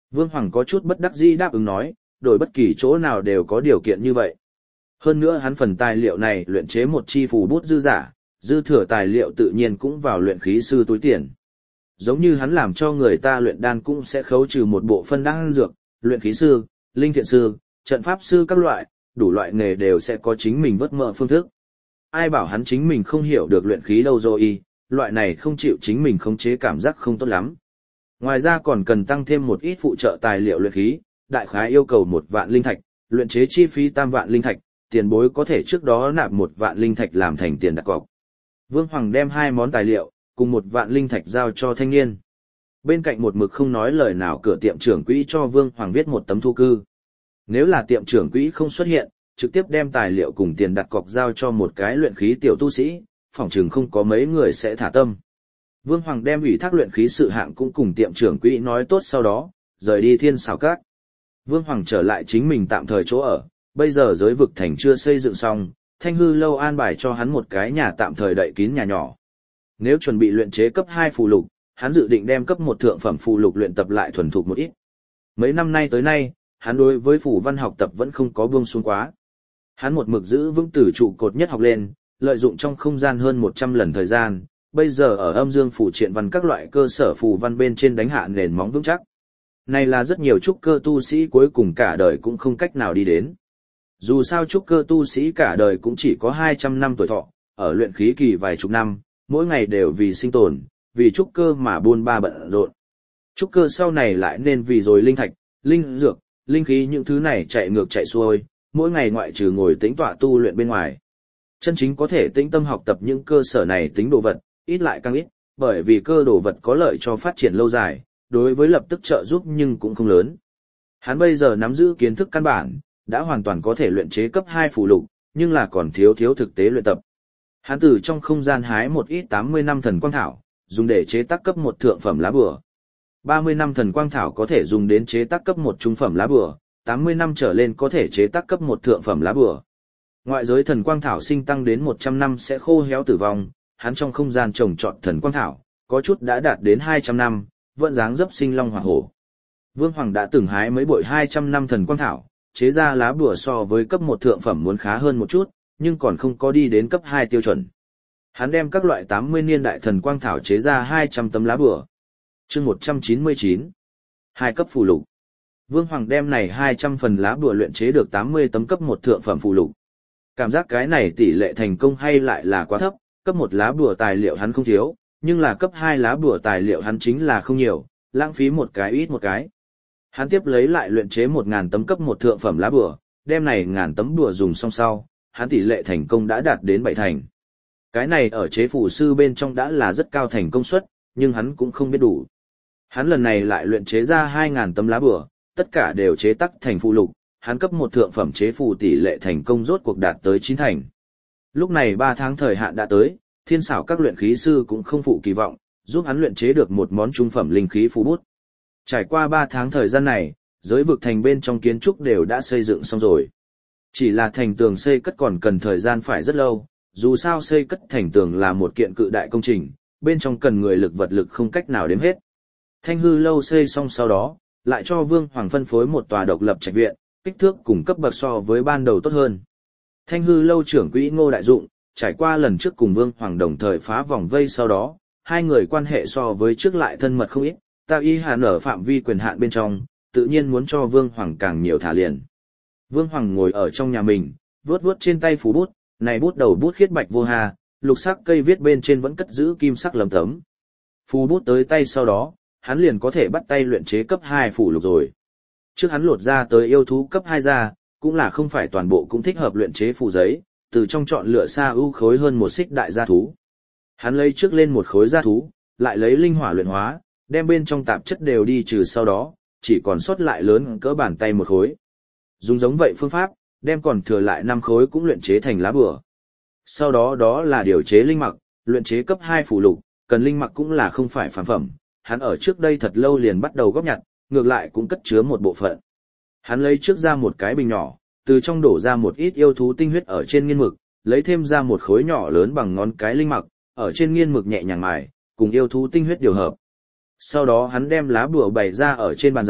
Vương Hoàng có chút bất đắc dĩ đáp ứng nói, đổi bất kỳ chỗ nào đều có điều kiện như vậy. Hơn nữa hắn phần tài liệu này luyện chế một chi phù bút dư giả, dư thừa tài liệu tự nhiên cũng vào luyện khí sư túi tiền. Giống như hắn làm cho người ta luyện đan cũng sẽ khấu trừ một bộ phân đan dược, luyện khí sư, linh thiện sư, trận pháp sư các loại, đủ loại nghề đều sẽ có chính mình vớt mỡ phương thức. Ai bảo hắn chính mình không hiểu được luyện khí đâu rồi, loại này không chịu chính mình khống chế cảm giác không tốt lắm. Ngoài ra còn cần tăng thêm một ít phụ trợ tài liệu luyện khí, đại khái yêu cầu 1 vạn linh thạch, luyện chế chi phí 3 vạn linh thạch, tiền bối có thể trước đó nạp 1 vạn linh thạch làm thành tiền đặt cọc. Vương Hoàng đem 2 món tài liệu, cùng 1 vạn linh thạch giao cho thanh niên. Bên cạnh một mực không nói lời nào cửa tiệm trưởng quỹ cho Vương Hoàng viết một tấm thu cư. Nếu là tiệm trưởng quỹ không xuất hiện, trực tiếp đem tài liệu cùng tiền đặt cọc giao cho một cái luyện khí tiểu tu sĩ, phỏng chừng không có mấy người sẽ thả tâm. Vương Hoàng đem ủy thác luyện khí sự hạng cũng cùng tiệm trưởng quỹ nói tốt sau đó, rời đi Thiên Xảo Các. Vương Hoàng trở lại chính mình tạm thời chỗ ở, bây giờ giới vực thành chưa xây dựng xong, Thanh Hư Lâu an bài cho hắn một cái nhà tạm thời đậy kín nhà nhỏ. Nếu chuẩn bị luyện chế cấp 2 phù lục, hắn dự định đem cấp 1 thượng phẩm phù lục luyện tập lại thuần thục một ít. Mấy năm nay tới nay, hắn đối với phù văn học tập vẫn không có buông xuống quá. Hắn một mực giữ vững từ trụ cột nhất học lên, lợi dụng trong không gian hơn 100 lần thời gian, bây giờ ở âm dương phù triện văn các loại cơ sở phù văn bên trên đánh hạ nền móng vững chắc. Này là rất nhiều trúc cơ tu sĩ cuối cùng cả đời cũng không cách nào đi đến. Dù sao trúc cơ tu sĩ cả đời cũng chỉ có 200 năm tuổi thọ, ở luyện khí kỳ vài chục năm, mỗi ngày đều vì sinh tồn, vì trúc cơ mà buôn ba bận rộn. Trúc cơ sau này lại nên vì rồi linh thạch, linh dược, linh khí những thứ này chạy ngược chạy xuôi, mỗi ngày ngoại trừ ngồi tĩnh tọa tu luyện bên ngoài. Chân chính có thể tĩnh tâm học tập những cơ sở này tính đồ vật, ít lại càng ít, bởi vì cơ đồ vật có lợi cho phát triển lâu dài, đối với lập tức trợ giúp nhưng cũng không lớn. Hắn bây giờ nắm giữ kiến thức căn bản, đã hoàn toàn có thể luyện chế cấp 2 phù lục, nhưng là còn thiếu thực tế luyện tập. Hắn từ trong không gian hái một ít 80 năm thần quang thảo, dùng để chế tác cấp 1 thượng phẩm lá bùa. 30 năm thần quang thảo có thể dùng đến chế tác cấp 1 trung phẩm lá bùa, 80 năm trở lên có thể chế tác cấp 1 thượng phẩm lá bùa. Ngoại giới thần quang thảo sinh tăng đến 100 năm sẽ khô héo tử vong, hắn trong không gian trồng trọt thần quang thảo, có chút đã đạt đến 200 năm, vẫn dáng dấp sinh long hoạt hổ. Vương Hoàng đã từng hái mấy bội 200 năm thần quang thảo, chế ra lá bùa so với cấp 1 thượng phẩm muốn khá hơn một chút, nhưng còn không có đi đến cấp 2 tiêu chuẩn. Hắn đem các loại 80 niên đại thần quang thảo chế ra 200 tấm lá bùa. Chương 199. 2 cấp phù lục. Vương Hoàng đem này 200 phần lá bùa luyện chế được 80 tấm cấp 1 thượng phẩm phù lục. Cảm giác cái này tỷ lệ thành công hay lại là quá thấp, cấp 1 lá bùa tài liệu hắn không thiếu, nhưng là cấp 2 lá bùa tài liệu hắn chính là không nhiều, lãng phí một cái ít một cái. Hắn tiếp lấy lại luyện chế 1000 tấm cấp 1 thượng phẩm lá bùa, đem này 1000 tấm bùa dùng xong sau, hắn tỷ lệ thành công đã đạt đến 7 thành. Cái này ở chế phù sư bên trong đã là rất cao thành công suất, nhưng hắn cũng không biết đủ. Hắn lần này lại luyện chế ra 2000 tấm lá bùa, tất cả đều chế tác thành phù lục, hắn cấp 1 thượng phẩm chế phù tỷ lệ thành công rốt cuộc đạt tới 9 thành. Lúc này 3 tháng thời hạn đã tới, Thiên Xảo các luyện khí sư cũng không phụ kỳ vọng, giúp hắn luyện chế được một món trung phẩm linh khí phù bút. Trải qua 3 tháng thời gian này, giới vực thành bên trong kiến trúc đều đã xây dựng xong rồi. Chỉ là thành tường xây cất còn cần thời gian phải rất lâu, dù sao xây cất thành tường là một kiện cự đại công trình, bên trong cần người lực vật lực không cách nào đếm hết. Thanh Hư Lâu xây xong sau đó, lại cho Vương Hoàng phân phối một tòa độc lập trạch viện, kích thước cùng cấp bậc so với ban đầu tốt hơn. Thanh Hư Lâu trưởng quỹ Ngô Đại Dụng, trải qua lần trước cùng Vương Hoàng đồng thời phá vòng vây sau đó, hai người quan hệ so với trước lại thân mật không ít, Tao Y Hàn ở phạm vi quyền hạn bên trong, tự nhiên muốn cho Vương Hoàng càng nhiều thả liền. Vương Hoàng ngồi ở trong nhà mình, vuốt vuốt trên tay phù bút, này bút đầu bút khiết bạch vô hà, lục sắc cây viết bên trên vẫn cất giữ kim sắc lấm tấm. Phù bút tới tay sau đó, hắn liền có thể bắt tay luyện chế cấp 2 phù lục rồi. Trước hắn lột ra tới yêu thú cấp 2 ra, cũng là không phải toàn bộ cũng thích hợp luyện chế phù giấy, từ trong chọn lựa xa ưu khối hơn một xích đại gia thú. Hắn lấy trước lên một khối gia thú, lại lấy linh hỏa luyện hóa, đem bên trong tạp chất đều đi trừ sau đó, chỉ còn sót lại lớn cỡ bàn tay một khối. Dùng giống vậy phương pháp, đem còn thừa lại 5 khối cũng luyện chế thành lá bùa. Sau đó đó là điều chế linh mặc, luyện chế cấp 2 phù lục, cần linh mặc cũng là không phải phàm phẩm, hắn ở trước đây thật lâu liền bắt đầu góp nhặt, ngược lại cũng cất chứa một bộ phận. Hắn lấy trước ra một cái bình nhỏ, từ trong đổ ra một ít yêu thú tinh huyết ở trên nghiên mực, lấy thêm ra một khối nhỏ lớn bằng ngón cái linh mặc, ở trên nghiên mực nhẹ nhàng mài, cùng yêu thú tinh huyết điều hợp. Sau đó hắn đem lá bùa bày ra ở trên bàn dài,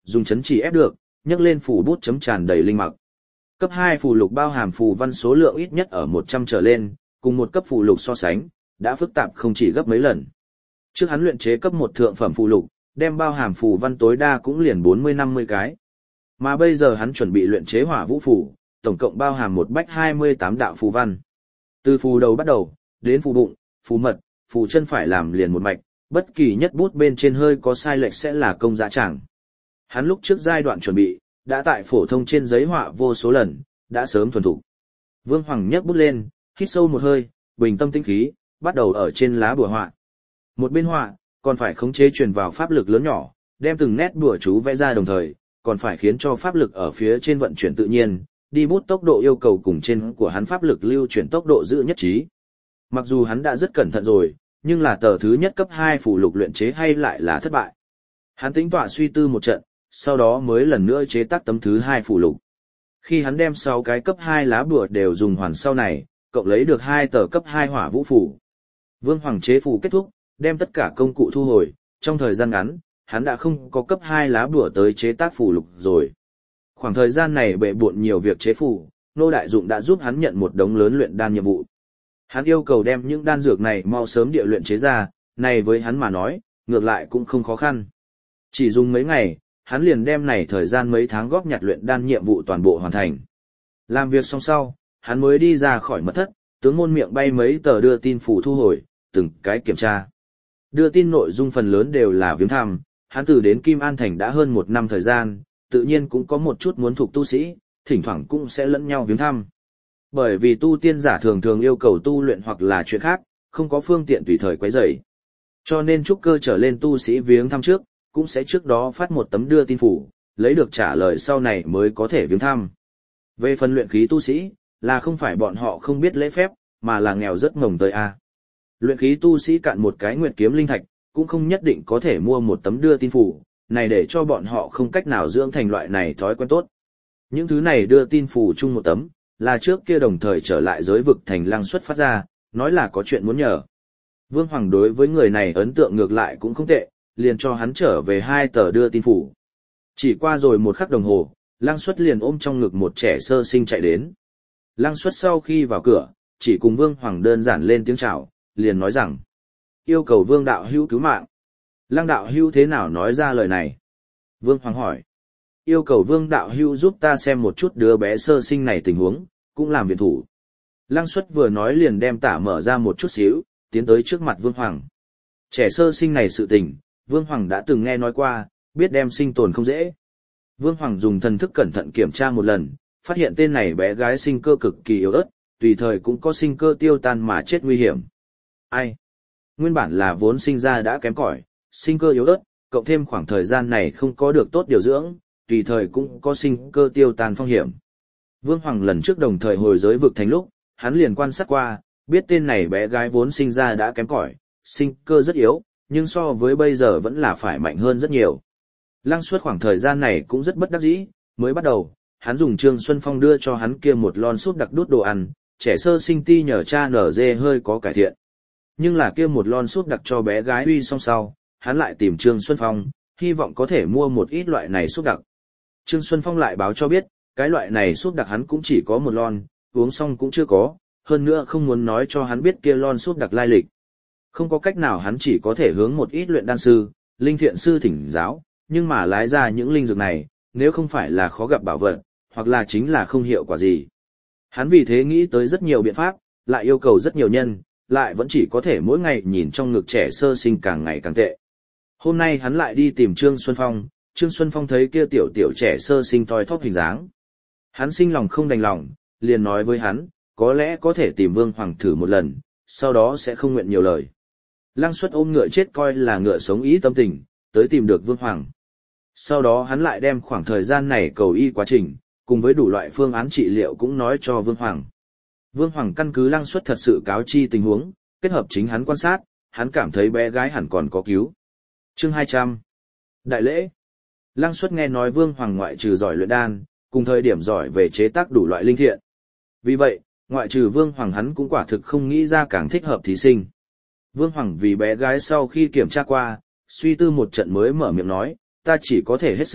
dùng chấn chỉ ép được, nhấc lên phủ bút chấm tràn đầy linh mặc. Cấp 2 phù lục bao hàm phù văn số lượng ít nhất ở 100 trở lên, cùng một cấp phù lục so sánh, đã phức tạp không chỉ gấp mấy lần. Trước hắn luyện chế cấp 1 thượng phẩm phù lục, đem bao hàm phù văn tối đa cũng liền 40-50 cái. Mà bây giờ hắn chuẩn bị luyện chế hỏa vũ phù, tổng cộng bao hàm một bách 28 đạo phù văn. Từ phù đầu bắt đầu, đến phù bụng, phù mật, phù chân phải làm liền một mạch, bất kỳ nhất bút bên trên hơi có sai lệch sẽ là công dã tràng. Hắn lúc trước giai đoạn chuẩn bị, đã tại phổ thông trên giấy họa vô số lần, đã sớm thuần thục. Vương Hoàng nhấc bút lên, hít sâu một hơi, bình tâm tĩnh khí, bắt đầu ở trên lá bùa họa. Một bên họa, còn phải khống chế truyền vào pháp lực lớn nhỏ, đem từng nét bùa chú vẽ ra đồng thời, còn phải khiến cho pháp lực ở phía trên vận chuyển tự nhiên, đi bút tốc độ yêu cầu cùng trên của hắn pháp lực lưu chuyển tốc độ giữ nhất trí. Mặc dù hắn đã rất cẩn thận rồi, nhưng là tờ thứ nhất cấp 2 phù lục luyện chế hay lại là thất bại. Hắn tính tọa suy tư một trận, sau đó mới lần nữa chế tác tấm thứ 2 phù lục. Khi hắn đem 6 cái cấp 2 lá bùa đều dùng hoàn sau này, cộng lấy được 2 tờ cấp 2 hỏa vũ phù. Vương Hoàng chế phù kết thúc, đem tất cả công cụ thu hồi, trong thời gian ngắn, hắn đã không có cấp 2 lá bùa tới chế tác phù lục rồi. Khoảng thời gian này bệ bộn nhiều việc chế phù, Nô Đại Dụng đã giúp hắn nhận một đống lớn luyện đan nhiệm vụ. Hắn yêu cầu đem những đan dược này mau sớm địa luyện chế ra, này với hắn mà nói, ngược lại cũng không khó khăn. Chỉ dùng mấy ngày, hắn liền đem này thời gian mấy tháng góp nhặt luyện đan nhiệm vụ toàn bộ hoàn thành. Làm việc xong sau, hắn mới đi ra khỏi mật thất, tướng môn miệng bay mấy tờ đưa tin phủ thu hồi, từng cái kiểm tra. Đưa tin nội dung phần lớn đều là viếng thăm, hắn từ đến Kim An Thành đã hơn 1 năm thời gian, tự nhiên cũng có một chút muốn thuộc tu sĩ, thỉnh thoảng cũng sẽ lẫn nhau viếng thăm. Bởi vì tu tiên giả thường thường yêu cầu tu luyện hoặc là chuyện khác, không có phương tiện tùy thời quấy rầy. Cho nên trúc cơ trở lên tu sĩ viếng thăm trước, cũng sẽ trước đó phát một tấm đưa tin phủ, lấy được trả lời sau này mới có thể viếng thăm. Về phần luyện khí tu sĩ, là không phải bọn họ không biết lễ phép, mà là nghèo rất ngồng tới a. Luyện khí tu sĩ cạn một cái nguyệt kiếm linh thạch, cũng không nhất định có thể mua một tấm đưa tin phủ, này để cho bọn họ không cách nào dưỡng thành loại này thói quen tốt. Những thứ này đưa tin phủ chung một tấm, là trước kia đồng thời trở lại giới vực thành Lăng Xuất phát ra, nói là có chuyện muốn nhờ. Vương Hoàng đối với người này ấn tượng ngược lại cũng không tệ, liền cho hắn trở về 2 tờ đưa tin phủ. Chỉ qua rồi 1 khắc đồng hồ, Lăng Xuất liền ôm trong ngực một trẻ sơ sinh chạy đến. Lăng Xuất sau khi vào cửa, chỉ cùng Vương Hoàng đơn giản lên tiếng chào, liền nói rằng, yêu cầu Vương đạo hữu cứu mạng. Lăng đạo hữu thế nào nói ra lời này? Vương Hoàng hỏi, yêu cầu Vương đạo hữu giúp ta xem một chút đứa bé sơ sinh này tình huống, cũng làm viện thủ. Lăng Xuất vừa nói liền đem tả mở ra một chút xíu, tiến tới trước mặt Vương Hoàng. Trẻ sơ sinh này sự tình, Vương Hoàng đã từng nghe nói qua, biết đem sinh tồn không dễ. Vương Hoàng dùng thần thức cẩn thận kiểm tra một lần, phát hiện tên này bé gái sinh cơ cực kỳ yếu ớt, tùy thời cũng có sinh cơ tiêu tan mà chết nguy hiểm. Ai? Nguyên bản là vốn sinh ra đã kém cỏi, sinh cơ yếu ớt, cộng thêm khoảng thời gian này không có được tốt điều dưỡng, tùy thời cũng có sinh cơ tiêu tan phong hiểm. Vương Hoàng lần trước đồng thời hồi giới vực thành lúc, hắn liền quan sát qua, biết tên này bé gái vốn sinh ra đã kém cỏi, sinh cơ rất yếu, nhưng so với bây giờ vẫn là phải mạnh hơn rất nhiều. Lăng Xuất khoảng thời gian này cũng rất bất đắc dĩ, mới bắt đầu, hắn dùng Trương Xuân Phong đưa cho hắn kia một lon súp đặc đút đồ ăn, trẻ sơ sinh ti nhờ cha nở dê hơi có cải thiện. Nhưng là kia một lon súp đặc cho bé gái uy xong sau, hắn lại tìm Trương Xuân Phong, hy vọng có thể mua một ít loại này súp đặc. Trương Xuân Phong lại báo cho biết, cái loại này súp đặc hắn cũng chỉ có một lon, uống xong cũng chưa có, hơn nữa không muốn nói cho hắn biết kia lon súp đặc lai lịch. Không có cách nào hắn chỉ có thể hướng một ít luyện đan sư, linh thiện sư thỉnh giáo, nhưng mà lái ra những linh dược này, nếu không phải là khó gặp bảo vật, hoặc là chính là không hiệu quả gì. Hắn vì thế nghĩ tới rất nhiều biện pháp, lại yêu cầu rất nhiều nhân, lại vẫn chỉ có thể mỗi ngày nhìn trong ngực trẻ sơ sinh càng ngày càng tệ. Hôm nay hắn lại đi tìm Trương Xuân Phong, Trương Xuân Phong thấy kia tiểu tiểu trẻ sơ sinh toi thóp hình dáng. Hắn sinh lòng không đành lòng, liền nói với hắn, có lẽ có thể tìm Vương Hoàng thử một lần, sau đó sẽ không nguyện nhiều lời. Lăng Xuất ôm ngựa chết coi là ngựa sống ý tâm tình, tới tìm được Vương Hoàng. Sau đó hắn lại đem khoảng thời gian này cầu y quá trình, cùng với đủ loại phương án trị liệu cũng nói cho Vương Hoàng. Vương Hoàng căn cứ Lăng Xuất thật sự cáo chi tình huống, kết hợp chính hắn quan sát, hắn cảm thấy bé gái hẳn còn có cứu. Chương 200. Đại lễ. Lăng Xuất nghe nói Vương Hoàng ngoại trừ giỏi luyện đan, cùng thời điểm giỏi về chế tác đủ loại linh thiện. Vì vậy, ngoại trừ Vương Hoàng hắn cũng quả thực không nghĩ ra càng thích hợp thí sinh. Vương Hoàng vì bé gái sau khi kiểm tra qua, suy tư một trận mới mở miệng nói, ta chỉ có thể hết sức,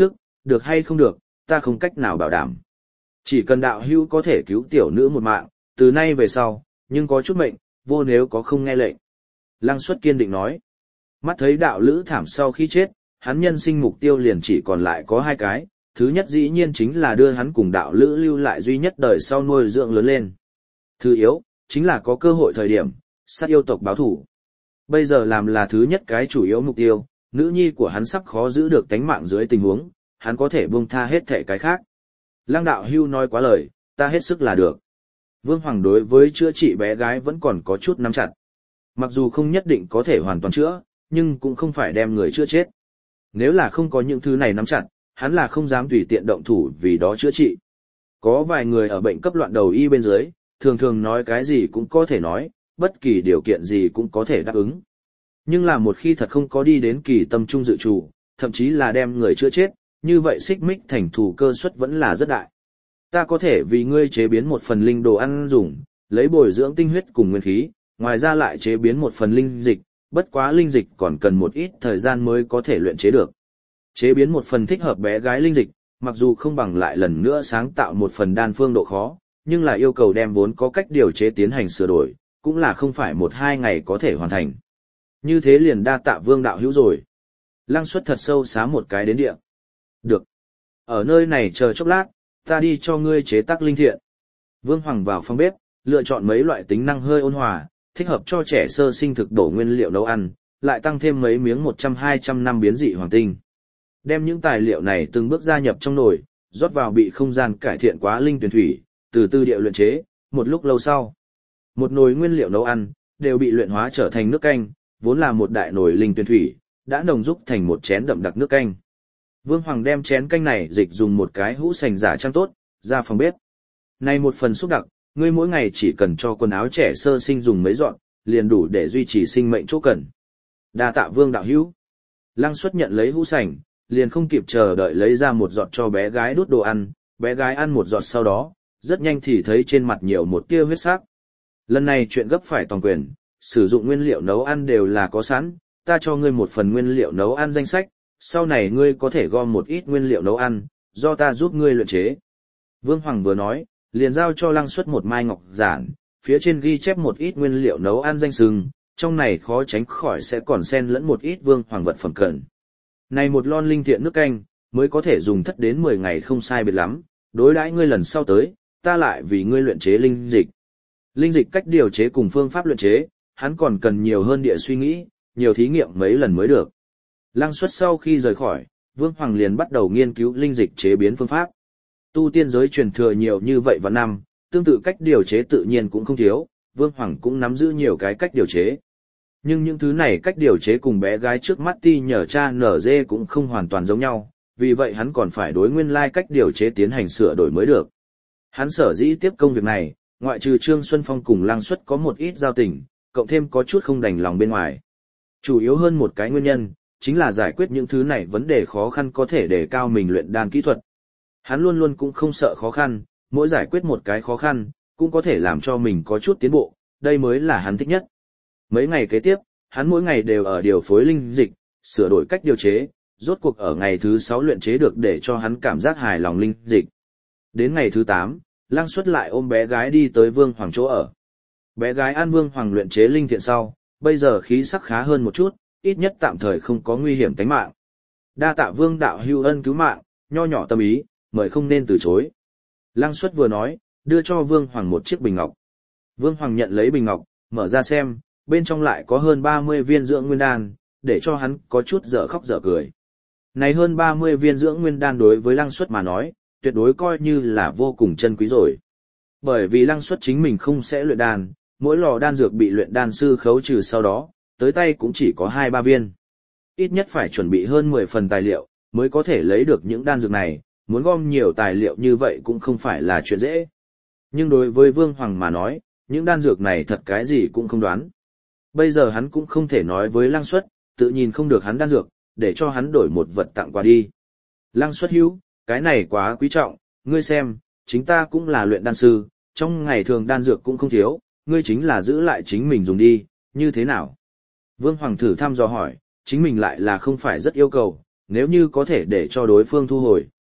được hay không được, ta không cách nào bảo đảm. Chỉ cần đạo hữu có thể cứu tiểu nữ một mạng, từ nay về sau, nhưng có chút mệnh, vô nếu có không nghe lệnh. Lăng Xuất kiên định nói. Mắt thấy đạo lữ thảm sau khi chết, hắn nhân sinh mục tiêu liền chỉ còn lại có hai cái, thứ nhất dĩ nhiên chính là đưa hắn cùng đạo lữ lưu lại duy nhất đời sau nuôi dưỡng lớn lên. Thứ yếu, chính là có cơ hội thời điểm, sát yêu tộc báo thủ. Bây giờ làm là thứ nhất cái chủ yếu mục tiêu, nữ nhi của hắn sắp khó giữ được tánh mạng dưới tình huống, hắn có thể buông tha hết thể cái khác. Lăng đạo hưu nói quá lời, ta hết sức là được. Vương Hoàng đối với chữa trị bé gái vẫn còn có chút nắm chặt. Mặc dù không nhất định có thể hoàn toàn chữa, nhưng cũng không phải đem người chữa chết. Nếu là không có những thứ này nắm chặt, hắn là không dám tùy tiện động thủ vì đó chữa trị. Có vài người ở bệnh cấp loạn đầu y bên dưới, thường thường nói cái gì cũng có thể nói, bất kỳ điều kiện gì cũng có thể đáp ứng. Nhưng là một khi thật không có đi đến kỳ tâm trung dự chủ, thậm chí là đem người chữa chết, như vậy xích mích thành thù cơ suất vẫn là rất đại. Ta có thể vì ngươi chế biến một phần linh đồ ăn dùng, lấy bồi dưỡng tinh huyết cùng nguyên khí, ngoài ra lại chế biến một phần linh dịch, bất quá linh dịch còn cần một ít thời gian mới có thể luyện chế được. Chế biến một phần thích hợp bé gái linh dịch, mặc dù không bằng lại lần nữa sáng tạo một phần đan phương độ khó, nhưng là yêu cầu đem vốn có cách điều chế tiến hành sửa đổi, cũng là không phải 1-2 ngày có thể hoàn thành. Như thế liền đa tạ Vương đạo hữu rồi. Lăng Xuất thật sâu xá một cái đến địa. Được. Ở nơi này chờ chốc lát, ta đi cho ngươi chế tác linh thiện. Vương Hoàng vào phòng bếp, lựa chọn mấy loại tính năng hơi ôn hòa, thích hợp cho trẻ sơ sinh thực đổ nguyên liệu nấu ăn, lại tăng thêm mấy miếng 100-200 năm biến dị hoàng tinh. Đem những tài liệu này từng bước gia nhập trong nồi, rót vào bị không gian cải thiện quá linh tuyển thủy, từ từ địa luyện chế, một lúc lâu sau. Một nồi nguyên liệu nấu ăn, đều bị luyện hóa trở thành nước canh, vốn là một đại nồi linh tuyển thủy, đã nồng giúp thành một chén đậm đặc nước canh. Vương Hoàng đem chén canh này dịch dùng một cái hũ sành giả trang tốt, ra phòng bếp. Này một phần xúc đặc, ngươi mỗi ngày chỉ cần cho quần áo trẻ sơ sinh dùng mấy dọn, liền đủ để duy trì sinh mệnh chỗ cần. Đa tạ Vương đạo hữu. Lăng Xuất nhận lấy hũ sành, liền không kịp chờ đợi lấy ra một giọt cho bé gái đút đồ ăn, bé gái ăn một giọt sau đó, rất nhanh thì thấy trên mặt nhiều một tia huyết sắc. Lần này chuyện gấp phải toàn quyền, sử dụng nguyên liệu nấu ăn đều là có sẵn, ta cho ngươi một phần nguyên liệu nấu ăn danh sách, sau này ngươi có thể gom một ít nguyên liệu nấu ăn, do ta giúp ngươi luyện chế. Vương Hoàng vừa nói, liền giao cho Lăng Xuất một mai ngọc giản, phía trên ghi chép một ít nguyên liệu nấu ăn danh sừng, trong này khó tránh khỏi sẽ còn xen lẫn một ít Vương Hoàng vật phẩm cần. Này một lon linh thiện nước canh, mới có thể dùng thất đến 10 ngày không sai biệt lắm, đối đãi ngươi lần sau tới, ta lại vì ngươi luyện chế linh dịch. Linh dịch cách điều chế cùng phương pháp luyện chế, hắn còn cần nhiều hơn địa suy nghĩ, nhiều thí nghiệm mấy lần mới được. Lăng Xuất sau khi rời khỏi, Vương Hoàng liền bắt đầu nghiên cứu linh dịch chế biến phương pháp. Tu tiên giới truyền thừa nhiều như vậy và năm, tương tự cách điều chế tự nhiên cũng không thiếu, Vương Hoàng cũng nắm giữ nhiều cái cách điều chế. Nhưng những thứ này cách điều chế cùng bé gái trước mắt ti nhờ cha nở dê cũng không hoàn toàn giống nhau, vì vậy hắn còn phải đối nguyên lai cách điều chế tiến hành sửa đổi mới được. Hắn sở dĩ tiếp công việc này, ngoại trừ Trương Xuân Phong cùng Lăng Xuất có một ít giao tình, cộng thêm có chút không đành lòng bên ngoài. Chủ yếu hơn một cái nguyên nhân, chính là giải quyết những thứ này vấn đề khó khăn có thể đề cao mình luyện đan kỹ thuật. Hắn luôn luôn cũng không sợ khó khăn, mỗi giải quyết một cái khó khăn, cũng có thể làm cho mình có chút tiến bộ, đây mới là hắn thích nhất. Mấy ngày kế tiếp, hắn mỗi ngày đều ở điều phối linh dịch, sửa đổi cách điều chế, rốt cuộc ở ngày thứ 6 luyện chế được để cho hắn cảm giác hài lòng linh dịch. Đến ngày thứ 8, Lăng Xuất lại ôm bé gái đi tới Vương Hoàng chỗ ở. Bé gái ăn Vương Hoàng luyện chế linh thiện sau, bây giờ khí sắc khá hơn một chút, ít nhất tạm thời không có nguy hiểm tính mạng. Đa tạ Vương đạo hữu ân cứu mạng, nho nhỏ tâm ý, mời không nên từ chối. Lăng Xuất vừa nói, đưa cho Vương Hoàng một chiếc bình ngọc. Vương Hoàng nhận lấy bình ngọc, mở ra xem, bên trong lại có hơn 30 viên dưỡng nguyên đan, để cho hắn có chút dở khóc dở cười. Này hơn 30 viên dưỡng nguyên đan đối với Lăng Xuất mà nói, tuyệt đối coi như là vô cùng chân quý rồi. Bởi vì Lăng Xuất chính mình không sẽ luyện đan, mỗi lò đan dược bị luyện đan sư khấu trừ sau đó, tới tay cũng chỉ có 2-3 viên. Ít nhất phải chuẩn bị hơn 10 phần tài liệu, mới có thể lấy được những đan dược này, muốn gom nhiều tài liệu như vậy cũng không phải là chuyện dễ. Nhưng đối với Vương Hoàng mà nói, những đan dược này thật cái gì cũng không đoán. Bây giờ hắn cũng không thể nói với Lăng Xuất, tự nhìn không được hắn đan dược, để cho hắn đổi một vật tặng quà đi. Lăng Xuất hữu, cái này quá quý trọng, ngươi xem, chính ta cũng là luyện đan sư, trong ngày thường đan dược cũng không thiếu, ngươi chính là giữ lại chính mình dùng đi, như thế nào? Vương Hoàng thử thăm dò hỏi, chính mình lại là không phải rất yêu cầu, nếu như có thể để cho đối phương thu hồi,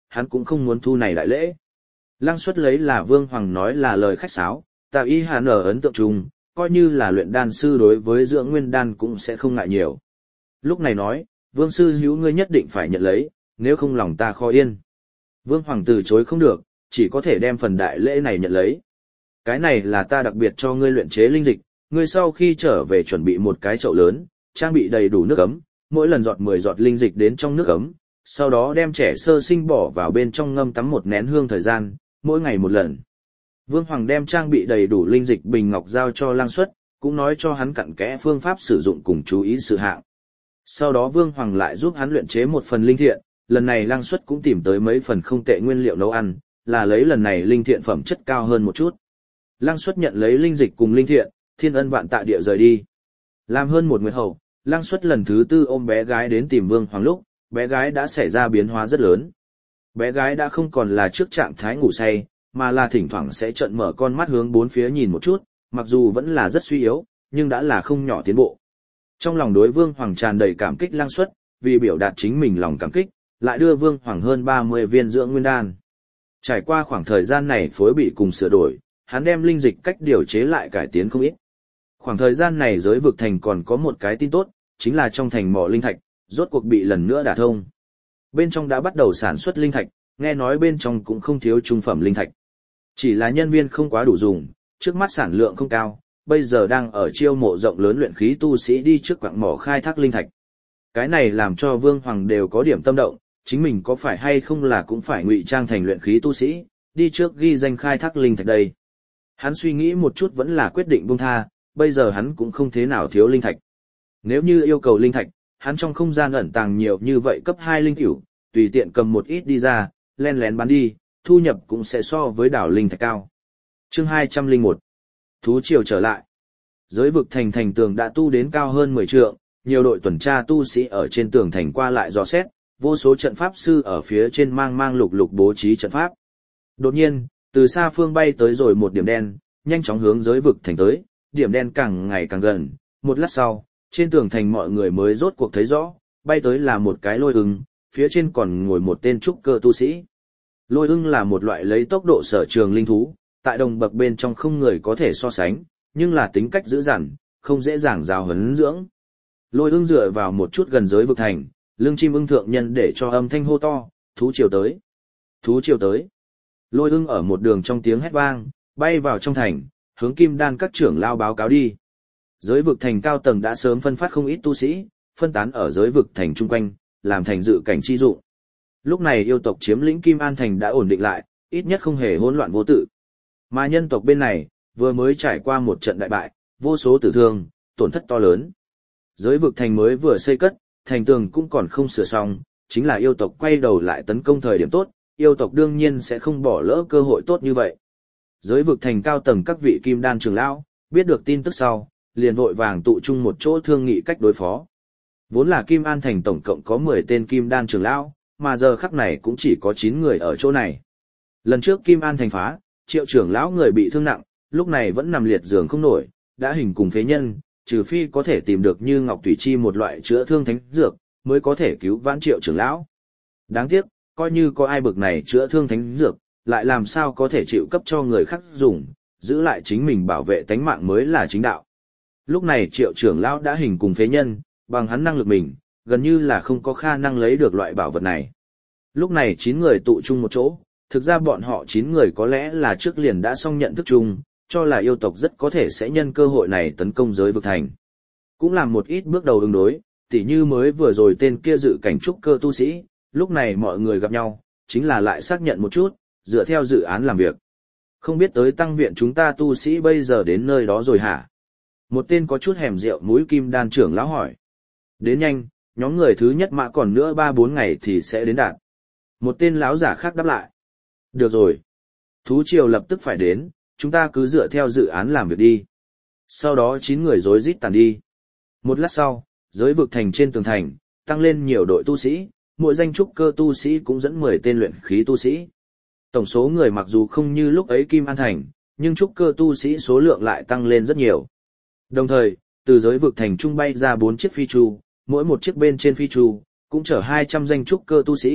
hắn cũng không muốn thu này đại lễ. Lăng Xuất lấy là Vương Hoàng nói là lời khách sáo, tạo y hàn ở ấn tượng chung, coi như là luyện đan sư đối với dưỡng nguyên đan cũng sẽ không ngại nhiều. Lúc này nói, Vương sư hữu ngươi nhất định phải nhận lấy, nếu không lòng ta khó yên. Vương Hoàng từ chối không được, chỉ có thể đem phần đại lễ này nhận lấy. Cái này là ta đặc biệt cho ngươi luyện chế linh dịch, ngươi sau khi trở về chuẩn bị một cái chậu lớn, trang bị đầy đủ nước ấm, mỗi lần giọt 10 giọt linh dịch đến trong nước ấm, sau đó đem trẻ sơ sinh bỏ vào bên trong ngâm tắm một nén hương thời gian, mỗi ngày một lần. Vương Hoàng đem trang bị đầy đủ linh dịch bình ngọc giao cho Lăng Xuất, cũng nói cho hắn cặn kẽ phương pháp sử dụng cùng chú ý sự hạng. Sau đó Vương Hoàng lại giúp hắn luyện chế một phần linh thiện, lần này Lăng Xuất cũng tìm tới mấy phần không tệ nguyên liệu nấu ăn, là lấy lần này linh thiện phẩm chất cao hơn một chút. Lăng Xuất nhận lấy linh dịch cùng linh thiện, thiên ân vạn tạ địa rời đi. Làm hơn một nguyệt hậu, Lăng Xuất lần thứ 4 ôm bé gái đến tìm Vương Hoàng lúc, bé gái đã xảy ra biến hóa rất lớn. Bé gái đã không còn là trước trạng thái ngủ say, mà là thỉnh thoảng sẽ trợn mở con mắt hướng bốn phía nhìn một chút, mặc dù vẫn là rất suy yếu, nhưng đã là không nhỏ tiến bộ. Trong lòng đối Vương Hoàng tràn đầy cảm kích Lăng Xuất, vì biểu đạt chính mình lòng cảm kích, lại đưa Vương Hoàng hơn 30 viên dưỡng nguyên đan. Trải qua khoảng thời gian này phối bị cùng sửa đổi, hắn đem linh dịch cách điều chế lại cải tiến không ít. Khoảng thời gian này giới vực thành còn có một cái tin tốt, chính là trong thành mỏ linh thạch, rốt cuộc bị lần nữa đả thông. Bên trong đã bắt đầu sản xuất linh thạch, nghe nói bên trong cũng không thiếu trung phẩm linh thạch. Chỉ là nhân viên không quá đủ dùng, trước mắt sản lượng không cao, bây giờ đang ở chiêu mộ rộng lớn luyện khí tu sĩ đi trước quặng mỏ khai thác linh thạch. Cái này làm cho Vương Hoàng đều có điểm tâm động, chính mình có phải hay không là cũng phải ngụy trang thành luyện khí tu sĩ, đi trước ghi danh khai thác linh thạch đây. Hắn suy nghĩ một chút vẫn là quyết định buông tha, bây giờ hắn cũng không thế nào thiếu linh thạch. Nếu như yêu cầu linh thạch, hắn trong không gian ẩn tàng nhiều như vậy cấp 2 linh cửu, tùy tiện cầm một ít đi ra, len lén bán đi, thu nhập cũng sẽ so với đảo linh thạch cao. Chương 201. Thú triều trở lại. Giới vực thành thành tường đã tu đến cao hơn 10 trượng, nhiều đội tuần tra tu sĩ ở trên tường thành qua lại dò xét, vô số trận pháp sư ở phía trên mang lục lục bố trí trận pháp. Đột nhiên, từ xa phương bay tới rồi một điểm đen, nhanh chóng hướng giới vực thành tới, điểm đen càng ngày càng gần, một lát sau, trên tường thành mọi người mới rốt cuộc thấy rõ, bay tới là một cái lôi ưng, phía trên còn ngồi một tên trúc cơ tu sĩ. Lôi ưng là một loại lấy tốc độ sở trường linh thú, tại đồng bậc bên trong không người có thể so sánh, nhưng là tính cách dữ dằn, không dễ dàng giáo huấn dưỡng. Lôi ưng dựa vào một chút gần giới vực thành, lưng chim ưng thượng nhân để cho âm thanh hô to, thú triều tới. Thú triều tới. Lôi ưng ở một đường trong tiếng hét vang, bay vào trong thành, hướng kim đan các trưởng lao báo cáo đi. Giới vực thành cao tầng đã sớm phân phát không ít tu sĩ, phân tán ở giới vực thành chung quanh, làm thành dự cảnh chi dụng. Lúc này yêu tộc chiếm lĩnh Kim An thành đã ổn định lại, ít nhất không hề hỗn loạn vô tự. Mà nhân tộc bên này, vừa mới trải qua một trận đại bại, vô số tử thương, tổn thất to lớn. Giới vực thành mới vừa xây cất, thành tường cũng còn không sửa xong, chính là yêu tộc quay đầu lại tấn công thời điểm tốt, yêu tộc đương nhiên sẽ không bỏ lỡ cơ hội tốt như vậy. Giới vực thành cao tầng các vị kim đan trưởng lão, biết được tin tức sau, liền vội vàng tụ chung một chỗ thương nghị cách đối phó. Vốn là Kim An thành tổng cộng có 10 tên kim đan trưởng lão, mà giờ khắc này cũng chỉ có 9 người ở chỗ này. Lần trước Kim An thành phá, Triệu trưởng lão người bị thương nặng, lúc này vẫn nằm liệt giường không nổi, đã hình cùng phế nhân, trừ phi có thể tìm được như Ngọc Thủy Chi một loại chữa thương thánh dược, mới có thể cứu vãn Triệu trưởng lão. Đáng tiếc, coi như có ai bực này chữa thương thánh dược, lại làm sao có thể chịu cấp cho người khác dùng, giữ lại chính mình bảo vệ tánh mạng mới là chính đạo. Lúc này Triệu trưởng lão đã hình cùng phế nhân, bằng hắn năng lực mình, gần như là không có khả năng lấy được loại bảo vật này. Lúc này 9 người tụ chung một chỗ, thực ra bọn họ 9 người có lẽ là trước liền đã xong nhận thức chung, cho là yêu tộc rất có thể sẽ nhân cơ hội này tấn công giới vực thành. Cũng làm một ít bước đầu ứng đối, tỉ như mới vừa rồi tên kia dự cảnh trúc cơ tu sĩ, lúc này mọi người gặp nhau, chính là lại xác nhận một chút, dựa theo dự án làm việc. Không biết tới tăng viện chúng ta tu sĩ bây giờ đến nơi đó rồi hả? Một tên có chút hẻm rượu mũi kim đan trưởng lão hỏi. Đến nhanh, nhóm người thứ nhất mã còn nữa 3-4 ngày thì sẽ đến đạt. Một tên lão giả khác đáp lại. Được rồi. Thú triều lập tức phải đến, chúng ta cứ dựa theo dự án làm việc đi. Sau đó 9 người rối rít tàn đi. Một lát sau, giới vực thành trên tường thành, tăng lên nhiều đội tu sĩ, mỗi danh trúc cơ tu sĩ cũng dẫn 10 tên luyện khí tu sĩ. Tổng số người mặc dù không như lúc ấy Kim An thành, nhưng trúc cơ tu sĩ số lượng lại tăng lên rất nhiều. Đồng thời, từ giới vực thành trung bay ra 4 chiếc phi chu, mỗi một chiếc bên trên phi chu cũng chở 200 danh trúc cơ tu sĩ,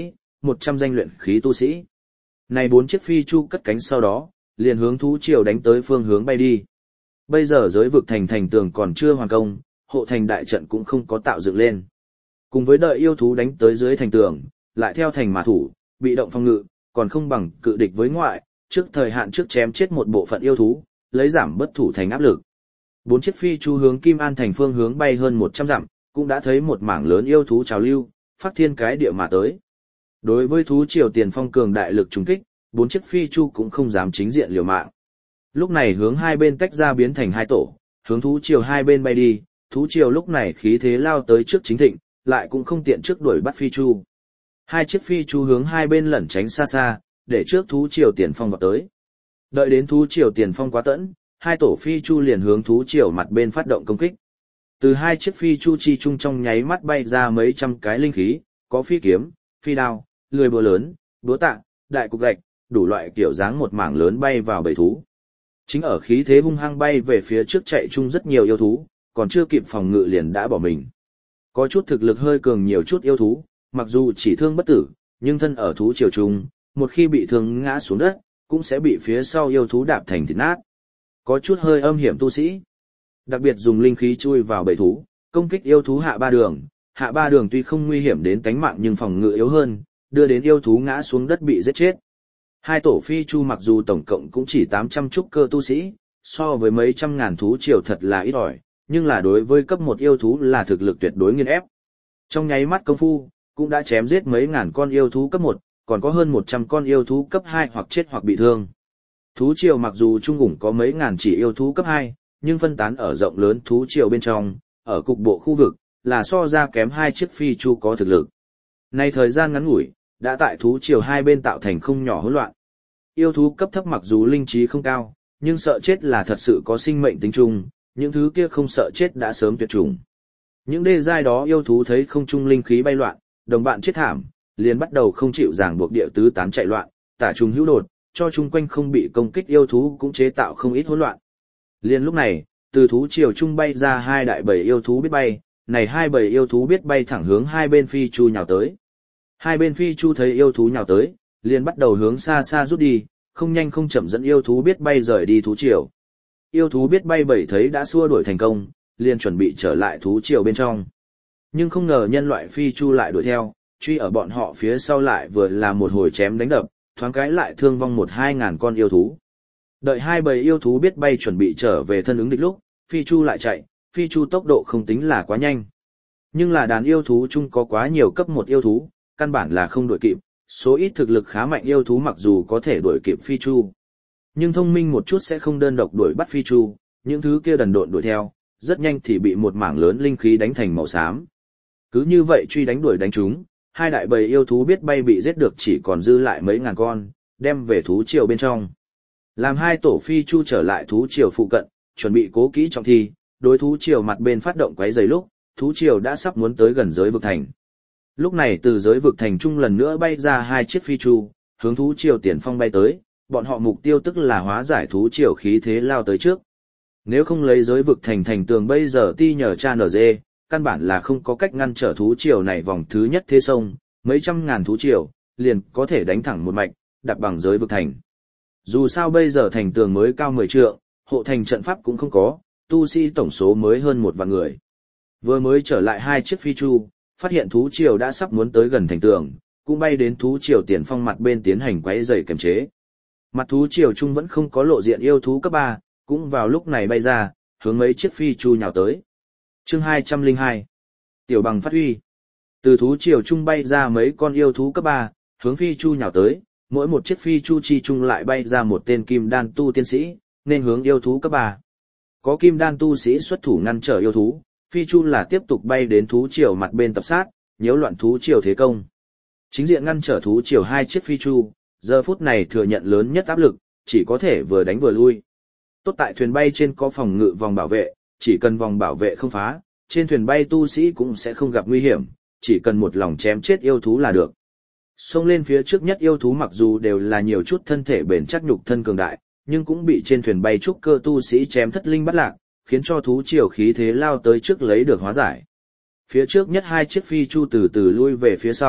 100 danh luyện khí tu sĩ. Này 4 chiếc phi chu cất cánh sau đó, liền hướng thú triều đánh tới phương hướng bay đi. Bây giờ giới vực thành tường còn chưa hoàn công, hộ thành đại trận cũng không có tạo dựng lên. Cùng với đợi yêu thú đánh tới dưới thành tường, lại theo thành mà thủ, bị động phòng ngự, còn không bằng cự địch với ngoại, trước thời hạn trước chém chết một bộ phận yêu thú, lấy giảm bất thủ thành áp lực. 4 chiếc phi chu hướng Kim An thành phương hướng bay hơn 100 dặm, cũng đã thấy một mảng lớn yêu thú trào lưu, phát thiên cái địa mà tới. Đối với thú triều tiền phong cường đại lực trùng kích, 4 chiếc phi chu cũng không dám chính diện liều mạng. Lúc này hướng hai bên tách ra biến thành hai tổ, hướng thú triều hai bên bay đi, thú triều lúc này khí thế lao tới trước chính thịnh, lại cũng không tiện trước đuổi bắt phi chu. Hai chiếc phi chu hướng hai bên lẩn tránh xa xa, để trước thú triều tiền phong vào tới. Đợi đến thú triều tiền phong quá tẫn, hai tổ phi chu liền hướng thú triều mặt bên phát động công kích. Từ hai chiếc phi chu chi chung trong nháy mắt bay ra mấy trăm cái linh khí, có phi kiếm, phi đao, lưỡi búa lớn, búa tạ, đại cục gạch, đủ loại kiểu dáng một mảng lớn bay vào bầy thú. Chính ở khí thế hung hăng bay về phía trước chạy chung rất nhiều yêu thú, còn chưa kịp phòng ngự liền đã bỏ mình. Có chút thực lực hơi cường nhiều chút yêu thú, mặc dù chỉ thương bất tử, nhưng thân ở thú triều chung, một khi bị thương ngã xuống đất, cũng sẽ bị phía sau yêu thú đạp thành thịt nát. Có chút hơi âm hiểm tu sĩ, đặc biệt dùng linh khí chui vào bầy thú, công kích yêu thú hạ ba đường. Hạ ba đường tuy không nguy hiểm đến tánh mạng nhưng phòng ngự yếu hơn, đưa đến yêu thú ngã xuống đất bị giết chết. Hai tổ phi chu mặc dù tổng cộng cũng chỉ 800 trúc cơ tu sĩ, so với mấy trăm ngàn thú triều thật là ít ỏi, nhưng là đối với cấp 1 yêu thú là thực lực tuyệt đối nghiền ép. Trong nháy mắt công phu, cũng đã chém giết mấy ngàn con yêu thú cấp 1, còn có hơn 100 con yêu thú cấp 2 hoặc chết hoặc bị thương. Thú triều mặc dù trung ủng có mấy ngàn chỉ yêu thú cấp 2, nhưng phân tán ở rộng lớn thú triều bên trong, ở cục bộ khu vực, là so ra kém hai chiếc phi chu có thực lực. Nay thời gian ngắn ngủi, đã tại thú triều hai bên tạo thành không nhỏ hỗn loạn. Yêu thú cấp thấp mặc dù linh trí không cao, nhưng sợ chết là thật sự có sinh mệnh tính chung, những thứ kia không sợ chết đã sớm tuyệt chủng. Những đê giai đó yêu thú thấy không trung linh khí bay loạn, đồng bạn chết thảm, liền bắt đầu không chịu ràng buộc địa tứ tán chạy loạn, tả trùng hữu đột, cho chung quanh không bị công kích yêu thú cũng chế tạo không ít hỗn loạn. Liền lúc này, từ thú triều trung bay ra hai đại bầy yêu thú biết bay, này hai bầy yêu thú biết bay thẳng hướng hai bên phi chu nhào tới. Hai bên phi chu thấy yêu thú nhào tới, liền bắt đầu hướng xa xa rút đi, không nhanh không chậm dẫn yêu thú biết bay rời đi thú triều. Yêu thú biết bay bầy thấy đã xua đuổi thành công, liền chuẩn bị trở lại thú triều bên trong. Nhưng không ngờ nhân loại phi chu lại đuổi theo, truy ở bọn họ phía sau lại vừa là một hồi chém đánh đập, thoáng cái lại thương vong 1-2 ngàn con yêu thú. Đợi hai bầy yêu thú biết bay chuẩn bị trở về thân ứng địch lúc, phi chu lại chạy, phi chu tốc độ không tính là quá nhanh. Nhưng là đàn yêu thú chung có quá nhiều cấp 1 yêu thú, căn bản là không đuổi kịp, số ít thực lực khá mạnh yêu thú mặc dù có thể đuổi kịp phi chu. Nhưng thông minh một chút sẽ không đơn độc đuổi bắt phi chu, những thứ kia đần độn đuổi theo, rất nhanh thì bị một mảng lớn linh khí đánh thành màu xám. Cứ như vậy truy đánh đuổi đánh chúng, hai đại bầy yêu thú biết bay bị giết được chỉ còn dư lại mấy ngàn con, đem về thú triều bên trong. Làm hai tổ phi chu trở lại thú triều phụ cận, chuẩn bị cố kỹ trọng thi, đối thú triều mặt bên phát động quấy rầy lúc, thú triều đã sắp muốn tới gần giới vực thành. Lúc này từ giới vực thành trung lần nữa bay ra hai chiếc phi chu, hướng thú triều tiền phong bay tới, bọn họ mục tiêu tức là hóa giải thú triều khí thế lao tới trước. Nếu không lấy giới vực thành tường bây giờ ti nhờ cha nở dê, căn bản là không có cách ngăn trở thú triều này vòng thứ nhất thế sông, mấy trăm ngàn thú triều, liền có thể đánh thẳng một mạch, đạp bằng giới vực thành. Dù sao bây giờ thành tường mới cao 10 trượng, hộ thành trận pháp cũng không có, tu sĩ tổng số mới hơn 1 vạn người. Vừa mới trở lại hai chiếc phi chu, phát hiện thú triều đã sắp muốn tới gần thành tường, cũng bay đến thú triều tiền phong mặt bên tiến hành quấy rầy kiềm chế. Mặt thú triều trung vẫn không có lộ diện yêu thú cấp 3, cũng vào lúc này bay ra, hướng mấy chiếc phi chu nhào tới. Chương 202. Tiểu bằng phát huy. Từ thú triều trung bay ra mấy con yêu thú cấp 3, hướng phi chu nhào tới, mỗi một chiếc phi chu chi trung lại bay ra một tên kim đan tu tiên sĩ, nên hướng yêu thú cấp 3. Có kim đan tu sĩ xuất thủ ngăn trở yêu thú, phi chu là tiếp tục bay đến thú triều mặt bên tập sát, nhiễu loạn thú triều thế công. Chính diện ngăn trở thú triều hai chiếc phi chu, giờ phút này thừa nhận lớn nhất áp lực, chỉ có thể vừa đánh vừa lui. Tốt tại thuyền bay trên có phòng ngự vòng bảo vệ, chỉ cần vòng bảo vệ không phá, trên thuyền bay tu sĩ cũng sẽ không gặp nguy hiểm, chỉ cần một lòng chém chết yêu thú là được. Xông lên phía trước nhất yêu thú mặc dù đều là nhiều chút thân thể bền chắc nhục thân cường đại, nhưng cũng bị trên thuyền bay trúc cơ tu sĩ chém thất linh bắt lạc, khiến cho thú triều khí thế lao tới trước lấy được hóa giải. Phía trước nhất hai chiếc phi chu từ từ lui về phía sau,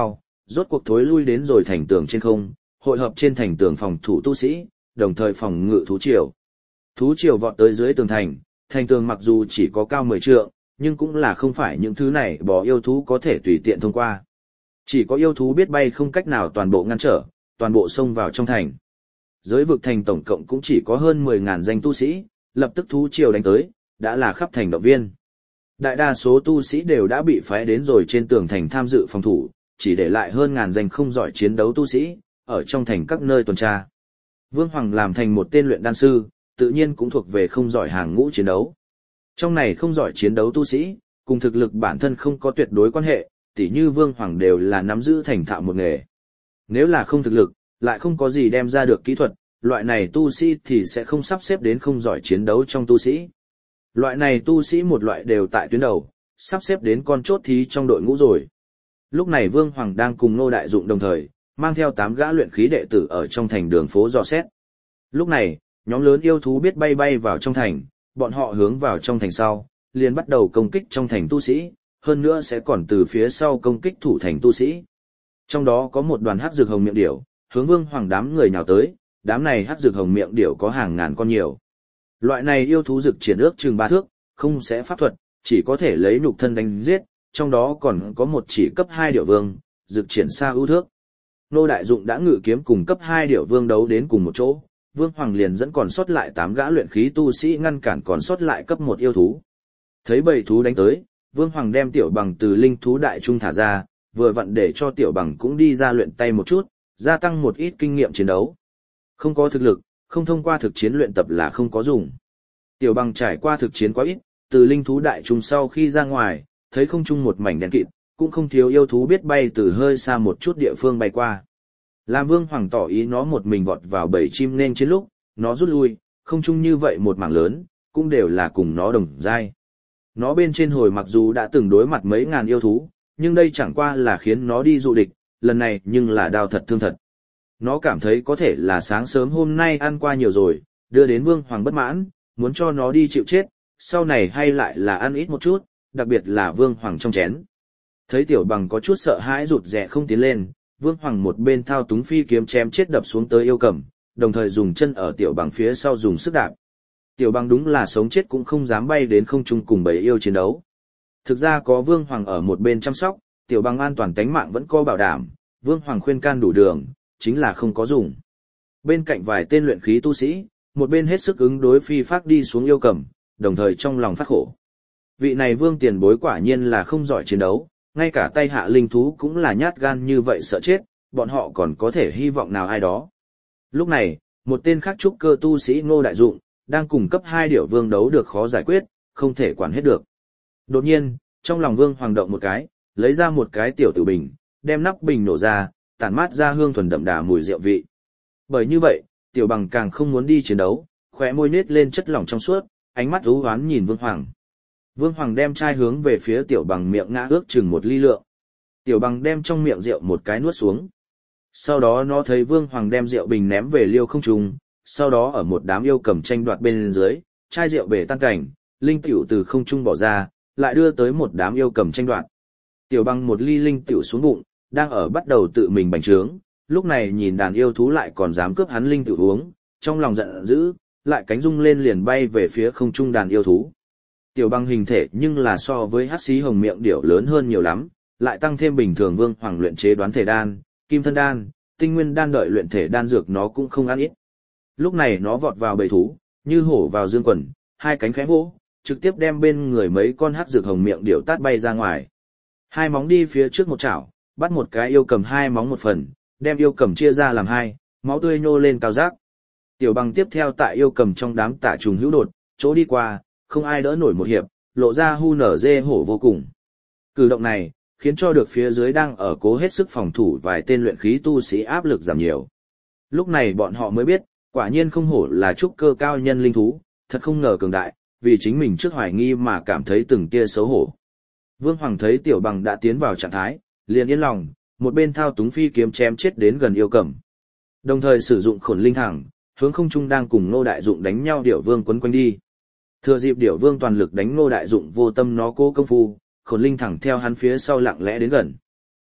rốt cuộc thối lui đến rồi thành tường trên không, hội hợp trên thành tường phòng thủ tu sĩ, đồng thời phòng ngự thú triều. Thú triều vọt tới dưới tường thành tường mặc dù chỉ có cao 10 trượng, nhưng cũng là không phải những thứ này bò yêu thú có thể tùy tiện thông qua. Chỉ có yêu thú biết bay không cách nào toàn bộ ngăn trở, toàn bộ xông vào trong thành. Giới vực thành tổng cộng cũng chỉ có hơn 10.000 danh tu sĩ, lập tức thú triều đánh tới, đã là khắp thành động viên. Đại đa số tu sĩ đều đã bị phái đến rồi trên tường thành tham dự phòng thủ, chỉ để lại hơn ngàn danh không giỏi chiến đấu tu sĩ, ở trong thành các nơi tuần tra. Vương Hoàng làm thành một tên luyện đan sư, tự nhiên cũng thuộc về không giỏi hàng ngũ chiến đấu. Trong này không giỏi chiến đấu tu sĩ, cùng thực lực bản thân không có tuyệt đối quan hệ, tỉ như Vương Hoàng đều là nắm giữ thành thạo một nghề. Nếu là không thực lực, lại không có gì đem ra được kỹ thuật, loại này tu sĩ thì sẽ không sắp xếp đến không giỏi chiến đấu trong tu sĩ. Loại này tu sĩ một loại đều tại tuyến đầu, sắp xếp đến con chốt thí trong đội ngũ rồi. Lúc này Vương Hoàng đang cùng Ngô Đại Dụng đồng thời, mang theo 8 gã luyện khí đệ tử ở trong thành đường phố dò xét. Lúc này, nhóm lớn yêu thú biết bay vào trong thành, bọn họ hướng vào trong thành sau, liền bắt đầu công kích trong thành tu sĩ, hơn nữa sẽ còn từ phía sau công kích thủ thành tu sĩ. Trong đó có một đoàn hắc dược hồng miệng điểu, hướng Vương Hoàng đám người nhào tới, đám này hắc dược hồng miệng điểu có hàng ngàn con nhiều. Loại này yêu thú dược triển ước chừng 3 thước, không sẽ pháp thuật, chỉ có thể lấy nhục thân đánh giết, trong đó còn có một chỉ cấp 2 điểu vương, dược triển xa ưu thước. Ngô Đại Dụng đã ngự kiếm cùng cấp 2 điểu vương đấu đến cùng một chỗ, Vương Hoàng liền dẫn còn sót lại 8 gã luyện khí tu sĩ ngăn cản còn sót lại cấp 1 yêu thú. Thấy bầy thú đánh tới, Vương Hoàng đem Tiểu Bằng từ linh thú đại trung thả ra, vừa vặn để cho Tiểu Bằng cũng đi ra luyện tay một chút, gia tăng một ít kinh nghiệm chiến đấu. Không có thực lực, không thông qua thực chiến luyện tập là không có dùng. Tiểu Bằng trải qua thực chiến quá ít, từ linh thú đại trung sau khi ra ngoài, thấy không trung một mảnh đen kịt, cũng không thiếu yêu thú biết bay từ hơi xa một chút địa phương bay qua. Làm Vương Hoàng tỏ ý nó một mình vọt vào bầy chim nên chiến lúc, nó rút lui, không chung như vậy một mảng lớn, cũng đều là cùng nó đồng giai. Nó bên trên hồi mặc dù đã từng đối mặt mấy ngàn yêu thú, nhưng đây chẳng qua là khiến nó đi dụ địch, lần này nhưng là đau thật thương thật. Nó cảm thấy có thể là sáng sớm hôm nay ăn qua nhiều rồi, đưa đến Vương Hoàng bất mãn, muốn cho nó đi chịu chết, sau này hay lại là ăn ít một chút, đặc biệt là Vương Hoàng trong chén. Thấy Tiểu Bằng có chút sợ hãi rụt rè không tiến lên, Vương Hoàng một bên thao túng phi kiếm chém chết đập xuống tới yêu cầm, đồng thời dùng chân ở Tiểu Bằng phía sau dùng sức đạp. Tiểu Bằng đúng là sống chết cũng không dám bay đến không trung cùng bầy yêu chiến đấu. Thực ra có Vương Hoàng ở một bên chăm sóc, Tiểu Bằng an toàn tánh mạng vẫn có bảo đảm, Vương Hoàng khuyên can đủ đường, chính là không có dùng. Bên cạnh vài tên luyện khí tu sĩ, một bên hết sức ứng đối phi phác đi xuống yêu cầm, đồng thời trong lòng phát khổ. Vị này Vương tiền bối quả nhiên là không giỏi chiến đấu, ngay cả tay hạ linh thú cũng là nhát gan như vậy sợ chết, bọn họ còn có thể hy vọng nào ai đó. Lúc này, một tên khác trúc cơ tu sĩ Ngô Đại Dụng, đang cùng cấp 2 điểu vương đấu được khó giải quyết, không thể quản hết được. Đột nhiên, trong lòng Vương Hoàng động một cái, lấy ra một cái tiểu tử bình, đem nắp bình nổ ra, tản mát ra hương thuần đậm đà mùi rượu vị. Bởi như vậy, Tiểu Bằng càng không muốn đi chiến đấu, khóe môi nết lên chất lỏng trong suốt, ánh mắt u hoán nhìn Vương Hoàng. Vương Hoàng đem chai hướng về phía Tiểu Bằng miệng ngã ước chừng 1 ly lượng. Tiểu Bằng đem trong miệng rượu một cái nuốt xuống. Sau đó nó thấy Vương Hoàng đem rượu bình ném về liêu không trung, sau đó ở một đám yêu cầm tranh đoạt bên dưới, chai rượu bể tan cảnh, linh tiểu từ không trung bỏ ra, lại đưa tới một đám yêu cầm tranh đoạt. Tiểu Bằng một ly linh tiểu xuống bụng, đang ở bắt đầu tự mình bành trướng, lúc này nhìn đàn yêu thú lại còn dám cướp hắn linh tiểu uống, trong lòng giận dữ, lại cánh rung lên liền bay về phía không trung đàn yêu thú. Tiểu Bằng hình thể nhưng là so với hắc xí hồng miệng điểu lớn hơn nhiều lắm, lại tăng thêm bình thường Vương Hoàng luyện chế đoán thể đan, kim thân đan, tinh nguyên đan đợi luyện thể đan dược nó cũng không ăn ít. Lúc này nó vọt vào bầy thú, như hổ vào dương quần, hai cánh khẽ vỗ, trực tiếp đem bên người mấy con hắc dược hồng miệng điểu tát bay ra ngoài. Hai móng đi phía trước một chảo, bắt một cái yêu cầm 2 móng một phần, đem yêu cầm chia ra làm 2, máu tươi nhô lên cao giác. Tiểu Bằng tiếp theo tại yêu cầm trong đám tả trùng hữu đột, chỗ đi qua, không ai đỡ nổi một hiệp, lộ ra hu nở dê hổ vô cùng. Cử động này, khiến cho được phía dưới đang ở cố hết sức phòng thủ vài tên luyện khí tu sĩ áp lực giảm nhiều. Lúc này bọn họ mới biết, quả nhiên không hổ là trúc cơ cao nhân linh thú, thật không ngờ cường đại, vì chính mình trước hoài nghi mà cảm thấy từng tia xấu hổ. Vương Hoàng thấy Tiểu Bằng đã tiến vào trạng thái, liền yên lòng, một bên thao túng phi kiếm chém chết đến gần yêu cầm. Đồng thời sử dụng khổn linh thẳng, hướng không trung đang cùng Ngô Đại Dụng đánh nhau điểu vương quấn quanh đi. Thừa dịp điểu vương toàn lực đánh Ngô Đại Dụng vô tâm nó cố công phu, khổn linh thẳng theo hắn phía sau lặng lẽ đến gần.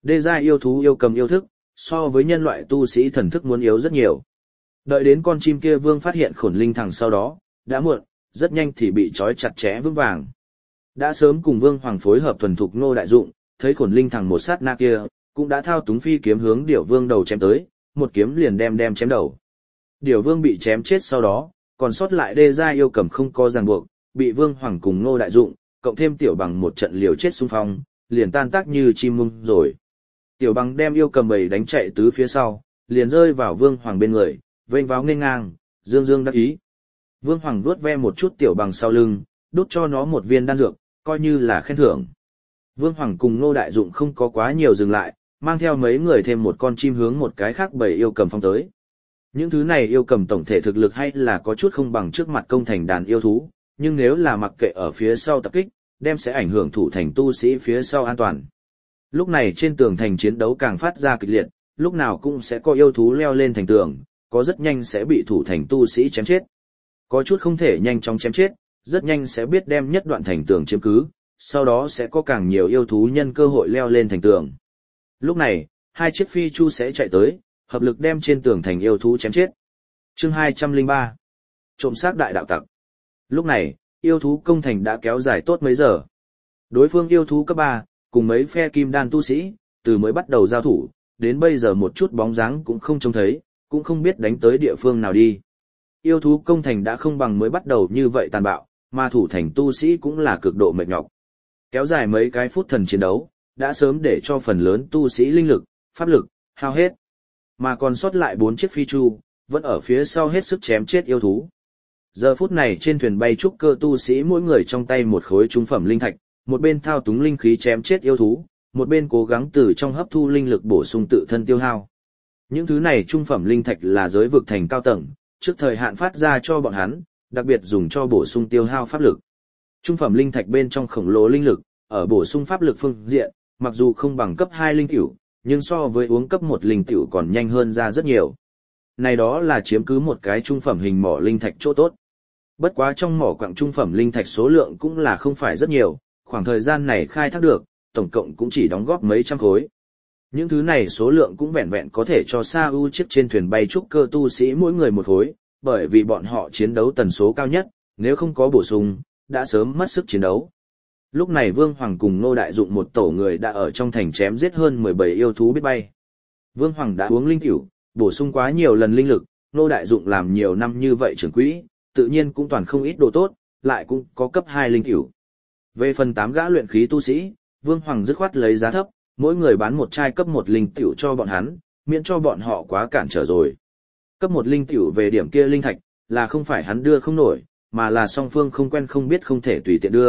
Đê giai yêu thú yêu cầm yêu thức, so với nhân loại tu sĩ thần thức muốn yếu rất nhiều. Đợi đến con chim kia vương phát hiện khổn linh thằng sau đó, đã muộn, rất nhanh thì bị trói chặt chẽ vững vàng. Đã sớm cùng vương hoàng phối hợp thuần thục Ngô Đại Dụng, thấy khổn linh thằng một sát na kia, cũng đã thao túng phi kiếm hướng điểu vương đầu chém tới, một kiếm liền đem chém đầu. Điểu vương bị chém chết sau đó, còn sót lại đê giai yêu cầm không có ràng buộc, bị vương hoàng cùng Ngô Đại Dụng, cộng thêm tiểu bằng một trận liều chết xung phong, liền tan tác như chim mung rồi. Tiểu bằng đem yêu cầm bầy đánh chạy tứ phía sau, liền rơi vào vương hoàng bên người, vênh váo nghênh ngang, dương dương đắc ý. Vương hoàng vuốt ve một chút tiểu bằng sau lưng, đút cho nó một viên đan dược, coi như là khen thưởng. Vương hoàng cùng Ngô Đại Dụng không có quá nhiều dừng lại, mang theo mấy người thêm một con chim hướng một cái khác bầy yêu cầm phong tới. Những thứ này yêu cầm tổng thể thực lực hay là có chút không bằng trước mặt công thành đàn yêu thú, nhưng nếu là mặc kệ ở phía sau tập kích, đem sẽ ảnh hưởng thủ thành tu sĩ phía sau an toàn. Lúc này trên tường thành chiến đấu càng phát ra kịch liệt, lúc nào cũng sẽ có yêu thú leo lên thành tường, có rất nhanh sẽ bị thủ thành tu sĩ chém chết. Có chút không thể nhanh chóng chém chết, rất nhanh sẽ biết đem nhất đoạn thành tường chiếm cứ, sau đó sẽ có càng nhiều yêu thú nhân cơ hội leo lên thành tường. Lúc này, hai chiếc phi chu sẽ chạy tới, hợp lực đem trên tường thành yêu thú chém chết. Chương 203. Trộm xác đại đạo tặc. Lúc này, yêu thú công thành đã kéo dài tốt mấy giờ. Đối phương yêu thú cấp 3, cùng mấy phe kim đan tu sĩ, từ mới bắt đầu giao thủ, đến bây giờ một chút bóng dáng cũng không trông thấy, cũng không biết đánh tới địa phương nào đi. Yêu thú công thành đã không bằng mới bắt đầu như vậy tàn bạo, mà thủ thành tu sĩ cũng là cực độ mệt nhọc. Kéo dài mấy cái phút thần chiến đấu, đã sớm để cho phần lớn tu sĩ linh lực, pháp lực, hao hết. Mà còn sót lại 4 chiếc phi chu, vẫn ở phía sau hết sức chém chết yêu thú. Giờ phút này trên thuyền bay trúc cơ tu sĩ mỗi người trong tay một khối trung phẩm linh thạch, một bên thao túng linh khí chém chết yêu thú, một bên cố gắng từ trong hấp thu linh lực bổ sung tự thân tiêu hao. Những thứ này trung phẩm linh thạch là giới vực thành cao tầng, trước thời hạn phát ra cho bọn hắn, đặc biệt dùng cho bổ sung tiêu hao pháp lực. Trung phẩm linh thạch bên trong khổng lồ linh lực, ở bổ sung pháp lực phương diện, mặc dù không bằng cấp 2 linh tiểu, nhưng so với uống cấp 1 linh tiểu còn nhanh hơn ra rất nhiều. Này đó là chiếm cứ một cái trung phẩm hình mỏ linh thạch chỗ tốt. Bất quá trong mỏ quặng trung phẩm linh thạch số lượng cũng là không phải rất nhiều, khoảng thời gian này khai thác được, tổng cộng cũng chỉ đóng góp mấy trăm khối. Những thứ này số lượng cũng vẹn vẹn có thể cho Sa U chiếc trên thuyền bay trúc cơ tu sĩ mỗi người một khối, bởi vì bọn họ chiến đấu tần số cao nhất, nếu không có bổ sung, đã sớm mất sức chiến đấu. Lúc này Vương Hoàng cùng Ngô Đại Dụng một tổ người đã ở trong thành chém giết hơn 17 yêu thú biết bay. Vương Hoàng đã uống linh tiểu, bổ sung quá nhiều lần linh lực, Ngô Đại Dụng làm nhiều năm như vậy trưởng quỹ, tự nhiên cũng toàn không ít đồ tốt, lại cũng có cấp 2 linh tiểu. Về phần 8 gã luyện khí tu sĩ, Vương Hoàng dứt khoát lấy giá thấp, mỗi người bán một chai cấp 1 linh tiểu cho bọn hắn, miễn cho bọn họ quá cản trở rồi. Cấp 1 linh tiểu về điểm kia linh thạch, là không phải hắn đưa không nổi, mà là song phương không quen không biết không thể tùy tiện đưa.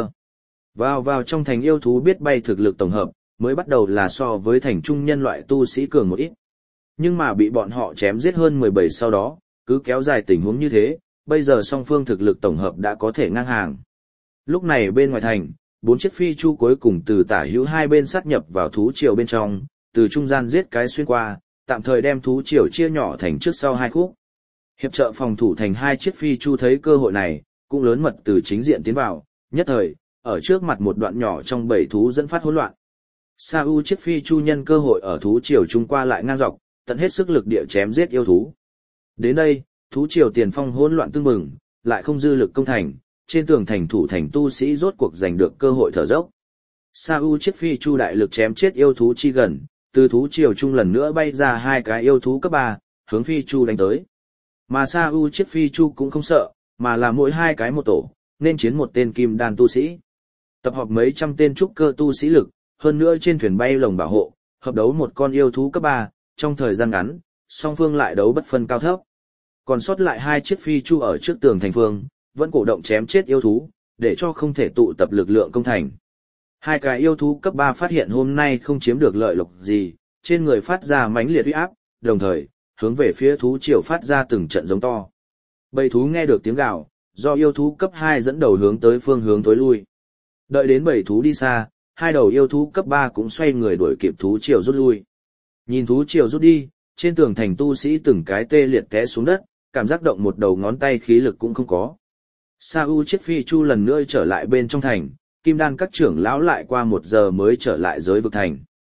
Vào trong thành yêu thú biết bay thực lực tổng hợp, mới bắt đầu là so với thành trung nhân loại tu sĩ cường một ít. Nhưng mà bị bọn họ chém giết hơn 17 sau đó, cứ kéo dài tình huống như thế, bây giờ song phương thực lực tổng hợp đã có thể ngang hàng. Lúc này bên ngoài thành, 4 chiếc phi chu cuối cùng từ tả hữu hai bên sát nhập vào thú triều bên trong, từ trung gian giết cái xuyên qua, tạm thời đem thú triều chia nhỏ thành trước sau hai khúc. Hiệp trợ phòng thủ thành 2 chiếc phi chu thấy cơ hội này, cũng lớn mật từ chính diện tiến vào, nhất thời, ở trước mặt một đoạn nhỏ trong bầy thú dẫn phát hỗn loạn. Sa U chiếc phi chu nhân cơ hội ở thú triều trung qua lại ngang dọc, tận hết sức lực địa chém giết yêu thú. Đến đây, thú triều tiền phong hỗn loạn tương mừng, lại không dư lực công thành, trên tường thành thủ thành tu sĩ rốt cuộc giành được cơ hội thở dốc. Sa U chiếc phi chu đại lực chém chết yêu thú chi gần, từ thú triều trung lần nữa bay ra 2 cái yêu thú cấp 3, hướng phi chu đánh tới. Mà Sa U chiếc phi chu cũng không sợ, mà là mỗi 2 cái một tổ, nên chiến một tên kim đan tu sĩ. Tập hợp mấy trăm tên trúc cơ tu sĩ lực, hơn nữa trên thuyền bay lồng bảo hộ, hợp đấu một con yêu thú cấp 3, trong thời gian ngắn, song phương lại đấu bất phân cao thấp. Còn sót lại 2 chiếc phi chu ở trước tường thành phương, vẫn cổ động chém chết yêu thú, để cho không thể tụ tập lực lượng công thành. 2 cái yêu thú cấp 3 phát hiện hôm nay không chiếm được lợi lộc gì, trên người phát ra mãnh liệt uy áp, đồng thời, hướng về phía thú triều phát ra từng trận giống to. Bầy thú nghe được tiếng gào, do yêu thú cấp 2 dẫn đầu hướng tới phương hướng tối lui. Đợi đến bầy thú đi xa, 2 đầu yêu thú cấp 3 cũng xoay người đuổi kịp thú triều rút lui. Nhìn thú triều rút đi, trên tường thành tu sĩ từng cái tê liệt té xuống đất, cảm giác động một đầu ngón tay khí lực cũng không có. Sa U chiếc phi chu lần nữa trở lại bên trong thành, kim đan các trưởng lão lại qua 1 giờ mới trở lại giới vực thành.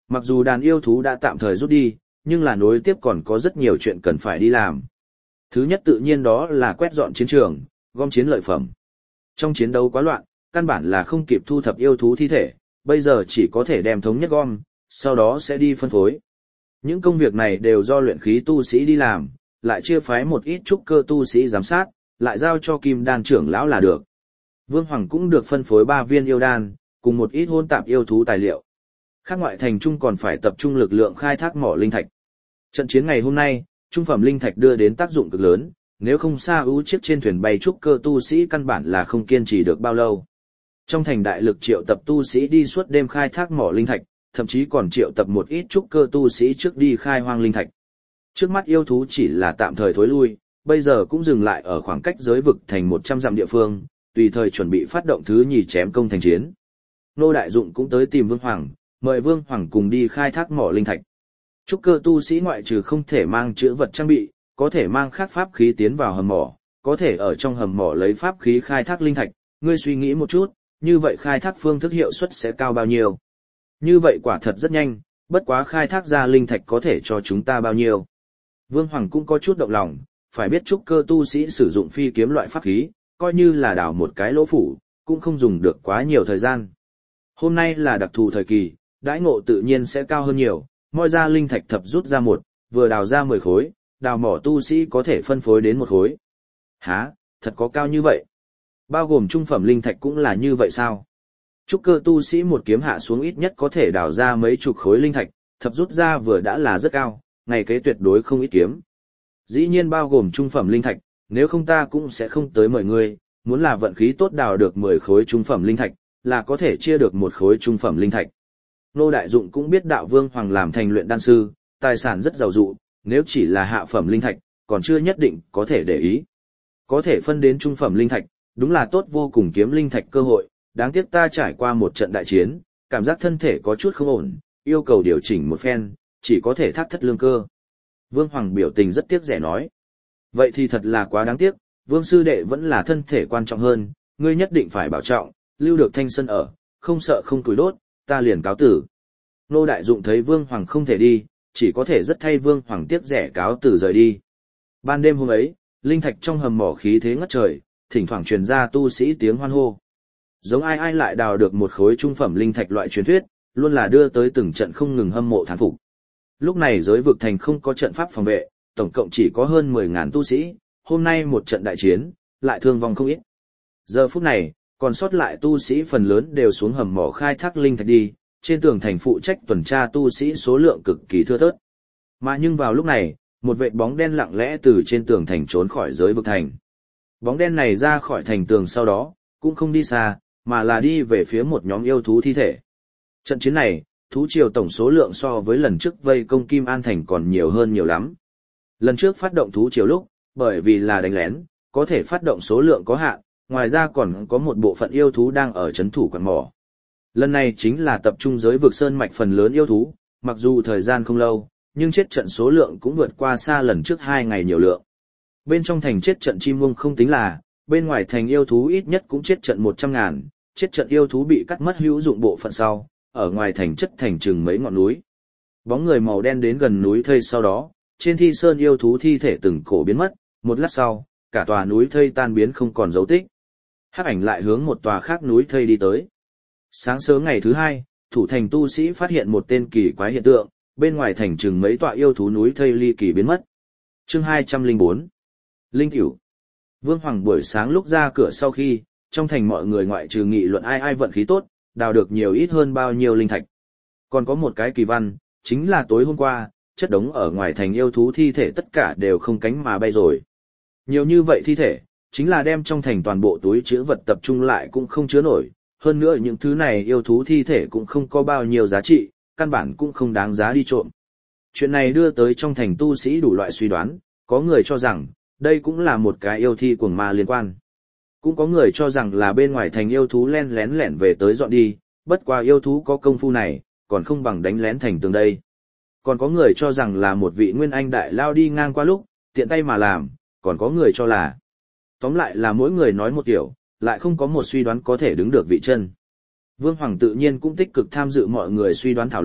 Mặc dù đàn yêu thú đã tạm thời rút đi, nhưng là nối tiếp còn có rất nhiều chuyện cần phải đi làm. Thứ nhất tự nhiên đó là quét dọn chiến trường, gom chiến lợi phẩm. Trong chiến đấu quá loạn, căn bản là không kịp thu thập yêu thú thi thể, bây giờ chỉ có thể đem thống nhất gom, sau đó sẽ đi phân phối. Những công việc này đều do luyện khí tu sĩ đi làm, lại chia phái một ít trúc cơ tu sĩ giám sát, lại giao cho Kim Đan trưởng lão là được. Vương Hoàng cũng được phân phối 3 viên yêu đan, cùng một ít hôn tạp yêu thú tài liệu. Khác ngoại thành trung còn phải tập trung lực lượng khai thác mỏ linh thạch. Trận chiến ngày hôm nay, trung phẩm linh thạch đưa đến tác dụng cực lớn, nếu không xa ưu chiếc trên thuyền bay trúc cơ tu sĩ căn bản là không kiên trì được bao lâu. Trong thành đại lực triệu tập tu sĩ đi suốt đêm khai thác mỏ linh thạch, thậm chí còn triệu tập một ít trúc cơ tu sĩ trước đi khai hoang linh thạch. Trước mắt yêu thú chỉ là tạm thời thối lui, bây giờ cũng dừng lại ở khoảng cách giới vực thành 100 dặm địa phương, tùy thời chuẩn bị phát động thứ nhì chém công thành chiến. Nô Đại Dụng cũng tới tìm Vương Hoàng, mời Vương Hoàng cùng đi khai thác mỏ linh thạch. Trúc cơ tu sĩ ngoại trừ không thể mang chữ vật trang bị, có thể mang khác pháp khí tiến vào hầm mỏ, có thể ở trong hầm mỏ lấy pháp khí khai thác linh thạch, ngươi suy nghĩ một chút, như vậy khai thác phương thức hiệu suất sẽ cao bao nhiêu? Như vậy quả thật rất nhanh, bất quá khai thác ra linh thạch có thể cho chúng ta bao nhiêu? Vương Hoàng cũng có chút động lòng, phải biết trúc cơ tu sĩ sử dụng phi kiếm loại pháp khí, coi như là đào một cái lỗ phủ, cũng không dùng được quá nhiều thời gian. Hôm nay là đặc thù thời kỳ, đãi ngộ tự nhiên sẽ cao hơn nhiều, moi ra linh thạch thập rút ra một, vừa đào ra 10 khối, đào mỏ tu sĩ có thể phân phối đến 1 khối. Hả, thật có cao như vậy? Bao gồm trung phẩm linh thạch cũng là như vậy sao? Trúc cơ tu sĩ một kiếm hạ xuống ít nhất có thể đào ra mấy chục khối linh thạch, thập rút ra vừa đã là rất cao, ngày kế tuyệt đối không ít kiếm. Dĩ nhiên bao gồm trung phẩm linh thạch, nếu không ta cũng sẽ không tới mời ngươi, muốn là vận khí tốt đào được 10 khối trung phẩm linh thạch, là có thể chia được 1 khối trung phẩm linh thạch. Nô Đại Dụng cũng biết đạo Vương Hoàng làm thành luyện đan sư, tài sản rất giàu dụ, nếu chỉ là hạ phẩm linh thạch, còn chưa nhất định có thể để ý. Có thể phân đến trung phẩm linh thạch, đúng là tốt vô cùng kiếm linh thạch cơ hội, đáng tiếc ta trải qua một trận đại chiến, cảm giác thân thể có chút không ổn, yêu cầu điều chỉnh một phen, chỉ có thể thác thất lương cơ. Vương Hoàng biểu tình rất tiếc rẻ nói. Vậy thì thật là quá đáng tiếc, Vương sư đệ vẫn là thân thể quan trọng hơn, ngươi nhất định phải bảo trọng, lưu được thanh sân ở, không sợ không tuổi đốt, ta liền cáo tử. Nô Đại Dụng thấy Vương Hoàng không thể đi, chỉ có thể rất thay Vương Hoàng tiếc rẻ cáo tử rời đi. Ban đêm hôm ấy, linh thạch trong hầm mỏ khí thế ngất trời, thỉnh thoảng truyền ra tu sĩ tiếng hoan hô. Giống ai ai lại đào được 1 khối trung phẩm linh thạch loại truyền thuyết, luôn là đưa tới từng trận không ngừng hâm mộ thán phục. Lúc này giới vực thành không có trận pháp phòng vệ, tổng cộng chỉ có hơn 10.000 tu sĩ, hôm nay một trận đại chiến, lại thương vong không ít. Giờ phút này, còn sót lại tu sĩ phần lớn đều xuống hầm mỏ khai thác linh thạch đi, trên tường thành phụ trách tuần tra tu sĩ số lượng cực kỳ thưa thớt. Mà nhưng vào lúc này, một vệt bóng đen lặng lẽ từ trên tường thành trốn khỏi giới vực thành. Bóng đen này ra khỏi thành tường sau đó, cũng không đi xa, mà là đi về phía một nhóm yêu thú thi thể. Trận chiến này, thú triều tổng số lượng so với lần trước vây công Kim An Thành còn nhiều hơn nhiều lắm. Lần trước phát động thú triều lúc, bởi vì là đánh lén, có thể phát động số lượng có hạn, ngoài ra còn có một bộ phận yêu thú đang ở trấn thủ quặng mỏ. Lần này chính là tập trung giới vực sơn mạch phần lớn yêu thú, mặc dù thời gian không lâu, nhưng chết trận số lượng cũng vượt qua xa lần trước 2 ngày nhiều lượng. Bên trong thành chết trận chim muông không tính là, bên ngoài thành yêu thú ít nhất cũng chết trận 100.000, chết trận yêu thú bị cắt mất hữu dụng bộ phận sau, ở ngoài thành chất thành chừng mấy ngọn núi. Bóng người màu đen đến gần núi thây sau đó, trên thi sơn yêu thú thi thể từng cổ biến mất, một lát sau, cả tòa núi thây tan biến không còn dấu tích. Hắc ảnh lại hướng một tòa khác núi thây đi tới. Sáng sớm ngày thứ 2, thủ thành tu sĩ phát hiện một tên kỳ quái hiện tượng, bên ngoài thành chừng mấy tọa yêu thú núi thây ly kỳ biến mất. Chương 204. Linh Cửu. Vương Hoàng buổi sáng lúc ra cửa sau khi, trong thành mọi người ngoại trừ nghị luận ai ai vận khí tốt, đào được nhiều ít hơn bao nhiêu linh thạch. Còn có một cái kỳ văn, chính là tối hôm qua, chất đống ở ngoài thành yêu thú thi thể tất cả đều không cánh mà bay rồi. Nhiều như vậy thi thể, chính là đem trong thành toàn bộ túi trữ vật tập trung lại cũng không chứa nổi, hơn nữa những thứ này yêu thú thi thể cũng không có bao nhiêu giá trị, căn bản cũng không đáng giá đi trộm. Chuyện này đưa tới trong thành tu sĩ đủ loại suy đoán, có người cho rằng, đây cũng là một cái yêu thi cuồng ma liên quan. Cũng có người cho rằng là bên ngoài thành yêu thú len lén lẻn về tới dọn đi, bất qua yêu thú có công phu này, còn không bằng đánh lén thành tường đây. Còn có người cho rằng là một vị nguyên anh đại lao đi ngang qua lúc, tiện tay mà làm, còn có người cho là. Tóm lại là mỗi người nói một kiểu, lại không có một suy đoán có thể đứng được vị chân. Vương Hoàng tự nhiên cũng tích cực tham dự mọi người suy đoán thảo luận,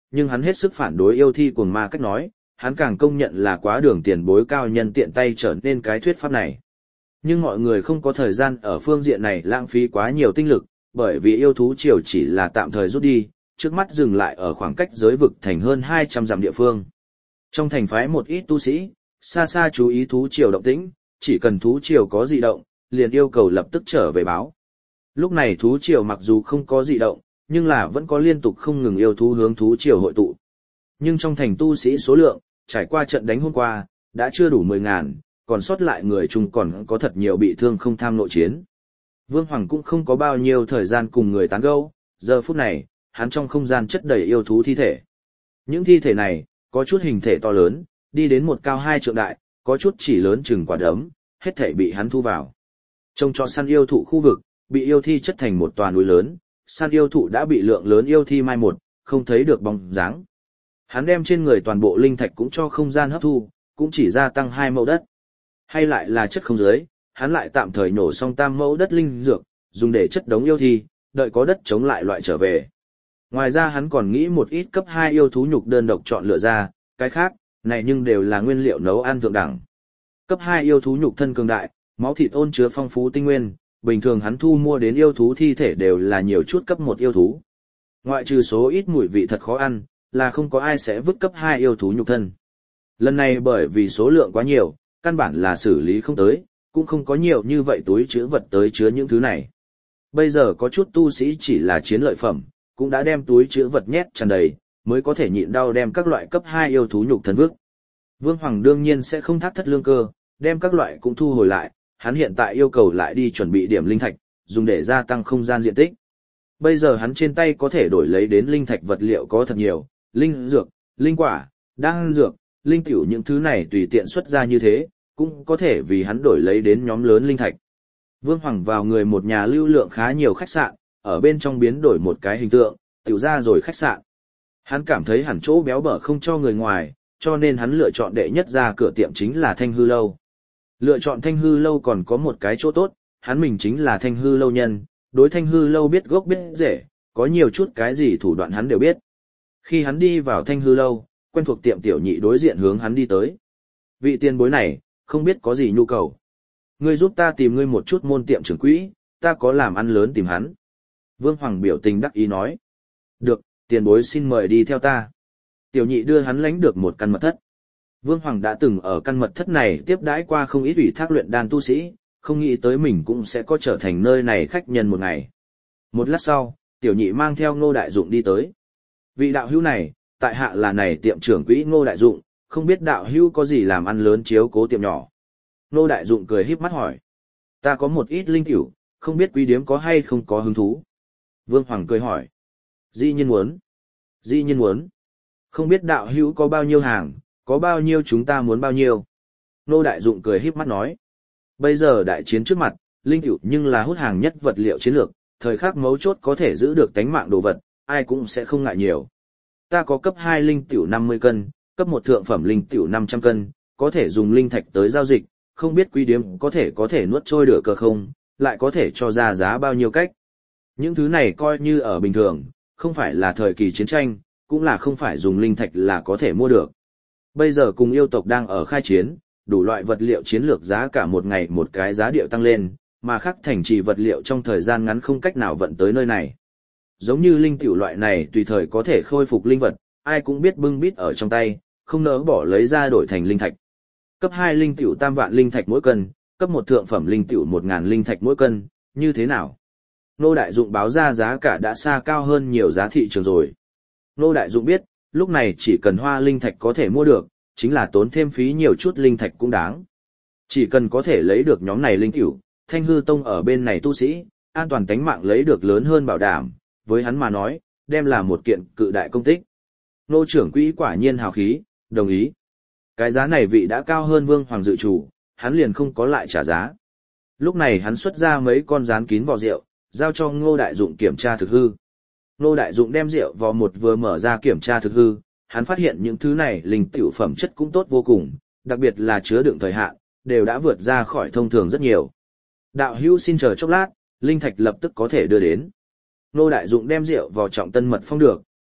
nhưng hắn hết sức phản đối yêu thi cuồng ma cách nói, hắn càng công nhận là quá đường tiền bối cao nhân tiện tay trở nên cái thuyết pháp này. Nhưng mọi người không có thời gian ở phương diện này lãng phí quá nhiều tinh lực, bởi vì yêu thú triều chỉ là tạm thời rút đi, trước mắt dừng lại ở khoảng cách giới vực thành hơn 200 dặm địa phương. Trong thành phái một ít tu sĩ, xa xa chú ý thú triều động tĩnh, chỉ cần thú triều có dị động, liền yêu cầu lập tức trở về báo. Lúc này thú triều mặc dù không có dị động, nhưng là vẫn có liên tục không ngừng yêu thú hướng thú triều hội tụ. Nhưng trong thành tu sĩ số lượng, trải qua trận đánh hôm qua, đã chưa đủ 10.000, còn sót lại người chung còn có thật nhiều bị thương không tham nội chiến. Vương Hoàng cũng không có bao nhiêu thời gian cùng người tán gẫu, giờ phút này, hắn trong không gian chất đầy yêu thú thi thể. Những thi thể này, có chút hình thể to lớn, đi đến một cao 2 trượng đại, có chút chỉ lớn chừng quả đấm, hết thể bị hắn thu vào. Trông cho săn yêu thụ khu vực, bị yêu thi chất thành một tòa núi lớn, săn yêu thụ đã bị lượng lớn yêu thi mai một, không thấy được bóng dáng. Hắn đem trên người toàn bộ linh thạch cũng cho không gian hấp thu, cũng chỉ gia tăng 2 mẫu đất. Hay lại là chất không dưới, hắn lại tạm thời nổ xong 3 mẫu đất linh dược, dùng để chất đống yêu thi, đợi có đất chống lại loại trở về. Ngoài ra hắn còn nghĩ một ít cấp 2 yêu thú nhục đơn độc chọn lựa ra, cái khác, này nhưng đều là nguyên liệu nấu ăn thượng đẳng. Cấp 2 yêu thú nhục thân cường đại, máu thịt ôn chứa phong phú tinh nguyên, bình thường hắn thu mua đến yêu thú thi thể đều là nhiều chút cấp 1 yêu thú. Ngoại trừ số ít mùi vị thật khó ăn, là không có ai sẽ vứt cấp 2 yêu thú nhục thân. Lần này bởi vì số lượng quá nhiều, căn bản là xử lý không tới, cũng không có nhiều như vậy túi chứa vật tới chứa những thứ này. Bây giờ có chút tu sĩ chỉ là chiến lợi phẩm, cũng đã đem túi chứa vật nhét tràn đầy, mới có thể nhịn đau đem các loại cấp 2 yêu thú nhục thân vứt. Vương Hoàng đương nhiên sẽ không thác thất lương cơ, đem các loại cũng thu hồi lại, hắn hiện tại yêu cầu lại đi chuẩn bị điểm linh thạch, dùng để gia tăng không gian diện tích. Bây giờ hắn trên tay có thể đổi lấy đến linh thạch vật liệu có thật nhiều, linh dược, linh quả, đan dược, linh tiểu những thứ này tùy tiện xuất ra như thế, cũng có thể vì hắn đổi lấy đến nhóm lớn linh thạch. Vương Hoàng vào người một nhà lưu lượng khá nhiều khách sạn, ở bên trong biến đổi một cái hình tượng, tiểu ra rồi khách sạn. Hắn cảm thấy hẳn chỗ béo bở không cho người ngoài, cho nên hắn lựa chọn đệ nhất ra cửa tiệm chính là Thanh Hư Lâu. Lựa chọn Thanh Hư Lâu còn có một cái chỗ tốt, hắn mình chính là Thanh Hư Lâu nhân, đối Thanh Hư Lâu biết gốc biết rễ, có nhiều chút cái gì thủ đoạn hắn đều biết. Khi hắn đi vào Thanh Hư Lâu, quen thuộc tiệm tiểu nhị đối diện hướng hắn đi tới. Vị tiền bối này, không biết có gì nhu cầu. Ngươi giúp ta tìm ngươi một chút môn tiệm trưởng quỹ, ta có làm ăn lớn tìm hắn. Vương Hoàng biểu tình đắc ý nói. Được, tiền bối xin mời đi theo ta. Tiểu nhị đưa hắn lánh được một căn mật thất. Vương Hoàng đã từng ở căn mật thất này tiếp đãi qua không ít ủy thác luyện đan tu sĩ, không nghĩ tới mình cũng sẽ có trở thành nơi này khách nhân một ngày. Một lát sau, tiểu nhị mang theo Ngô Đại Dụng đi tới. Vị đạo hữu này, tại hạ là này tiệm trưởng quỹ Ngô Đại Dụng, không biết đạo hữu có gì làm ăn lớn chiếu cố tiệm nhỏ. Ngô Đại Dụng cười híp mắt hỏi. Ta có một ít linh tiểu, không biết quý điếm có hay không có hứng thú. Vương Hoàng cười hỏi. Dĩ nhiên muốn. Dĩ nhiên muốn. Không biết đạo hữu có bao nhiêu hàng, có bao nhiêu chúng ta muốn bao nhiêu. Ngô Đại Dụng cười híp mắt nói. Bây giờ đại chiến trước mặt, linh tiểu nhưng là hút hàng nhất vật liệu chiến lược, thời khắc mấu chốt có thể giữ được tánh mạng đồ vật, ai cũng sẽ không ngại nhiều. Ta có cấp 2 linh tiểu 50 cân, cấp 1 thượng phẩm linh tiểu 500 cân, có thể dùng linh thạch tới giao dịch, không biết quý điếm có thể nuốt trôi được cơ không, lại có thể cho ra giá bao nhiêu cách. Những thứ này coi như ở bình thường, không phải là thời kỳ chiến tranh, cũng là không phải dùng linh thạch là có thể mua được. Bây giờ cùng yêu tộc đang ở khai chiến, đủ loại vật liệu chiến lược giá cả một ngày một cái giá điệu tăng lên, mà khắc thành trì vật liệu trong thời gian ngắn không cách nào vận tới nơi này. Giống như linh tiểu loại này tùy thời có thể khôi phục linh vật, ai cũng biết bưng bít ở trong tay, không nỡ bỏ lấy ra đổi thành linh thạch. Cấp 2 linh tiểu 3 vạn linh thạch mỗi cân, cấp 1 thượng phẩm linh tiểu 1000 linh thạch mỗi cân, như thế nào? Ngô Đại Dụng báo ra giá cả đã xa cao hơn nhiều giá thị trường rồi. Ngô Đại Dụng biết, lúc này chỉ cần hoa linh thạch có thể mua được, chính là tốn thêm phí nhiều chút linh thạch cũng đáng. Chỉ cần có thể lấy được nhóm này linh tiểu, Thanh Hư Tông ở bên này tu sĩ, an toàn tánh mạng lấy được lớn hơn bảo đảm, với hắn mà nói, đem là một kiện cự đại công tích. Nô trưởng quỹ quả nhiên hào khí, đồng ý. Cái giá này vị đã cao hơn Vương Hoàng dự chủ, hắn liền không có lại trả giá. Lúc này hắn xuất ra mấy con rán kín vò rượu, giao cho Ngô Đại Dụng kiểm tra thực hư. Ngô Đại Dụng đem rượu vò một vừa mở ra kiểm tra thực hư, hắn phát hiện những thứ này linh tiểu phẩm chất cũng tốt vô cùng, đặc biệt là chứa đựng thời hạn, đều đã vượt ra khỏi thông thường rất nhiều. Đạo hữu xin chờ chốc lát, linh thạch lập tức có thể đưa đến. Ngô Đại Dụng đem rượu vào trọng tân mật phong được,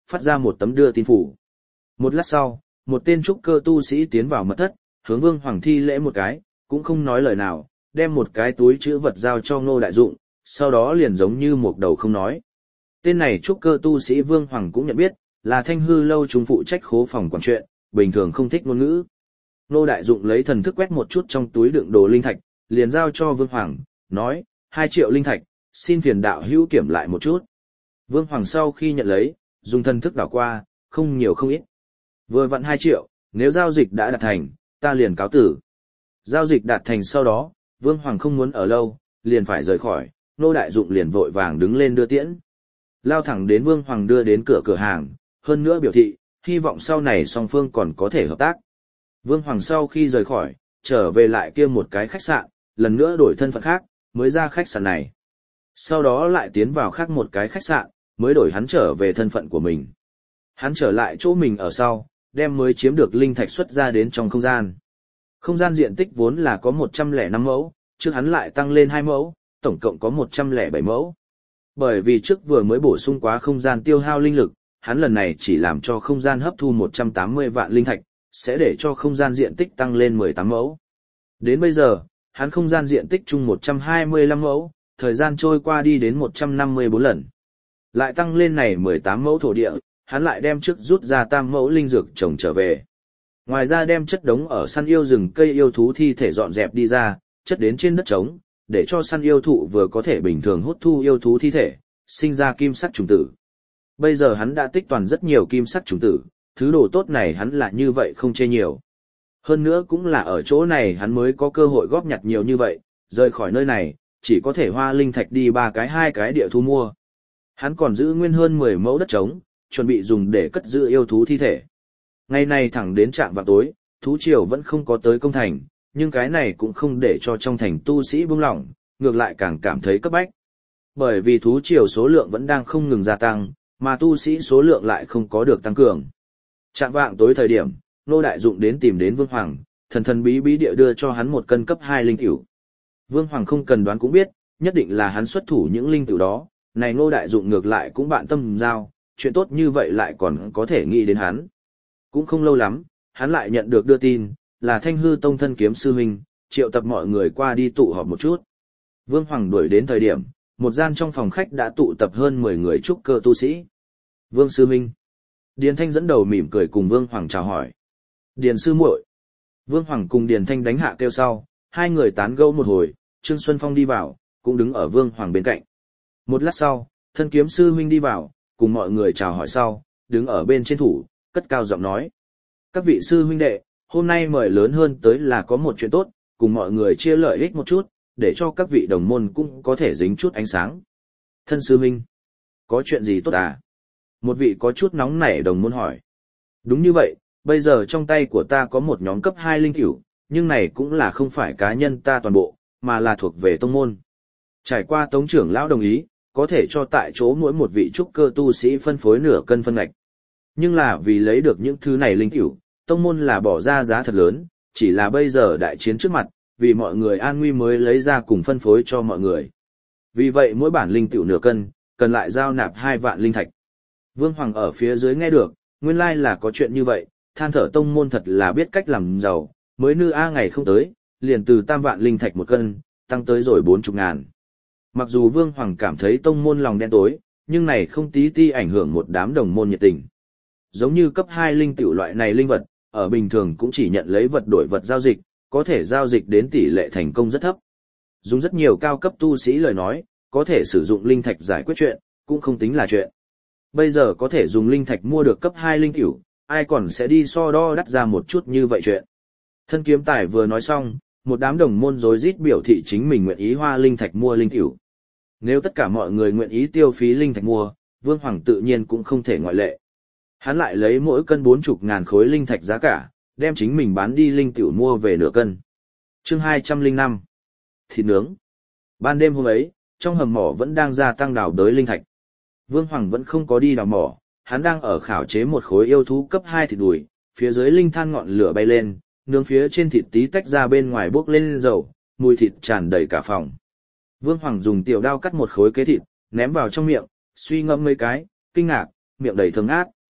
phát ra một tấm đưa tin phủ. Một lát sau, một tên trúc cơ tu sĩ tiến vào mật thất, hướng Vương Hoàng thi lễ một cái, cũng không nói lời nào, đem một cái túi chữ vật giao cho Ngô Đại Dụng, sau đó liền giống như một đầu không nói. Tên này trúc cơ tu sĩ Vương Hoàng cũng nhận biết, là Thanh Hư lâu chúng phụ trách khố phòng quản chuyện, bình thường không thích ngôn ngữ. Ngô Đại Dụng lấy thần thức quét một chút trong túi đựng đồ linh thạch, liền giao cho Vương Hoàng, nói, 2 triệu linh thạch, xin phiền đạo hữu kiểm lại một chút. Vương Hoàng sau khi nhận lấy, dùng thần thức đảo qua, không nhiều không ít. Vừa vặn 2 triệu, nếu giao dịch đã đạt thành, ta liền cáo tử. Giao dịch đạt thành sau đó, Vương Hoàng không muốn ở lâu, liền phải rời khỏi, Ngô Đại Dụng liền vội vàng đứng lên đưa tiễn. Lao thẳng đến Vương Hoàng đưa đến cửa hàng, hơn nữa biểu thị, hy vọng sau này song phương còn có thể hợp tác. Vương Hoàng sau khi rời khỏi, trở về lại kia một cái khách sạn, lần nữa đổi thân phận khác, mới ra khách sạn này. Sau đó lại tiến vào khác một cái khách sạn, mới đổi hắn trở về thân phận của mình. Hắn trở lại chỗ mình ở sau, đem mới chiếm được linh thạch xuất ra đến trong không gian. Không gian diện tích vốn là có 105 mẫu, trước hắn lại tăng lên 2 mẫu, tổng cộng có 107 mẫu. Bởi vì trước vừa mới bổ sung quá không gian tiêu hao linh lực, hắn lần này chỉ làm cho không gian hấp thu 180 vạn linh thạch, sẽ để cho không gian diện tích tăng lên 18 mẫu. Đến bây giờ, hắn không gian diện tích chung 125 mẫu, thời gian trôi qua đi đến 154 lần. Lại tăng lên này 18 mẫu thổ địa, hắn lại đem trước rút ra tam mẫu linh dược trồng trở về. Ngoài ra đem chất đống ở săn yêu rừng cây yêu thú thi thể dọn dẹp đi ra, chất đến trên đất trống, để cho săn yêu thụ vừa có thể bình thường hút thu yêu thú thi thể, sinh ra kim sắc trùng tử. Bây giờ hắn đã tích toàn rất nhiều kim sắc trùng tử, thứ đồ tốt này hắn là như vậy không chê nhiều. Hơn nữa cũng là ở chỗ này hắn mới có cơ hội góp nhặt nhiều như vậy, rời khỏi nơi này, chỉ có thể hoa linh thạch đi 2 cái địa thu mua. Hắn còn giữ nguyên hơn 10 mẫu đất trống, chuẩn bị dùng để cất giữ yêu thú thi thể. Ngày này thẳng đến trạm vào tối, thú triều vẫn không có tới công thành, nhưng cái này cũng không để cho trong thành tu sĩ buông lỏng, ngược lại càng cảm thấy cấp bách. Bởi vì thú triều số lượng vẫn đang không ngừng gia tăng, mà tu sĩ số lượng lại không có được tăng cường. Trạm vạng tối thời điểm, Ngô Đại Dụng đến tìm đến Vương Hoàng, thần thần bí bí địa đưa cho hắn một cân cấp 2 linh tiểu. Vương Hoàng không cần đoán cũng biết, nhất định là hắn xuất thủ những linh tiểu đó, này Ngô Đại Dụng ngược lại cũng bạn tâm giao, chuyện tốt như vậy lại còn có thể nghĩ đến hắn. Cũng không lâu lắm, hắn lại nhận được đưa tin, là Thanh Hư Tông thân kiếm sư huynh, triệu tập mọi người qua đi tụ họp một chút. Vương Hoàng đuổi đến thời điểm, một gian trong phòng khách đã tụ tập hơn 10 người trúc cơ tu sĩ. Vương sư huynh. Điền Thanh dẫn đầu mỉm cười cùng Vương Hoàng chào hỏi. Điền sư muội. Vương Hoàng cùng Điền Thanh đánh hạ kêu sau, hai người tán gẫu một hồi, Trương Xuân Phong đi vào, cũng đứng ở Vương Hoàng bên cạnh. Một lát sau, thân kiếm sư huynh đi vào, cùng mọi người chào hỏi sau, đứng ở bên trên thủ, cất cao giọng nói. Các vị sư huynh đệ, hôm nay mời lớn hơn tới là có một chuyện tốt, cùng mọi người chia lợi ích một chút, để cho các vị đồng môn cũng có thể dính chút ánh sáng. Thân sư huynh, có chuyện gì tốt à? Một vị có chút nóng nảy đồng môn hỏi. Đúng như vậy, bây giờ trong tay của ta có một nhóm cấp 2 linh tiểu, nhưng này cũng là không phải cá nhân ta toàn bộ, mà là thuộc về tông môn. Trải qua tống trưởng lão đồng ý, có thể cho tại chỗ mỗi một vị trúc cơ tu sĩ phân phối nửa cân phân ngạch. Nhưng là vì lấy được những thứ này linh tiểu, tông môn là bỏ ra giá thật lớn, chỉ là bây giờ đại chiến trước mặt, vì mọi người an nguy mới lấy ra cùng phân phối cho mọi người. Vì vậy mỗi bản linh tiểu nửa cân, cần lại giao nạp 2 vạn linh thạch. Vương Hoàng ở phía dưới nghe được, nguyên lai là có chuyện như vậy, than thở tông môn thật là biết cách làm giàu, mới nư a ngày không tới, liền từ 3 vạn linh thạch một cân, tăng tới rồi 40.000. Mặc dù Vương Hoàng cảm thấy tông môn lòng đen tối, nhưng này không tí ti ảnh hưởng một đám đồng môn nhiệt tình. Giống như cấp 2 linh tiểu loại này linh vật, ở bình thường cũng chỉ nhận lấy vật đổi vật giao dịch, có thể giao dịch đến tỷ lệ thành công rất thấp. Dùng rất nhiều cao cấp tu sĩ lời nói, có thể sử dụng linh thạch giải quyết chuyện, cũng không tính là chuyện. Bây giờ có thể dùng linh thạch mua được cấp 2 linh tiểu, ai còn sẽ đi so đo đắt ra một chút như vậy chuyện. Thân kiếm tài vừa nói xong, một đám đồng môn rối rít biểu thị chính mình nguyện ý hoa linh thạch mua linh tiểu. Nếu tất cả mọi người nguyện ý tiêu phí linh thạch mua, Vương Hoàng tự nhiên cũng không thể ngoại lệ. Hắn lại lấy mỗi cân 40.000 khối linh thạch giá cả, đem chính mình bán đi linh tiểu mua về nửa cân. Chương 205. Thịt nướng. Ban đêm hôm ấy, trong hầm mỏ vẫn đang gia tăng đào đới linh thạch. Vương Hoàng vẫn không có đi đào mỏ, hắn đang ở khảo chế một khối yêu thú cấp 2 thịt đùi, phía dưới linh than ngọn lửa bay lên, nướng phía trên thịt tí tách ra bên ngoài bốc lên dầu, mùi thịt tràn đầy cả phòng. Vương Hoàng dùng tiểu đao cắt một khối kế thịt, ném vào trong miệng, suy ngẫm mấy cái, kinh ngạc, miệng đầy thơm ngát.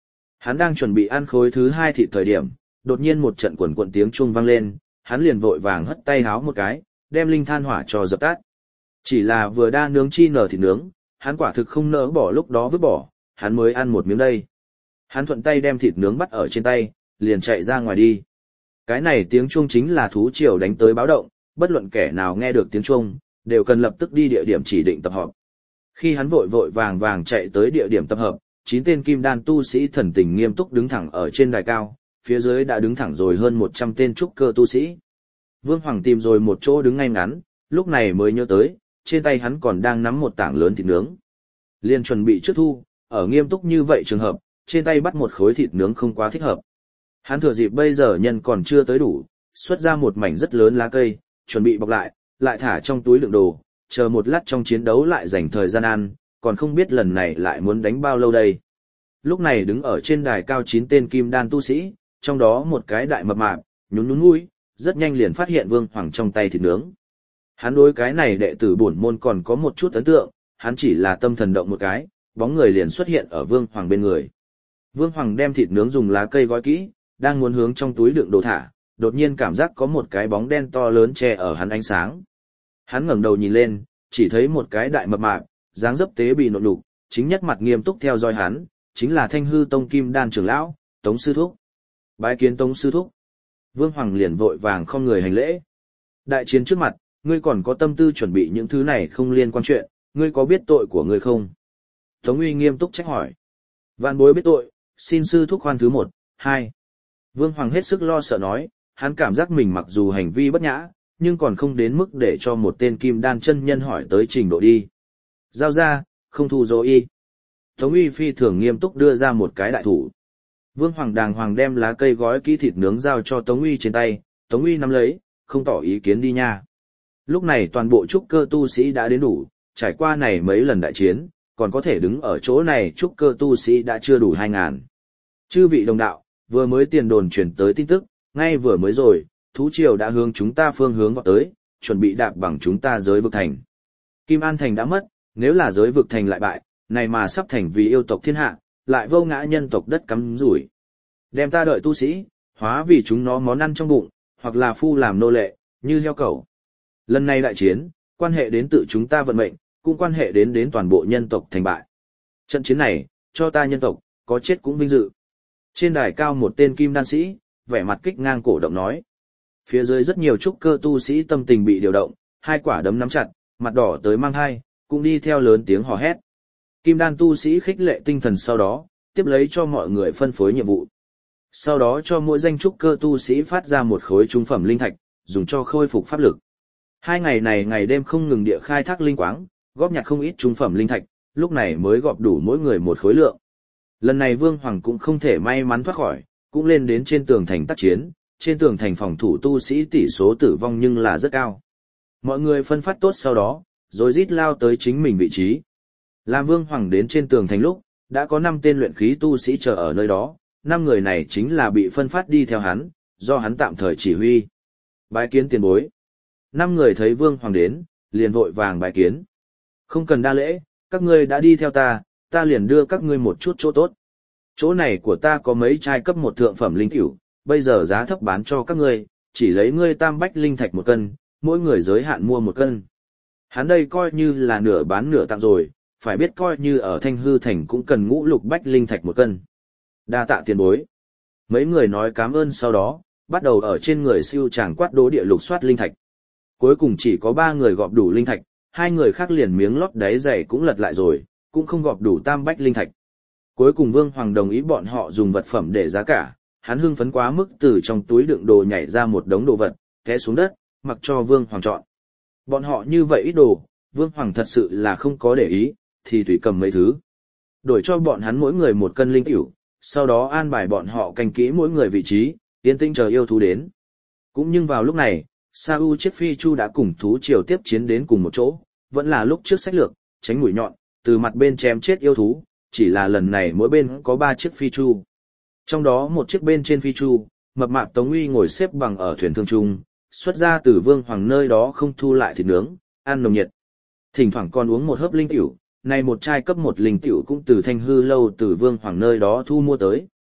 Hắn đang chuẩn bị ăn khối thứ 2 thịt thời điểm, đột nhiên một trận quần quần tiếng chuông vang lên, hắn liền vội vàng hất tay háo một cái, đem linh than hỏa cho dập tắt. Chỉ là vừa đa nướng chi nở thịt nướng, hắn quả thực không nỡ bỏ lúc đó vứt bỏ, hắn mới ăn một miếng đây. Hắn thuận tay đem thịt nướng bắt ở trên tay, liền chạy ra ngoài đi. Cái này tiếng chuông chính là thú triều đánh tới báo động, bất luận kẻ nào nghe được tiếng chuông, đều cần lập tức đi địa điểm chỉ định tập hợp. Khi hắn vội vội vàng vàng chạy tới địa điểm tập hợp, 9 tên kim đan tu sĩ thần tình nghiêm túc đứng thẳng ở trên đài cao, phía dưới đã đứng thẳng rồi hơn 100 tên trúc cơ tu sĩ. Vương Hoàng tìm rồi một chỗ đứng ngay ngắn, lúc này mới nhớ tới, trên tay hắn còn đang nắm một tảng lớn thịt nướng. Liên chuẩn bị trước thu, ở nghiêm túc như vậy trường hợp, trên tay bắt một khối thịt nướng không quá thích hợp. Hắn thừa dịp bây giờ nhân còn chưa tới đủ, xuất ra một mảnh rất lớn lá cây, chuẩn bị bọc lại thả trong túi đựng đồ, chờ một lát trong chiến đấu lại dành thời gian ăn, còn không biết lần này lại muốn đánh bao lâu đây. Lúc này đứng ở trên đài cao 9 tên kim đan tu sĩ, trong đó một cái đại mập mạp, nhún nhún mũi, rất nhanh liền phát hiện Vương Hoàng trong tay thịt nướng. Hắn đối cái này đệ tử bổn môn còn có một chút ấn tượng, hắn chỉ là tâm thần động một cái, bóng người liền xuất hiện ở Vương Hoàng bên người. Vương Hoàng đem thịt nướng dùng lá cây gói kỹ, đang muốn hướng trong túi đựng đồ thả, đột nhiên cảm giác có một cái bóng đen to lớn che ở hắn ánh sáng. Hắn ngẩng đầu nhìn lên, chỉ thấy một cái đại mập mạp, dáng dấp tế bì nộn đục, chính nhất mặt nghiêm túc theo dõi hắn, chính là Thanh Hư Tông Kim Đan trưởng lão, Tống sư thúc. Bái kiến Tống sư thúc. Vương Hoàng liền vội vàng không người hành lễ. Đại chiến trước mặt, ngươi còn có tâm tư chuẩn bị những thứ này không liên quan chuyện, ngươi có biết tội của ngươi không? Tống Uy nghiêm túc trách hỏi. Vạn bối biết tội, xin sư thúc khoan thứ 1, 2. Vương Hoàng hết sức lo sợ nói, hắn cảm giác mình mặc dù hành vi bất nhã, nhưng còn không đến mức để cho một tên kim đan chân nhân hỏi tới trình độ đi. Giao ra, không thu dỗ y. Tống Uy phi thường nghiêm túc đưa ra một cái đại thủ. Vương Hoàng đàng hoàng đem lá cây gói kỹ thịt nướng giao cho Tống Uy trên tay, Tống Uy nắm lấy, không tỏ ý kiến đi nha. Lúc này toàn bộ trúc cơ tu sĩ đã đến đủ, trải qua này mấy lần đại chiến, còn có thể đứng ở chỗ này trúc cơ tu sĩ đã chưa đủ 2.000. Chư vị đồng đạo, vừa mới tiền đồn truyền tới tin tức, ngay vừa mới rồi, thú triều đã hướng chúng ta phương hướng vào tới, chuẩn bị đạp bằng chúng ta giới vực thành. Kim An thành đã mất, nếu là giới vực thành lại bại, này mà sắp thành vì yêu tộc thiên hạ, lại vô ngã nhân tộc đất cắm rủi. Đem ta đợi tu sĩ, hóa vì chúng nó món ăn trong bụng, hoặc là phu làm nô lệ, như heo cẩu. Lần này đại chiến, quan hệ đến tự chúng ta vận mệnh, cũng quan hệ đến toàn bộ nhân tộc thành bại. Trận chiến này, cho ta nhân tộc, có chết cũng vinh dự. Trên đài cao một tên kim đan sĩ, vẻ mặt kích ngang cổ động nói. Phía dưới rất nhiều trúc cơ tu sĩ tâm tình bị điều động, hai quả đấm nắm chặt, mặt đỏ tới mang hai, cũng đi theo lớn tiếng hò hét. Kim đan tu sĩ khích lệ tinh thần sau đó, tiếp lấy cho mọi người phân phối nhiệm vụ. Sau đó cho mỗi danh trúc cơ tu sĩ phát ra một khối trung phẩm linh thạch, dùng cho khôi phục pháp lực. 2 ngày này ngày đêm không ngừng địa khai thác linh quáng, góp nhặt không ít trung phẩm linh thạch, lúc này mới gọp đủ mỗi người một khối lượng. Lần này Vương Hoàng cũng không thể may mắn thoát khỏi, cũng lên đến trên tường thành tác chiến, trên tường thành phòng thủ tu sĩ tỷ số tử vong nhưng là rất cao. Mọi người phân phát tốt sau đó, rồi rít lao tới chính mình vị trí. Làm Vương Hoàng đến trên tường thành lúc, đã có 5 tên luyện khí tu sĩ chờ ở nơi đó, 5 người này chính là bị phân phát đi theo hắn, do hắn tạm thời chỉ huy. Bái kiến tiền bối. 5 người thấy Vương Hoàng đến, liền vội vàng bái kiến. Không cần đa lễ, các ngươi đã đi theo ta liền đưa các ngươi một chút chỗ tốt. Chỗ này của ta có mấy chai cấp 1 thượng phẩm linh tiểu, bây giờ giá thấp bán cho các ngươi, chỉ lấy ngươi tam bách linh thạch 1 cân, mỗi người giới hạn mua 1 cân. Hắn đây coi như là nửa bán nửa tặng rồi, phải biết coi như ở Thanh Hư Thành cũng cần ngũ lục bách linh thạch 1 cân. Đa tạ tiền bối. Mấy người nói cảm ơn sau đó, bắt đầu ở trên người siêu tràng quát đố địa lục soát linh thạch. Cuối cùng chỉ có 3 người gọp đủ linh thạch, 2 người khác liền miếng lót đáy giày cũng lật lại rồi, cũng không gọp đủ tam bách linh thạch. Cuối cùng Vương Hoàng đồng ý bọn họ dùng vật phẩm để giá cả, hắn hưng phấn quá mức từ trong túi đựng đồ nhảy ra một đống đồ vật, té xuống đất, mặc cho Vương Hoàng chọn. Bọn họ như vậy ít đồ, Vương Hoàng thật sự là không có để ý, thì tùy cầm mấy thứ. Đổi cho bọn hắn mỗi người 1 cân linh tiểu, sau đó an bài bọn họ canh kỹ mỗi người vị trí, yên tĩnh chờ yêu thú đến. Cũng nhưng vào lúc này, Sa U chiếc phi chu đã cùng thú triều tiếp chiến đến cùng một chỗ, vẫn là lúc trước sách lược, tránh mũi nhọn, từ mặt bên chém chết yêu thú, chỉ là lần này mỗi bên có 3 chiếc phi chu. Trong đó một chiếc bên trên phi chu, mập mạp Tống Uy ngồi xếp bằng ở thuyền thương trung, xuất ra từ Vương Hoàng nơi đó không thu lại thịt nướng, ăn nồng nhiệt. Thỉnh thoảng còn uống một hớp linh tiểu, này một chai cấp 1 linh tiểu cũng từ Thanh Hư lâu từ Vương Hoàng nơi đó thu mua tới.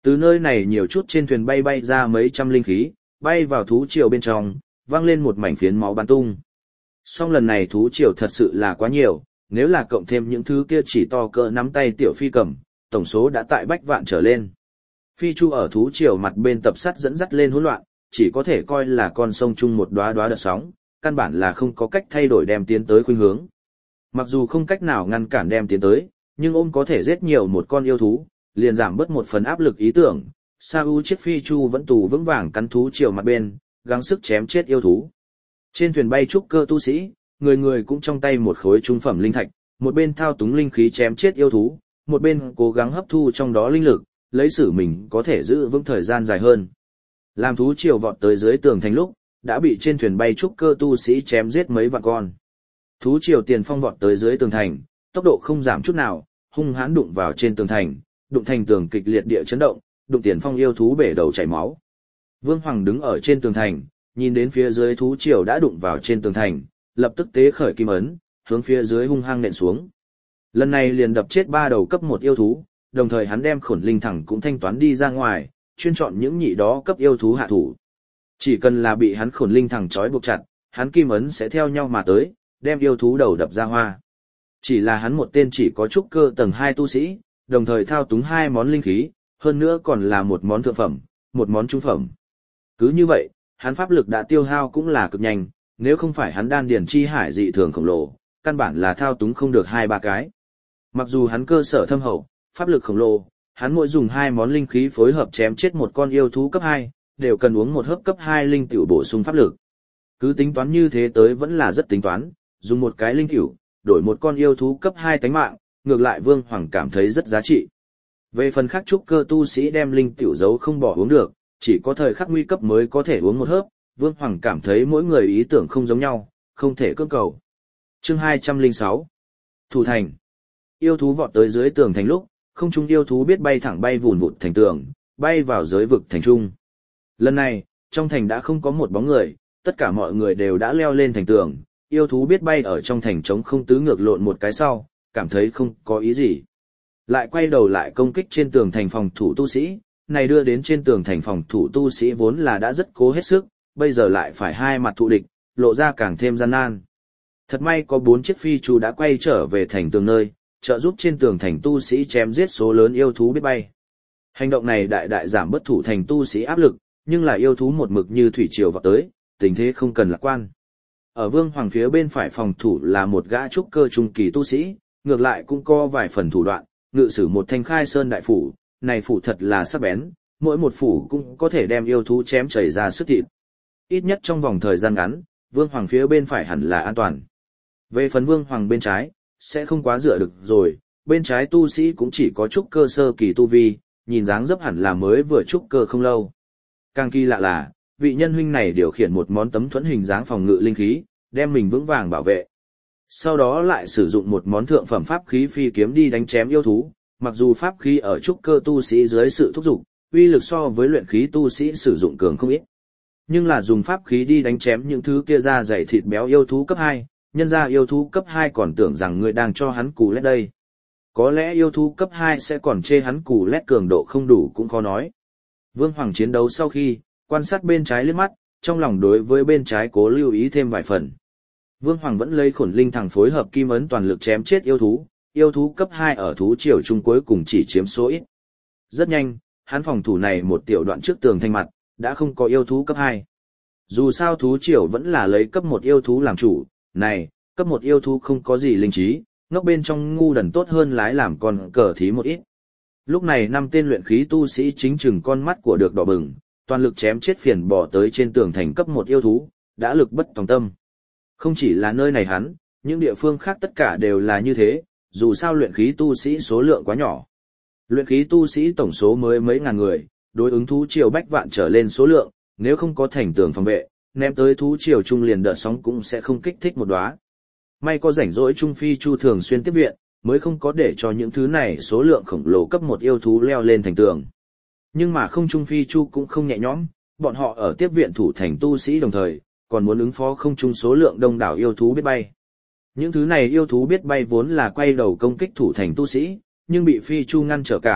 Từ nơi này nhiều chút trên thuyền bay bay ra mấy trăm linh khí, bay vào thú triều bên trong, vang lên một mảnh phiến máu bắn tung. Song lần này thú triều thật sự là quá nhiều, nếu là cộng thêm những thứ kia chỉ to cỡ nắm tay tiểu phi cầm, tổng số đã tại bách vạn trở lên. Phi chu ở thú triều mặt bên tập sắt dẫn dắt lên hỗn loạn, chỉ có thể coi là con sông chung một đóa đóa đợt sóng, căn bản là không có cách thay đổi đem tiến tới khuynh hướng. Mặc dù không cách nào ngăn cản đem tiến tới, nhưng ôm có thể giết nhiều một con yêu thú, liền giảm bớt một phần áp lực ý tưởng. Sa U chiếc phi chu vẫn tù vững vàng cắn thú triều mặt bên, gắng sức chém chết yêu thú. Trên thuyền bay trúc cơ tu sĩ, người người cũng trong tay một khối trung phẩm linh thạch, một bên thao túng linh khí chém chết yêu thú, một bên cố gắng hấp thu trong đó linh lực, lấy sử mình có thể giữ vững thời gian dài hơn. Làm thú triều vọt tới dưới tường thành lúc, đã bị trên thuyền bay trúc cơ tu sĩ chém giết mấy vạn con. Thú triều tiền phong vọt tới dưới tường thành, tốc độ không giảm chút nào, hung hãn đụng vào trên tường thành, đụng thành tường kịch liệt địa chấn động, đụng tiền phong yêu thú bể đầu chảy máu. Vương Hoàng đứng ở trên tường thành, nhìn đến phía dưới thú triều đã đụng vào trên tường thành, lập tức tế khởi kim ấn, hướng phía dưới hung hăng nện xuống. Lần này liền đập chết 3 đầu cấp 1 yêu thú, đồng thời hắn đem khổn linh thẳng cũng thanh toán đi ra ngoài, chuyên chọn những nhị đó cấp yêu thú hạ thủ. Chỉ cần là bị hắn khổn linh thẳng trói buộc chặt, hắn kim ấn sẽ theo nhau mà tới, đem yêu thú đầu đập ra hoa. Chỉ là hắn một tên chỉ có trúc cơ tầng 2 tu sĩ, đồng thời thao túng 2 món linh khí, hơn nữa còn là một món thượng phẩm, một món trung phẩm. Cứ như vậy, hắn pháp lực đã tiêu hao cũng là cực nhanh, nếu không phải hắn đan điển chi hải dị thường khổng lồ, căn bản là thao túng không được 2-3 cái. Mặc dù hắn cơ sở thâm hậu, pháp lực khổng lồ, hắn mỗi dùng 2 món linh khí phối hợp chém chết một con yêu thú cấp 2, đều cần uống một hớp cấp 2 linh tiểu bổ sung pháp lực. Cứ tính toán như thế tới vẫn là rất tính toán, dùng một cái linh tiểu, đổi một con yêu thú cấp 2 tánh mạng, ngược lại Vương Hoàng cảm thấy rất giá trị. Về phần khác trúc cơ tu sĩ đem linh tiểu giấu không bỏ uống được, chỉ có thời khắc nguy cấp mới có thể uống một hớp, Vương Hoàng cảm thấy mỗi người ý tưởng không giống nhau, không thể cưỡng cầu. Chương 206 Thủ thành. Yêu thú vọt tới dưới tường thành lúc, không trung yêu thú biết bay thẳng bay vùn vụt thành tường, bay vào giới vực thành trung. Lần này, trong thành đã không có một bóng người, tất cả mọi người đều đã leo lên thành tường, yêu thú biết bay ở trong thành trống không tứ ngược lộn một cái sau, cảm thấy không có ý gì. Lại quay đầu lại công kích trên tường thành phòng thủ tu sĩ, này đưa đến trên tường thành phòng thủ tu sĩ vốn là đã rất cố hết sức, bây giờ lại phải hai mặt thụ địch, lộ ra càng thêm gian nan. Thật may có 4 chiếc phi chu đã quay trở về thành tường nơi, trợ giúp trên tường thành tu sĩ chém giết số lớn yêu thú biết bay. Hành động này đại đại giảm bất thủ thành tu sĩ áp lực, nhưng là yêu thú một mực như thủy triều vọt tới, tình thế không cần lạc quan. Ở Vương Hoàng phía bên phải phòng thủ là một gã trúc cơ trung kỳ tu sĩ, ngược lại cũng có vài phần thủ đoạn, ngự sử một thanh khai sơn đại phủ, này phủ thật là sắc bén, mỗi một phủ cũng có thể đem yêu thú chém chảy ra sức thịt. Ít nhất trong vòng thời gian ngắn, Vương Hoàng phía bên phải hẳn là an toàn. Về phần Vương Hoàng bên trái, sẽ không quá dựa được rồi, bên trái tu sĩ cũng chỉ có trúc cơ sơ kỳ tu vi, nhìn dáng dấp hẳn là mới vừa trúc cơ không lâu. Càng kỳ lạ là, vị nhân huynh này điều khiển một món tấm thuẫn hình dáng phòng ngự linh khí, đem mình vững vàng bảo vệ. Sau đó lại sử dụng một món thượng phẩm pháp khí phi kiếm đi đánh chém yêu thú, mặc dù pháp khí ở trúc cơ tu sĩ dưới sự thúc giục, uy lực so với luyện khí tu sĩ sử dụng cường không ít. Nhưng là dùng pháp khí đi đánh chém những thứ kia ra dày thịt béo yêu thú cấp 2, nhân ra yêu thú cấp 2 còn tưởng rằng người đang cho hắn cù lét đây. Có lẽ yêu thú cấp 2 sẽ còn chê hắn cù lét cường độ không đủ cũng khó nói. Vương Hoàng chiến đấu sau khi, quan sát bên trái liếc mắt, trong lòng đối với bên trái cố lưu ý thêm vài phần. Vương Hoàng vẫn lấy khổn linh thẳng phối hợp kim ấn toàn lực chém chết yêu thú cấp 2 ở thú triều trung cuối cùng chỉ chiếm số ít. Rất nhanh, hắn phòng thủ này một tiểu đoạn trước tường thành mặt, đã không có yêu thú cấp 2. Dù sao thú triều vẫn là lấy cấp 1 yêu thú làm chủ, này, cấp 1 yêu thú không có gì linh trí, ngốc bên trong ngu đần tốt hơn lái làm con cờ thí một ít. Lúc này 5 tên luyện khí tu sĩ chính chừng con mắt của được đỏ bừng, toàn lực chém chết phiền bỏ tới trên tường thành cấp 1 yêu thú, đã lực bất tòng tâm. Không chỉ là nơi này hắn, những địa phương khác tất cả đều là như thế, dù sao luyện khí tu sĩ số lượng quá nhỏ. Luyện khí tu sĩ tổng số mới mấy ngàn người, đối ứng thú triều bách vạn trở lên số lượng, nếu không có thành tường phòng vệ, ném tới thú triều trung liền đợt sóng cũng sẽ không kích thích một đóa. May có rảnh rỗi Trung Phi Chu thường xuyên tiếp viện, mới không có để cho những thứ này số lượng khổng lồ cấp 1 yêu thú leo lên thành tường. Nhưng mà không Trung Phi Chu cũng không nhẹ nhõm, bọn họ ở tiếp viện thủ thành tu sĩ đồng thời, còn muốn ứng phó không trung số lượng đông đảo yêu thú biết bay. Những thứ này yêu thú biết bay vốn là quay đầu công kích thủ thành tu sĩ, nhưng bị Phi Chu ngăn trở cản,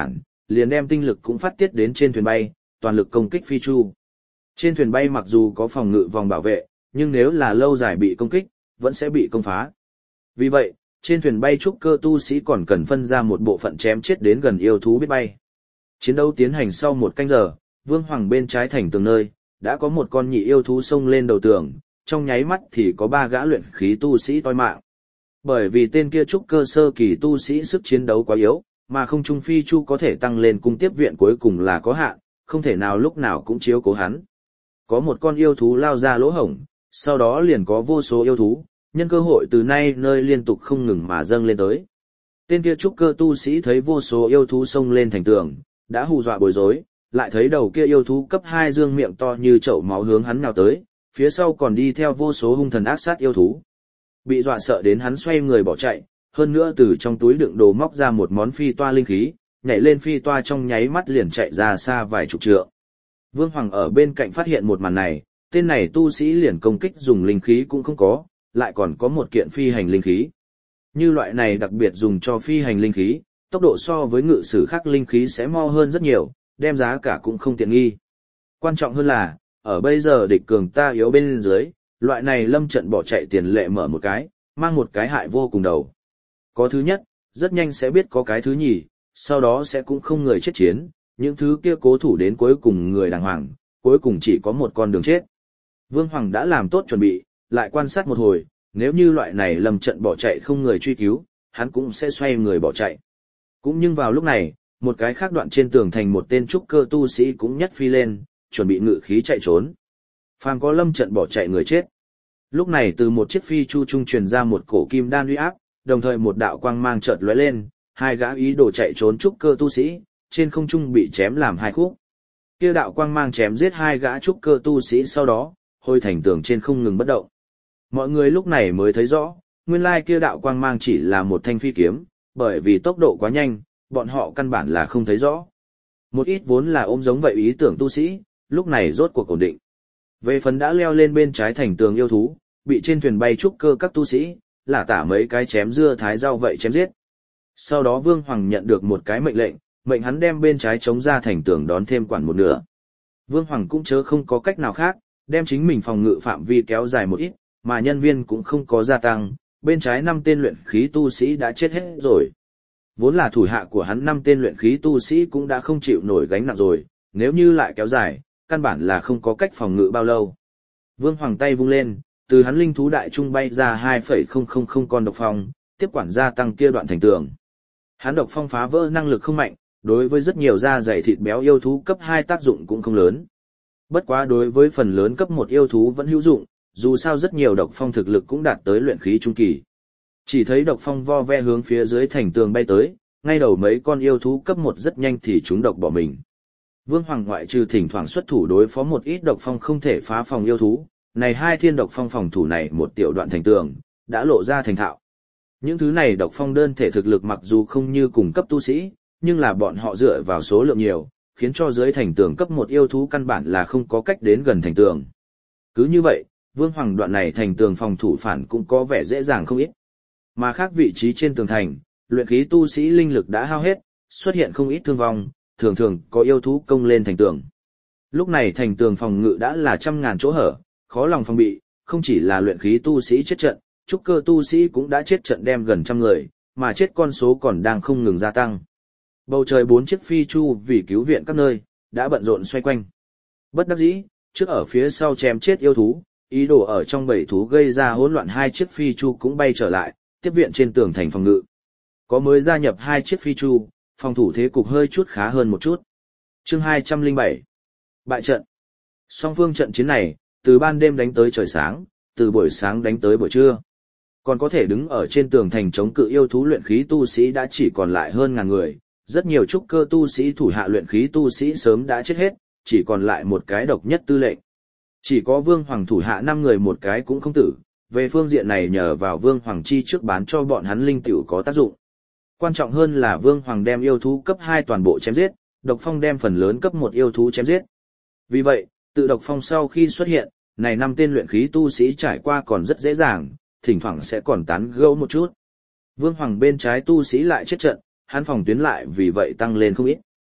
liền đem tinh lực cũng phát tiết đến trên thuyền bay, toàn lực công kích phi chu. Trên thuyền bay mặc dù có phòng ngự vòng bảo vệ, nhưng nếu là lâu dài bị công kích, vẫn sẽ bị công phá. Vì vậy, trên thuyền bay trúc cơ tu sĩ còn cần phân ra một bộ phận chém chết đến gần yêu thú biết bay. Chiến đấu tiến hành sau 1 canh giờ, Vương Hoàng bên trái thành tường nơi, đã có một con nhị yêu thú xông lên đầu tường, trong nháy mắt thì có 3 gã luyện khí tu sĩ toi mạng. Bởi vì tên kia trúc cơ sơ kỳ tu sĩ sức chiến đấu quá yếu, mà không trung phi chu có thể tăng lên cung tiếp viện cuối cùng là có hạn, không thể nào lúc nào cũng chiếu cố hắn. Có một con yêu thú lao ra lỗ hổng, sau đó liền có vô số yêu thú, nhân cơ hội từ nay nơi liên tục không ngừng mà dâng lên tới. Tên kia trúc cơ tu sĩ thấy vô số yêu thú xông lên thành tường, đã hù dọa bối rối, lại thấy đầu kia yêu thú cấp 2 dương miệng to như chậu máu hướng hắn nào tới, phía sau còn đi theo vô số hung thần ác sát yêu thú. Bị dọa sợ đến hắn xoay người bỏ chạy, hơn nữa từ trong túi đựng đồ móc ra một món phi toa linh khí, nhảy lên phi toa trong nháy mắt liền chạy ra xa vài chục trượng. Vương Hoàng ở bên cạnh phát hiện một màn này, tên này tu sĩ liền công kích dùng linh khí cũng không có, lại còn có một kiện phi hành linh khí. Như loại này đặc biệt dùng cho phi hành linh khí, tốc độ so với ngự sử khác linh khí sẽ mo hơn rất nhiều, đem giá cả cũng không tiện nghi. Quan trọng hơn là, ở bây giờ địch cường ta yếu bên dưới, loại này lâm trận bỏ chạy tiền lệ mở một cái, mang một cái hại vô cùng đầu. Có thứ nhất, rất nhanh sẽ biết có cái thứ nhì, sau đó sẽ cũng không người chết chiến, những thứ kia cố thủ đến cuối cùng người đàng hoàng, cuối cùng chỉ có một con đường chết. Vương Hoàng đã làm tốt chuẩn bị, lại quan sát một hồi, nếu như loại này lâm trận bỏ chạy không người truy cứu, hắn cũng sẽ xoay người bỏ chạy. Cũng nhưng vào lúc này, một cái khác đoạn trên tường thành một tên trúc cơ tu sĩ cũng nhất phi lên, chuẩn bị ngự khí chạy trốn. Phàm có lâm trận bỏ chạy người chết. Lúc này từ một chiếc phi chu trung truyền ra một cổ kim đan uy áp, đồng thời một đạo quang mang chợt lóe lên, 2 gã ý đồ chạy trốn trúc cơ tu sĩ, trên không trung bị chém làm 2 khúc. Kia đạo quang mang chém giết 2 gã trúc cơ tu sĩ sau đó, hôi thành tường trên không ngừng bất động. Mọi người lúc này mới thấy rõ, nguyên lai kia đạo quang mang chỉ là một thanh phi kiếm, bởi vì tốc độ quá nhanh, bọn họ căn bản là không thấy rõ. Một ít vốn là ôm giống vậy ý tưởng tu sĩ, lúc này rốt cuộc ổn định. Về phần đã leo lên bên trái thành tường yêu thú, bị trên thuyền bay trúc cơ các tu sĩ, là tả mấy cái chém dưa thái rau vậy chém giết. Sau đó Vương Hoàng nhận được một cái mệnh lệnh, mệnh hắn đem bên trái chống ra thành tường đón thêm quản một nửa. Vương Hoàng cũng chớ không có cách nào khác, đem chính mình phòng ngự phạm vi kéo dài một ít, mà nhân viên cũng không có gia tăng, bên trái 5 tên luyện khí tu sĩ đã chết hết rồi. Vốn là thủ hạ của hắn 5 tên luyện khí tu sĩ cũng đã không chịu nổi gánh nặng rồi, nếu như lại kéo dài, căn bản là không có cách phòng ngự bao lâu. Vương Hoàng tay vung lên, từ hắn linh thú đại trung bay ra 2,000 con độc phong, tiếp quản gia tăng kia đoạn thành tường. Hắn độc phong phá vỡ năng lực không mạnh, đối với rất nhiều da dày thịt béo yêu thú cấp 2 tác dụng cũng không lớn. Bất quá đối với phần lớn cấp 1 yêu thú vẫn hữu dụng, dù sao rất nhiều độc phong thực lực cũng đạt tới luyện khí trung kỳ. Chỉ thấy độc phong vo ve hướng phía dưới thành tường bay tới, ngay đầu mấy con yêu thú cấp 1 rất nhanh thì chúng độc bỏ mình. Vương Hoàng ngoại trừ thỉnh thoảng xuất thủ đối phó một ít độc phong không thể phá phòng yêu thú, này 2 thiên độc phong phòng thủ này một tiểu đoạn thành tường, đã lộ ra thành thạo. Những thứ này độc phong đơn thể thực lực mặc dù không như cùng cấp tu sĩ, nhưng là bọn họ dựa vào số lượng nhiều, khiến cho dưới thành tường cấp 1 yêu thú căn bản là không có cách đến gần thành tường. Cứ như vậy, Vương Hoàng đoạn này thành tường phòng thủ phản cũng có vẻ dễ dàng không ít. Mà khác vị trí trên tường thành, luyện khí tu sĩ linh lực đã hao hết, xuất hiện không ít thương vong, thường thường có yêu thú công lên thành tường. Lúc này thành tường phòng ngự đã là trăm ngàn chỗ hở, khó lòng phòng bị, không chỉ là luyện khí tu sĩ chết trận, trúc cơ tu sĩ cũng đã chết trận đem gần trăm người, mà chết con số còn đang không ngừng gia tăng. Bầu trời 4 chiếc phi chu vì cứu viện các nơi, đã bận rộn xoay quanh. Bất đắc dĩ, trước ở phía sau chém chết yêu thú, ý đồ ở trong bầy thú gây ra hỗn loạn 2 chiếc phi chu cũng bay trở lại, tiếp viện trên tường thành phòng ngự. Có mới gia nhập 2 chiếc phi chu, phòng thủ thế cục hơi chút khá hơn một chút. Chương 207. Bại trận. Song phương trận chiến này, từ ban đêm đánh tới trời sáng, từ buổi sáng đánh tới buổi trưa. Còn có thể đứng ở trên tường thành chống cự yêu thú luyện khí tu sĩ đã chỉ còn lại hơn ngàn người, rất nhiều trúc cơ tu sĩ thủ hạ luyện khí tu sĩ sớm đã chết hết, chỉ còn lại một cái độc nhất tư lệnh. Chỉ có Vương Hoàng thủ hạ 5 người một cái cũng không tử, về phương diện này nhờ vào Vương Hoàng chi trước bán cho bọn hắn linh tiểu có tác dụng. Quan trọng hơn là Vương Hoàng đem yêu thú cấp 2 toàn bộ chém giết, độc phong đem phần lớn cấp 1 yêu thú chém giết. Vì vậy, tự độc phong sau khi xuất hiện, này 5 tên luyện khí tu sĩ trải qua còn rất dễ dàng, thỉnh thoảng sẽ còn tán gẫu một chút. Vương Hoàng bên trái tu sĩ lại chết trận, hắn phòng tuyến lại vì vậy tăng lên không ít.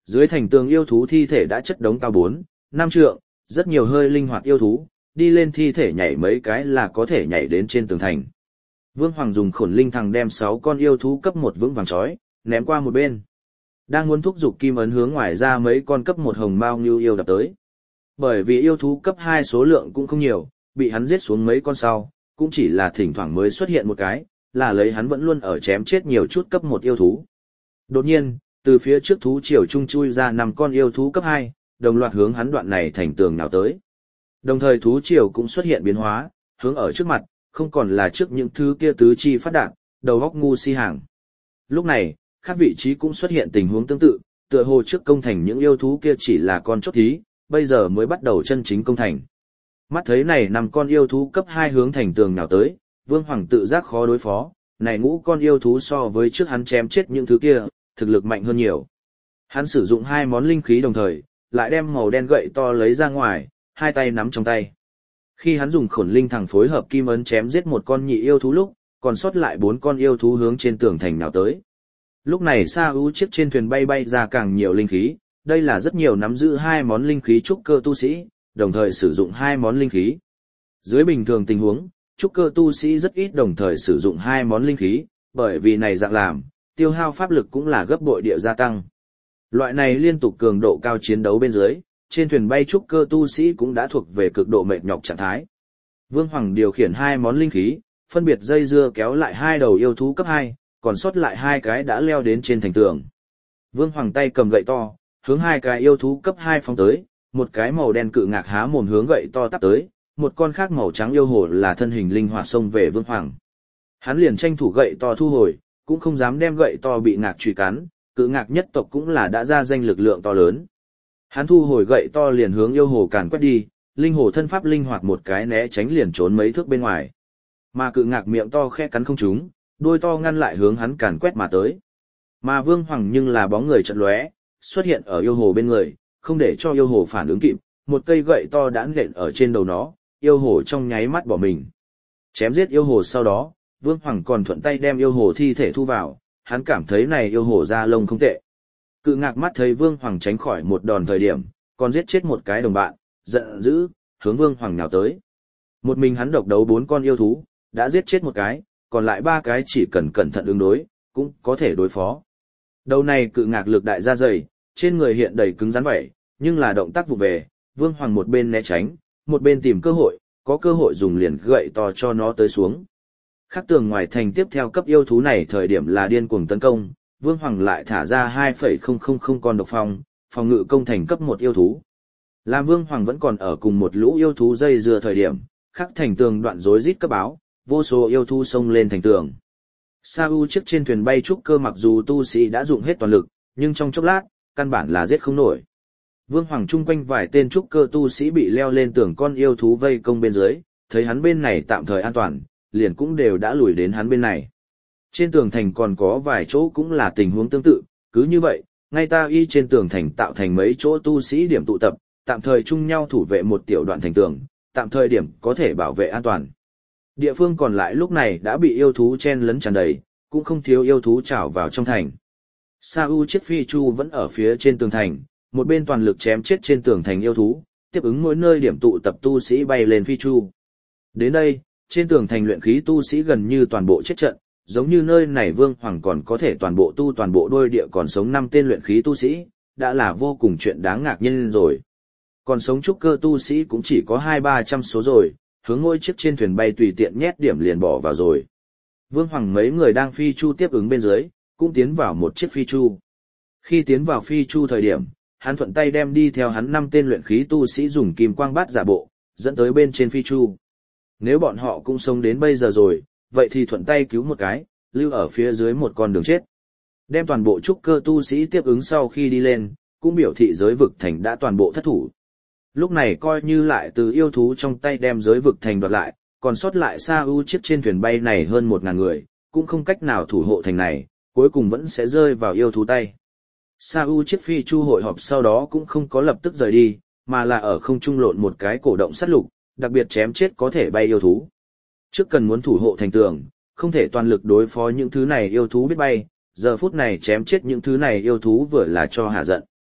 Dưới thành tường yêu thú thi thể đã chất đống cao 4, 5 trượng, rất nhiều hơi linh hoạt yêu thú, đi lên thi thể nhảy mấy cái là có thể nhảy đến trên tường thành. Vương Hoàng dùng khổn linh thằng đem 6 con yêu thú cấp 1 vững vàng trói, ném qua một bên. Đang muốn thúc giục kim ấn hướng ngoài ra mấy con cấp 1 hồng mao ngưu yêu đập tới. Bởi vì yêu thú cấp 2 số lượng cũng không nhiều, bị hắn giết xuống mấy con sau, cũng chỉ là thỉnh thoảng mới xuất hiện một cái, là lấy hắn vẫn luôn ở chém chết nhiều chút cấp 1 yêu thú. Đột nhiên, từ phía trước thú triều trung chui ra 5 con yêu thú cấp 2, đồng loạt hướng hắn đoạn này thành tường nào tới. Đồng thời thú triều cũng xuất hiện biến hóa, hướng ở trước mặt, không còn là trước những thứ kia tứ chi phát đạt, đầu góc ngu si hàng. Lúc này, các vị trí cũng xuất hiện tình huống tương tự, tựa hồ trước công thành những yêu thú kia chỉ là con chốt thí, bây giờ mới bắt đầu chân chính công thành. Mắt thấy này 5 con yêu thú cấp 2 hướng thành tường nào tới, Vương Hoàng tự giác khó đối phó, này ngũ con yêu thú so với trước hắn chém chết những thứ kia, thực lực mạnh hơn nhiều. Hắn sử dụng 2 món linh khí đồng thời, lại đem màu đen gậy to lấy ra ngoài, hai tay nắm trong tay. Khi hắn dùng khổn linh thẳng phối hợp kim ấn chém giết một con nhị yêu thú lúc, còn sót lại 4 con yêu thú hướng trên tường thành nào tới. Lúc này Sa U chiếc trên thuyền bay bay ra càng nhiều linh khí, đây là rất nhiều nắm giữ 2 món linh khí trúc cơ tu sĩ, đồng thời sử dụng 2 món linh khí. Dưới bình thường tình huống, trúc cơ tu sĩ rất ít đồng thời sử dụng 2 món linh khí, bởi vì này dạng làm, tiêu hao pháp lực cũng là gấp bội địa gia tăng. Loại này liên tục cường độ cao chiến đấu bên dưới, trên thuyền bay trúc cơ tu sĩ cũng đã thuộc về cực độ mệt nhọc trạng thái. Vương Hoàng điều khiển 2 món linh khí, phân biệt dây dưa kéo lại 2 đầu yêu thú cấp 2, còn sót lại 2 cái đã leo đến trên thành tường. Vương Hoàng tay cầm gậy to, hướng 2 cái yêu thú cấp 2 phóng tới, một cái màu đen cự ngạc há mồm hướng gậy to tắp tới, một con khác màu trắng yêu hồ là thân hình linh hoạt xông về Vương Hoàng. Hắn liền tranh thủ gậy to thu hồi, cũng không dám đem gậy to bị ngạc truy cắn, cự ngạc nhất tộc cũng là đã ra danh lực lượng to lớn. Hắn thu hồi gậy to liền hướng yêu hồ càn quét đi, linh hồ thân pháp linh hoạt một cái né tránh liền trốn mấy thước bên ngoài. Mà cự ngạc miệng to khẽ cắn không trúng, đuôi to ngăn lại hướng hắn càn quét mà tới. Mà Vương Hoàng nhưng là bóng người chợt lóe, xuất hiện ở yêu hồ bên người, không để cho yêu hồ phản ứng kịp, một cây gậy to đã nện ở trên đầu nó, yêu hồ trong nháy mắt bỏ mình. Chém giết yêu hồ sau đó, Vương Hoàng còn thuận tay đem yêu hồ thi thể thu vào, hắn cảm thấy này yêu hồ da lông không tệ. Cự ngạc mắt thấy Vương Hoàng tránh khỏi một đòn thời điểm, còn giết chết một cái đồng bạn, giận dữ, hướng Vương Hoàng nhào tới. Một mình hắn độc đấu 4 con yêu thú, đã giết chết một cái, còn lại 3 cái chỉ cần cẩn thận ứng đối, cũng có thể đối phó. Đầu này cự ngạc lực đại da dày, trên người hiện đầy cứng rắn vảy, nhưng là động tác vụ về, Vương Hoàng một bên né tránh, một bên tìm cơ hội, có cơ hội dùng liền gậy to cho nó tới xuống. Khắc tường ngoài thành tiếp theo cấp yêu thú này thời điểm là điên cuồng tấn công, Vương Hoàng lại thả ra 2,000 con độc phong, phòng ngự công thành cấp 1 yêu thú. Làm Vương Hoàng vẫn còn ở cùng một lũ yêu thú dây dưa thời điểm, khắc thành tường đoạn rối rít cấp báo, vô số yêu thú xông lên thành tường. Sa U chiếc trên thuyền bay trúc cơ mặc dù tu sĩ đã dụng hết toàn lực, nhưng trong chốc lát, căn bản là giết không nổi. Vương Hoàng chung quanh vài tên trúc cơ tu sĩ bị leo lên tường con yêu thú vây công bên dưới, thấy hắn bên này tạm thời an toàn, liền cũng đều đã lùi đến hắn bên này. Trên tường thành còn có vài chỗ cũng là tình huống tương tự, cứ như vậy, ngay ta y trên tường thành tạo thành mấy chỗ tu sĩ điểm tụ tập, tạm thời chung nhau thủ vệ một tiểu đoạn thành tường, tạm thời điểm có thể bảo vệ an toàn. Địa phương còn lại lúc này đã bị yêu thú chen lấn tràn đầy, cũng không thiếu yêu thú trào vào trong thành. Sa U chiếc phi chu vẫn ở phía trên tường thành, một bên toàn lực chém chết trên tường thành yêu thú, tiếp ứng mỗi nơi điểm tụ tập tu sĩ bay lên phi chu. Đến đây, trên tường thành luyện khí tu sĩ gần như toàn bộ chết trận, giống như nơi này Vương Hoàng còn có thể toàn bộ đôi địa còn sống 5 tên luyện khí tu sĩ, đã là vô cùng chuyện đáng ngạc nhiên rồi. Còn sống trúc cơ tu sĩ cũng chỉ có 200-300 số rồi, hướng mỗi chiếc trên thuyền bay tùy tiện nhét điểm liền bỏ vào rồi. Vương Hoàng mấy người đang phi chu tiếp ứng bên dưới, cũng tiến vào một chiếc phi chu. Khi tiến vào phi chu thời điểm, hắn thuận tay đem đi theo hắn 5 tên luyện khí tu sĩ dùng kim quang bát giả bộ, dẫn tới bên trên phi chu. Nếu bọn họ cũng sống đến bây giờ rồi, vậy thì thuận tay cứu một cái, lưu ở phía dưới một con đường chết. Đem toàn bộ trúc cơ tu sĩ tiếp ứng sau khi đi lên, cũng biểu thị giới vực thành đã toàn bộ thất thủ. Lúc này coi như lại từ yêu thú trong tay đem giới vực thành đoạt lại, còn sót lại Sa U chiếc trên thuyền bay này hơn 1000 người, cũng không cách nào thủ hộ thành này, cuối cùng vẫn sẽ rơi vào yêu thú tay. Sa U chiếc phi chu hội họp sau đó cũng không có lập tức rời đi, mà là ở không trung lộn một cái cổ động sát lục, đặc biệt chém chết có thể bay yêu thú. Trước cần muốn thủ hộ thành tường, không thể toàn lực đối phó những thứ này yêu thú biết bay, giờ phút này chém chết những thứ này yêu thú vừa là cho hạ giận.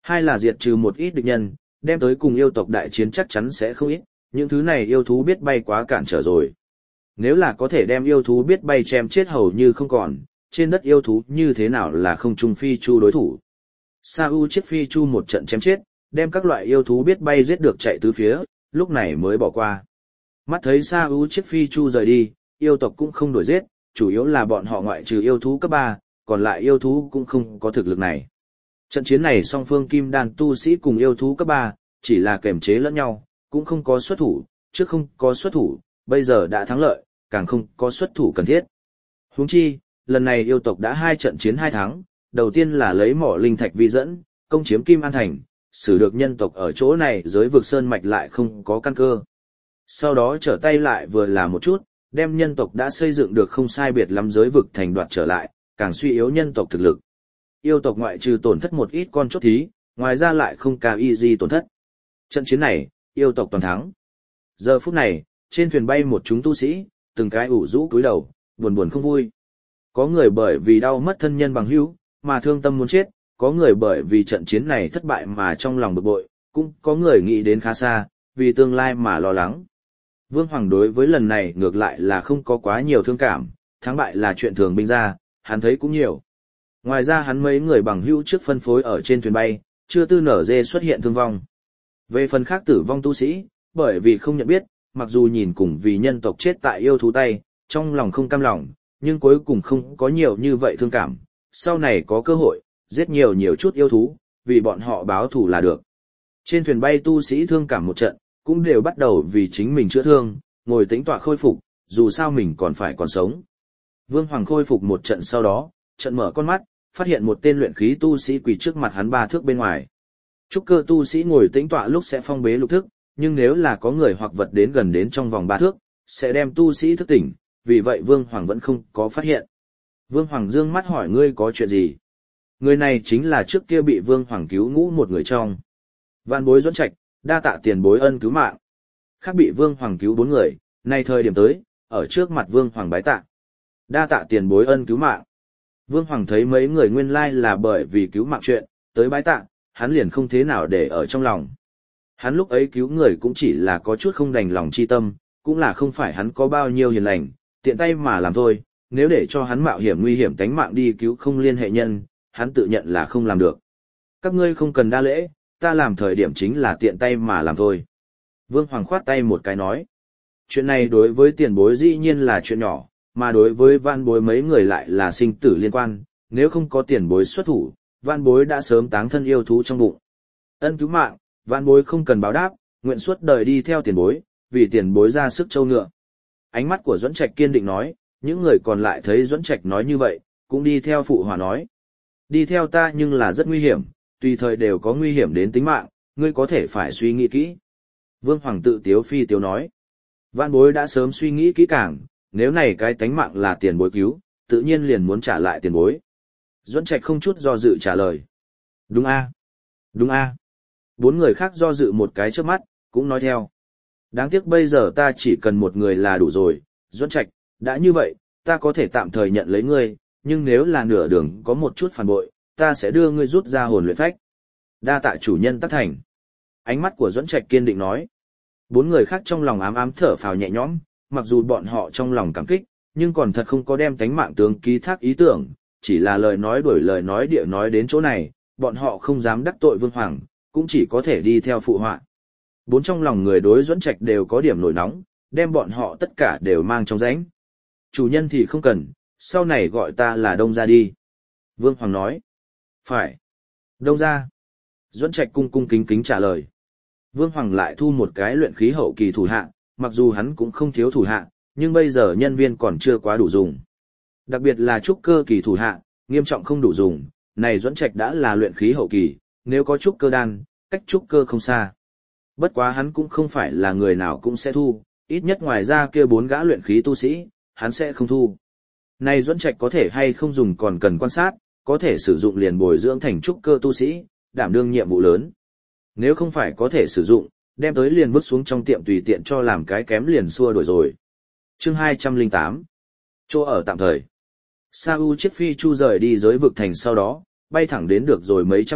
Hai là diệt trừ một ít địch nhân, đem tới cùng yêu tộc đại chiến chắc chắn sẽ không ít, những thứ này yêu thú biết bay quá cản trở rồi. Nếu là có thể đem yêu thú biết bay chém chết hầu như không còn, trên đất yêu thú như thế nào là không trung phi chu đối thủ. Sa U chiếc phi chu một trận chém chết, đem các loại yêu thú biết bay giết được chạy tứ phía, lúc này mới bỏ qua. Mắt thấy Sa U chiếc phi chu rời đi, yêu tộc cũng không đuổi giết, chủ yếu là bọn họ ngoại trừ yêu thú cấp 3, còn lại yêu thú cũng không có thực lực này. Trận chiến này song phương kim đan tu sĩ cùng yêu thú cấp 3, chỉ là kềm chế lẫn nhau, cũng không có xuất thủ, trước không có xuất thủ, bây giờ đã thắng lợi, càng không có xuất thủ cần thiết. Huống chi, lần này yêu tộc đã 2 trận chiến 2 thắng, đầu tiên là lấy mỏ linh thạch vi dẫn, công chiếm Kim An Thành, xử được nhân tộc ở chỗ này giới vực sơn mạch lại không có căn cơ. Sau đó trở tay lại vừa là một chút, đem nhân tộc đã xây dựng được không sai biệt lắm giới vực thành đoạt trở lại, càng suy yếu nhân tộc thực lực. Yêu tộc ngoại trừ tổn thất một ít con chốt thí, ngoài ra lại không cao y gì tổn thất. Trận chiến này, yêu tộc toàn thắng. Giờ phút này, trên thuyền bay một chúng tu sĩ, từng cái ủ rũ cúi đầu, buồn buồn không vui. Có người bởi vì đau mất thân nhân bằng hữu, mà thương tâm muốn chết, có người bởi vì trận chiến này thất bại mà trong lòng bực bội, cũng có người nghĩ đến khá xa, vì tương lai mà lo lắng. Vương Hoàng đối với lần này ngược lại là không có quá nhiều thương cảm, thắng bại là chuyện thường binh ra, hắn thấy cũng nhiều. Ngoài ra hắn mấy người bằng hữu trước phân phối ở trên thuyền bay, chưa tư nở dê xuất hiện thương vong. Về phần khác tử vong tu sĩ, bởi vì không nhận biết, mặc dù nhìn cùng vì nhân tộc chết tại yêu thú tay, trong lòng không cam lòng, nhưng cuối cùng không có nhiều như vậy thương cảm, sau này có cơ hội, giết nhiều chút yêu thú, vì bọn họ báo thù là được. Trên thuyền bay tu sĩ thương cảm một trận, cũng đều bắt đầu vì chính mình chữa thương, ngồi tĩnh tọa khôi phục, dù sao mình còn phải còn sống. Vương Hoàng khôi phục một trận sau đó, trận mở con mắt, phát hiện một tên luyện khí tu sĩ quỳ trước mặt hắn 3 thước bên ngoài. Trúc cơ tu sĩ ngồi tĩnh tọa lúc sẽ phong bế lục thức, nhưng nếu là có người hoặc vật đến gần đến trong vòng 3 thước, sẽ đem tu sĩ thức tỉnh, vì vậy Vương Hoàng vẫn không có phát hiện. Vương Hoàng dương mắt hỏi ngươi có chuyện gì? Người này chính là trước kia bị Vương Hoàng cứu ngũ một người trong. Vạn Bối Duẫn Trạch, đa tạ tiền bối ân cứu mạng. Khác bị Vương Hoàng cứu 4 người, nay thời điểm tới, ở trước mặt Vương Hoàng bái tạ. Đa tạ tiền bối ân cứu mạng. Vương Hoàng thấy mấy người nguyên lai là bởi vì cứu mạng chuyện, tới bái tạ, hắn liền không thế nào để ở trong lòng. Hắn lúc ấy cứu người cũng chỉ là có chút không đành lòng chi tâm, cũng là không phải hắn có bao nhiêu hiền lành, tiện tay mà làm thôi, nếu để cho hắn mạo hiểm nguy hiểm tánh mạng đi cứu không liên hệ nhân, hắn tự nhận là không làm được. Các ngươi không cần đa lễ, ta làm thời điểm chính là tiện tay mà làm thôi. Vương Hoàng khoát tay một cái nói. Chuyện này đối với tiền bối dĩ nhiên là chuyện nhỏ, mà đối với Vạn Bối mấy người lại là sinh tử liên quan, nếu không có tiền bối xuất thủ, Vạn Bối đã sớm táng thân yêu thú trong bụng. Ân cứu mạng, Vạn Bối không cần báo đáp, nguyện suốt đời đi theo tiền bối, vì tiền bối ra sức châu ngựa. Ánh mắt của Duẫn Trạch kiên định nói, những người còn lại thấy Duẫn Trạch nói như vậy, cũng đi theo phụ hòa nói. Đi theo ta nhưng là rất nguy hiểm, tùy thời đều có nguy hiểm đến tính mạng, ngươi có thể phải suy nghĩ kỹ. Vương Hoàng tự tiếu phi tiếu nói. Vạn Bối đã sớm suy nghĩ kỹ càng, nếu này cái tánh mạng là tiền bối cứu, tự nhiên liền muốn trả lại tiền bối. Duẫn Trạch không chút do dự trả lời. Đúng a, đúng a. 4 người khác do dự một cái trước mắt, cũng nói theo. Đáng tiếc bây giờ ta chỉ cần một người là đủ rồi, Duẫn Trạch, đã như vậy, ta có thể tạm thời nhận lấy ngươi, nhưng nếu là nửa đường có một chút phản bội, ta sẽ đưa ngươi rút ra hồn luyện phách. Đa tạ chủ nhân tác thành. Ánh mắt của Duẫn Trạch kiên định nói. 4 người khác trong lòng ám ám thở phào nhẹ nhõm, mặc dù bọn họ trong lòng cảm kích, nhưng còn thật không có đem tánh mạng tướng ký thác ý tưởng, chỉ là lời nói đổi lời nói địa nói đến chỗ này, bọn họ không dám đắc tội Vương Hoàng, cũng chỉ có thể đi theo phụ họa. 4 trong lòng người đối Duẫn Trạch đều có điểm nổi nóng, đem bọn họ tất cả đều mang trong rãnh. Chủ nhân thì không cần, sau này gọi ta là Đông Gia đi. Vương Hoàng nói. Phải. Đông Gia. Duẫn Trạch cung cung kính kính trả lời. Vương Hoàng lại thu một cái luyện khí hậu kỳ thủ hạ, mặc dù hắn cũng không thiếu thủ hạ, nhưng bây giờ nhân viên còn chưa quá đủ dùng. Đặc biệt là trúc cơ kỳ thủ hạ, nghiêm trọng không đủ dùng, này Duẫn Trạch đã là luyện khí hậu kỳ, nếu có trúc cơ đan, cách trúc cơ không xa. Bất quá hắn cũng không phải là người nào cũng sẽ thu, ít nhất ngoài ra kia 4 gã luyện khí tu sĩ, hắn sẽ không thu. Này Duẫn Trạch có thể hay không dùng còn cần quan sát, có thể sử dụng liền bồi dưỡng thành trúc cơ tu sĩ, đảm đương nhiệm vụ lớn. Nếu không phải có thể sử dụng, đem tới liền vứt xuống trong tiệm tùy tiện cho làm cái kém liền xua đuổi rồi. Chương 208. Chỗ ở tạm thời. Sa U chiếc phi chu rời đi giới vực thành sau đó, bay thẳng đến được rồi mấy trăm dặm,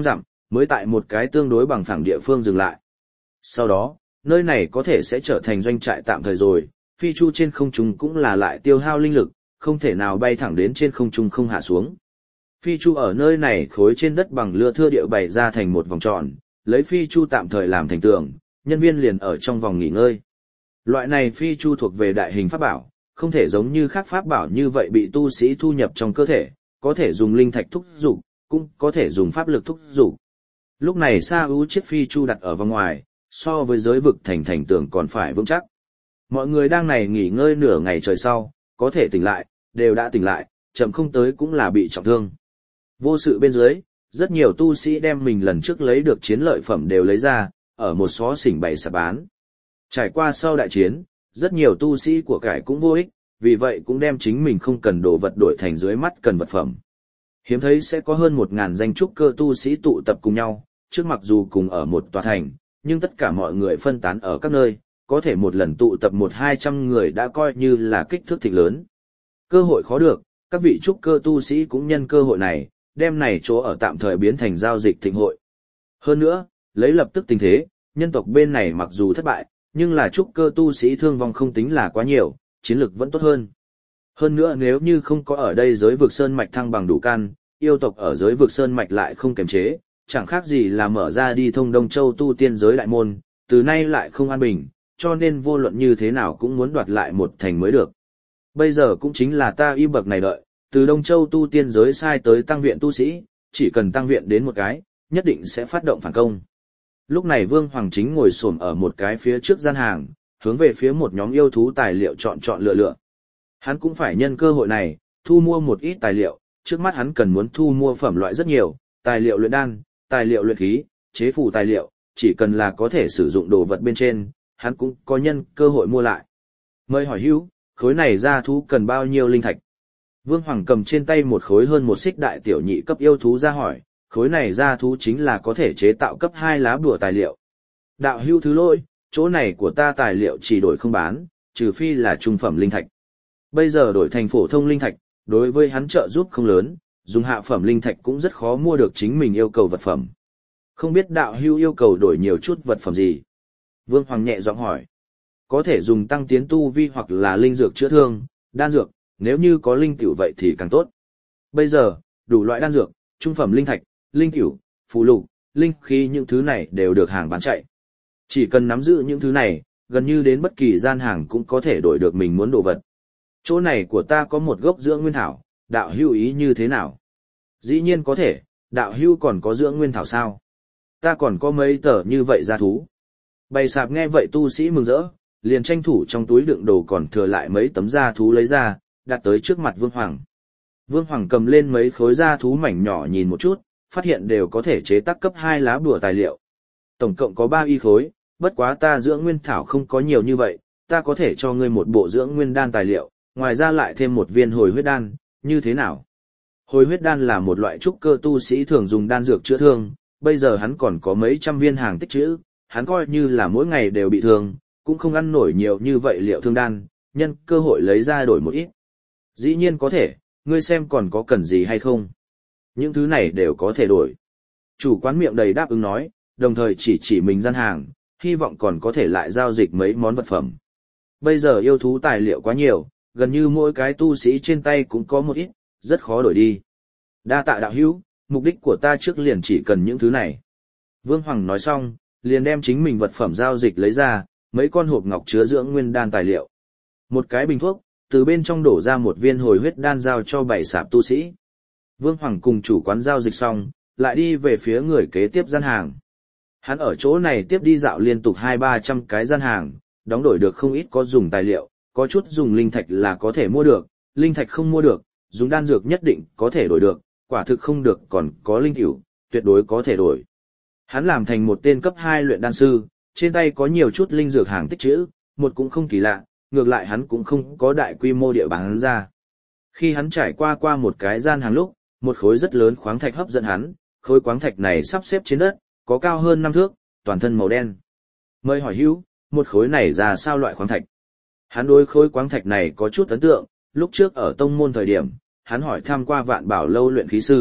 mới tại một cái tương đối bằng phẳng địa phương dừng lại. Sau đó, nơi này có thể sẽ trở thành doanh trại tạm thời rồi, phi chu trên không trung cũng là lại tiêu hao linh lực, không thể nào bay thẳng đến trên không trung không hạ xuống. Phi chu ở nơi này khối trên đất bằng lưa thưa địa bày ra thành một vòng tròn, lấy phi chu tạm thời làm thành tường, nhân viên liền ở trong vòng nghỉ ngơi. Loại này phi chu thuộc về đại hình pháp bảo, không thể giống như khác pháp bảo như vậy bị tu sĩ thu nhập trong cơ thể, có thể dùng linh thạch thúc dục, cũng có thể dùng pháp lực thúc dục. Lúc này Sa Ú chiếc phi chu đặt ở vòng ngoài, so với giới vực thành tường còn phải vững chắc. Mọi người đang này nghỉ ngơi nửa ngày trời sau, có thể tỉnh lại, đều đã tỉnh lại, chậm không tới cũng là bị trọng thương. Vô sự bên dưới, rất nhiều tu sĩ đem mình lần trước lấy được chiến lợi phẩm đều lấy ra, ở một xó xỉnh bày sạp bán. Trải qua sau đại chiến, rất nhiều tu sĩ của cải cũng vô ích, vì vậy cũng đem chính mình không cần đồ vật đổi thành dưới mắt cần vật phẩm. Hiếm thấy sẽ có hơn 1000 danh trúc cơ tu sĩ tụ tập cùng nhau, trước mặc dù cùng ở một tòa thành, nhưng tất cả mọi người phân tán ở các nơi, có thể một lần tụ tập 100-200 người đã coi như là kích thước thịnh lớn. Cơ hội khó được, các vị trúc cơ tu sĩ cũng nhân cơ hội này, đem này chỗ ở tạm thời biến thành giao dịch thịnh hội. Hơn nữa, lấy lập tức tình thế, nhân tộc bên này mặc dù thất bại, nhưng là trúc cơ tu sĩ thương vong không tính là quá nhiều, chiến lực vẫn tốt hơn. Hơn nữa nếu như không có ở đây giới vực sơn mạch thăng bằng đủ căn, yêu tộc ở giới vực sơn mạch lại không kềm chế, chẳng khác gì là mở ra đi thông Đông Châu tu tiên giới đại môn, từ nay lại không an bình, cho nên vô luận như thế nào cũng muốn đoạt lại một thành mới được. Bây giờ cũng chính là ta y bậc này đợi, từ Đông Châu tu tiên giới sai tới tăng viện tu sĩ, chỉ cần tăng viện đến một cái, nhất định sẽ phát động phản công. Lúc này Vương Hoàng chính ngồi xổm ở một cái phía trước gian hàng, hướng về phía một nhóm yêu thú tài liệu chọn lựa. Hắn cũng phải nhân cơ hội này, thu mua một ít tài liệu, trước mắt hắn cần muốn thu mua phẩm loại rất nhiều, tài liệu luyện đan, tài liệu luyện khí, chế phù tài liệu, chỉ cần là có thể sử dụng đồ vật bên trên, hắn cũng có nhân cơ hội mua lại. Mời hỏi hữu, khối này ra thú cần bao nhiêu linh thạch? Vương Hoàng cầm trên tay một khối hơn một xích đại tiểu nhị cấp yêu thú ra hỏi, khối này ra thú chính là có thể chế tạo cấp 2 lá bùa tài liệu. Đạo hữu thứ lỗi, chỗ này của ta tài liệu chỉ đổi không bán, trừ phi là trung phẩm linh thạch. Bây giờ đổi thành phổ thông linh thạch, đối với hắn trợ giúp không lớn, dùng hạ phẩm linh thạch cũng rất khó mua được chính mình yêu cầu vật phẩm. Không biết đạo hữu yêu cầu đổi nhiều chút vật phẩm gì? Vương Hoàng nhẹ giọng hỏi. Có thể dùng tăng tiến tu vi hoặc là linh dược chữa thương, đan dược, nếu như có linh tiểu vậy thì càng tốt. Bây giờ, đủ loại đan dược, trung phẩm linh thạch, linh tiểu, phù lục, linh khí những thứ này đều được hàng bán chạy. Chỉ cần nắm giữ những thứ này, gần như đến bất kỳ gian hàng cũng có thể đổi được mình muốn đồ vật. Chỗ này của ta có một gốc dưỡng nguyên thảo, đạo hữu ý như thế nào? Dĩ nhiên có thể, đạo hữu còn có dưỡng nguyên thảo sao? Ta còn có mấy tờ như vậy ra thú. Bày sạp nghe vậy tu sĩ mừng rỡ, liền tranh thủ trong túi đựng đồ còn thừa lại mấy tấm da thú lấy ra, đặt tới trước mặt Vương Hoàng. Vương Hoàng cầm lên mấy khối da thú mảnh nhỏ nhìn một chút, phát hiện đều có thể chế tác cấp 2 lá bùa tài liệu. Tổng cộng có 3 y khối, bất quá ta dưỡng nguyên thảo không có nhiều như vậy, ta có thể cho ngươi một bộ dưỡng nguyên đan tài liệu, ngoài ra lại thêm một viên hồi huyết đan, như thế nào? Hồi huyết đan là một loại trúc cơ tu sĩ thường dùng đan dược chữa thương, bây giờ hắn còn có mấy trăm viên hàng tích trữ, hắn coi như là mỗi ngày đều bị thương, cũng không ăn nổi nhiều như vậy liệu thương đan, nhân cơ hội lấy ra đổi một ít. Dĩ nhiên có thể, ngươi xem còn có cần gì hay không? Những thứ này đều có thể đổi. Chủ quán miệng đầy đáp ứng nói, đồng thời chỉ mình gian hàng, hy vọng còn có thể lại giao dịch mấy món vật phẩm. Bây giờ yêu thú tài liệu quá nhiều, gần như mỗi cái tu sĩ trên tay cũng có một ít, rất khó đổi đi. Đa tạ đạo hữu, mục đích của ta trước liền chỉ cần những thứ này. Vương Hoàng nói xong, liền đem chính mình vật phẩm giao dịch lấy ra, mấy con hộp ngọc chứa dưỡng nguyên đan tài liệu. Một cái bình thuốc, từ bên trong đổ ra một viên hồi huyết đan giao cho 7 sạp tu sĩ. Vương Hoàng cùng chủ quán giao dịch xong, lại đi về phía người kế tiếp gian hàng. Hắn ở chỗ này tiếp đi dạo liên tục 200-300 cái gian hàng, đóng đổi được không ít có dùng tài liệu, có chút dùng linh thạch là có thể mua được, linh thạch không mua được, dùng đan dược nhất định có thể đổi được, quả thực không được còn có linh tiểu, tuyệt đối có thể đổi. Hắn làm thành một tên cấp 2 luyện đan sư, trên tay có nhiều chút linh dược hàng tích trữ, một cũng không kỳ lạ, ngược lại hắn cũng không có đại quy mô địa bán ra. Khi hắn trải qua một cái gian hàng lúc, một khối rất lớn khoáng thạch hấp dẫn hắn, khối khoáng thạch này sắp xếp trên đất, có cao hơn 5 thước, toàn thân màu đen. Mời hỏi hữu, một khối này ra sao loại khoáng thạch? Hắn đối khối khoáng thạch này có chút ấn tượng, lúc trước ở tông môn thời điểm, hắn hỏi thăm qua Vạn Bảo lâu luyện khí sư,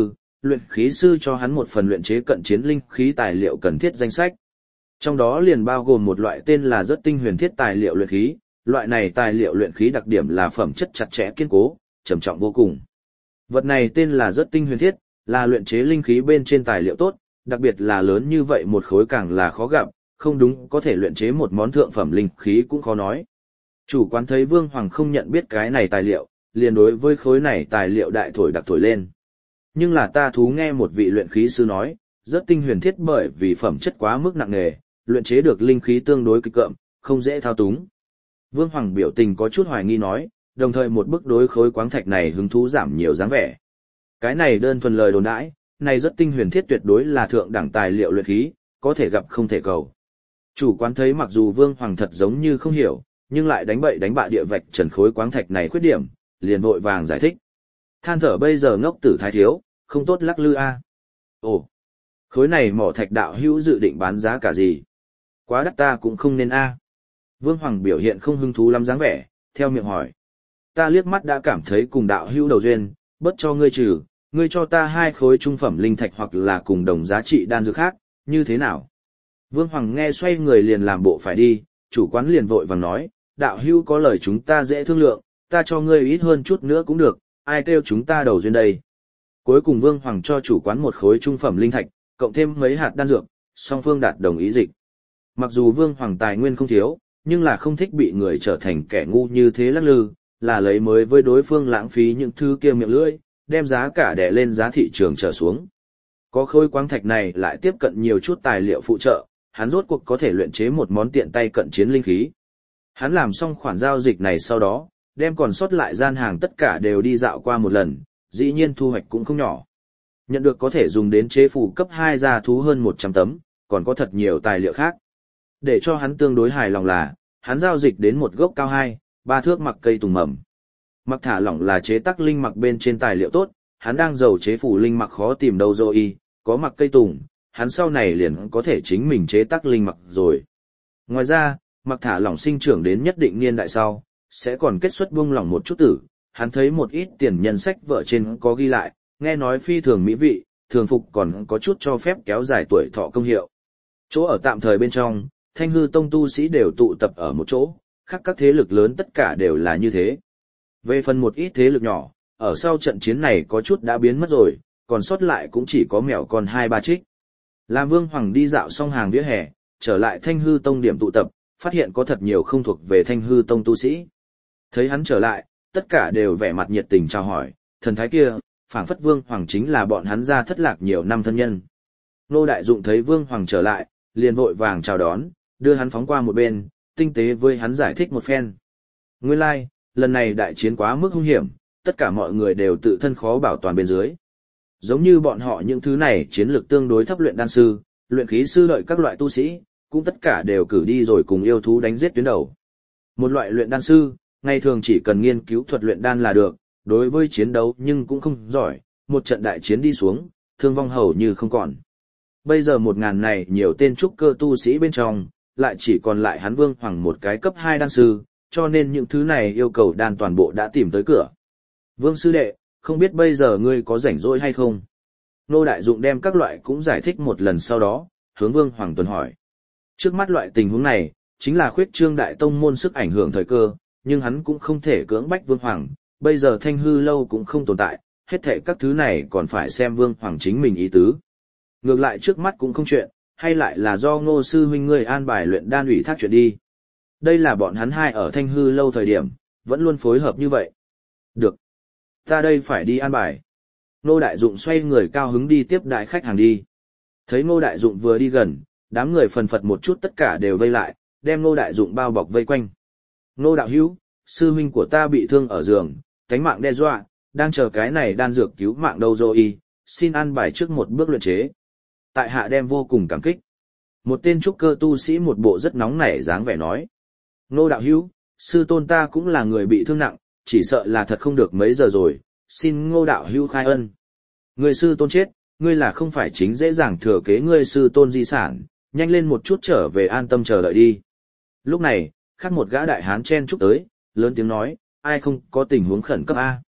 luyện khí sư cho hắn một phần luyện chế cận chiến linh khí tài liệu cần thiết danh sách. Trong đó liền bao gồm một loại tên là rất tinh huyền thiết tài liệu luyện khí, loại này tài liệu luyện khí đặc điểm là phẩm chất chặt chẽ kiên cố, trầm trọng vô cùng. Vật này tên là rất tinh huyền thiết, là luyện chế linh khí bên trên tài liệu tốt, đặc biệt là lớn như vậy một khối càng là khó gặp, không đúng có thể luyện chế một món thượng phẩm linh khí cũng khó nói. Chủ quán thấy Vương Hoàng không nhận biết cái này tài liệu, liền đối với khối này tài liệu đại thổi đặc thổi lên. Nhưng là ta thú nghe một vị luyện khí sư nói, rất tinh huyền thiết bởi vì phẩm chất quá mức nặng nề, luyện chế được linh khí tương đối kịch cộm, không dễ thao túng. Vương Hoàng biểu tình có chút hoài nghi nói, đồng thời một bức đối khối quáng thạch này hứng thú giảm nhiều dáng vẻ. Cái này đơn thuần lời đồn đãi, này rất tinh huyền thiết tuyệt đối là thượng đẳng tài liệu luyện khí, có thể gặp không thể cầu. Chủ quán thấy mặc dù Vương Hoàng thật giống như không hiểu, nhưng lại đánh bậy đánh bạ địa vạch trần khối quáng thạch này khuyết điểm, liền vội vàng giải thích. Than thở bây giờ ngốc tử thái thiếu, không tốt lắc lư a. Ồ, khối này mỏ thạch đạo hữu dự định bán giá cả gì? Quá đắt ta cũng không nên a. Vương Hoàng biểu hiện không hứng thú lắm dáng vẻ, theo miệng hỏi. Ta liếc mắt đã cảm thấy cùng đạo hữu đầu duyên, bất cho ngươi trừ, ngươi cho ta 2 khối trung phẩm linh thạch hoặc là cùng đồng giá trị đan dược khác, như thế nào? Vương Hoàng nghe xoay người liền làm bộ phải đi, chủ quán liền vội vàng nói, đạo hữu có lời chúng ta dễ thương lượng, ta cho ngươi ít hơn chút nữa cũng được, ai kêu chúng ta đầu duyên đây. Cuối cùng Vương Hoàng cho chủ quán 1 khối trung phẩm linh thạch, cộng thêm mấy hạt đan dược, song phương đạt đồng ý dịch. Mặc dù Vương Hoàng tài nguyên không thiếu, nhưng là không thích bị người trở thành kẻ ngu như thế lắc lư, là lấy mới với đối phương lãng phí những thứ kia miệng lưỡi, đem giá cả đè lên giá thị trường trở xuống. Có khối quáng thạch này lại tiếp cận nhiều chút tài liệu phụ trợ, hắn rốt cuộc có thể luyện chế một món tiện tay cận chiến linh khí. Hắn làm xong khoản giao dịch này sau đó, đem còn sót lại gian hàng tất cả đều đi dạo qua một lần, dĩ nhiên thu hoạch cũng không nhỏ. Nhận được có thể dùng đến chế phù cấp 2 gia thú hơn 100 tấm, còn có thật nhiều tài liệu khác. Để cho hắn tương đối hài lòng là, hắn giao dịch đến một gốc cao 2-3 thước mặc cây tùng mầm. Mặc thả lỏng là chế tác linh mặc bên trên tài liệu tốt, hắn đang giàu chế phù linh mặc khó tìm đâu rồi, có mặc cây tùng, hắn sau này liền có thể chính mình chế tác linh mặc rồi. Ngoài ra, mặc thả lỏng sinh trưởng đến nhất định niên đại sau, sẽ còn kết xuất buông lỏng một chút tử, hắn thấy một ít tiền nhân sách vợ trên có ghi lại, nghe nói phi thường mỹ vị, thường phục còn có chút cho phép kéo dài tuổi thọ công hiệu. Chỗ ở tạm thời bên trong, Thanh Hư Tông tu sĩ đều tụ tập ở một chỗ, khác các thế lực lớn tất cả đều là như thế. Về phần một ít thế lực nhỏ, ở sau trận chiến này có chút đã biến mất rồi, còn sót lại cũng chỉ có mèo con 2-3 trích. Làm Vương Hoàng đi dạo xong hàng vỉa hè, trở lại Thanh Hư Tông điểm tụ tập, phát hiện có thật nhiều không thuộc về Thanh Hư Tông tu sĩ. Thấy hắn trở lại, tất cả đều vẻ mặt nhiệt tình chào hỏi, thần thái kia, phảng phất Vương Hoàng chính là bọn hắn ra thất lạc nhiều năm thân nhân. Nô Đại Dụng thấy Vương Hoàng trở lại, liền vội vàng chào đón, đưa hắn phóng qua một bên, tinh tế với hắn giải thích một phen. Nguyên lai, lần này đại chiến quá mức hung hiểm, tất cả mọi người đều tự thân khó bảo toàn bên dưới. Giống như bọn họ những thứ này chiến lược tương đối thấp luyện đan sư, luyện khí sư đợi các loại tu sĩ, cũng tất cả đều cử đi rồi cùng yêu thú đánh giết tuyến đầu. Một loại luyện đan sư, ngày thường chỉ cần nghiên cứu thuật luyện đan là được, đối với chiến đấu nhưng cũng không giỏi, một trận đại chiến đi xuống, thương vong hầu như không còn. Bây giờ 1000 này nhiều tên trúc cơ tu sĩ bên trong, lại chỉ còn lại hắn Vương Hoàng một cái cấp 2 đan sư, cho nên những thứ này yêu cầu đan toàn bộ đã tìm tới cửa. Vương sư đệ, không biết bây giờ ngươi có rảnh rỗi hay không? Nô Đại Dụng đem các loại cũng giải thích một lần sau đó, hướng Vương Hoàng tuần hỏi. Trước mắt loại tình huống này, chính là khuyết trương đại tông môn sức ảnh hưởng thời cơ, nhưng hắn cũng không thể cưỡng bách Vương Hoàng, bây giờ Thanh Hư lâu cũng không tồn tại, hết thảy các thứ này còn phải xem Vương Hoàng chính mình ý tứ. Ngược lại trước mắt cũng không chuyện, hay lại là do Ngô sư huynh ngươi an bài luyện đan ủy thác chuyện đi. Đây là bọn hắn hai ở Thanh Hư lâu thời điểm, vẫn luôn phối hợp như vậy. Được. Ta đây phải đi an bài. Ngô Đại Dụng xoay người cao hứng đi tiếp đại khách hàng đi. Thấy Ngô Đại Dụng vừa đi gần, đám người phần phật một chút tất cả đều vây lại, đem Ngô Đại Dụng bao bọc vây quanh. Ngô đạo hữu, sư huynh của ta bị thương ở giường, cánh mạng đe dọa, đang chờ cái này đan dược cứu mạng đâu rồi, xin an bài trước một bước luyện chế. Tại hạ đem vô cùng cảm kích. Một tên trúc cơ tu sĩ một bộ rất nóng nảy dáng vẻ nói. Ngô đạo hữu, sư tôn ta cũng là người bị thương nặng, chỉ sợ là thật không được mấy giờ rồi, xin Ngô đạo hữu khai ân. Người sư tôn chết, ngươi là không phải chính dễ dàng thừa kế ngươi sư tôn di sản, nhanh lên một chút trở về an tâm chờ đợi đi. Lúc này, khác một gã đại hán chen chúc tới, lớn tiếng nói, ai không có tình huống khẩn cấp a?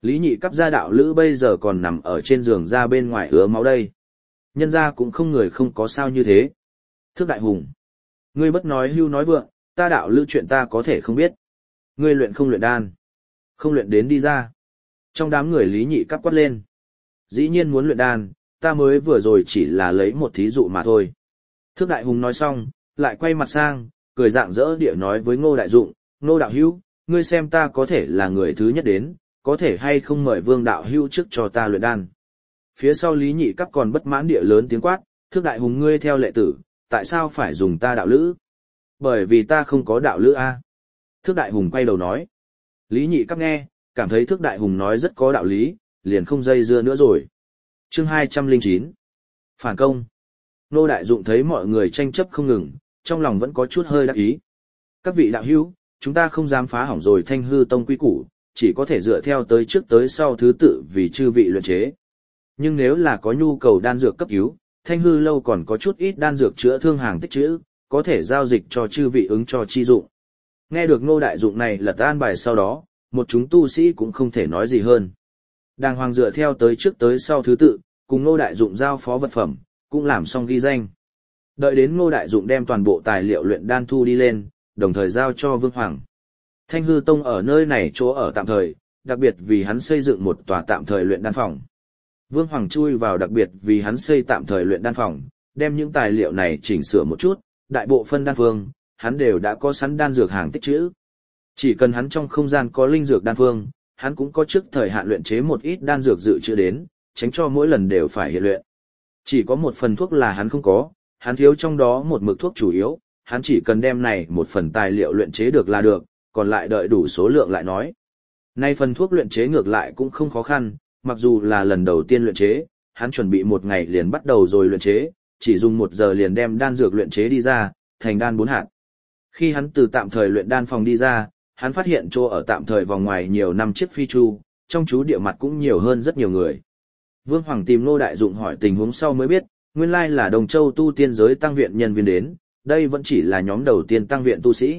Lý Nhị Cấp gia đạo lữ bây giờ còn nằm ở trên giường ra bên ngoài ứa máu đây. Nhân ra cũng không người không có sao như thế. Thước Đại Hùng, ngươi bất nói hưu nói vượng, ta đạo lữ chuyện ta có thể không biết. Ngươi luyện không luyện đan, không luyện đến đi ra. Trong đám người Lý Nhị Cấp quát lên. Dĩ nhiên muốn luyện đan, ta mới vừa rồi chỉ là lấy một thí dụ mà thôi. Thước Đại Hùng nói xong, lại quay mặt sang, cười rạng rỡ địa nói với Ngô Đại Dụng, Ngô đạo hữu, ngươi xem ta có thể là người thứ nhất đến, có thể hay không mời Vương đạo hữu trước cho ta luyện đan. Phía sau Lý Nhị Cấp còn bất mãn địa lớn tiếng quát, Thước Đại Hùng ngươi theo lệ tử, tại sao phải dùng ta đạo lữ? Bởi vì ta không có đạo lữ a. Thước Đại Hùng quay đầu nói. Lý Nhị Cấp nghe, cảm thấy Thước Đại Hùng nói rất có đạo lý, liền không dây dưa nữa rồi. Chương 209. Phản công. Ngô Đại Dụng thấy mọi người tranh chấp không ngừng, trong lòng vẫn có chút hơi đắc ý. Các vị đạo hữu, chúng ta không dám phá hỏng rồi Thanh Hư Tông quy củ, chỉ có thể dựa theo tới trước tới sau thứ tự vì chư vị luyện chế. Nhưng nếu là có nhu cầu đan dược cấp cứu, Thanh Hư lâu còn có chút ít đan dược chữa thương hàng tích trữ, có thể giao dịch cho chư vị ứng cho chi dụng. Nghe được Ngô Đại Dụng này lật an bài sau đó, một chúng tu sĩ cũng không thể nói gì hơn. Đàng hoàng dựa theo tới trước tới sau thứ tự, cùng Ngô Đại Dụng giao phó vật phẩm, cũng làm xong ghi danh. Đợi đến Ngô Đại Dụng đem toàn bộ tài liệu luyện đan thu đi lên, đồng thời giao cho Vương Hoàng. Thanh Hư Tông ở nơi này chỗ ở tạm thời, đặc biệt vì hắn xây dựng một tòa tạm thời luyện đan phòng. Vương Hoàng chui vào đặc biệt vì hắn xây tạm thời luyện đan phòng, đem những tài liệu này chỉnh sửa một chút, đại bộ phân đan phương, hắn đều đã có sẵn đan dược hàng tích trữ. Chỉ cần hắn trong không gian có linh dược đan phương, hắn cũng có trước thời hạn luyện chế một ít đan dược dự trữ đến, tránh cho mỗi lần đều phải hiện luyện. Chỉ có một phần thuốc là hắn không có, hắn thiếu trong đó một mực thuốc chủ yếu, hắn chỉ cần đem này một phần tài liệu luyện chế được là được, còn lại đợi đủ số lượng lại nói. Nay phần thuốc luyện chế ngược lại cũng không khó khăn, mặc dù là lần đầu tiên luyện chế, hắn chuẩn bị một ngày liền bắt đầu rồi luyện chế, chỉ dùng 1 giờ liền đem đan dược luyện chế đi ra, thành đan 4 hạt. Khi hắn từ tạm thời luyện đan phòng đi ra, hắn phát hiện chỗ ở tạm thời vòng ngoài nhiều 5 chiếc phi chu, trong chú địa mặt cũng nhiều hơn rất nhiều người. Vương Hoàng tìm Ngô Đại Dụng hỏi tình huống sau mới biết, nguyên lai là Đồng Châu tu tiên giới tăng viện nhân viên đến, đây vẫn chỉ là nhóm đầu tiên tăng viện tu sĩ.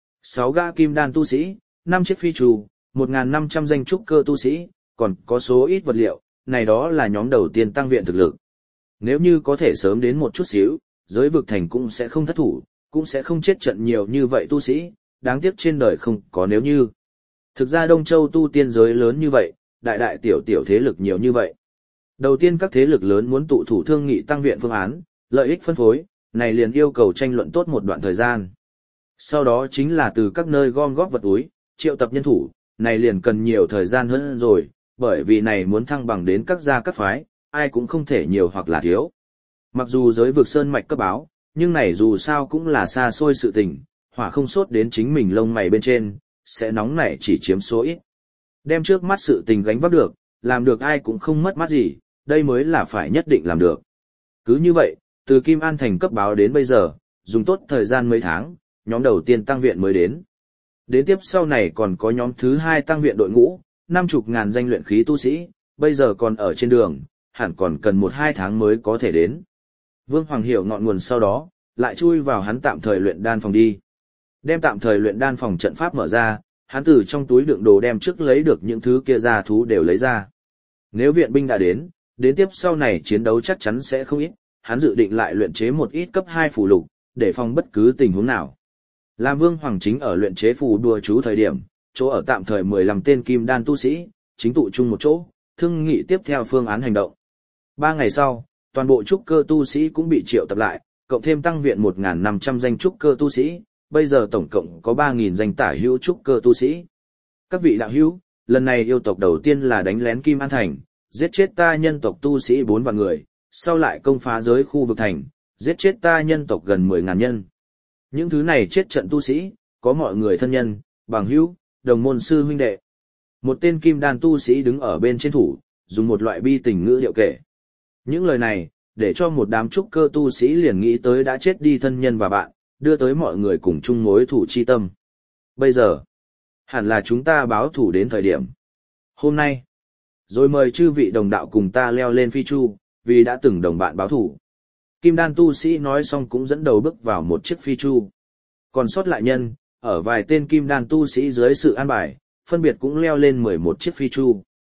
6 gã kim đan tu sĩ, 5 chiếc phi chu, 1.500 danh trúc cơ tu sĩ, còn có số ít vật liệu, này đó là nhóm đầu tiên tăng viện thực lực. Nếu như có thể sớm đến một chút xíu, giới vực thành cũng sẽ không thất thủ, cũng sẽ không chết trận nhiều như vậy tu sĩ, đáng tiếc trên đời không có nếu như. Thực ra Đông Châu tu tiên giới lớn như vậy, đại đại tiểu tiểu thế lực nhiều như vậy. Đầu tiên các thế lực lớn muốn tụ thủ thương nghị tăng viện phương án, lợi ích phân phối, này liền yêu cầu tranh luận tốt một đoạn thời gian. Sau đó chính là từ các nơi gom góp vật túi, triệu tập nhân thủ, này liền cần nhiều thời gian hơn rồi, bởi vì này muốn thăng bằng đến các gia các phái, ai cũng không thể nhiều hoặc là thiếu. Mặc dù giới vực sơn mạch cấp báo, nhưng này dù sao cũng là xa xôi sự tình, hỏa không sốt đến chính mình lông mày bên trên, sẽ nóng nảy chỉ chiếm số ít. Đem trước mắt sự tình gánh vác được, làm được ai cũng không mất mát gì, đây mới là phải nhất định làm được. Cứ như vậy, từ Kim An thành cấp báo đến bây giờ, dùng tốt thời gian mấy tháng, nhóm đầu tiên tăng viện mới đến. Đến tiếp sau này còn có nhóm thứ 2 tăng viện đội ngũ, 50.000 danh luyện khí tu sĩ, bây giờ còn ở trên đường, hẳn còn cần 1-2 tháng mới có thể đến. Vương Hoàng hiểu ngọn nguồn sau đó, lại chui vào hắn tạm thời luyện đan phòng đi. Đem tạm thời luyện đan phòng trận pháp mở ra, hắn từ trong túi đựng đồ đem trước lấy được những thứ kia ra thú đều lấy ra. Nếu viện binh đã đến tiếp sau này chiến đấu chắc chắn sẽ không ít, hắn dự định lại luyện chế một ít cấp 2 phù lục, để phòng bất cứ tình huống nào. Làm Vương Hoàng chính ở luyện chế phù đùa chú thời điểm, chỗ ở tạm thời 15 tên kim đan tu sĩ, chính tụ chung một chỗ, thương nghị tiếp theo phương án hành động. 3 ngày sau, toàn bộ trúc cơ tu sĩ cũng bị triệu tập lại, cộng thêm tăng viện 1.500 danh trúc cơ tu sĩ, bây giờ tổng cộng có 3.000 danh tả hữu trúc cơ tu sĩ. Các vị đạo hữu, lần này yêu tộc đầu tiên là đánh lén Kim An thành, giết chết ta nhân tộc tu sĩ 4 vạn người, sau lại công phá giới khu vực thành, giết chết ta nhân tộc gần 10.000 nhân. Những thứ này chết trận tu sĩ, có mọi người thân nhân, bằng hữu, đồng môn sư huynh đệ. Một tên kim đan tu sĩ đứng ở bên trên thủ, dùng một loại bi tình ngữ điệu kể. Những lời này, để cho một đám trúc cơ tu sĩ liền nghĩ tới đã chết đi thân nhân và bạn, đưa tới mọi người cùng chung mối thủ chi tâm. Bây giờ, hẳn là chúng ta báo thủ đến thời điểm. Hôm nay, rồi mời chư vị đồng đạo cùng ta leo lên phi chu, vì đã từng đồng bạn báo thủ. Kim đan tu sĩ nói xong cũng dẫn đầu bước vào một chiếc phi chu. Còn sót lại nhân, ở vài tên kim đan tu sĩ dưới sự an bài, phân biệt cũng leo lên 11 chiếc phi chu.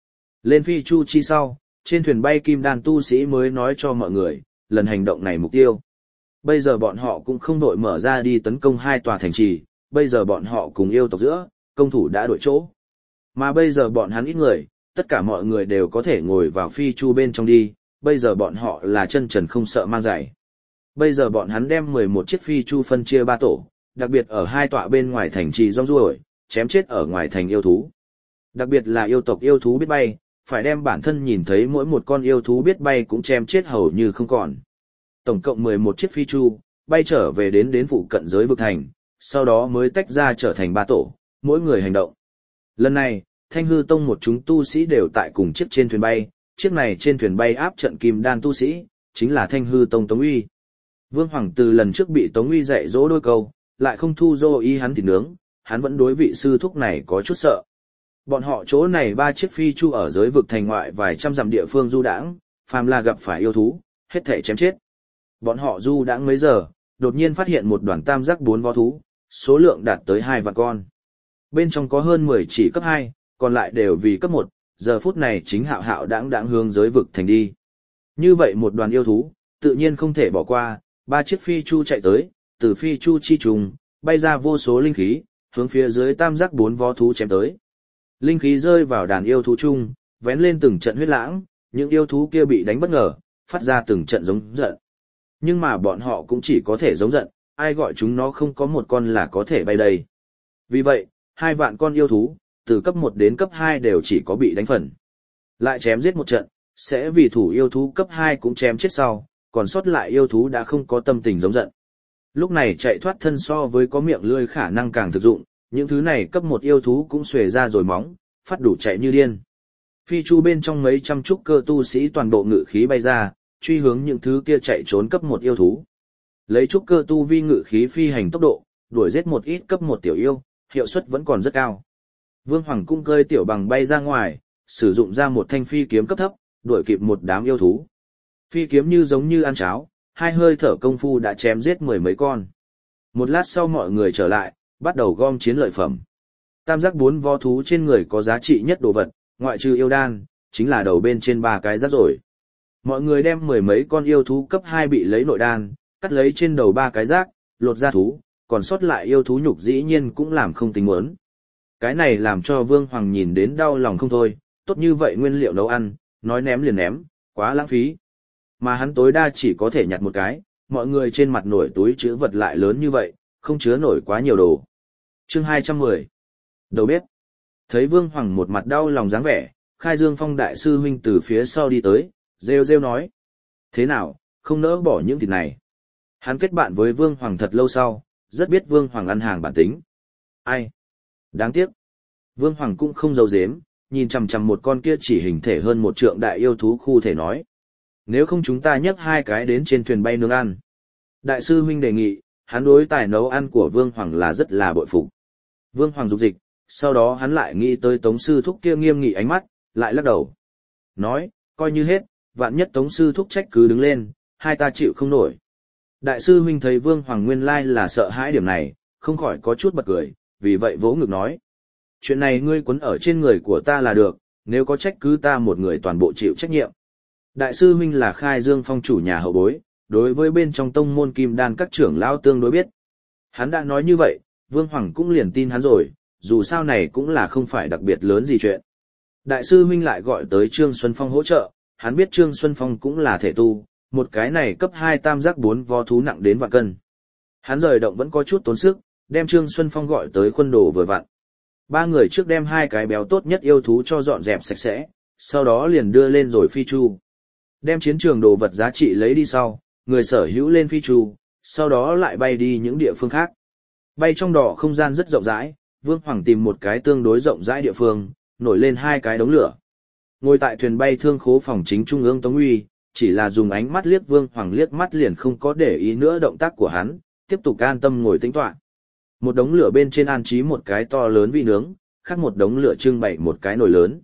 Lên phi chu chi sau, trên thuyền bay kim đan tu sĩ mới nói cho mọi người, lần hành động này mục tiêu. Bây giờ bọn họ cũng không đội mở ra đi tấn công hai tòa thành trì, bây giờ bọn họ cùng yêu tộc giữa, công thủ đã đổi chỗ. Mà bây giờ bọn hắn ít người, tất cả mọi người đều có thể ngồi vào phi chu bên trong đi, bây giờ bọn họ là chân trần không sợ mang giày. Bây giờ bọn hắn đem 11 chiếc phi chu phân chia 3 tổ, đặc biệt ở hai tọa bên ngoài thành trì rong ruổi, chém chết ở ngoài thành yêu thú. Đặc biệt là yêu tộc yêu thú biết bay, phải đem bản thân nhìn thấy mỗi một con yêu thú biết bay cũng chém chết hầu như không còn. Tổng cộng 11 chiếc phi chu, bay trở về đến phụ cận giới vực thành, sau đó mới tách ra trở thành 3 tổ, mỗi người hành động. Lần này, Thanh Hư Tông một chúng tu sĩ đều tại cùng chiếc trên thuyền bay, chiếc này trên thuyền bay áp trận kim đan tu sĩ, chính là Thanh Hư Tông Tống Uy. Vương Hoàng từ lần trước bị Tống Uy dạy dỗ đôi câu, lại không thu dô y hắn thịt nướng, hắn vẫn đối vị sư thúc này có chút sợ. Bọn họ chỗ này 3 chiếc phi chu ở giới vực thành ngoại vài trăm dặm địa phương du đãng, phàm là gặp phải yêu thú, hết thảy chém chết. Bọn họ du đãng mấy giờ, đột nhiên phát hiện một đoàn tam giác 4 vó thú, số lượng đạt tới 2 vạn con. Bên trong có hơn 10 chỉ cấp 2, còn lại đều vì cấp 1, giờ phút này chính hạo hạo đãng hướng giới vực thành đi. Như vậy một đoàn yêu thú, tự nhiên không thể bỏ qua, 3 chiếc phi chu chạy tới, từ phi chu chi trùng, bay ra vô số linh khí, hướng phía dưới tam giác 4 vó thú chém tới. Linh khí rơi vào đàn yêu thú chung, vén lên từng trận huyết lãng, những yêu thú kia bị đánh bất ngờ, phát ra từng trận giống giận. Nhưng mà bọn họ cũng chỉ có thể giống giận, ai gọi chúng nó không có một con là có thể bay đây. Vì vậy, 2 vạn con yêu thú, từ cấp 1 đến cấp 2 đều chỉ có bị đánh phần. Lại chém giết một trận, sẽ vì thủ yêu thú cấp 2 cũng chém chết sau, còn sót lại yêu thú đã không có tâm tình giống giận. Lúc này chạy thoát thân so với có miệng lưỡi khả năng càng thực dụng, những thứ này cấp 1 yêu thú cũng xuề ra rồi móng, phát đủ chạy như điên. Phi chu bên trong mấy trăm trúc cơ tu sĩ toàn bộ ngự khí bay ra, truy hướng những thứ kia chạy trốn cấp 1 yêu thú. Lấy trúc cơ tu vi ngự khí phi hành tốc độ, đuổi giết một ít cấp 1 tiểu yêu, hiệu suất vẫn còn rất cao. Vương Hoàng cung cơi tiểu bằng bay ra ngoài, sử dụng ra một thanh phi kiếm cấp thấp, đuổi kịp một đám yêu thú. Phi kiếm như giống như ăn cháo, 2 hơi thở công phu đã chém giết 10 mấy con. Một lát sau mọi người trở lại, bắt đầu gom chiến lợi phẩm. Tam giác 4 vó thú trên người có giá trị nhất đồ vật, ngoại trừ yêu đan, chính là đầu bên trên 3 cái rác rồi. Mọi người đem 10 mấy con yêu thú cấp 2 bị lấy nội đan, cắt lấy trên đầu 3 cái rác, lột ra thú, còn sót lại yêu thú nhục dĩ nhiên cũng làm không tính muốn. Cái này làm cho Vương Hoàng nhìn đến đau lòng không thôi, tốt như vậy nguyên liệu nấu ăn, nói ném liền ném, quá lãng phí. Mà hắn tối đa chỉ có thể nhặt một cái, mọi người trên mặt nổi túi chứa vật lại lớn như vậy, không chứa nổi quá nhiều đồ. Chương 210. Đầu bếp. Thấy Vương Hoàng một mặt đau lòng dáng vẻ, Khai Dương Phong đại sư huynh từ phía sau đi tới, rêu rêu nói: "Thế nào, không nỡ bỏ những thịt này?" Hắn kết bạn với Vương Hoàng thật lâu sau, rất biết Vương Hoàng ăn hàng bản tính. Ai? Đáng tiếc. Vương Hoàng cũng không giấu giếm, nhìn chằm chằm một con kia chỉ hình thể hơn 1 trượng đại yêu thú khu thể nói: "Nếu không chúng ta nhấc 2 cái đến trên thuyền bay nướng ăn." Đại sư huynh đề nghị, hắn đối tài nấu ăn của Vương Hoàng là rất là bội phục. Vương Hoàng dục dịch, sau đó hắn lại nghĩ tới Tống sư thúc kia nghiêm nghị ánh mắt, lại lắc đầu. Nói, coi như hết, vạn nhất Tống sư thúc trách cứ đứng lên, hai ta chịu không nổi. Đại sư huynh thấy Vương Hoàng nguyên lai là sợ hãi điểm này, không khỏi có chút bật cười, vì vậy vỗ ngực nói: "Chuyện này ngươi quấn ở trên người của ta là được, nếu có trách cứ ta một người toàn bộ chịu trách nhiệm." Đại sư huynh là Khai Dương Phong chủ nhà hậu bối, đối với bên trong tông môn kim đan các trưởng lão tương đối biết. Hắn đã nói như vậy, Vương Hoàng cũng liền tin hắn rồi, dù sao này cũng là không phải đặc biệt lớn gì chuyện. Đại sư huynh lại gọi tới Trương Xuân Phong hỗ trợ, hắn biết Trương Xuân Phong cũng là thể tu, một cái này cấp 2 tam giác 4 vó thú nặng đến vạn cân. Hắn rời động vẫn có chút tốn sức, đem Trương Xuân Phong gọi tới khuôn đồ vừa vặn. 3 người trước đem 2 cái béo tốt nhất yêu thú cho dọn dẹp sạch sẽ, sau đó liền đưa lên rồi phi chu. Đem chiến trường đồ vật giá trị lấy đi sau, người sở hữu lên phi chu, sau đó lại bay đi những địa phương khác. Bay trong đỏ không gian rất rộng rãi, Vương Hoàng tìm một cái tương đối rộng rãi địa phương, nổi lên 2 cái đống lửa. Ngồi tại thuyền bay thương khố phòng chính trung ương Tống Uy, chỉ là dùng ánh mắt liếc Vương Hoàng liếc mắt liền không có để ý nữa động tác của hắn, tiếp tục an tâm ngồi tĩnh tọa. Một đống lửa bên trên an trí một cái to lớn vị nướng, khác một đống lửa trưng bày một cái nồi lớn.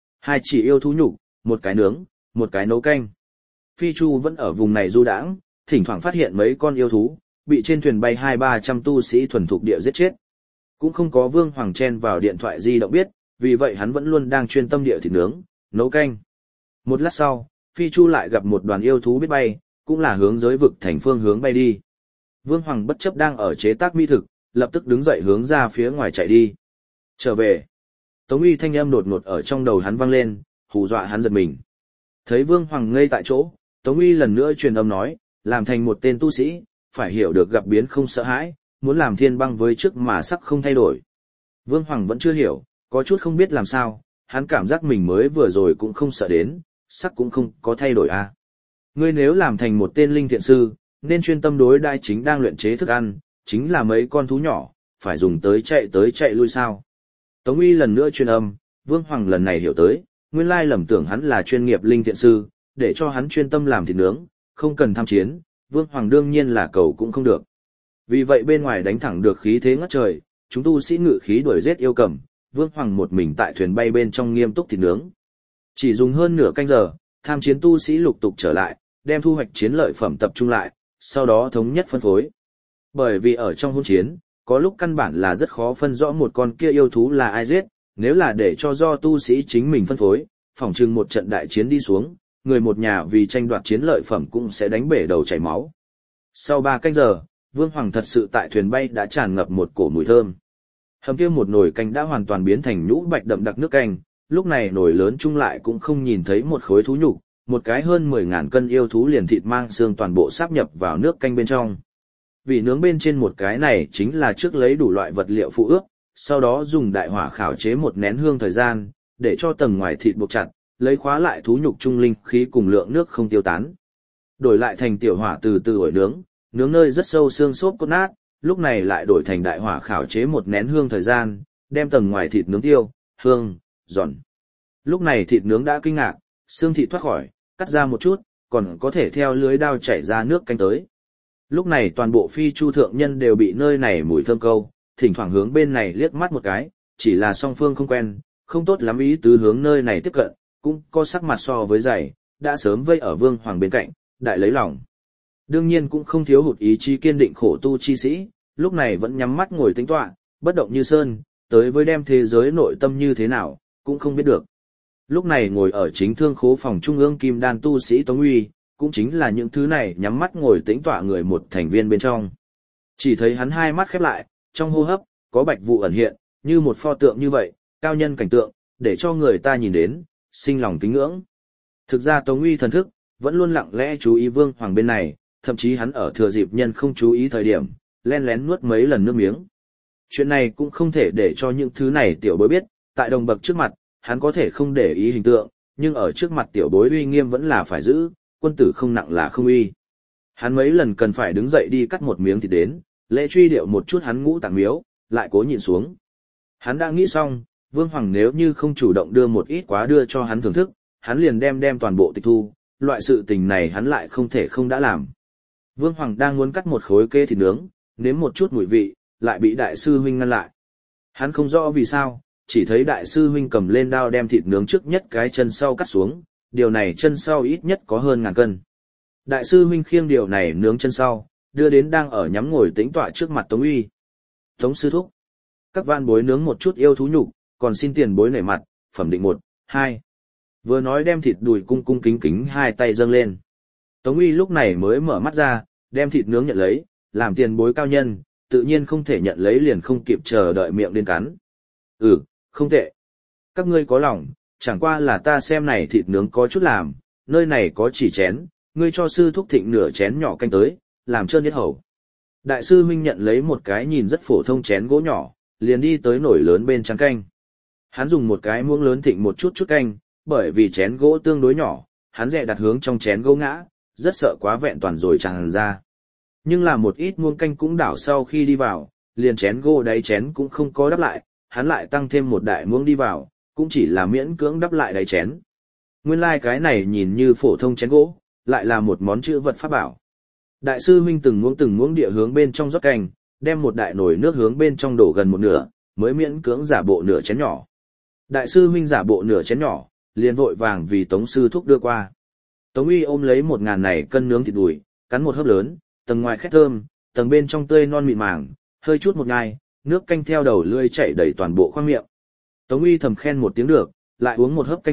2 chỉ yêu thú nhục, một cái nướng, một cái nấu canh. Phi Chu vẫn ở vùng này du đãng, thỉnh thoảng phát hiện mấy con yêu thú, bị trên thuyền bay 200-300 tu sĩ thuần thục địa giết chết. Cũng không có Vương Hoàng chen vào điện thoại di động biết, vì vậy hắn vẫn luôn đang chuyên tâm địa thịt nướng, nấu canh. Một lát sau, Phi Chu lại gặp một đoàn yêu thú biết bay, cũng là hướng giới vực thành phương hướng bay đi. Vương Hoàng bất chấp đang ở chế tác mỹ thực, lập tức đứng dậy hướng ra phía ngoài chạy đi. Trở về. Tống Uy thanh âm đột ngột ở trong đầu hắn vang lên, hù dọa hắn giật mình. Thấy Vương Hoàng ngây tại chỗ, Tống Uy lần nữa truyền âm nói, làm thành một tên tu sĩ, phải hiểu được gặp biến không sợ hãi, muốn làm thiên băng với trước mà sắc không thay đổi. Vương Hoàng vẫn chưa hiểu, có chút không biết làm sao, hắn cảm giác mình mới vừa rồi cũng không sợ đến, sắc cũng không có thay đổi à. Ngươi nếu làm thành một tên linh thiện sư, nên chuyên tâm đối đai chính đang luyện chế thức ăn, chính là mấy con thú nhỏ, phải dùng tới chạy lui sao. Tống Uy lần nữa truyền âm, Vương Hoàng lần này hiểu tới, nguyên lai lầm tưởng hắn là chuyên nghiệp linh thiện sư, để cho hắn chuyên tâm làm thịt nướng, không cần tham chiến, Vương Hoàng đương nhiên là cầu cũng không được. Vì vậy bên ngoài đánh thẳng được khí thế ngất trời, chúng tu sĩ ngự khí đuổi giết yêu cầm, Vương Hoàng một mình tại thuyền bay bên trong nghiêm túc thịt nướng. Chỉ dùng hơn nửa canh giờ, tham chiến tu sĩ lục tục trở lại, đem thu hoạch chiến lợi phẩm tập trung lại, sau đó thống nhất phân phối. Bởi vì ở trong hỗn chiến, có lúc căn bản là rất khó phân rõ một con kia yêu thú là ai giết, nếu là để cho do tu sĩ chính mình phân phối, phỏng chừng một trận đại chiến đi xuống, người một nhà vì tranh đoạt chiến lợi phẩm cũng sẽ đánh bể đầu chảy máu. Sau 3 canh giờ, Vương Hoàng thật sự tại thuyền bay đã tràn ngập một cổ mùi thơm. Hầm kia một nồi canh đã hoàn toàn biến thành nhũ bạch đậm đặc nước canh, lúc này nồi lớn chung lại cũng không nhìn thấy một khối thú nhục, một cái hơn 10.000 cân yêu thú liền thịt mang xương toàn bộ sáp nhập vào nước canh bên trong. Vì nướng bên trên một cái này chính là trước lấy đủ loại vật liệu phụ ướp, sau đó dùng đại hỏa khảo chế một nén hương thời gian, để cho tầng ngoài thịt buộc chặt, lấy khóa lại thú nhục trung linh khí cùng lượng nước không tiêu tán. Đổi lại thành tiểu hỏa từ từ ổi nướng, nướng nơi rất sâu xương xốp cốt nát, lúc này lại đổi thành đại hỏa khảo chế một nén hương thời gian, đem tầng ngoài thịt nướng tiêu, hương, giòn. Lúc này thịt nướng đã kinh ngạc, xương thịt thoát khỏi, cắt ra một chút, còn có thể theo lưới đao chảy ra nước canh tới. Lúc này toàn bộ Phi Chu thượng nhân đều bị nơi này mùi thơm câu, thỉnh thoảng hướng bên này liếc mắt một cái, chỉ là song phương không quen, không tốt lắm ý tứ hướng nơi này tiếp cận, cũng có sắc mặt so với dày, đã sớm vây ở Vương Hoàng bên cạnh, đại lấy lòng. Đương nhiên cũng không thiếu hụt ý chí kiên định khổ tu chi sĩ, lúc này vẫn nhắm mắt ngồi tĩnh tọa, bất động như sơn, tới với đem thế giới nội tâm như thế nào, cũng không biết được. Lúc này ngồi ở chính thương khố phòng trung ương kim đan tu sĩ Tống Uy, cũng chính là những thứ này nhắm mắt ngồi tĩnh tọa người một thành viên bên trong. Chỉ thấy hắn hai mắt khép lại, trong hô hấp, có bạch vụ ẩn hiện, như một pho tượng như vậy, cao nhân cảnh tượng, để cho người ta nhìn đến, sinh lòng kính ngưỡng. Thực ra Tống Uy thần thức, vẫn luôn lặng lẽ chú ý Vương Hoàng bên này, thậm chí hắn ở thừa dịp nhân không chú ý thời điểm, len lén nuốt mấy lần nước miếng. Chuyện này cũng không thể để cho những thứ này tiểu bối biết, tại đồng bậc trước mặt, hắn có thể không để ý hình tượng, nhưng ở trước mặt tiểu bối uy nghiêm vẫn là phải giữ, quân tử không nặng là không uy. Hắn mấy lần cần phải đứng dậy đi cắt một miếng thịt đến, lễ truy điệu một chút hắn ngũ tạng miếu, lại cố nhịn xuống. Hắn đã nghĩ xong, Vương Hoàng nếu như không chủ động đưa một ít quá đưa cho hắn thưởng thức, hắn liền đem toàn bộ tịch thu, loại sự tình này hắn lại không thể không đã làm. Vương Hoàng đang muốn cắt một khối kê thịt nướng, nếm một chút mùi vị, lại bị đại sư huynh ngăn lại. Hắn không rõ vì sao, chỉ thấy đại sư huynh cầm lên đao đem thịt nướng trước nhất cái chân sau cắt xuống, điều này chân sau ít nhất có hơn 1000 cân. Đại sư huynh khiêng điều này nướng chân sau, đưa đến đang ở nhắm ngồi tĩnh tọa trước mặt Tống Uy. Tống sư thúc, các van bối nướng một chút yêu thú nhục, còn xin tiền bối nể mặt, phẩm định 1, 2. Vừa nói đem thịt đùi cung cung kính kính hai tay dâng lên. Tống Uy lúc này mới mở mắt ra, đem thịt nướng nhận lấy, làm tiền bối cao nhân, tự nhiên không thể nhận lấy liền không kịp chờ đợi miệng đến cắn. Không tệ. Các ngươi có lòng, chẳng qua là ta xem này thịt nướng có chút làm, nơi này có chỉ chén, ngươi cho sư thúc thịnh nửa chén nhỏ canh tới, làm trơn nhất hầu. Đại sư huynh nhận lấy một cái nhìn rất phổ thông chén gỗ nhỏ, liền đi tới nồi lớn bên trắng canh. Hắn dùng một cái muỗng lớn thịnh một chút canh, bởi vì chén gỗ tương đối nhỏ, hắn dè đặt hướng trong chén gỗ ngã, rất sợ quá vẹn toàn rồi tràn ra. Nhưng là một ít muỗng canh cũng đảo sau khi đi vào, liền chén gỗ đáy chén cũng không có đắp lại, hắn lại tăng thêm một đại muỗng đi vào, cũng chỉ là miễn cưỡng đắp lại đáy chén. Nguyên lai cái này nhìn như phổ thông chén gỗ, lại là một món chữ vật pháp bảo. Đại sư huynh từng muỗng địa hướng bên trong rót canh, đem một đại nồi nước hướng bên trong đổ gần một nửa, mới miễn cưỡng giả bộ nửa chén nhỏ. Đại sư huynh giả bộ nửa chén nhỏ, liền vội vàng vì Tống sư thúc đưa qua. Tống Uy ôm lấy 1000 này cân nướng thịt đùi, cắn một hớp lớn, tầng ngoài khét thơm, tầng bên trong tươi non mịn màng, hơi chút một ngai, nước canh theo đầu lưỡi chảy đầy toàn bộ khoang miệng. Tống Uy thầm khen một tiếng được, lại uống một hớp canh thịt,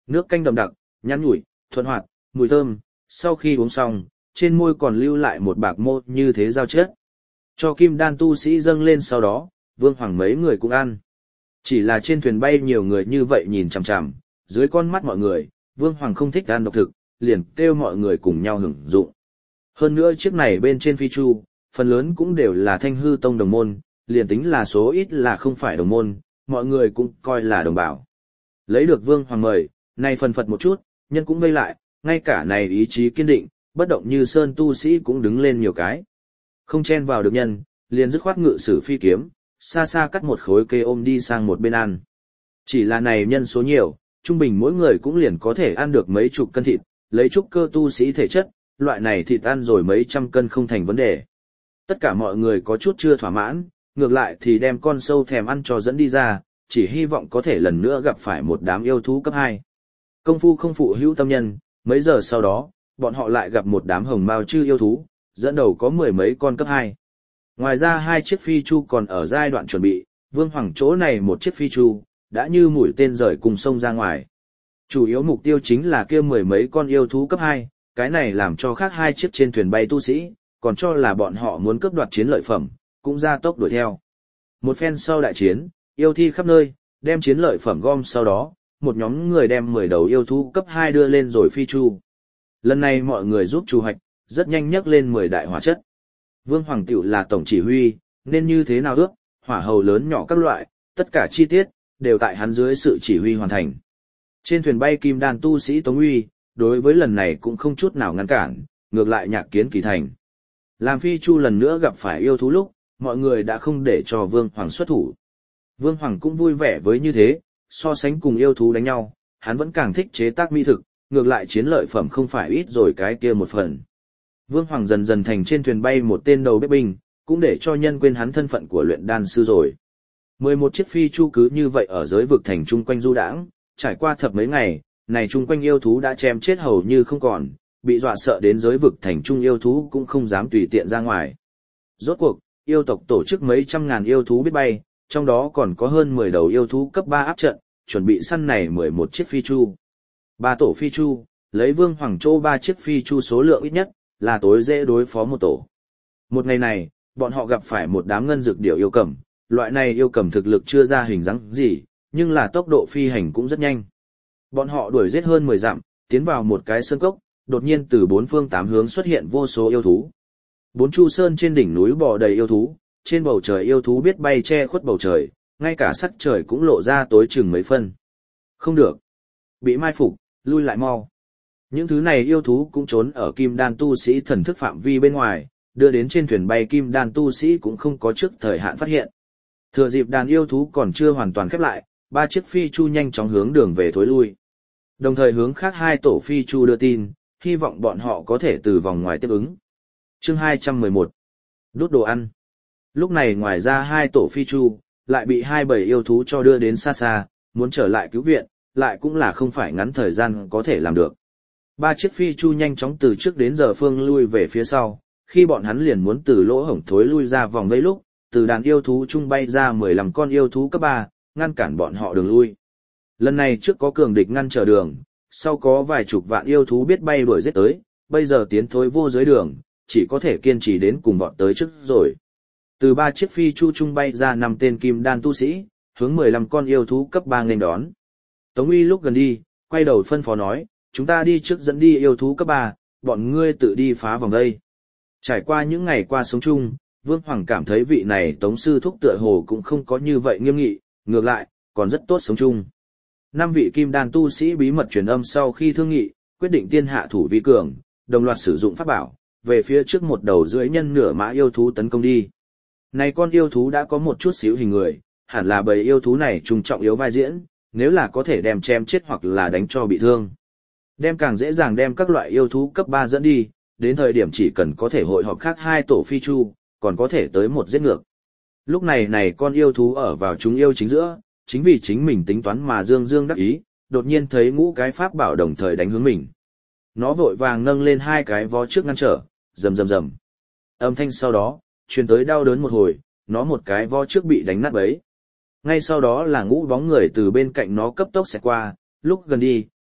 Nước canh đậm đặc, nhắn nhủi, thuận hoạt, mùi thơm, sau khi uống xong, trên môi còn lưu lại một bạc mô như thế giao chất. Cho kim đan tu sĩ dâng lên sau đó, Vương Hoàng mấy người cũng ăn. Chỉ là trên thuyền bay nhiều người như vậy nhìn chằm chằm, dưới con mắt mọi người, Vương Hoàng không thích ăn độc thực, liền kêu mọi người cùng nhau hưởng dụng. Hơn nữa chiếc này bên trên phi chu, phần lớn cũng đều là Thanh Hư Tông đồng môn, liền tính là số ít là không phải đồng môn, mọi người cũng coi là đồng bào. Lấy được Vương Hoàng mời, này phần phật một chút, nhân cũng vây lại, ngay cả này ý chí kiên định, bất động như sơn tu sĩ cũng đứng lên nhiều cái. Không chen vào được nhân, liền dứt khoát ngự sử phi kiếm, xa xa cắt một khối kê ôm đi sang một bên ăn. Chỉ là này nhân số nhiều, trung bình mỗi người cũng liền có thể ăn được mấy chục cân thịt, lấy trúc cơ tu sĩ thể chất, loại này thịt ăn rồi mấy trăm cân không thành vấn đề. Tất cả mọi người có chút chưa thỏa mãn, ngược lại thì đem con sâu thèm ăn cho dẫn đi ra, chỉ hy vọng có thể lần nữa gặp phải một đám yêu thú cấp 2. Công phu không phụ hữu tâm nhân, mấy giờ sau đó, bọn họ lại gặp một đám hồng mao chư yêu thú, dẫn đầu có 10 mấy con cấp 2. Ngoài ra 2 chiếc phi chu còn ở giai đoạn chuẩn bị, Vương Hoàng chỗ này một chiếc phi chu, đã như mũi tên rời cùng sông ra ngoài. Chủ yếu mục tiêu chính là kia 10 mấy con yêu thú cấp 2, cái này làm cho khác 2 chiếc trên thuyền bay tu sĩ, còn cho là bọn họ muốn cướp đoạt chiến lợi phẩm, cũng ra tốc đuổi theo. Một phen sau đại chiến, yêu thi khắp nơi, đem chiến lợi phẩm gom sau đó, một nhóm người đem 10 đầu yêu thú cấp 2 đưa lên rồi phi chu. Lần này mọi người giúp chủ hoạch, rất nhanh nhấc lên 10 đại hỏa chất. Vương Hoàng Tiểu là tổng chỉ huy, nên như thế nào ước, hỏa hầu lớn nhỏ các loại, tất cả chi tiết, đều tại hắn dưới sự chỉ huy hoàn thành. Trên thuyền bay kim đan tu sĩ Tống Uy, đối với lần này cũng không chút nào ngăn cản, ngược lại nhạc kiến kỳ thành. Làm phi chu lần nữa gặp phải yêu thú lúc, mọi người đã không để cho Vương Hoàng xuất thủ. Vương Hoàng cũng vui vẻ với như thế, so sánh cùng yêu thú đánh nhau, hắn vẫn càng thích chế tác mỹ thực, ngược lại chiến lợi phẩm không phải ít rồi cái kia một phần. Vương Hoàng dần dần thành trên thuyền bay một tên đầu bếp binh, cũng để cho nhân quên hắn thân phận của luyện đan sư rồi. 11 chiếc phi chu cứ như vậy ở giới vực thành chung quanh du đãng, trải qua thập mấy ngày, này chung quanh yêu thú đã chém chết hầu như không còn, bị dọa sợ đến giới vực thành trung yêu thú cũng không dám tùy tiện ra ngoài. Rốt cuộc, yêu tộc tổ chức mấy trăm ngàn yêu thú biết bay, trong đó còn có hơn 10 đầu yêu thú cấp 3 áp trận, chuẩn bị săn này 11 chiếc phi chu. 3 tổ phi chu, lấy Vương Hoàng Châu 3 chiếc phi chu số lượng ít nhất, là tối dễ đối phó một tổ. Một ngày này, bọn họ gặp phải một đám ngân dược điểu yêu cầm, loại này yêu cầm thực lực chưa ra hình dáng gì, nhưng là tốc độ phi hành cũng rất nhanh. Bọn họ đuổi giết hơn 10 dặm, tiến vào một cái sơn cốc, đột nhiên từ 4 phương 8 hướng xuất hiện vô số yêu thú. 4 chu sơn trên đỉnh núi bò đầy yêu thú, trên bầu trời yêu thú biết bay che khuất bầu trời, ngay cả sắc trời cũng lộ ra tối chừng mấy phân. Không được. Bị mai phục, lui lại mau. Những thứ này yêu thú cũng trốn ở kim đan tu sĩ thần thức phạm vi bên ngoài, đưa đến trên thuyền bay kim đan tu sĩ cũng không có trước thời hạn phát hiện. Thừa dịp đàn yêu thú còn chưa hoàn toàn khép lại, 3 chiếc phi chu nhanh chóng hướng đường về thối lui. Đồng thời hướng khác 2 tổ phi chu đưa tin, hy vọng bọn họ có thể từ vòng ngoài tiếp ứng. Chương 211. Đốt đồ ăn. Lúc này ngoài ra 2 tổ phi chu, lại bị 2 bầy yêu thú cho đưa đến xa xa, muốn trở lại cứu viện, lại cũng là không phải ngắn thời gian có thể làm được. 3 chiếc phi chu nhanh chóng từ trước đến giờ phương lui về phía sau, khi bọn hắn liền muốn từ lỗ hổng thối lui ra vòng vây lúc, từ đàn yêu thú trung bay ra 15 con yêu thú cấp 3, ngăn cản bọn họ đường lui. Lần này trước có cường địch ngăn trở đường, sau có vài chục vạn yêu thú biết bay đuổi giết tới, bây giờ tiến thối vô giới đường, chỉ có thể kiên trì đến cùng vọt tới trước rồi. Từ 3 chiếc phi chu trung bay ra 5 tên kim đan tu sĩ, hướng 15 con yêu thú cấp 3 nghênh đón. Tống Uy lúc gần đi, quay đầu phân phó nói, chúng ta đi trước dẫn đi yêu thú cấp 3, bọn ngươi tự đi phá vòng đây. Trải qua những ngày qua sống chung, Vương Hoàng cảm thấy vị này Tống sư thúc tựa hồ cũng không có như vậy nghiêm nghị, ngược lại, còn rất tốt sống chung. 5 vị kim đan tu sĩ bí mật truyền âm sau khi thương nghị, quyết định tiên hạ thủ vi cường, đồng loạt sử dụng pháp bảo, về phía trước một đầu dưới nhân nửa mã yêu thú tấn công đi. Này con yêu thú đã có một chút xíu hình người, hẳn là bầy yêu thú này trùng trọng yếu vai diễn, nếu là có thể đem chém chết hoặc là đánh cho bị thương. Đem càng dễ dàng đem các loại yêu thú cấp 3 dẫn đi, đến thời điểm chỉ cần có thể hội họp khác 2 tổ phi chu, còn có thể tới một giết ngược. Lúc này con yêu thú ở vào chúng yêu chính giữa, chính vì chính mình tính toán mà dương đắc ý, đột nhiên thấy ngũ cái pháp bảo đồng thời đánh hướng mình. Nó vội vàng nâng lên 2 cái vó trước ngăn trở, rầm rầm rầm. Âm thanh sau đó, truyền tới đau đớn một hồi, nó một cái vó trước bị đánh nát bấy. Ngay sau đó là ngũ bóng người từ bên cạnh nó cấp tốc xẹt qua, lúc gần đi,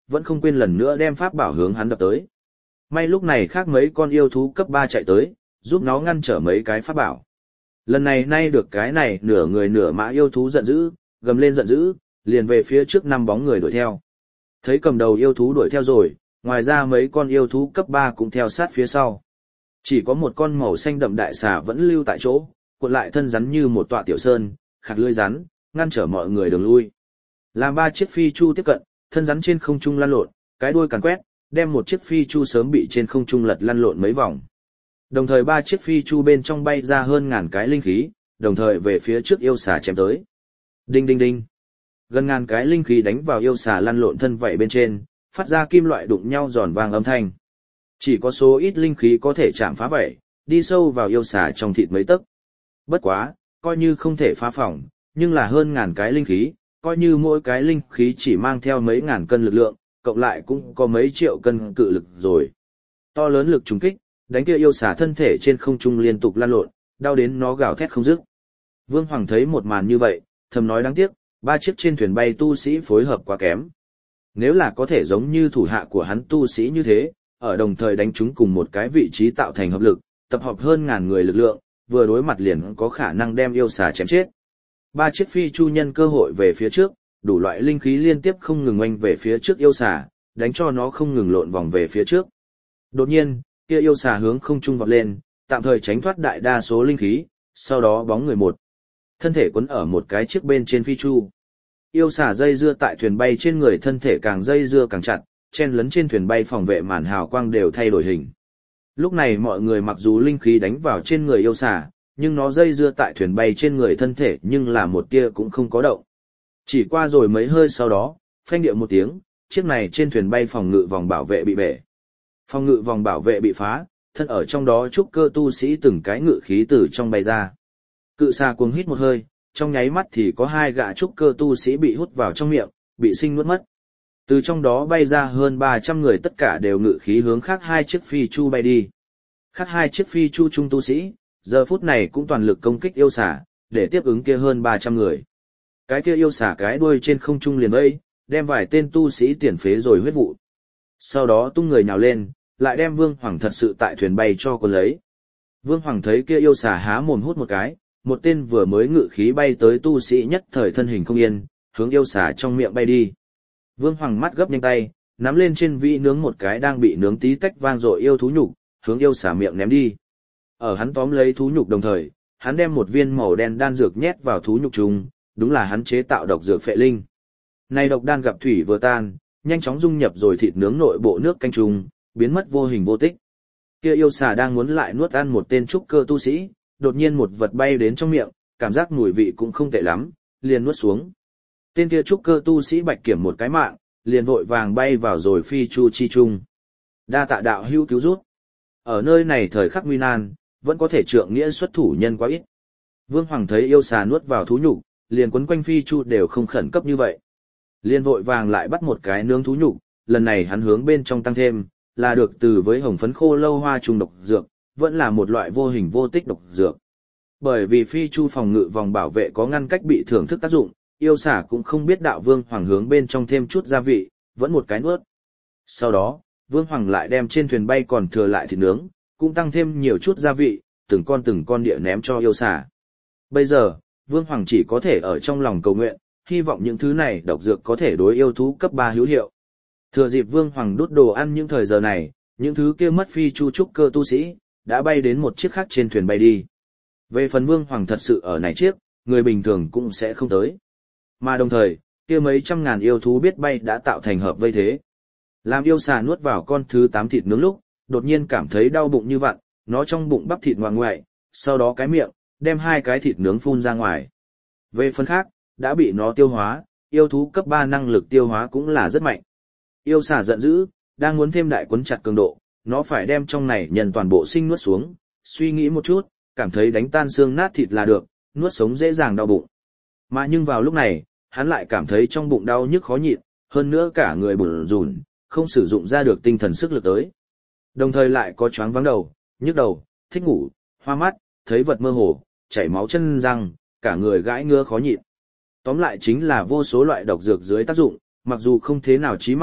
vẫn không quên lần nữa đem pháp bảo hướng hắn đập tới. May lúc này khác mấy con yêu thú cấp 3 chạy tới, giúp nó ngăn trở mấy cái pháp bảo. Lần này nay được cái này nửa người nửa mã yêu thú giận dữ, gầm lên giận dữ, liền về phía trước 5 bóng người đuổi theo. Thấy cầm đầu yêu thú đuổi theo rồi, ngoài ra mấy con yêu thú cấp 3 cũng theo sát phía sau. Chỉ có một con màu xanh đậm đại xà vẫn lưu tại chỗ, cuộn lại thân rắn như một tọa tiểu sơn, khạc lưỡi rắn, ngăn trở mọi người đường lui. Làm 3 chiếc phi chu tiếp cận, thân rắn trên không trung lăn lộn, cái đuôi càn quét, đem một chiếc phi chu sớm bị trên không trung lật lăn lộn mấy vòng. Đồng thời 3 chiếc phi chu bên trong bay ra hơn ngàn cái linh khí, đồng thời về phía trước yêu xà chém tới. Đinh đinh đinh. Gần ngàn cái linh khí đánh vào yêu xà lăn lộn thân vảy bên trên, phát ra kim loại đụng nhau giòn vang âm thanh. Chỉ có số ít linh khí có thể chạm phá vảy, đi sâu vào yêu xà trong thịt mấy tấc. Bất quá, coi như không thể phá phỏng, nhưng là hơn ngàn cái linh khí, coi như mỗi cái linh khí chỉ mang theo mấy ngàn cân lực lượng, cộng lại cũng có mấy triệu cân cự lực rồi. To lớn lực trùng kích, đánh kia yêu xà thân thể trên không trung liên tục lăn lộn, đau đến nó gào thét không dứt. Vương Hoàng thấy một màn như vậy, thầm nói đáng tiếc, 3 chiếc trên thuyền bay tu sĩ phối hợp quá kém. Nếu là có thể giống như thủ hạ của hắn tu sĩ như thế, ở đồng thời đánh chúng cùng một cái vị trí tạo thành hợp lực, tập hợp hơn ngàn người lực lượng, vừa đối mặt liền có khả năng đem yêu xà chém chết. 3 chiếc phi chu nhân cơ hội về phía trước, đủ loại linh khí liên tiếp không ngừng oanh về phía trước yêu xà, đánh cho nó không ngừng lộn vòng về phía trước. Đột nhiên, kia yêu xà hướng không trung vọt lên, tạm thời tránh thoát đại đa số linh khí, sau đó bóng người một thân thể quấn ở một cái chiếc bên trên phi chu. Yêu xà dây dưa tại thuyền bay trên người, thân thể càng dây dưa càng chặt, chen lấn trên thuyền bay phòng vệ màn hào quang đều thay đổi hình. Lúc này mọi người mặc dù linh khí đánh vào trên người yêu xà, nhưng nó dây dưa tại thuyền bay trên người thân thể nhưng là một tia cũng không có động. Chỉ qua rồi mấy hơi sau đó, phanh điệu một tiếng, chiếc này trên thuyền bay phòng ngự vòng bảo vệ bị bể. Phòng ngự vòng bảo vệ bị phá, thân ở trong đó trúc cơ tu sĩ từng cái ngự khí từ trong bay ra. Cự xà cuồng hít một hơi, trong nháy mắt thì có 2 gã trúc cơ tu sĩ bị hút vào trong miệng, bị sinh nuốt mất. Từ trong đó bay ra hơn 300 người, tất cả đều ngự khí hướng khác 2 chiếc phi chu bay đi. Khác 2 chiếc phi chu trung tu sĩ, giờ phút này cũng toàn lực công kích yêu xà, để tiếp ứng kia hơn 300 người. Cái kia yêu xà cái đuôi trên không trung liền vây, đem vài tên tu sĩ tiền phế rồi huyết vụ. Sau đó tung người nhào lên, lại đem Vương Hoàng thật sự tại thuyền bay cho cuốn lấy. Vương Hoàng thấy kia yêu xà há mồm hút một cái, một tên vừa mới ngự khí bay tới tu sĩ nhất thời thân hình không yên, hướng yêu xà trong miệng bay đi. Vương Hoàng mắt gấp nhanh tay, nắm lên trên vĩ nướng một cái đang bị nướng tí tách vang dội yêu thú nhục, hướng yêu xà miệng ném đi. Ở hắn tóm lấy thú nhục đồng thời, hắn đem một viên màu đen đan dược nhét vào thú nhục trùng, đúng là hắn chế tạo độc dược phệ linh. Này độc đan gặp thủy vừa tan, nhanh chóng dung nhập rồi thịt nướng nội bộ nước canh trùng, biến mất vô hình vô tích. Kia yêu xà đang muốn lại nuốt ăn một tên trúc cơ tu sĩ, đột nhiên một vật bay đến trong miệng, cảm giác mùi vị cũng không tệ lắm, liền nuốt xuống. Tên kia trúc cơ tu sĩ bạch kiểm một cái mạng, liền vội vàng bay vào rồi phi chu chi trung. Đa tạ đạo hữu cứu rút. Ở nơi này thời khắc nguy nan, vẫn có thể trượng nghĩa xuất thủ nhân quá ít. Vương Hoàng thấy yêu xà nuốt vào thú nhục, liền quấn quanh phi chu đều không khẩn cấp như vậy. Liền vội vàng lại bắt một cái nướng thú nhục, lần này hắn hướng bên trong tăng thêm, là được từ với hồng phấn khô lâu hoa trùng độc dược, vẫn là một loại vô hình vô tích độc dược. Bởi vì phi chu phòng ngự vòng bảo vệ có ngăn cách bị thưởng thức tác dụng, yêu xà cũng không biết đạo Vương Hoàng hướng bên trong thêm chút gia vị, vẫn một cái nuốt. Sau đó, Vương Hoàng lại đem trên thuyền bay còn thừa lại thịt nướng, cũng tăng thêm nhiều chút gia vị, từng con địa ném cho yêu xà. Bây giờ, Vương Hoàng chỉ có thể ở trong lòng cầu nguyện, hy vọng những thứ này độc dược có thể đối yêu thú cấp 3 hữu hiệu. Thừa dịp Vương Hoàng đút đồ ăn những thời giờ này, những thứ kia mất phi chu trúc cơ tu sĩ, đã bay đến một chiếc khác trên thuyền bay đi. Về phần Vương Hoàng thật sự ở này chiếc, người bình thường cũng sẽ không tới. Mà đồng thời, kia mấy trăm ngàn yêu thú biết bay đã tạo thành hợp vây thế. Làm yêu xà nuốt vào con thứ 8 thịt nướng lúc, đột nhiên cảm thấy đau bụng như vặn, nó trong bụng bắp thịt ngoại ngoại, sau đó cái miệng, đem 2 cái thịt nướng phun ra ngoài. Về phần khác, đã bị nó tiêu hóa, yêu thú cấp 3 năng lực tiêu hóa cũng là rất mạnh. Yêu xà giận dữ, đang muốn thêm đại quấn chặt cường độ, nó phải đem trong này nhân toàn bộ sinh nuốt xuống, suy nghĩ một chút, cảm thấy đánh tan xương nát thịt là được, nuốt sống dễ dàng đau bụng. Mà nhưng vào lúc này, hắn lại cảm thấy trong bụng đau nhức khó nhịn, hơn nữa cả người bủn rủn, không sử dụng ra được tinh thần sức lực tới. Đồng thời lại có choáng váng đầu, nhức đầu, thích ngủ, hoa mắt, thấy vật mơ hồ, chảy máu chân răng, cả người gãi ngứa khó nhịn. Tóm lại chính là vô số loại độc dược dưới tác dụng, mặc dù không thế nào chí mạng,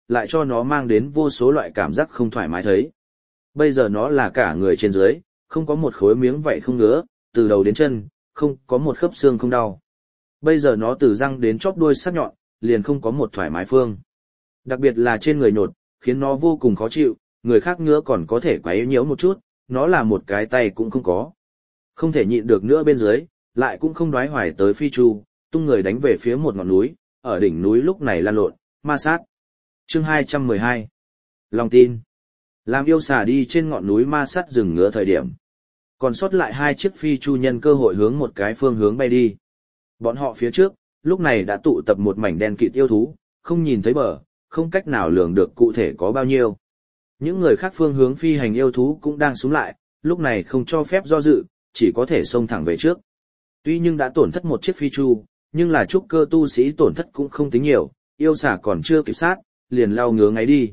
lại cho nó mang đến vô số loại cảm giác không thoải mái thấy. Bây giờ nó là cả người trên dưới, không có một khối miếng vậy không ngứa, từ đầu đến chân, không có một khớp xương không đau. Bây giờ nó từ răng đến chóp đuôi sắc nhọn, liền không có một thoải mái phương. Đặc biệt là trên người nhột, khiến nó vô cùng khó chịu, người khác ngứa còn có thể quấy nhiễu một chút, nó là một cái tay cũng không có. Không thể nhịn được nữa bên dưới, lại cũng không đoái hoài tới Phi Chu, tung người đánh về phía một ngọn núi, ở đỉnh núi lúc này lan lộn, ma sát. Chương 212. Lòng tin. Làm yêu xà đi trên ngọn núi ma sát rừng ngứa thời điểm. Còn sót lại 2 chiếc Phi Chu nhân cơ hội hướng một cái phương hướng bay đi. Bọn họ phía trước, lúc này đã tụ tập một mảnh đen kịt yêu thú, không nhìn thấy bờ, không cách nào lường được cụ thể có bao nhiêu. Những người khác phương hướng phi hành yêu thú cũng đang xuống lại, lúc này không cho phép do dự, chỉ có thể xông thẳng về trước. Tuy nhưng đã tổn thất một chiếc Phi Chu, nhưng là trúc cơ tu sĩ tổn thất cũng không tính nhiều, yêu xà còn chưa kịp sát, liền lao ngứa ngáy đi.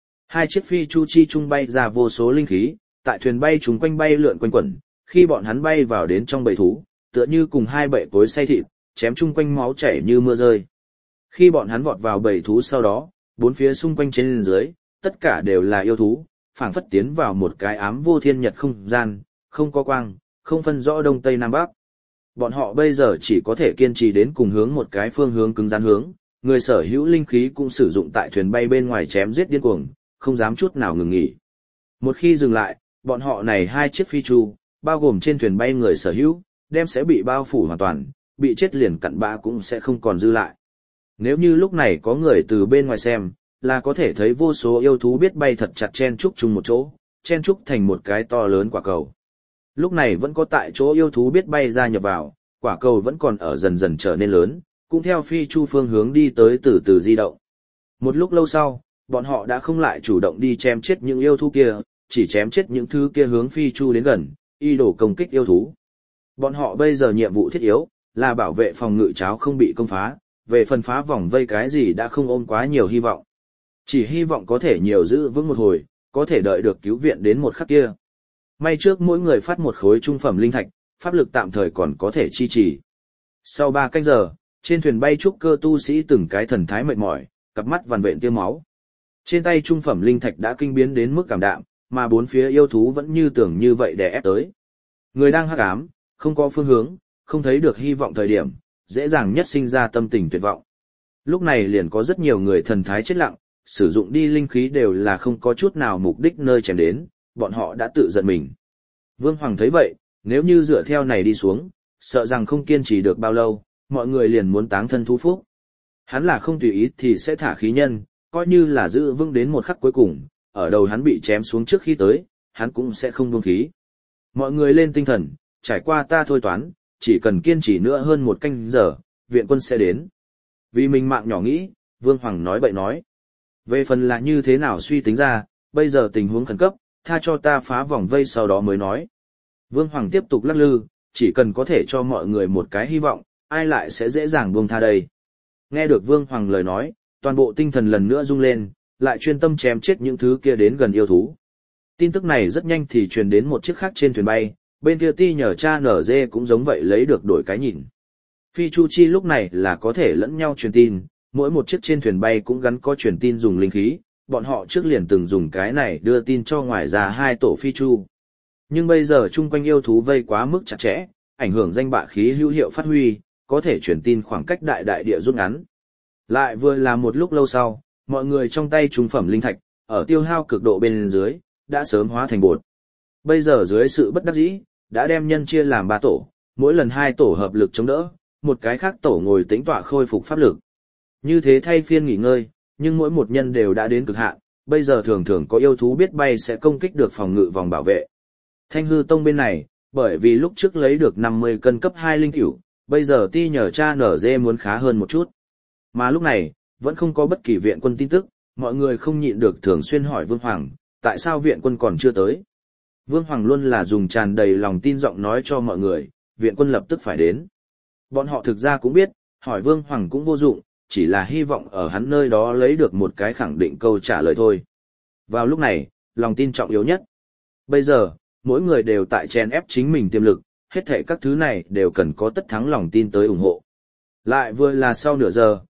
2 chiếc Phi Chu chi trung bay ra vô số linh khí, tại thuyền bay chúng quanh bay lượn quanh quẩn, khi bọn hắn bay vào đến trong bầy thú, tựa như cùng 2 bệ cối xay thịt, chém chung quanh máu chảy như mưa rơi. Khi bọn hắn vọt vào bầy thú sau đó, bốn phía xung quanh trên dưới, tất cả đều là yêu thú, phảng phất tiến vào một cái ám vô thiên nhật không gian, không có quang, không phân rõ đông tây nam bắc. Bọn họ bây giờ chỉ có thể kiên trì đến cùng hướng một cái phương hướng cứng rắn hướng, người sở hữu linh khí cũng sử dụng tại thuyền bay bên ngoài chém giết điên cuồng, không dám chút nào ngừng nghỉ. Một khi dừng lại, bọn họ này 2 chiếc Phi Chu, bao gồm trên thuyền bay người sở hữu, đem sẽ bị bao phủ hoàn toàn, bị chết liền cặn bã cũng sẽ không còn dư lại. Nếu như lúc này có người từ bên ngoài xem, là có thể thấy vô số yêu thú biết bay thật chặt chen chúc chung một chỗ, chen chúc thành một cái to lớn quả cầu. Lúc này vẫn có tại chỗ yêu thú biết bay ra nhập vào, quả cầu vẫn còn ở dần dần trở nên lớn, cũng theo Phi Chu phương hướng đi tới từ từ di động. Một lúc lâu sau, bọn họ đã không lại chủ động đi chém chết những yêu thú kia, chỉ chém chết những thứ kia hướng Phi Chu đến gần, y đổ công kích yêu thú. Bọn họ bây giờ nhiệm vụ thiết yếu là bảo vệ phòng ngự cháo không bị công phá, về phần phá vòng vây cái gì đã không ôm quá nhiều hy vọng. Chỉ hy vọng có thể nhiều giữ vững một hồi, có thể đợi được cứu viện đến một khắc kia. May trước mỗi người phát một khối trung phẩm linh thạch, pháp lực tạm thời còn có thể chi trì. Sau 3 canh giờ, trên thuyền bay trúc cơ tu sĩ từng cái thần thái mệt mỏi, cặp mắt vằn vện tiêu máu. Trên tay trung phẩm linh thạch đã kinh biến đến mức cảm đạm, mà bốn phía yêu thú vẫn như tưởng như vậy để ép tới. Người đang hắc ám, không có phương hướng, không thấy được hy vọng thời điểm, dễ dàng nhất sinh ra tâm tình tuyệt vọng. Lúc này liền có rất nhiều người thần thái chết lặng, sử dụng đi linh khí đều là không có chút nào mục đích nơi chém đến, bọn họ đã tự giận mình. Vương Hoàng thấy vậy, nếu như dựa theo này đi xuống, sợ rằng không kiên trì được bao lâu, mọi người liền muốn táng thân thu phúc. Hắn là không tùy ý thì sẽ thả khí nhân, coi như là giữ vững đến một khắc cuối cùng, ở đầu hắn bị chém xuống trước khi tới, hắn cũng sẽ không buông khí. Mọi người lên tinh thần, trải qua ta thôi toán, chỉ cần kiên trì nữa hơn 1 canh giờ, viện quân sẽ đến. Vì mình mạng nhỏ nghĩ, Vương Hoàng nói bậy nói. Về phần là như thế nào suy tính ra, bây giờ tình huống khẩn cấp, tha cho ta phá vòng vây sau đó mới nói. Vương Hoàng tiếp tục lắc lư, chỉ cần có thể cho mọi người một cái hy vọng, ai lại sẽ dễ dàng buông tha đây. Nghe được Vương Hoàng lời nói, toàn bộ tinh thần lần nữa rung lên, lại chuyên tâm chém chết những thứ kia đến gần yêu thú. Tin tức này rất nhanh thì truyền đến một chiếc khác trên thuyền bay, bên kia Ti nhờ cha nở dê cũng giống vậy lấy được đổi cái nhìn. Phi Chu Chi lúc này là có thể lẫn nhau truyền tin, mỗi một chiếc trên thuyền bay cũng gắn có truyền tin dùng linh khí, bọn họ trước liền từng dùng cái này đưa tin cho ngoài ra 2 tổ Phi Chu. Nhưng bây giờ chung quanh yêu thú vây quá mức chặt chẽ, ảnh hưởng danh bạ khí hữu hiệu phát huy, có thể truyền tin khoảng cách đại địa rút ngắn. Lại vừa là một lúc lâu sau, mọi người trong tay trung phẩm linh thạch, ở tiêu hao cực độ bên dưới, đã sớm hóa thành bột. Bây giờ dưới sự bất đắc dĩ, đã đem nhân chia làm 3 tổ, mỗi lần 2 tổ hợp lực chống đỡ, một cái khác tổ ngồi tĩnh tọa khôi phục pháp lực. Như thế thay phiên nghỉ ngơi, nhưng mỗi một nhân đều đã đến cực hạn, bây giờ thường thường có yêu thú biết bay sẽ công kích được phòng ngự vòng bảo vệ. Thanh hư tông bên này, bởi vì lúc trước lấy được 50 cân cấp 2 linh tiểu, bây giờ Ti nhờ cha nở dê muốn khá hơn một chút. Mà lúc này, vẫn không có bất kỳ viện quân tin tức, mọi người không nhịn được thường xuyên hỏi Vương Hoàng, tại sao viện quân còn chưa tới. Vương Hoàng luôn là dùng tràn đầy lòng tin giọng nói cho mọi người, viện quân lập tức phải đến. Bọn họ thực ra cũng biết, hỏi Vương Hoàng cũng vô dụng, chỉ là hy vọng ở hắn nơi đó lấy được một cái khẳng định câu trả lời thôi. Vào lúc này, lòng tin trọng yếu nhất. Bây giờ, mỗi người đều tại chèn ép chính mình tiềm lực, hết thảy các thứ này đều cần có tất thắng lòng tin tới ủng hộ. Lại vừa là sau nửa giờ,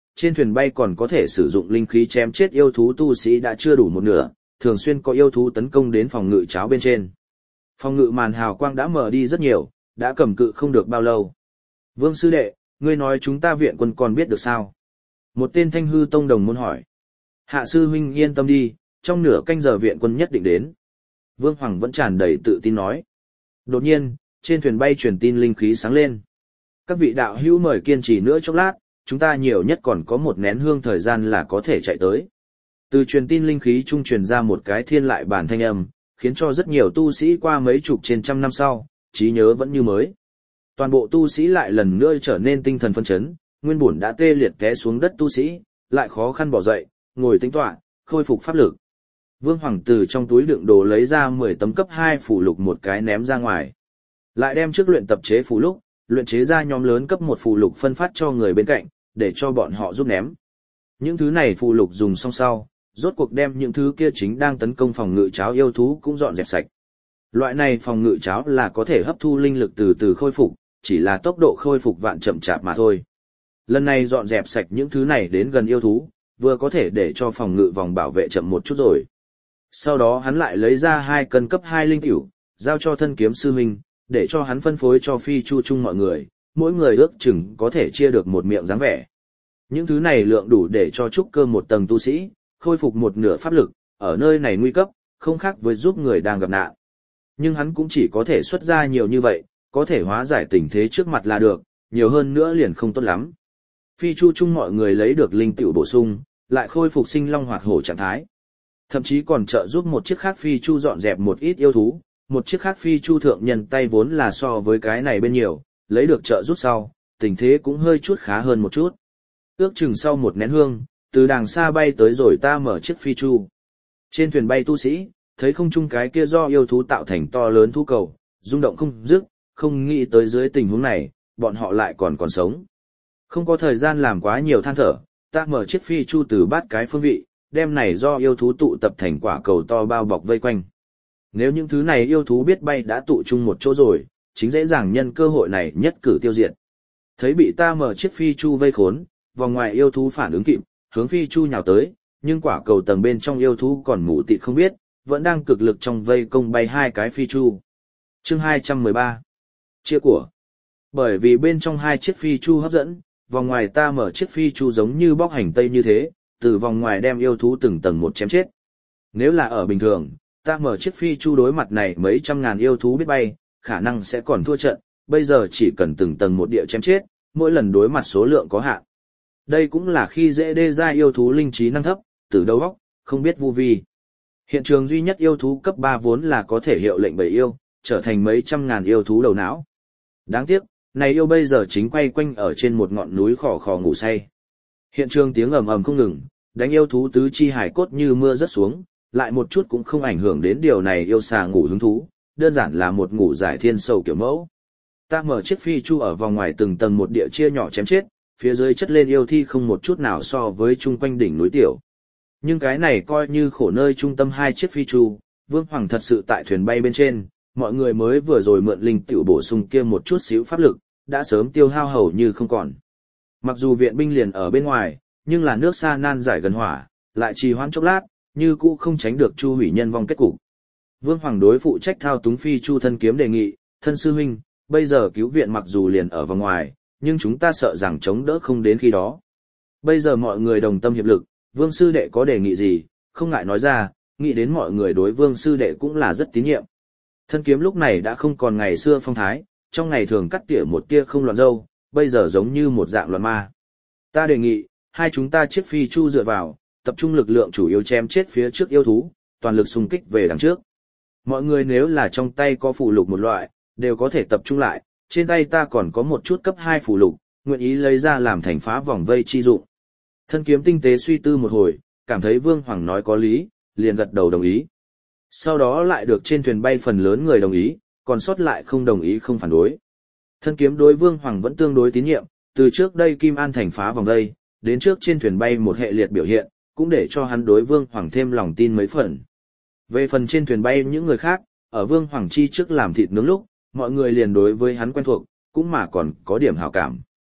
trên thuyền bay còn có thể sử dụng linh khí chém chết yêu thú tu sĩ đã chưa đủ một nửa, thường xuyên có yêu thú tấn công đến phòng ngự cháo bên trên. Phòng ngự màn hào quang đã mở đi rất nhiều, đã cầm cự không được bao lâu. Vương sư đệ, ngươi nói chúng ta viện quân còn biết được sao? Một tên Thanh Hư Tông đồng môn hỏi. Hạ sư huynh yên tâm đi, trong nửa canh giờ viện quân nhất định đến. Vương Hoàng vẫn tràn đầy tự tin nói. Đột nhiên, trên thuyền bay truyền tin linh khí sáng lên. Các vị đạo hữu mời kiên trì nữa chốc lát, chúng ta nhiều nhất còn có một nén hương thời gian là có thể chạy tới. Từ truyền tin linh khí trung truyền ra một cái thiên lại bản thanh âm, khiến cho rất nhiều tu sĩ qua mấy chục trên trăm năm sau, trí nhớ vẫn như mới. Toàn bộ tu sĩ lại lần nữa trở nên tinh thần phấn chấn, nguyên bổn đã tê liệt té xuống đất tu sĩ, lại khó khăn bỏ dậy, ngồi tĩnh tọa, khôi phục pháp lực. Vương Hoàng từ trong túi đựng đồ lấy ra 10 tấm cấp 2 phù lục một cái ném ra ngoài. Lại đem trước luyện tập chế phù lục, luyện chế ra nhóm lớn cấp 1 phù lục phân phát cho người bên cạnh, để cho bọn họ giúp ném. Những thứ này phù lục dùng xong sau, rốt cuộc đem những thứ kia chính đang tấn công phòng ngự cháo yêu thú cũng dọn dẹp sạch. Loại này phòng ngự cháo là có thể hấp thu linh lực từ từ khôi phục, chỉ là tốc độ khôi phục vạn chậm chạp mà thôi. Lần này dọn dẹp sạch những thứ này đến gần yêu thú, vừa có thể để cho phòng ngự vòng bảo vệ chậm một chút rồi. Sau đó hắn lại lấy ra 2 cân cấp 2 linh tiểu, giao cho thân kiếm sư huynh, để cho hắn phân phối cho phi chu chung mọi người, mỗi người ước chừng có thể chia được một miệng dáng vẻ. Những thứ này lượng đủ để cho trúc cơ một tầng tu sĩ, khôi phục một nửa pháp lực, ở nơi này nguy cấp, không khác với giúp người đang gặp nạn. Nhưng hắn cũng chỉ có thể xuất ra nhiều như vậy, có thể hóa giải tình thế trước mặt là được, nhiều hơn nữa liền không tốt lắm. Phi chu chung mọi người lấy được linh tiểu bổ sung, lại khôi phục sinh long hoạt hổ trạng thái. Thậm chí còn trợ giúp một chiếc khác phi chu dọn dẹp một ít yêu thú, một chiếc khác phi chu thượng nhân tay vốn là so với cái này bên nhiều, lấy được trợ giúp sau, tình thế cũng hơi chút khá hơn một chút. Ước chừng sau một nén hương, từ đàng xa bay tới rồi ta mở chiếc phi chu. Trên thuyền bay tu sĩ, thấy không trung cái kia do yêu thú tạo thành to lớn thú cầu, rung động không dứt, không nghĩ tới dưới tình huống này, bọn họ lại còn sống. Không có thời gian làm quá nhiều than thở, ta mở chiếc phi chu từ bát cái phương vị, đem này do yêu thú tụ tập thành quả cầu to bao bọc vây quanh. Nếu những thứ này yêu thú biết bay đã tụ chung một chỗ rồi, chính dễ dàng nhân cơ hội này nhất cử tiêu diệt. Thấy bị ta mở chiếc phi chu vây khốn, vòng ngoài yêu thú phản ứng kịp, hướng phi chu nhào tới, nhưng quả cầu tầng bên trong yêu thú còn mù tịt không biết, vẫn đang cực lực trong vây công bay 2 cái phi chu. Chương 213. Chia của. Bởi vì bên trong 2 chiếc phi chu hấp dẫn, vòng ngoài ta mở chiếc phi chu giống như bóc hành tây như thế, từ vòng ngoài đem yêu thú từng tầng một chém chết. Nếu là ở bình thường, ta mở chiếc phi chu đối mặt này mấy trăm ngàn yêu thú biết bay, khả năng sẽ còn thua trận, bây giờ chỉ cần từng tầng một địa chém chết, mỗi lần đối mặt số lượng có hạn. Đây cũng là khi dễ đê ra yêu thú linh trí năng thấp, từ đầu óc, không biết vu vi. Hiện trường duy nhất yêu thú cấp 3 vốn là có thể hiệu lệnh bầy yêu, trở thành mấy trăm ngàn yêu thú đầu não. Đáng tiếc, này yêu bây giờ chính quay quanh ở trên một ngọn núi khò khò ngủ say. Hiện trường tiếng ầm ầm không ngừng, đánh yêu thú tứ chi hải cốt như mưa rớt xuống, lại một chút cũng không ảnh hưởng đến điều này yêu xà ngủ hứng thú, đơn giản là một ngủ giải thiên sầu kiểu mẫu. Ta mở chiếc phi chu ở vòng ngoài từng tầng một địa chia nhỏ chém chết, phía dưới chất lên yêu thi không một chút nào so với chung quanh đỉnh núi tiểu. Nhưng cái này coi như khổ nơi trung tâm 2 chiếc phi chu, Vương Hoàng thật sự tại thuyền bay bên trên, mọi người mới vừa rồi mượn linh tiểu bổ sung kia một chút xíu pháp lực, đã sớm tiêu hao hầu như không còn. Mặc dù viện binh liền ở bên ngoài, nhưng là nước xa nan giải gần hỏa, lại trì hoãn chốc lát, như cũ không tránh được chu hủy nhân vong kết cục. Vương Hoàng đối phụ trách thao túng phi chu thân kiếm đề nghị, thân sư huynh, bây giờ cứu viện mặc dù liền ở vòng ngoài, nhưng chúng ta sợ rằng chống đỡ không đến khi đó. Bây giờ mọi người đồng tâm hiệp lực, Vương sư đệ có đề nghị gì, không ngại nói ra, nghĩ đến mọi người đối Vương sư đệ cũng là rất tín nhiệm. Thân kiếm lúc này đã không còn ngày xưa phong thái, trong ngày thường cắt tỉa một tia không loạn râu, bây giờ giống như một dạng loạn ma. Ta đề nghị, hai chúng ta chiếc phi chu dựa vào, tập trung lực lượng chủ yếu chém chết phía trước yêu thú, toàn lực xung kích về đằng trước. Mọi người nếu là trong tay có phù lục một loại, đều có thể tập trung lại, trên tay ta còn có một chút cấp 2 phù lục, nguyện ý lấy ra làm thành phá vòng vây chi dụng. Thân kiếm tinh tế suy tư một hồi, cảm thấy Vương Hoàng nói có lý, liền gật đầu đồng ý. Sau đó lại được trên thuyền bay phần lớn người đồng ý, còn sót lại không đồng ý không phản đối. Thân kiếm đối Vương Hoàng vẫn tương đối tín nhiệm, từ trước đây Kim An thành phá vòng vây, đến trước trên thuyền bay một hệ liệt biểu hiện, cũng để cho hắn đối Vương Hoàng thêm lòng tin mấy phần. Về phần trên thuyền bay những người khác, ở Vương Hoàng chi trước làm thịt nướng lúc, mọi người liền đối với hắn quen thuộc, cũng mà còn có điểm hảo cảm.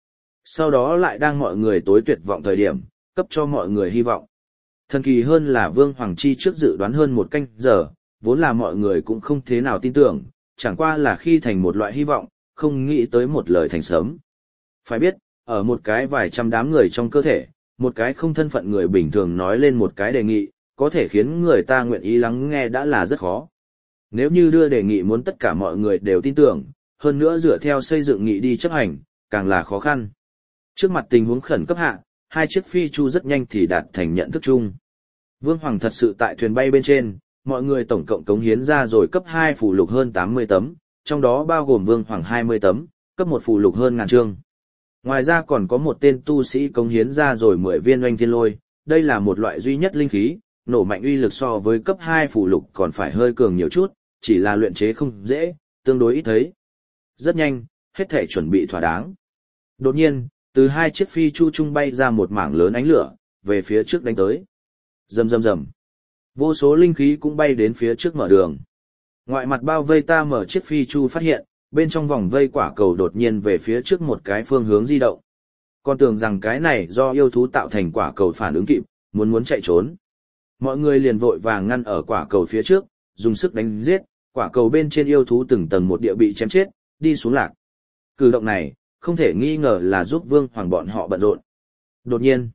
Sau đó lại đang mọi người tối tuyệt vọng thời điểm, cấp cho mọi người hy vọng. Thần kỳ hơn là Vương Hoàng Chi trước dự đoán hơn một canh giờ, vốn là mọi người cũng không thế nào tin tưởng, chẳng qua là khi thành một loại hy vọng, không nghĩ tới một lời thành sớm. Phải biết, ở một cái vài trăm đám người trong cơ thể, một cái không thân phận người bình thường nói lên một cái đề nghị, có thể khiến người ta nguyện ý lắng nghe đã là rất khó. Nếu như đưa đề nghị muốn tất cả mọi người đều tin tưởng, hơn nữa dựa theo xây dựng nghị đi chấp hành, càng là khó khăn. Trước mặt tình huống khẩn cấp hạ, hai chiếc phi chu rất nhanh thì đạt thành nhận thức chung. Vương Hoàng thật sự tại thuyền bay bên trên, mọi người tổng cộng cống hiến ra rồi cấp 2 phù lục hơn 80 tấm, trong đó bao gồm Vương Hoàng 20 tấm, cấp 1 phù lục hơn ngàn chương. Ngoài ra còn có một tên tu sĩ cống hiến ra rồi 10 viên oanh thiên lôi, đây là một loại duy nhất linh khí, nổ mạnh uy lực so với cấp 2 phù lục còn phải hơi cường nhiều chút, chỉ là luyện chế không dễ, tương đối ít thấy. Rất nhanh, hết thể chuẩn bị thỏa đáng. Đột nhiên, từ hai chiếc phi chu trung bay ra một mảng lớn ánh lửa, về phía trước đánh tới. Rầm rầm rầm. Vô số linh khí cũng bay đến phía trước mở đường. Ngoại mặt bao vây ta mở chiếc phi chu phát hiện, bên trong vòng vây quả cầu đột nhiên về phía trước một cái phương hướng di động. Con tưởng rằng cái này do yêu thú tạo thành quả cầu phản ứng kịp, muốn chạy trốn. Mọi người liền vội vàng ngăn ở quả cầu phía trước, dùng sức đánh giết, quả cầu bên trên yêu thú từng tầng một địa bị chém chết, đi xuống lạc. Cử động này, không thể nghi ngờ là giúp Vương Hoàng bọn họ bận rộn. Đột nhiên,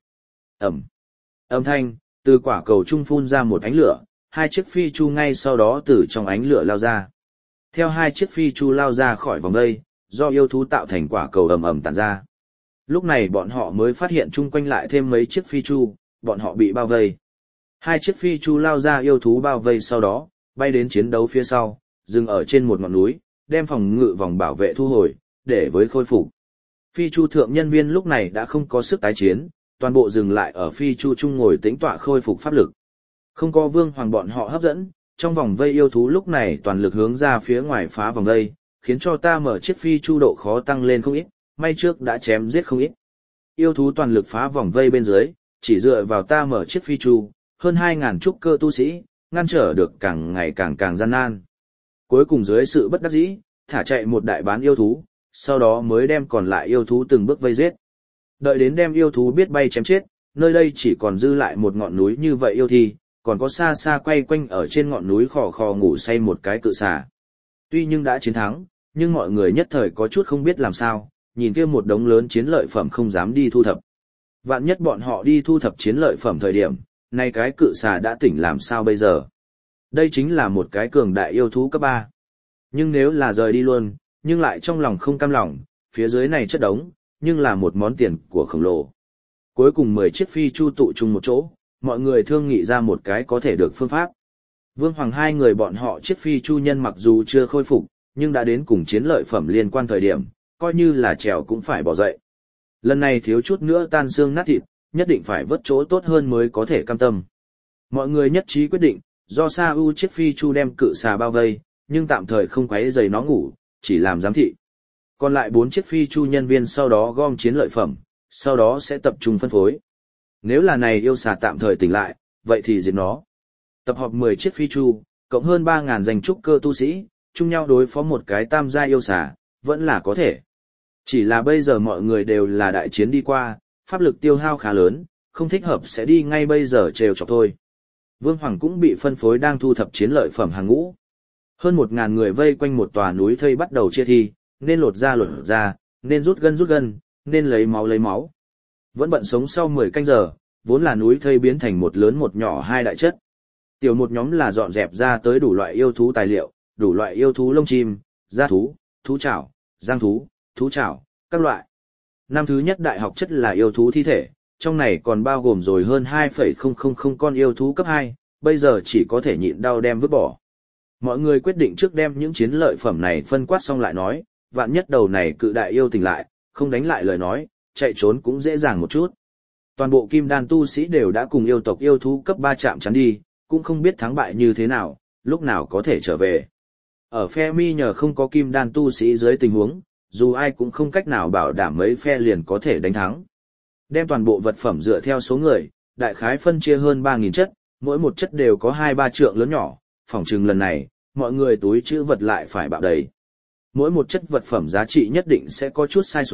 âm thanh, từ quả cầu trung phun ra một ánh lửa, hai chiếc phi chu ngay sau đó từ trong ánh lửa lao ra. Theo hai chiếc phi chu lao ra khỏi vòng dây, do yêu thú tạo thành quả cầu ầm tản ra. Lúc này bọn họ mới phát hiện chung quanh lại thêm mấy chiếc phi chu, bọn họ bị bao vây. Hai chiếc phi chu lao ra yêu thú bao vây sau đó, bay đến chiến đấu phía sau, dừng ở trên một ngọn núi, đem phòng ngự vòng bảo vệ thu hồi, để với khôi phục. Phi chu thượng nhân viên lúc này đã không có sức tái chiến, toàn bộ dừng lại ở phi chu trung ngồi tĩnh tọa khôi phục pháp lực. Không có Vương Hoàng bọn họ hấp dẫn, trong vòng vây yêu thú lúc này toàn lực hướng ra phía ngoài phá vòng vây, khiến cho ta mở chiếc phi chu độ khó tăng lên không ít, may trước đã chém giết không ít. Yêu thú toàn lực phá vòng vây bên dưới, chỉ dựa vào ta mở chiếc phi chu, hơn 2.000 trúc cơ tu sĩ, ngăn trở được càng ngày càng gian nan. Cuối cùng dưới sự bất đắc dĩ, thả chạy một đại bán yêu thú, sau đó mới đem còn lại yêu thú từng bước vây giết. Đợi đến đem yêu thú biết bay chém chết, nơi đây chỉ còn dư lại một ngọn núi như vậy yêu thi, còn có xa xa quay quanh ở trên ngọn núi khò khò ngủ say một cái cự xà. Tuy nhưng đã chiến thắng, nhưng mọi người nhất thời có chút không biết làm sao, nhìn kia một đống lớn chiến lợi phẩm không dám đi thu thập. Vạn nhất bọn họ đi thu thập chiến lợi phẩm thời điểm, nay cái cự xà đã tỉnh làm sao bây giờ? Đây chính là một cái cường đại yêu thú cấp 3. Nhưng nếu là rời đi luôn, nhưng lại trong lòng không cam lòng, phía dưới này chất đống, nhưng là một món tiền của khổng lồ. Cuối cùng 10 chiếc phi chu tụ chung một chỗ, mọi người thương nghị ra một cái có thể được phương pháp. Vương Hoàng hai người bọn họ chiếc phi chu nhân mặc dù chưa khôi phục, nhưng đã đến cùng chiến lợi phẩm liên quan thời điểm, coi như là trèo cũng phải bỏ dậy. Lần này thiếu chút nữa tan xương nát thịt, nhất định phải vớt chỗ tốt hơn mới có thể cam tâm. Mọi người nhất trí quyết định, do Sa U chiếc phi chu đem cự xà bao vây, nhưng tạm thời không quấy rầy nó ngủ, chỉ làm giám thị. Còn lại 4 chiếc phi chu nhân viên sau đó gom chiến lợi phẩm, sau đó sẽ tập trung phân phối. Nếu là này yêu xà tạm thời tỉnh lại, vậy thì diệt nó. Tập hợp 10 chiếc phi chu, cộng hơn 3.000 danh trúc cơ tu sĩ, chung nhau đối phó một cái tam gia yêu xà, vẫn là có thể. Chỉ là bây giờ mọi người đều là đại chiến đi qua, pháp lực tiêu hao khá lớn, không thích hợp sẽ đi ngay bây giờ trêu chọc thôi. Vương Hoàng cũng bị phân phối đang thu thập chiến lợi phẩm hàng ngũ. Hơn 1.000 người vây quanh một tòa núi thây bắt đầu chia thi, nên lột ra, nên rút gân, nên lấy máu. Vẫn bận sống sau 10 canh giờ, vốn là núi thây biến thành một lớn một nhỏ hai đại chất. Tiểu một nhóm là dọn dẹp ra tới đủ loại yêu thú tài liệu, đủ loại yêu thú lông chim, da thú, thú chảo, giang thú, thú chảo, các loại. Năm thứ nhất đại học chất là yêu thú thi thể, trong này còn bao gồm rồi hơn 2,000 con yêu thú cấp 2, bây giờ chỉ có thể nhịn đau đem vứt bỏ. Mọi người quyết định trước đem những chiến lợi phẩm này phân quát xong lại nói, vạn nhất đầu này cự đại yêu tỉnh lại, không đánh lại lời nói, chạy trốn cũng dễ dàng một chút. Toàn bộ kim đan tu sĩ đều đã cùng yêu tộc yêu thú cấp 3 chạm chắn đi, cũng không biết thắng bại như thế nào, lúc nào có thể trở về. Ở phe mi nhờ không có kim đan tu sĩ dưới tình huống, dù ai cũng không cách nào bảo đảm mấy phe liền có thể đánh thắng. Đem toàn bộ vật phẩm dựa theo số người, đại khái phân chia hơn 3.000 chất, mỗi một chất đều có 2-3 trượng lớn nhỏ, phỏng chừng lần này, mọi người túi trữ vật lại phải bạo đầy. Mỗi một chất vật phẩm giá trị nhất định sẽ có chút sai số,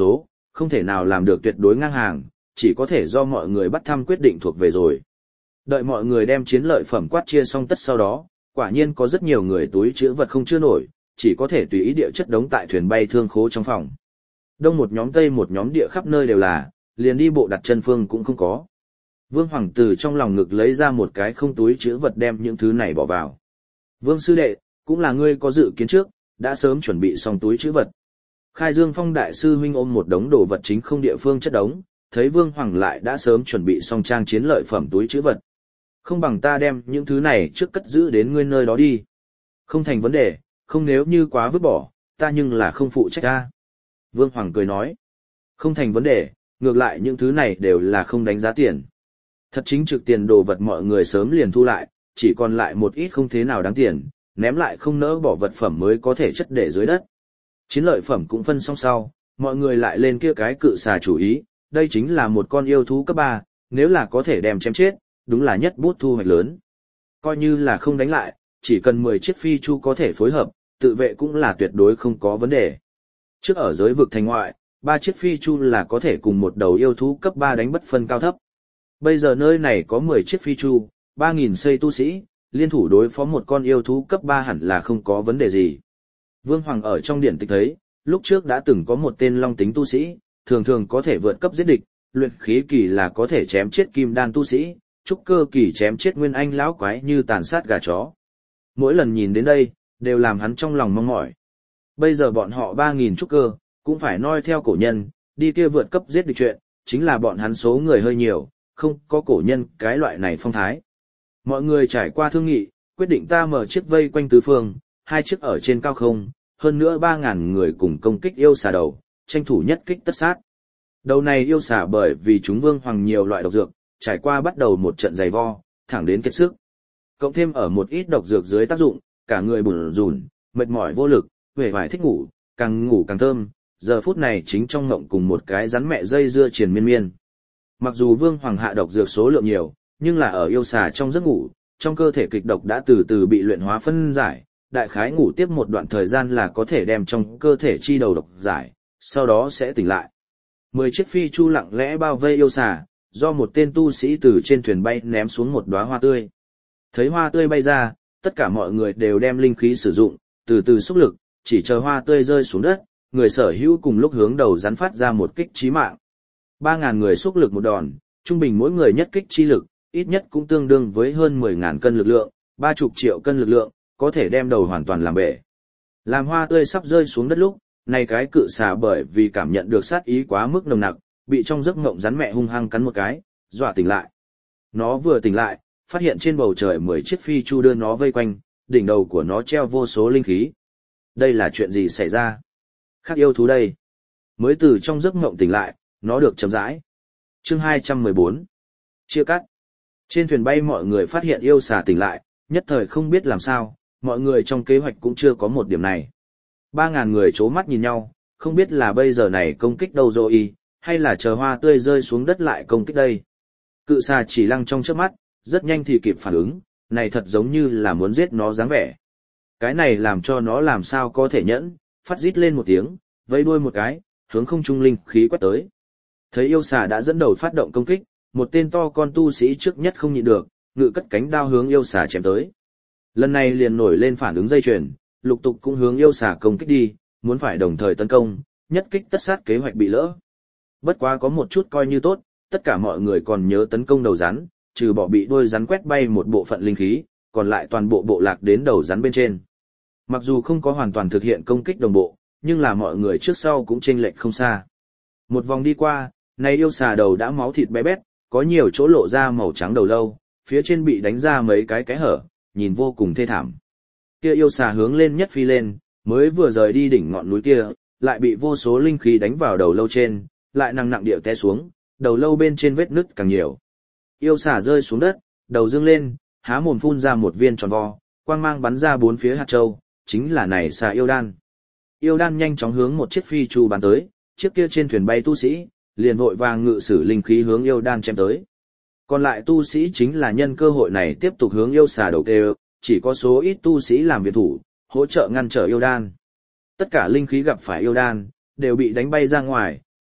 không thể nào làm được tuyệt đối ngang hàng, chỉ có thể do mọi người bắt thăm quyết định thuộc về rồi. Đợi mọi người đem chiến lợi phẩm quát chia xong tất sau đó, quả nhiên có rất nhiều người túi trữ vật không chưa nổi, chỉ có thể tùy ý địa chất đống tại thuyền bay thương khố trong phòng. Đông một nhóm tây một nhóm địa khắp nơi đều là, liền đi bộ đặt chân phương cũng không có. Vương Hoàng từ trong lòng ngực lấy ra một cái không túi trữ vật đem những thứ này bỏ vào. Vương sư đệ, cũng là ngươi có dự kiến trước, đã sớm chuẩn bị xong túi trữ vật. Khai Dương Phong đại sư huynh ôm một đống đồ vật chính không địa phương chất đống, thấy Vương Hoàng lại đã sớm chuẩn bị xong trang chiến lợi phẩm túi trữ vật. Không bằng ta đem những thứ này trước cất giữ đến ngươi nơi đó đi. Không thành vấn đề, không nếu như quá vứt bỏ, ta nhưng là không phụ trách ta. Vương Hoàng cười nói, không thành vấn đề, ngược lại những thứ này đều là không đánh giá tiền. Thật chính trực tiền đồ vật mọi người sớm liền thu lại, chỉ còn lại một ít không thế nào đáng tiền, ném lại không nỡ bỏ vật phẩm mới có thể chất để dưới đất. Chiến lợi phẩm cũng phân xong sau, mọi người lại lên kia cái cự xà chủ ý, đây chính là một con yêu thú cấp 3, nếu là có thể đem chém chết, đúng là nhất bút thu hoạch lớn. Coi như là không đánh lại, chỉ cần 10 chiếc phi chu có thể phối hợp, tự vệ cũng là tuyệt đối không có vấn đề. Trước ở giới vực thành ngoại, 3 chiếc phi chu là có thể cùng một đầu yêu thú cấp 3 đánh bất phân cao thấp. Bây giờ nơi này có 10 chiếc phi chu, 3.000 xây tu sĩ, liên thủ đối phó một con yêu thú cấp 3 hẳn là không có vấn đề gì. Vương Hoàng ở trong điển tịch thấy, lúc trước đã từng có một tên long tính tu sĩ, thường thường có thể vượt cấp giết địch, luyện khí kỳ là có thể chém chết kim đan tu sĩ, trúc cơ kỳ chém chết nguyên anh lão quái như tàn sát gà chó. Mỗi lần nhìn đến đây, đều làm hắn trong lòng mong mỏi. Bây giờ bọn họ 3.000 trúc cơ, cũng phải noi theo cổ nhân, đi kia vượt cấp giết địch chuyện, chính là bọn hắn số người hơi nhiều, không có cổ nhân cái loại này phong thái. Mọi người trải qua thương nghị, quyết định ta mở chiếc vây quanh tứ phương, 2 chiếc ở trên cao không, hơn nữa 3.000 người cùng công kích yêu xà đầu, tranh thủ nhất kích tất sát. Đầu này yêu xà bởi vì chúng Vương Hoàng nhiều loại độc dược, trải qua bắt đầu một trận giày vo, thẳng đến kiệt sức. Cộng thêm ở một ít độc dược dưới tác dụng, cả người bủn rủn, mệt mỏi vô lực, huệ vải thích ngủ càng thơm, giờ phút này chính trong ngộng cùng một cái rắn mẹ dây dưa triền miên miên. Mặc dù Vương Hoàng hạ độc dược số lượng nhiều, nhưng là ở yêu xà trong giấc ngủ, trong cơ thể kịch độc đã từ từ bị luyện hóa phân giải, đại khái ngủ tiếp một đoạn thời gian là có thể đem trong cơ thể chi đầu độc giải, sau đó sẽ tỉnh lại. 10 chiếc phi chu lặng lẽ bao vây yêu xà, do một tên tu sĩ từ trên thuyền bay ném xuống một đóa hoa tươi. Thấy hoa tươi bay ra, tất cả mọi người đều đem linh khí sử dụng, từ từ xúc lực, chỉ chờ hoa tươi rơi xuống đất, người sở hữu cùng lúc hướng đầu rắn phát ra một kích chí mạng. 3.000 người xúc lực một đòn, trung bình mỗi người nhất kích chi lực, ít nhất cũng tương đương với hơn 10.000 cân lực lượng, 30 triệu cân lực lượng, có thể đem đầu hoàn toàn làm bể. Làm hoa tươi sắp rơi xuống đất lúc, này cái cự xà bởi vì cảm nhận được sát ý quá mức nồng nặc, bị trong giấc mộng rắn mẹ hung hăng cắn một cái, dọa tỉnh lại. Nó vừa tỉnh lại, phát hiện trên bầu trời 10 chiếc phi chu đưa nó vây quanh, đỉnh đầu của nó treo vô số linh khí. Đây là chuyện gì xảy ra? Khác yêu thú đây. Mới từ trong giấc mộng tỉnh lại, nó được chậm rãi. Chương 214. Chia cắt. Trên thuyền bay mọi người phát hiện yêu xà tỉnh lại, nhất thời không biết làm sao, mọi người trong kế hoạch cũng chưa có một điểm này. 3.000 người chố mắt nhìn nhau, không biết là bây giờ này công kích đâu rồi, hay là chờ hoa tươi rơi xuống đất lại công kích đây. Cự xà chỉ lăng trong chớp mắt, rất nhanh thì kịp phản ứng, này thật giống như là muốn giết nó dáng vẻ. Cái này làm cho nó làm sao có thể nhẫn, phát rít lên một tiếng, vẫy đuôi một cái, hướng không trung linh khí quét tới. Thấy yêu xà đã dẫn đầu phát động công kích, một tên to con tu sĩ trước nhất không nhịn được, ngự cất cánh đao hướng yêu xà chém tới. Lần này liền nổi lên phản ứng dây chuyền, lục tục cũng hướng yêu xà công kích đi, muốn phải đồng thời tấn công, nhất kích tất sát kế hoạch bị lỡ. Bất quá có một chút coi như tốt, tất cả mọi người còn nhớ tấn công đầu rắn, trừ bỏ bị đuôi rắn quét bay một bộ phận linh khí, còn lại toàn bộ bộ lạc đến đầu rắn bên trên. Mặc dù không có hoàn toàn thực hiện công kích đồng bộ, nhưng là mọi người trước sau cũng chênh lệch không xa. Một vòng đi qua, này yêu xà đầu đã máu thịt bé bét, có nhiều chỗ lộ ra màu trắng đầu lâu, phía trên bị đánh ra mấy cái hở, nhìn vô cùng thê thảm. Kia yêu xà hướng lên nhất phi lên, mới vừa rời đi đỉnh ngọn núi kia, lại bị vô số linh khí đánh vào đầu lâu trên, lại nặng nặng điệu té xuống, đầu lâu bên trên vết nứt càng nhiều. Yêu xà rơi xuống đất, đầu dương lên, há mồm phun ra một viên tròn vo, quang mang bắn ra bốn phía hạt châu, chính là này xà yêu đan. Yêu đan nhanh chóng hướng một chiếc phi chu bắn tới, chiếc kia trên thuyền bay tu sĩ, liền vội vàng ngự sử linh khí hướng yêu đan chém tới. Còn lại tu sĩ chính là nhân cơ hội này tiếp tục hướng yêu xà đầu kêu, chỉ có số ít tu sĩ làm việc thủ, hỗ trợ ngăn trở yêu đan. Tất cả linh khí gặp phải yêu đan, đều bị đánh bay ra ngoài,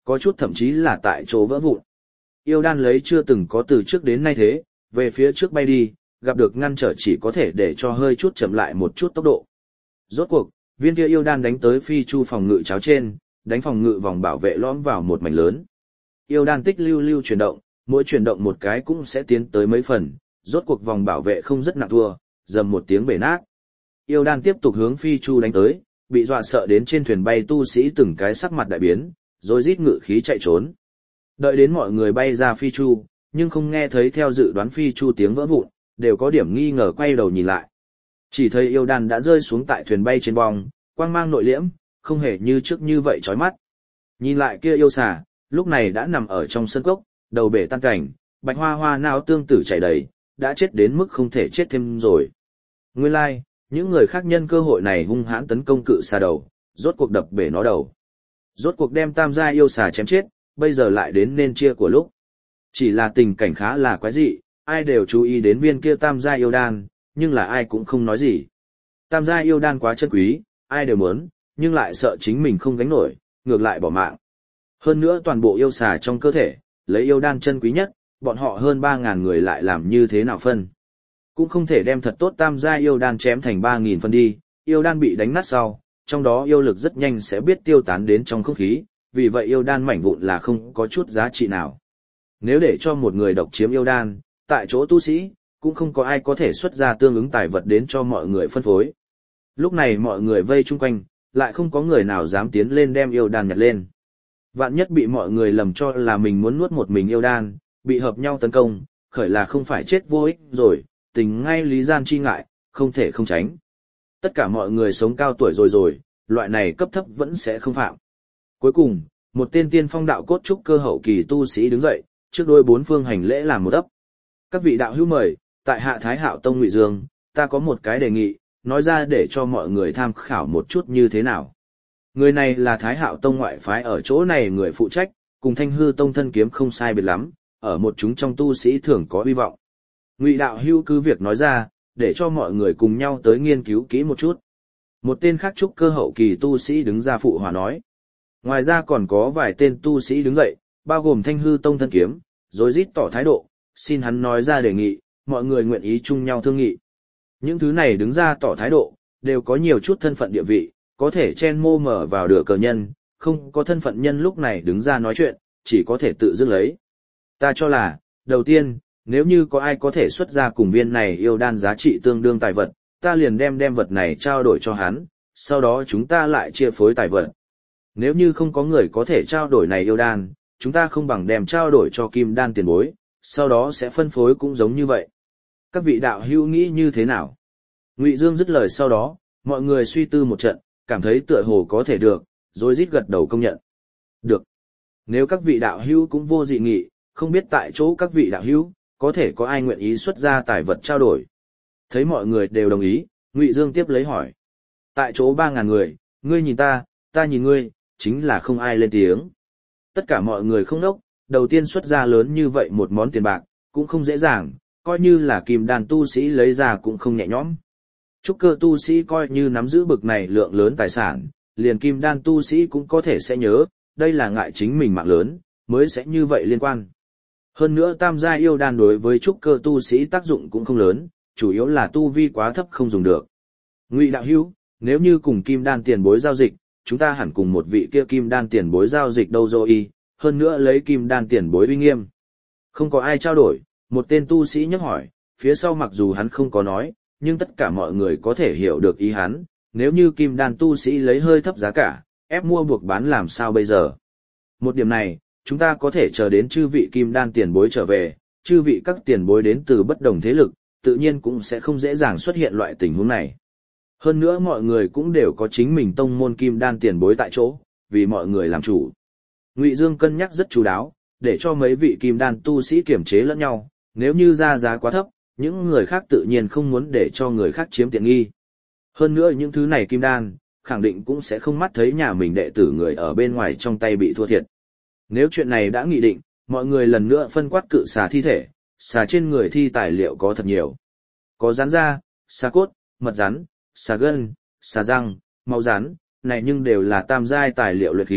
Có chút thậm chí là tại chỗ vỡ vụn. Yêu đan lấy chưa từng có từ trước đến nay thế, về phía trước bay đi, gặp được ngăn trở chỉ có thể để cho hơi chút chậm lại một chút tốc độ. Rốt cuộc, viên kia yêu đan đánh tới phi chu phòng ngự cháo trên, đánh phòng ngự vòng bảo vệ lõm vào một mảnh lớn. Yêu đan tích lưu lưu chuyển động, mỗi chuyển động một cái cũng sẽ tiến tới mấy phần, rốt cuộc vòng bảo vệ không rất nặng thua, dầm một tiếng bể nát. Yêu đan tiếp tục hướng phi chu đánh tới, bị dọa sợ đến trên thuyền bay tu sĩ từng cái sắc mặt đại biến, rồi rít ngự khí chạy trốn. Đợi đến mọi người bay ra phi chu, nhưng không nghe thấy theo dự đoán phi chu tiếng vỡ vụn, đều có điểm nghi ngờ quay đầu nhìn lại. Chỉ thấy yêu đan đã rơi xuống tại thuyền bay trên bong, quang mang nội liễm, không hề như trước như vậy chói mắt. Nhìn lại kia yêu xà, lúc này đã nằm ở trong sân cốc, đầu bể tan cảnh, bạch hoa hoa não tương tử chảy đầy, đã chết đến mức không thể chết thêm rồi. Nguyên lai, những người khác nhân cơ hội này hung hãn tấn công cự xà đầu, rốt cuộc đập bể nó đầu. Rốt cuộc đem tam gia yêu xà chém chết, bây giờ lại đến nên chia của lúc. Chỉ là tình cảnh khá là quái dị, ai đều chú ý đến viên kia tam gia yêu đan, nhưng là ai cũng không nói gì. Tam gia yêu đan quá chân quý, ai đều muốn, nhưng lại sợ chính mình không gánh nổi, ngược lại bỏ mạng. Hơn nữa toàn bộ yêu xà trong cơ thể, lấy yêu đan chân quý nhất, bọn họ hơn 3.000 người lại làm như thế nào phân. Cũng không thể đem thật tốt tam gia yêu đan chém thành 3.000 phân đi, yêu đan bị đánh nát sau, trong đó yêu lực rất nhanh sẽ biết tiêu tán đến trong không khí, vì vậy yêu đan mảnh vụn là không có chút giá trị nào. Nếu để cho một người độc chiếm yêu đan, tại chỗ tu sĩ, cũng không có ai có thể xuất ra tương ứng tài vật đến cho mọi người phân phối. Lúc này mọi người vây chung quanh, lại không có người nào dám tiến lên đem yêu đan nhặt lên. Vạn nhất bị mọi người lầm cho là mình muốn nuốt một mình yêu đan, bị hợp nhau tấn công, khởi là không phải chết vô ích rồi, tình ngay lý gian chi ngại, không thể không tránh. Tất cả mọi người sống cao tuổi rồi, loại này cấp thấp vẫn sẽ không phạm. Cuối cùng, một tên tiên phong đạo cốt trúc cơ hậu kỳ tu sĩ đứng dậy, trước đôi bốn phương hành lễ làm một ấp. Các vị đạo hữu mời, tại hạ Thái Hạo Tông Ngụy Dương, ta có một cái đề nghị, nói ra để cho mọi người tham khảo một chút như thế nào. Người này là Thái Hạo Tông ngoại phái ở chỗ này người phụ trách, cùng Thanh Hư Tông thân kiếm không sai biệt lắm, ở một chúng trong tu sĩ thường có hy vọng. Ngụy đạo hữu cứ việc nói ra, để cho mọi người cùng nhau tới nghiên cứu kỹ một chút. Một tên khác trúc cơ hậu kỳ tu sĩ đứng ra phụ hòa nói. Ngoài ra còn có vài tên tu sĩ đứng dậy, bao gồm Thanh Hư Tông thân kiếm, rồi rít tỏ thái độ, xin hắn nói ra đề nghị, mọi người nguyện ý chung nhau thương nghị. Những thứ này đứng ra tỏ thái độ, đều có nhiều chút thân phận địa vị, có thể chen mô mở vào được cờ nhân, không có thân phận nhân lúc này đứng ra nói chuyện, chỉ có thể tự dưng lấy. Ta cho là, đầu tiên, nếu như có ai có thể xuất ra cùng viên này yêu đan giá trị tương đương tài vật, ta liền đem vật này trao đổi cho hắn, sau đó chúng ta lại chia phối tài vật. Nếu như không có người có thể trao đổi này yêu đan, chúng ta không bằng đem trao đổi cho kim đan tiền bối, sau đó sẽ phân phối cũng giống như vậy. Các vị đạo hữu nghĩ như thế nào? Ngụy Dương dứt lời sau đó, mọi người suy tư một trận, cảm thấy tựa hồ có thể được, rồi rít gật đầu công nhận. Được. Nếu các vị đạo hữu cũng vô dị nghị, không biết tại chỗ các vị đạo hữu, có thể có ai nguyện ý xuất ra tài vật trao đổi. Thấy mọi người đều đồng ý, Ngụy Dương tiếp lấy hỏi. Tại chỗ 3.000 người, ngươi nhìn ta nhìn ngươi, chính là không ai lên tiếng. Tất cả mọi người không đốc, đầu tiên xuất ra lớn như vậy một món tiền bạc, cũng không dễ dàng, coi như là kim đan tu sĩ lấy ra cũng không nhẹ nhõm. Trúc cơ tu sĩ coi như nắm giữ bực này lượng lớn tài sản, liền kim đan tu sĩ cũng có thể sẽ nhớ, đây là ngại chính mình mạng lớn, mới sẽ như vậy liên quan. Hơn nữa tam gia yêu đan đối với trúc cơ tu sĩ tác dụng cũng không lớn, chủ yếu là tu vi quá thấp không dùng được. Ngụy đạo hữu, nếu như cùng kim đan tiền bối giao dịch, chúng ta hẳn cùng một vị kia kim đan tiền bối giao dịch đâu rồi, hơn nữa lấy kim đan tiền bối uy nghiêm. Không có ai trao đổi, một tên tu sĩ nhắc hỏi, phía sau mặc dù hắn không có nói, nhưng tất cả mọi người có thể hiểu được ý hắn, nếu như kim đan tu sĩ lấy hơi thấp giá cả, ép mua buộc bán làm sao bây giờ. Một điểm này, chúng ta có thể chờ đến chư vị kim đan tiền bối trở về, chư vị các tiền bối đến từ bất đồng thế lực, tự nhiên cũng sẽ không dễ dàng xuất hiện loại tình huống này. Hơn nữa mọi người cũng đều có chính mình tông môn kim đan tiền bối tại chỗ, vì mọi người làm chủ. Ngụy Dương cân nhắc rất chú đáo, để cho mấy vị kim đan tu sĩ kiểm chế lẫn nhau, nếu như ra giá quá thấp, những người khác tự nhiên không muốn để cho người khác chiếm tiện nghi. Hơn nữa những thứ này kim đan, khẳng định cũng sẽ không mắt thấy nhà mình đệ tử người ở bên ngoài trong tay bị thua thiệt. Nếu chuyện này đã nghị định, mọi người lần nữa phân quát cự xà thi thể, xà trên người thi tài liệu có thật nhiều. Có rắn da, xà cốt, mật rắn, xà gân, xà răng, máu rắn, này nhưng đều là tam giai tài liệu luyện khí,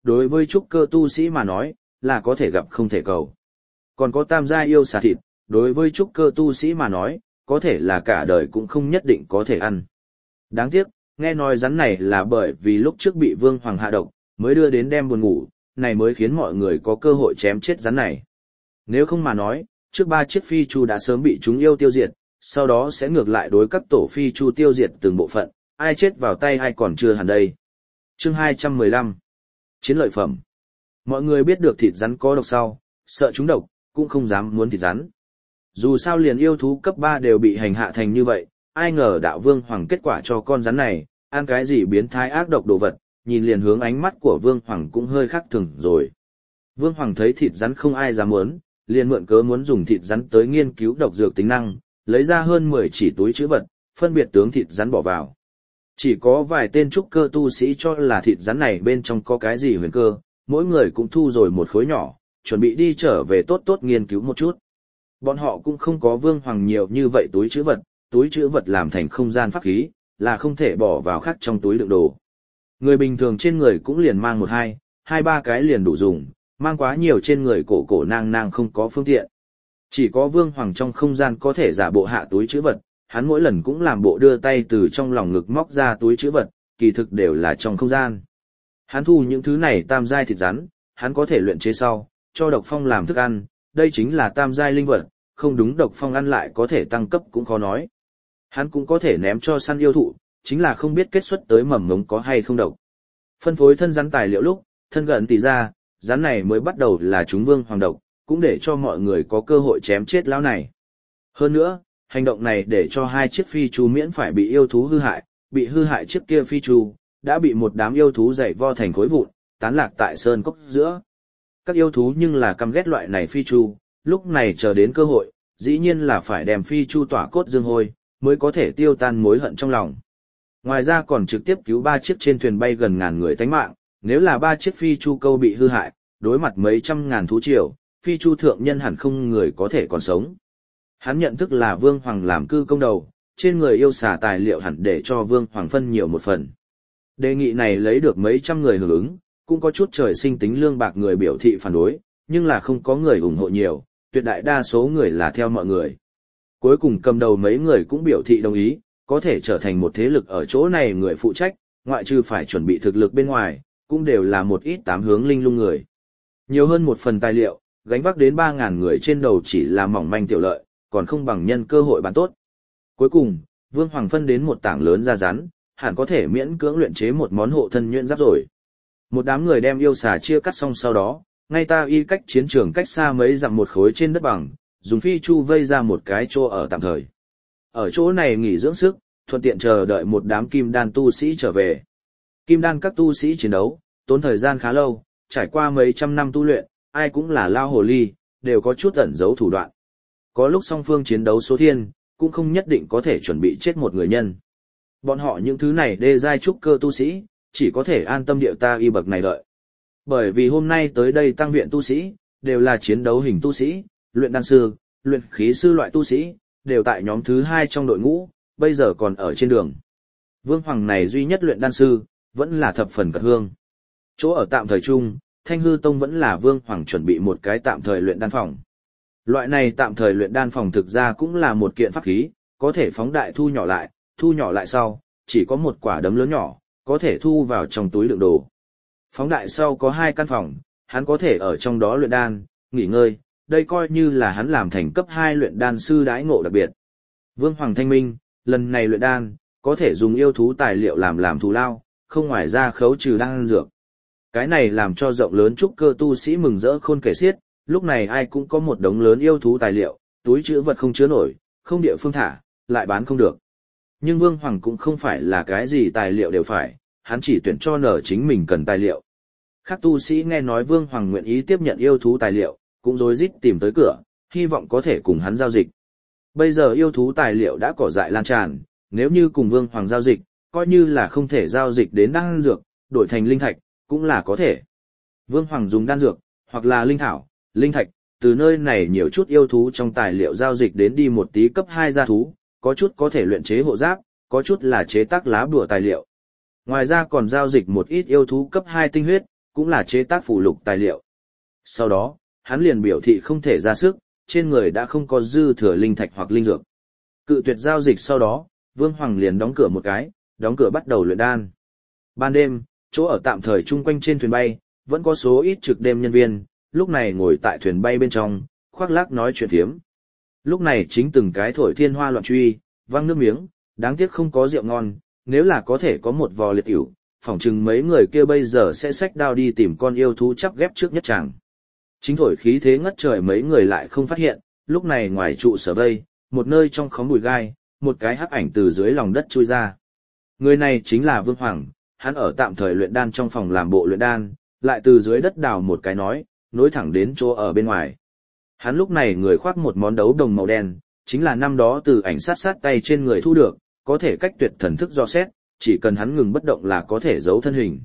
đối với trúc cơ tu sĩ mà nói, là có thể gặp không thể cầu. Còn có tam giai yêu xà thịt, đối với trúc cơ tu sĩ mà nói, có thể là cả đời cũng không nhất định có thể ăn. Đáng tiếc, nghe nói rắn này là bởi vì lúc trước bị Vương Hoàng hạ độc, mới đưa đến đem buồn ngủ, này mới khiến mọi người có cơ hội chém chết rắn này. Nếu không mà nói, trước 3 chiếc phi chu đã sớm bị chúng yêu tiêu diệt, sau đó sẽ ngược lại đối các tổ phi chu tiêu diệt từng bộ phận, ai chết vào tay ai còn chưa hẳn đây. Chương 215 Chiến lợi phẩm. Mọi người biết được thịt rắn có độc sau, sợ chúng độc, cũng không dám muốn thịt rắn. Dù sao liền yêu thú cấp 3 đều bị hành hạ thành như vậy, ai ngờ đạo Vương Hoàng kết quả cho con rắn này, ăn cái gì biến thái ác độc đồ vật, nhìn liền hướng ánh mắt của Vương Hoàng cũng hơi khác thường rồi. Vương Hoàng thấy thịt rắn không ai dám muốn, liền mượn cớ muốn dùng thịt rắn tới nghiên cứu độc dược tính năng, lấy ra hơn 10 chỉ túi trữ vật, phân biệt tướng thịt rắn bỏ vào. Chỉ có vài tên trúc cơ tu sĩ cho là thịt rắn này bên trong có cái gì huyền cơ, mỗi người cũng thu rồi một khối nhỏ, chuẩn bị đi trở về tốt tốt nghiên cứu một chút. Bọn họ cũng không có Vương Hoàng nhiều như vậy túi trữ vật làm thành không gian pháp khí, là không thể bỏ vào khác trong túi đựng đồ. Người bình thường trên người cũng liền mang 2-3 cái liền đủ dùng, mang quá nhiều trên người cổ nang không có phương tiện. Chỉ có Vương Hoàng trong không gian có thể giả bộ hạ túi trữ vật, hắn mỗi lần cũng làm bộ đưa tay từ trong lòng ngực móc ra túi trữ vật, kỳ thực đều là trong không gian. Hắn thu những thứ này tam giai thịt rắn, hắn có thể luyện chế sau, cho độc phong làm thức ăn, đây chính là tam giai linh vật, không đúng độc phong ăn lại có thể tăng cấp cũng khó nói. Hắn cũng có thể ném cho săn yêu thụ, chính là không biết kết xuất tới mầm ngống có hay không độc. Phân phối thân rắn tài liệu lúc, thân gần tỷ ra, rắn này mới bắt đầu là chúng Vương Hoàng độc, cũng để cho mọi người có cơ hội chém chết lão này. Hơn nữa, hành động này để cho 2 chiếc phi chu miễn phải bị yêu thú hư hại, bị hư hại chiếc kia phi chu, đã bị một đám yêu thú dày vo thành khối vụn, tán lạc tại sơn cốc giữa. Các yêu thú nhưng là căm ghét loại này phi chu, lúc này chờ đến cơ hội, dĩ nhiên là phải đem phi chu tỏa cốt dương hôi, mới có thể tiêu tan mối hận trong lòng. Ngoài ra còn trực tiếp cứu 3 chiếc trên thuyền bay gần ngàn người tánh mạng, nếu là 3 chiếc phi chu câu bị hư hại, đối mặt mấy trăm ngàn thú triều, phi chu thượng nhân hẳn không người có thể còn sống. Hắn nhận thức là Vương Hoàng làm cư công đầu, trên người yêu xà tài liệu hẳn để cho Vương Hoàng phân nhiều một phần. Đề nghị này lấy được mấy trăm người hưởng ứng, cũng có chút trời sinh tính lương bạc người biểu thị phản đối, nhưng là không có người ủng hộ nhiều, tuyệt đại đa số người là theo mọi người. Cuối cùng cầm đầu mấy người cũng biểu thị đồng ý, có thể trở thành một thế lực ở chỗ này người phụ trách, ngoại trừ phải chuẩn bị thực lực bên ngoài, cũng đều là một ít 8 hướng linh lung người. Nhiều hơn một phần tài liệu, gánh vác đến 3.000 người trên đầu chỉ là mỏng manh tiểu lợi, còn không bằng nhân cơ hội bán tốt. Cuối cùng, Vương Hoàng phân đến một tảng lớn da rắn, hẳn có thể miễn cưỡng luyện chế một món hộ thân nhuyễn giáp rồi. Một đám người đem yêu xà chia cắt xong sau đó, ngay ta y cách chiến trường cách xa mấy dặm một khối trên đất bằng, dùng phi chu vây ra một cái chỗ ở tạm thời. Ở chỗ này nghỉ dưỡng sức, thuận tiện chờ đợi một đám kim đan tu sĩ trở về. Kim đan các tu sĩ chiến đấu, tốn thời gian khá lâu, trải qua mấy trăm năm tu luyện, ai cũng là lao hồ ly, đều có chút ẩn giấu thủ đoạn. Có lúc song phương chiến đấu số thiên, cũng không nhất định có thể chuẩn bị chết một người nhân. Bọn họ những thứ này đê giai trúc cơ tu sĩ, chỉ có thể an tâm điệu ta y bậc này đợi. Bởi vì hôm nay tới đây tăng viện tu sĩ, đều là chiến đấu hình tu sĩ, luyện đan sư, luyện khí sư loại tu sĩ, đều tại nhóm thứ 2 trong đội ngũ, bây giờ còn ở trên đường. Vương Hoàng này duy nhất luyện đan sư, vẫn là thập phần cật hương. Chỗ ở tạm thời chung, Thanh Hư Tông vẫn là Vương Hoàng chuẩn bị một cái tạm thời luyện đan phòng. Loại này tạm thời luyện đan phòng thực ra cũng là một kiện pháp khí, có thể phóng đại thu nhỏ lại sau, chỉ có một quả đấm lớn nhỏ, có thể thu vào trong túi đựng đồ. Phóng đại sau có 2 căn phòng, hắn có thể ở trong đó luyện đan, nghỉ ngơi, đây coi như là hắn làm thành cấp 2 luyện đan sư đãi ngộ đặc biệt. Vương Hoàng thanh minh, lần này luyện đan, có thể dùng yêu thú tài liệu làm thù lao, không ngoài ra khấu trừ đan dược. Cái này làm cho rộng lớn trúc cơ tu sĩ mừng rỡ khôn kể xiết, lúc này ai cũng có một đống lớn yêu thú tài liệu, túi trữ vật không chứa nổi, không địa phương thả, lại bán không được. Nhưng Vương Hoàng cũng không phải là cái gì tài liệu đều phải, hắn chỉ tuyển cho nở chính mình cần tài liệu. Khác tu sĩ nghe nói Vương Hoàng nguyện ý tiếp nhận yêu thú tài liệu, cũng rối rít tìm tới cửa, hy vọng có thể cùng hắn giao dịch. Bây giờ yêu thú tài liệu đã cỏ dại lan tràn, nếu như cùng Vương Hoàng giao dịch, coi như là không thể giao dịch đến đan dược, đổi thành linh thạch, cũng là có thể. Vương Hoàng dùng đan dược, hoặc là linh thảo, linh thạch, từ nơi này nhiều chút yêu thú trong tài liệu giao dịch đến đi một tí cấp 2 gia thú, có chút có thể luyện chế hộ giáp, có chút là chế tác lá bùa tài liệu. Ngoài ra còn giao dịch một ít yêu thú cấp 2 tinh huyết, cũng là chế tác phụ lục tài liệu. Sau đó, hắn liền biểu thị không thể ra sức, trên người đã không có dư thừa linh thạch hoặc linh dược. Cự tuyệt giao dịch sau đó, Vương Hoàng liền đóng cửa một cái, đóng cửa bắt đầu luyện đan. Ban đêm, chỗ ở tạm thời chung quanh trên thuyền bay, vẫn có số ít trực đêm nhân viên, lúc này ngồi tại thuyền bay bên trong, khoác lác nói chuyện phiếm. Lúc này chính từng cái thổi thiên hoa loạn truy, văng nước miếng, đáng tiếc không có rượu ngon, nếu là có thể có một vò liệt ỉu, phỏng chừng mấy người kia bây giờ sẽ xách đao đi tìm con yêu thú chắp ghép trước nhất chàng. Chính thổi khí thế ngất trời mấy người lại không phát hiện, lúc này ngoài trụ sở vây, một nơi trong khóm bụi gai, một cái hắc ảnh từ dưới lòng đất chui ra. Người này chính là Vương Hoàng, hắn ở tạm thời luyện đan trong phòng làm bộ luyện đan, lại từ dưới đất đào một cái nối thẳng đến chỗ ở bên ngoài. Hắn lúc này người khoác một món đấu đồng màu đen, chính là năm đó từ ảnh sát tay trên người thu được, có thể cách tuyệt thần thức do xét, chỉ cần hắn ngừng bất động là có thể giấu thân hình.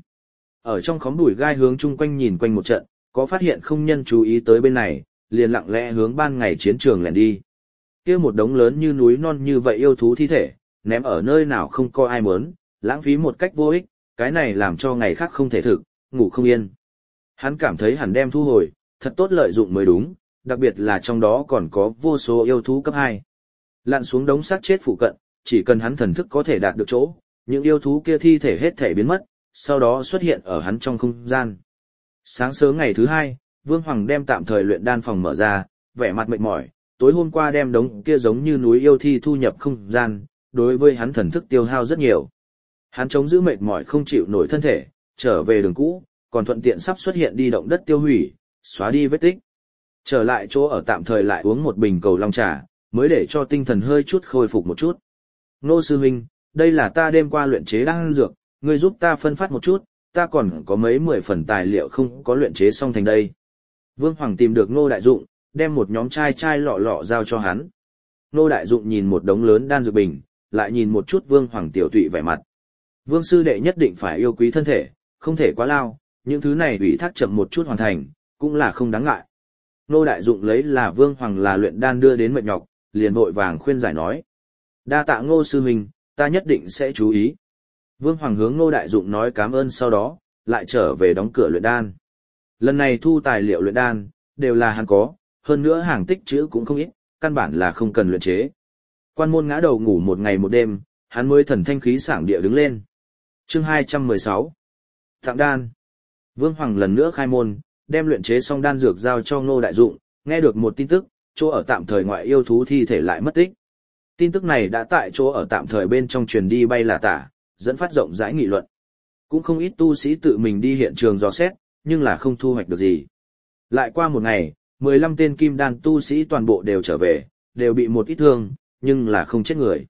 Ở trong khóm bụi gai hướng chung quanh nhìn quanh một trận, có phát hiện không nhân chú ý tới bên này, liền lặng lẽ hướng ban ngày chiến trường lẻn đi. Kia một đống lớn như núi non như vậy yêu thú thi thể, ném ở nơi nào không có ai muốn, lãng phí một cách vô ích, cái này làm cho ngày khác không thể thực, ngủ không yên. Hắn cảm thấy hẳn đem thu hồi, thật tốt lợi dụng mới đúng, đặc biệt là trong đó còn có vô số yêu thú cấp 2. Lặn xuống đống xác chết phụ cận, chỉ cần hắn thần thức có thể đạt được chỗ, những yêu thú kia thi thể hết thể biến mất, sau đó xuất hiện ở hắn trong không gian. Sáng sớm ngày thứ 2, Vương Hoàng đem tạm thời luyện đan phòng mở ra, vẻ mặt mệt mỏi, tối hôm qua đem đống kia giống như núi yêu thi thu nhập không gian, đối với hắn thần thức tiêu hao rất nhiều. Hắn chống giữ mệt mỏi không chịu nổi thân thể, trở về đường cũ, còn thuận tiện sắp xuất hiện đi động đất tiêu hủy, xóa đi vết tích. Trở lại chỗ ở tạm thời lại uống một bình cầu long trà, mới để cho tinh thần hơi chút khôi phục một chút. Nô sư huynh, đây là ta đêm qua luyện chế đan dược, ngươi giúp ta phân phát một chút, ta còn có mấy 10 phần tài liệu không có luyện chế xong thành đây. Vương Hoàng tìm được Ngô Đại Dụng, đem một nhóm chai lọ giao cho hắn. Ngô Đại Dụng nhìn một đống lớn đan dược bình, lại nhìn một chút Vương Hoàng tiểu tụy vẻ mặt. Vương sư đệ nhất định phải yêu quý thân thể, không thể quá lao, những thứ này ủy thác chậm một chút hoàn thành, cũng là không đáng ngại. Ngô Đại Dụng lấy là Vương Hoàng là luyện đan đưa đến mệt nhọc, liền vội vàng khuyên giải nói. Đa tạ Ngô sư huynh, ta nhất định sẽ chú ý. Vương Hoàng hướng Ngô Đại Dụng nói cảm ơn sau đó, lại trở về đóng cửa luyện đan. Lần này thu tài liệu luyện đan, đều là hắn có, hơn nữa hàng tích trữ cũng không ít, căn bản là không cần luyện chế. Quan môn ngã đầu ngủ một ngày một đêm, hắn mới thần thanh khí sảng địa đứng lên. Chương 216 Tặng đan. Vương Hoàng lần nữa khai môn, đem luyện chế xong đan dược giao cho Ngô Đại Dụng, nghe được một tin tức, chỗ ở tạm thời ngoại yêu thú thi thể lại mất tích. Tin tức này đã tại chỗ ở tạm thời bên trong truyền đi bay là tả, dẫn phát rộng rãi nghị luận. Cũng không ít tu sĩ tự mình đi hiện trường dò xét, nhưng là không thu hoạch được gì. Lại qua một ngày, 15 tên kim đan tu sĩ toàn bộ đều trở về, đều bị một ít thương, nhưng là không chết người.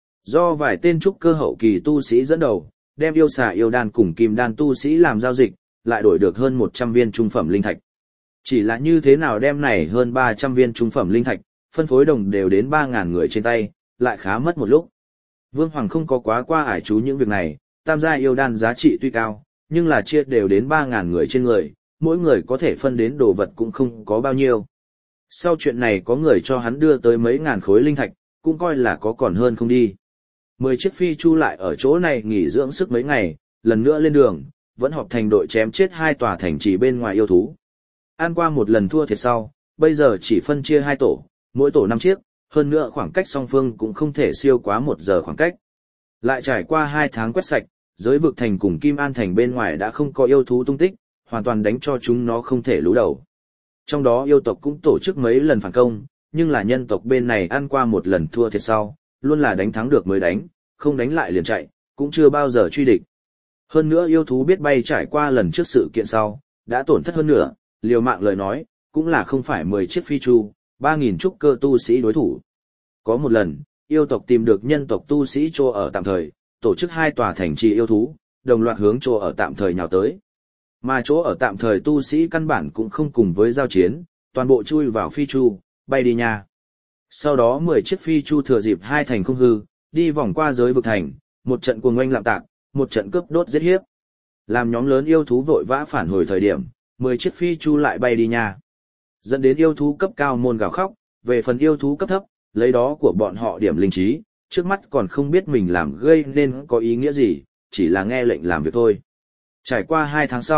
Do vài tên trúc cơ hậu kỳ tu sĩ dẫn đầu, đem yêu xà yêu đan cùng kim đan tu sĩ làm giao dịch, lại đổi được hơn 100 viên trung phẩm linh thạch. Chỉ là như thế nào đem này hơn 300 viên trung phẩm linh thạch, phân phối đồng đều đến 3.000 người trên tay, lại khá mất một lúc. Vương Hoàng không có quá qua ải chú những việc này, tam gia yêu đan giá trị tuy cao, nhưng là chia đều đến 3.000 người trên người, mỗi người có thể phân đến đồ vật cũng không có bao nhiêu. Sau chuyện này có người cho hắn đưa tới mấy ngàn khối linh thạch, cũng coi là có còn hơn không đi. 10 chiếc phi chu lại ở chỗ này nghỉ dưỡng sức mấy ngày, lần nữa lên đường, vẫn họp thành đội chém chết 2 tòa thành trì bên ngoài yêu thú. Ăn qua một lần thua thiệt sau, bây giờ chỉ phân chia 2 tổ, mỗi tổ 5 chiếc, hơn nữa khoảng cách song phương cũng không thể siêu quá 1 giờ khoảng cách. Lại trải qua 2 tháng quét sạch, giới vực thành cùng Kim An thành bên ngoài đã không có yêu thú tung tích, hoàn toàn đánh cho chúng nó không thể lú đầu. Trong đó yêu tộc cũng tổ chức mấy lần phản công, nhưng là nhân tộc bên này ăn qua một lần thua thiệt sau, luôn là đánh thắng được mới đánh, không đánh lại liền chạy, cũng chưa bao giờ truy địch. Hơn nữa yêu thú biết bay trải qua lần trước sự kiện sau, đã tổn thất hơn nữa, liều mạng lời nói, cũng là không phải 10 chiếc phi chu, 3.000 trúc cơ tu sĩ đối thủ. Có một lần, yêu tộc tìm được nhân tộc tu sĩ chỗ ở tạm thời, tổ chức 2 tòa thành trì yêu thú, đồng loạt hướng chỗ ở tạm thời nhào tới. Mà chỗ ở tạm thời tu sĩ căn bản cũng không cùng với giao chiến, toàn bộ chui vào phi chu, bay đi nha. Sau đó 10 chiếc phi chu thừa dịp 2 thành không hư, đi vòng qua giới vực thành, một trận cuồng oanh lạm tạc, một trận cướp đốt giết hiếp. Làm nhóm lớn yêu thú vội vã phản hồi thời điểm, 10 chiếc phi chu lại bay đi nha. Dẫn đến yêu thú cấp cao môn gào khóc, về phần yêu thú cấp thấp, lấy đó của bọn họ điểm linh trí, trước mắt còn không biết mình làm gây nên có ý nghĩa gì, chỉ là nghe lệnh làm việc thôi. Trải qua 2 tháng sau,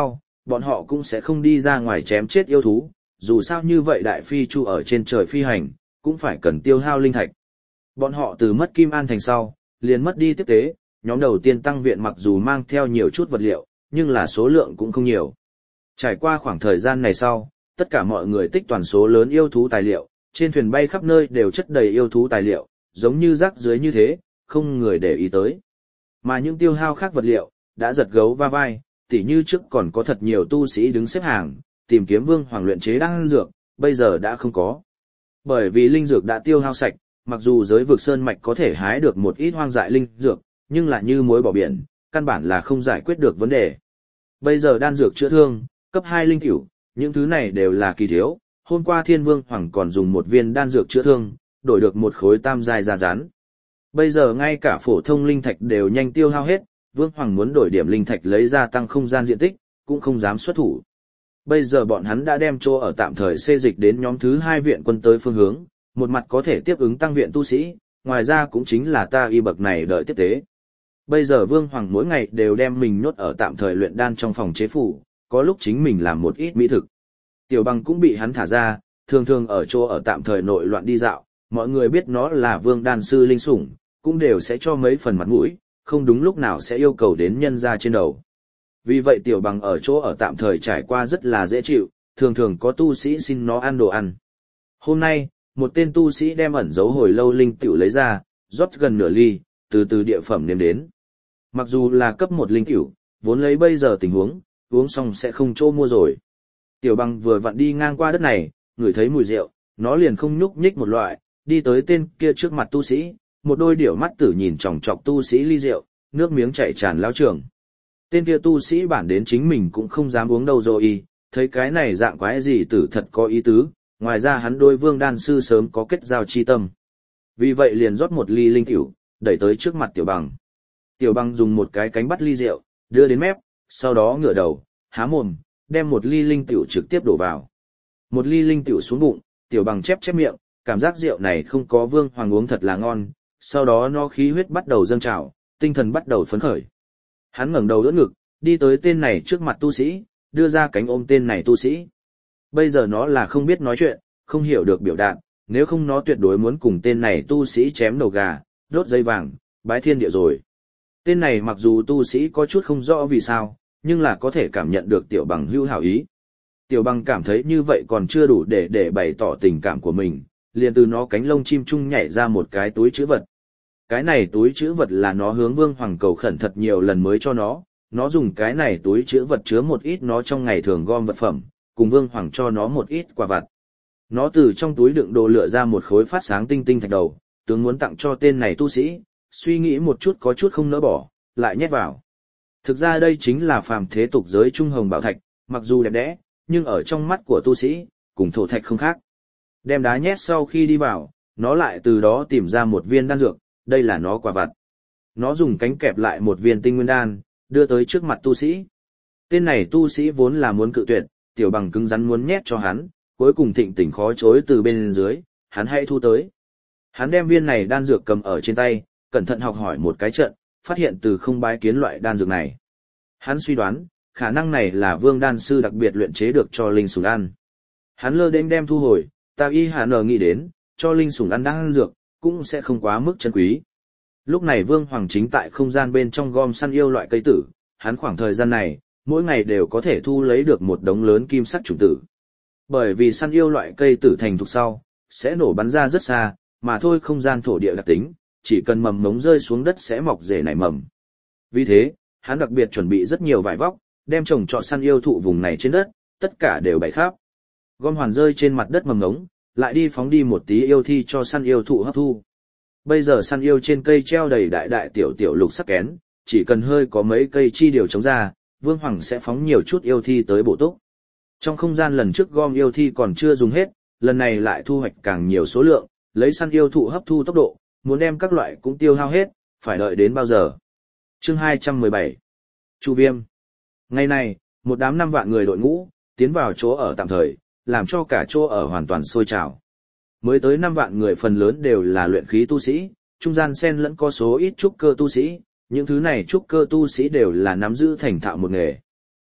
bọn họ cũng sẽ không đi ra ngoài chém chết yêu thú, dù sao như vậy đại phi chu ở trên trời phi hành, cũng phải cần tiêu hao linh thạch. Bọn họ từ mất Kim An thành sau, liền mất đi tiếp tế, nhóm đầu tiên tăng viện mặc dù mang theo nhiều chút vật liệu, nhưng là số lượng cũng không nhiều. Trải qua khoảng thời gian này sau, tất cả mọi người tích toàn số lớn yêu thú tài liệu, trên thuyền bay khắp nơi đều chất đầy yêu thú tài liệu, giống như rác dưới như thế, không người để ý tới. Mà những tiêu hao khác vật liệu, đã giật gấu va vai, tỉ như trước còn có thật nhiều tu sĩ đứng xếp hàng, tìm kiếm Vương Hoàng luyện chế đan dược, bây giờ đã không có. Bởi vì linh dược đã tiêu hao sạch, mặc dù giới vực sơn mạch có thể hái được một ít hoang dại linh dược, nhưng là như muối bỏ biển, căn bản là không giải quyết được vấn đề. Bây giờ đan dược chữa thương, cấp 2 linh cửu, những thứ này đều là kỳ thiếu. Hôm qua Thiên Vương Hoàng còn dùng một viên đan dược chữa thương, đổi được một khối tam giai da rán. Bây giờ ngay cả phổ thông linh thạch đều nhanh tiêu hao hết, Vương Hoàng muốn đổi điểm linh thạch lấy ra tăng không gian diện tích, cũng không dám xuất thủ. Bây giờ bọn hắn đã đem chỗ ở tạm thời xê dịch đến nhóm thứ 2 viện quân tới phương hướng, một mặt có thể tiếp ứng tăng viện tu sĩ, ngoài ra cũng chính là ta y bậc này đợi tiếp tế. Bây giờ Vương Hoàng mỗi ngày đều đem mình nhốt ở tạm thời luyện đan trong phòng chế phủ, có lúc chính mình làm một ít mỹ thực. Tiểu Bằng cũng bị hắn thả ra, thường thường ở chỗ ở tạm thời nội loạn đi dạo, mọi người biết nó là Vương đan sư linh sủng, cũng đều sẽ cho mấy phần mặt mũi, không đúng lúc nào sẽ yêu cầu đến nhân ra trên đầu. Vì vậy Tiểu Bằng ở chỗ ở tạm thời trải qua rất là dễ chịu, thường thường có tu sĩ xin nó ăn đồ ăn. Hôm nay, một tên tu sĩ đem ẩn giấu hồi lâu linh tiểu lấy ra, rót gần nửa ly, từ từ địa phẩm nếm đến. Mặc dù là cấp 1 linh tiểu, vốn lấy bây giờ tình huống, uống xong sẽ không chỗ mua rồi. Tiểu Bằng vừa vặn đi ngang qua đất này, ngửi thấy mùi rượu, nó liền không nhúc nhích một loại, đi tới tên kia trước mặt tu sĩ, một đôi điểu mắt tử nhìn chòng chọc tu sĩ ly rượu, nước miếng chảy tràn lao trường. Tên kia tu sĩ bản đến chính mình cũng không dám uống đâu rồi, thấy cái này dạng quái gì tử thật có ý tứ, ngoài ra hắn đôi Vương đan sư sớm có kết giao chi tâm. Vì vậy liền rót một ly linh tiểu, đẩy tới trước mặt Tiểu Bằng. Tiểu Bằng dùng một cái cánh bắt ly rượu, đưa đến mép, sau đó ngửa đầu, há mồm, đem một ly linh tiểu trực tiếp đổ vào. Một ly linh tiểu xuống bụng, Tiểu Bằng chép chép miệng, cảm giác rượu này không có Vương Hoàng uống thật là ngon, sau đó nó khí huyết bắt đầu dâng trào, tinh thần bắt đầu phấn khởi. Hắn ngẩng đầu đỡ ngực, đi tới tên này trước mặt tu sĩ, đưa ra cánh ôm tên này tu sĩ. Bây giờ nó là không biết nói chuyện, không hiểu được biểu đạt, nếu không nó tuyệt đối muốn cùng tên này tu sĩ chém đầu gà, đốt dây vàng, bái thiên địa rồi. Tên này mặc dù tu sĩ có chút không rõ vì sao, nhưng là có thể cảm nhận được Tiểu Bằng hữu hảo ý. Tiểu Bằng cảm thấy như vậy còn chưa đủ để bày tỏ tình cảm của mình, liền từ nó cánh lông chim chung nhảy ra một cái túi trữ vật. Cái này túi trữ vật là nó hướng Vương Hoàng cầu khẩn thật nhiều lần mới cho nó dùng cái này túi trữ vật chứa một ít nó trong ngày thường gom vật phẩm, cùng Vương Hoàng cho nó một ít quà vặt. Nó từ trong túi đựng đồ lựa ra một khối phát sáng tinh tinh thạch đầu, tướng muốn tặng cho tên này tu sĩ, suy nghĩ một chút có chút không nỡ bỏ, lại nhét vào. Thực ra đây chính là phàm thế tục giới trung hồng bảo thạch, mặc dù đẹp đẽ, nhưng ở trong mắt của tu sĩ, cùng thổ thạch không khác. Đem đá nhét sau khi đi vào, nó lại từ đó tìm ra một viên đan dược, đây là nó quà vặt. Nó dùng cánh kẹp lại một viên tinh nguyên đan, đưa tới trước mặt tu sĩ. Tên này tu sĩ vốn là muốn cự tuyệt, Tiểu Bằng cứng rắn muốn nhét cho hắn, cuối cùng thịnh tỉnh khó chối từ bên dưới, hắn hãy thu tới. Hắn đem viên này đan dược cầm ở trên tay, cẩn thận học hỏi một cái trận, phát hiện từ không bái kiến loại đan dược này. Hắn suy đoán, khả năng này là Vương đan sư đặc biệt luyện chế được cho linh sủng ăn. Hắn lơ đễnh đem thu hồi, Tào Y Hà nở nghĩ đến, cho linh sủng ăn đan dược, cũng sẽ không quá mức chân quý. Lúc này Vương Hoàng chính tại không gian bên trong gom săn yêu loại cây tử, hắn khoảng thời gian này, mỗi ngày đều có thể thu lấy được một đống lớn kim sắc chủng tử. Bởi vì săn yêu loại cây tử thành thục sau, sẽ nổ bắn ra rất xa, mà thôi không gian thổ địa đặc tính, chỉ cần mầm mống rơi xuống đất sẽ mọc rễ nảy mầm. Vì thế, hắn đặc biệt chuẩn bị rất nhiều vải vóc, đem trồng trọt săn yêu thụ vùng này trên đất, tất cả đều bày khắp. Gom hoàn rơi trên mặt đất mầm ngống, lại đi phóng đi một tí yêu thi cho săn yêu thụ hấp thu. Bây giờ săn yêu trên cây treo đầy đại đại tiểu tiểu lục sắc kén, chỉ cần hơi có mấy cây chi điều chống ra, Vương Hoàng sẽ phóng nhiều chút yêu thi tới bổ túc. Trong không gian lần trước gom yêu thi còn chưa dùng hết, lần này lại thu hoạch càng nhiều số lượng, lấy săn yêu thụ hấp thu tốc độ, muốn đem các loại cũng tiêu hao hết, phải đợi đến bao giờ. Chương 217 Chu Viêm. Ngày này, một đám 5 vạn người đội ngũ, tiến vào chỗ ở tạm thời, làm cho cả chỗ ở hoàn toàn sôi trào. Mới tới 5 vạn người phần lớn đều là luyện khí tu sĩ, trung gian xen lẫn có số ít trúc cơ tu sĩ, những thứ này trúc cơ tu sĩ đều là nắm giữ thành thạo một nghề.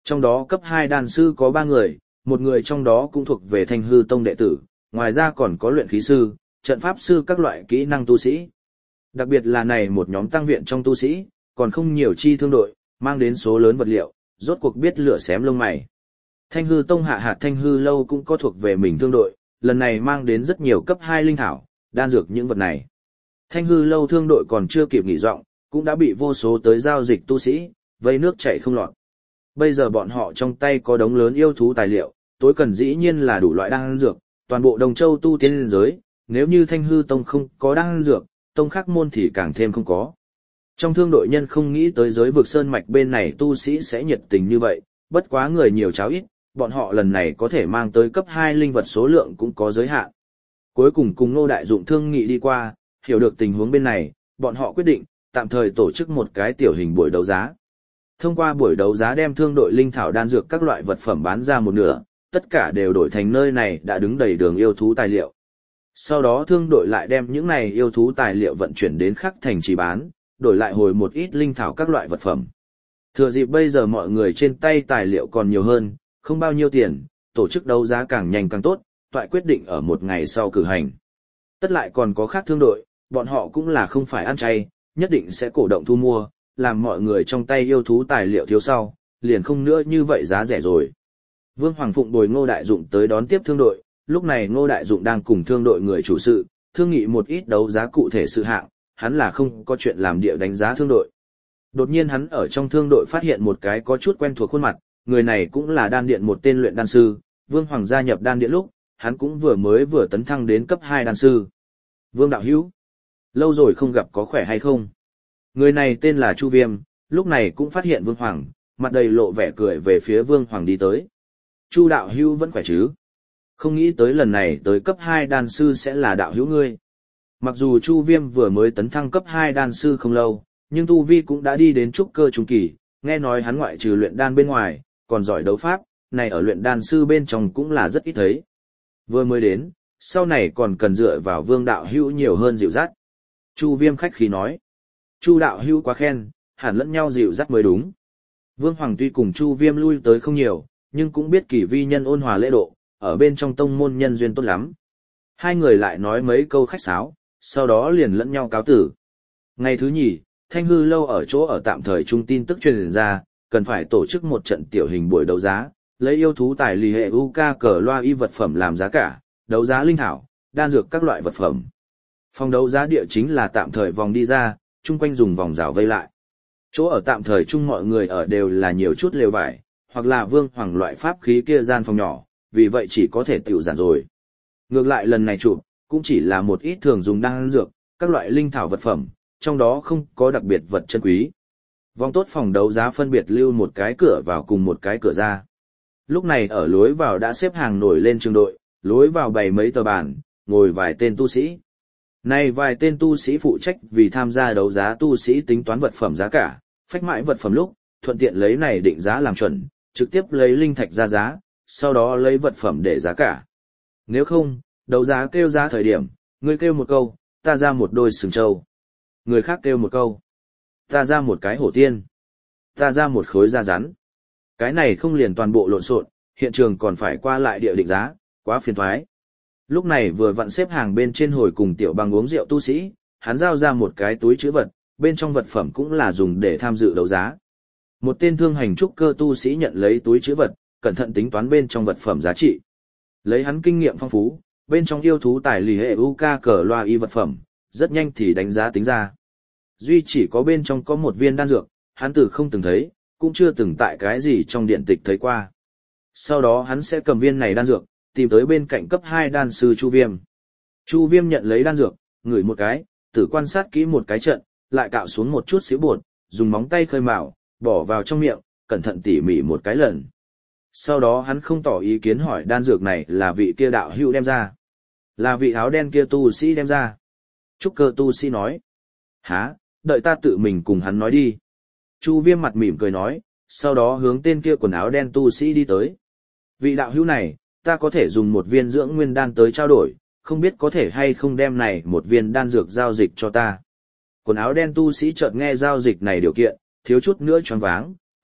Trong đó cấp 2 đan sư có 3 người, một người trong đó cũng thuộc về Thanh Hư Tông đệ tử, ngoài ra còn có luyện khí sư, trận pháp sư các loại kỹ năng tu sĩ. Đặc biệt là này một nhóm tăng viện trong tu sĩ, còn không nhiều chi thương đội, mang đến số lớn vật liệu, rốt cuộc biết lửa xém lông mày. Thanh Hư Tông hạ hạt Thanh Hư Lâu cũng có thuộc về mình thương đội, lần này mang đến rất nhiều cấp 2 linh thảo, đan dược những vật này. Thanh Hư Lâu thương đội còn chưa kịp nghỉ dọn, cũng đã bị vô số tới giao dịch tu sĩ, vây nước chảy không lọt. Bây giờ bọn họ trong tay có đống lớn yêu thú tài liệu, tối cần dĩ nhiên là đủ loại đan dược, toàn bộ Đồng Châu tu tiên liên giới, nếu như Thanh Hư Tông không có đan dược, tông khác môn thì càng thêm không có. Trong thương đội nhân không nghĩ tới giới vực sơn mạch bên này tu sĩ sẽ nhiệt tình như vậy, bất quá người nhiều cháo ít, bọn họ lần này có thể mang tới cấp 2 linh vật số lượng cũng có giới hạn. Cuối cùng cùng Ngô Đại Dụng thương nghị đi qua, hiểu được tình huống bên này, bọn họ quyết định tạm thời tổ chức một cái tiểu hình buổi đấu giá. Thông qua buổi đấu giá đem thương đội linh thảo đan dược các loại vật phẩm bán ra một nửa, tất cả đều đổi thành nơi này đã đứng đầy đường yêu thú tài liệu. Sau đó thương đội lại đem những này yêu thú tài liệu vận chuyển đến khắc thành trì bán, đổi lại hồi một ít linh thảo các loại vật phẩm. Thừa dịp bây giờ mọi người trên tay tài liệu còn nhiều hơn, không bao nhiêu tiền, tổ chức đấu giá càng nhanh càng tốt, toại quyết định ở một ngày sau cử hành. Tất lại còn có khác thương đội, bọn họ cũng là không phải ăn chay, nhất định sẽ cổ động thu mua, làm mọi người trong tay yêu thú tài liệu thiếu sau, liền không nữa như vậy giá rẻ rồi. Vương Hoàng Phụng bồi Ngô Đại Dụng tới đón tiếp thương đội, lúc này Ngô Đại Dụng đang cùng thương đội người chủ sự, thương nghị một ít đấu giá cụ thể sự hạng, hắn là không có chuyện làm địa đánh giá thương đội. Đột nhiên hắn ở trong thương đội phát hiện một cái có chút quen thuộc khuôn mặt, người này cũng là đan điện một tên luyện đan sư, Vương Hoàng gia nhập đan điện lúc, hắn cũng vừa tấn thăng đến cấp 2 đan sư. Vương đạo hữu, lâu rồi không gặp có khỏe hay không? Người này tên là Chu Viêm, lúc này cũng phát hiện Vương Hoàng, mặt đầy lộ vẻ cười về phía Vương Hoàng đi tới. Chu đạo hữu vẫn khỏe chứ? Không nghĩ tới lần này tới cấp 2 đan sư sẽ là đạo hữu ngươi. Mặc dù Chu Viêm vừa mới tấn thăng cấp 2 đan sư không lâu, nhưng tu vi cũng đã đi đến trúc cơ trung kỳ, nghe nói hắn ngoại trừ luyện đan bên ngoài, còn giỏi đấu pháp, này ở luyện đan sư bên trong cũng là rất ít thấy. Vừa mới đến, sau này còn cần dựa vào Vương đạo hữu nhiều hơn dịu dắt. Chu Viêm khách khí nói. Chu đạo hữu quá khen, hẳn lẫn nhau dịu dắt mới đúng. Vương Hoàng tuy cùng Chu Viêm lui tới không nhiều, nhưng cũng biết kỷ vi nhân ôn hòa lễ độ, ở bên trong tông môn nhân duyên tốt lắm. Hai người lại nói mấy câu khách sáo, sau đó liền lẫn nhau cáo tử. Ngày thứ nhì, Thanh Hư Lâu ở chỗ ở tạm thời trung tin tức truyền ra, cần phải tổ chức một trận tiểu hình buổi đấu giá, lấy yêu thú tài lì hệ UK cờ loa y vật phẩm làm giá cả, đấu giá linh thảo, đan dược các loại vật phẩm. Phòng đấu giá địa chính là tạm thời vòng đi ra, chung quanh dùng vòng rào vây lại. Chỗ ở tạm thời chung mọi người ở đều là nhiều chút lều vải, hoặc là Vương Hoàng loại pháp khí kia gian phòng nhỏ, vì vậy chỉ có thể tiểu giản rồi. Ngược lại lần này chụp, cũng chỉ là một ít thường dùng đan dược, các loại linh thảo vật phẩm, trong đó không có đặc biệt vật chân quý. Vòng tốt phòng đấu giá phân biệt lưu một cái cửa vào cùng một cái cửa ra. Lúc này ở lối vào đã xếp hàng nổi lên trường đội, lối vào bày mấy tờ bàn, ngồi vài tên tu sĩ. Này vài tên tu sĩ phụ trách vì tham gia đấu giá tu sĩ tính toán vật phẩm giá cả, phách mãi vật phẩm lúc, thuận tiện lấy này định giá làm chuẩn, trực tiếp lấy linh thạch ra giá, sau đó lấy vật phẩm để giá cả. Nếu không, đấu giá kêu giá thời điểm, người kêu một câu, ta ra một đôi sừng trâu. Người khác kêu một câu, ta ra một cái hổ tiên. Ta ra một khối da rắn. Cái này không liền toàn bộ lộn xộn, hiện trường còn phải qua lại địa định giá, quá phiền toái. Lúc này vừa vặn xếp hàng bên trên hồi cùng Tiểu Bằng uống rượu tu sĩ, hắn giao ra một cái túi trữ vật, bên trong vật phẩm cũng là dùng để tham dự đấu giá. Một tên thương hành trúc cơ tu sĩ nhận lấy túi trữ vật, cẩn thận tính toán bên trong vật phẩm giá trị. Lấy hắn kinh nghiệm phong phú, bên trong yêu thú tài lì hệ UK cờ loa y vật phẩm, rất nhanh thì đánh giá tính ra. Duy chỉ có bên trong có một viên đan dược, hắn từ không từng thấy, cũng chưa từng tại cái gì trong điện tịch thấy qua. Sau đó hắn sẽ cầm viên này đan dược, tìm tới bên cạnh cấp 2 đan sư Chu Viêm. Chu Viêm nhận lấy đan dược, ngửi một cái, tử quan sát kỹ một cái trận, lại cạo xuống một chút xíu bột, dùng móng tay khơi mào, bỏ vào trong miệng, cẩn thận tỉ mỉ một cái lần. Sau đó hắn không tỏ ý kiến hỏi đan dược này là vị kia đạo hữu đem ra. Là vị áo đen kia tu sĩ đem ra. Trúc cơ tu sĩ nói. Hả, đợi ta tự mình cùng hắn nói đi. Chu Viêm mặt mỉm cười nói, sau đó hướng tên kia quần áo đen tu sĩ đi tới. Vị đạo hữu này, ta có thể dùng một viên dưỡng nguyên đan tới trao đổi, không biết có thể hay không đem này một viên đan dược giao dịch cho ta. Quần áo đen tu sĩ chợt nghe giao dịch này điều kiện, thiếu chút nữa choáng váng,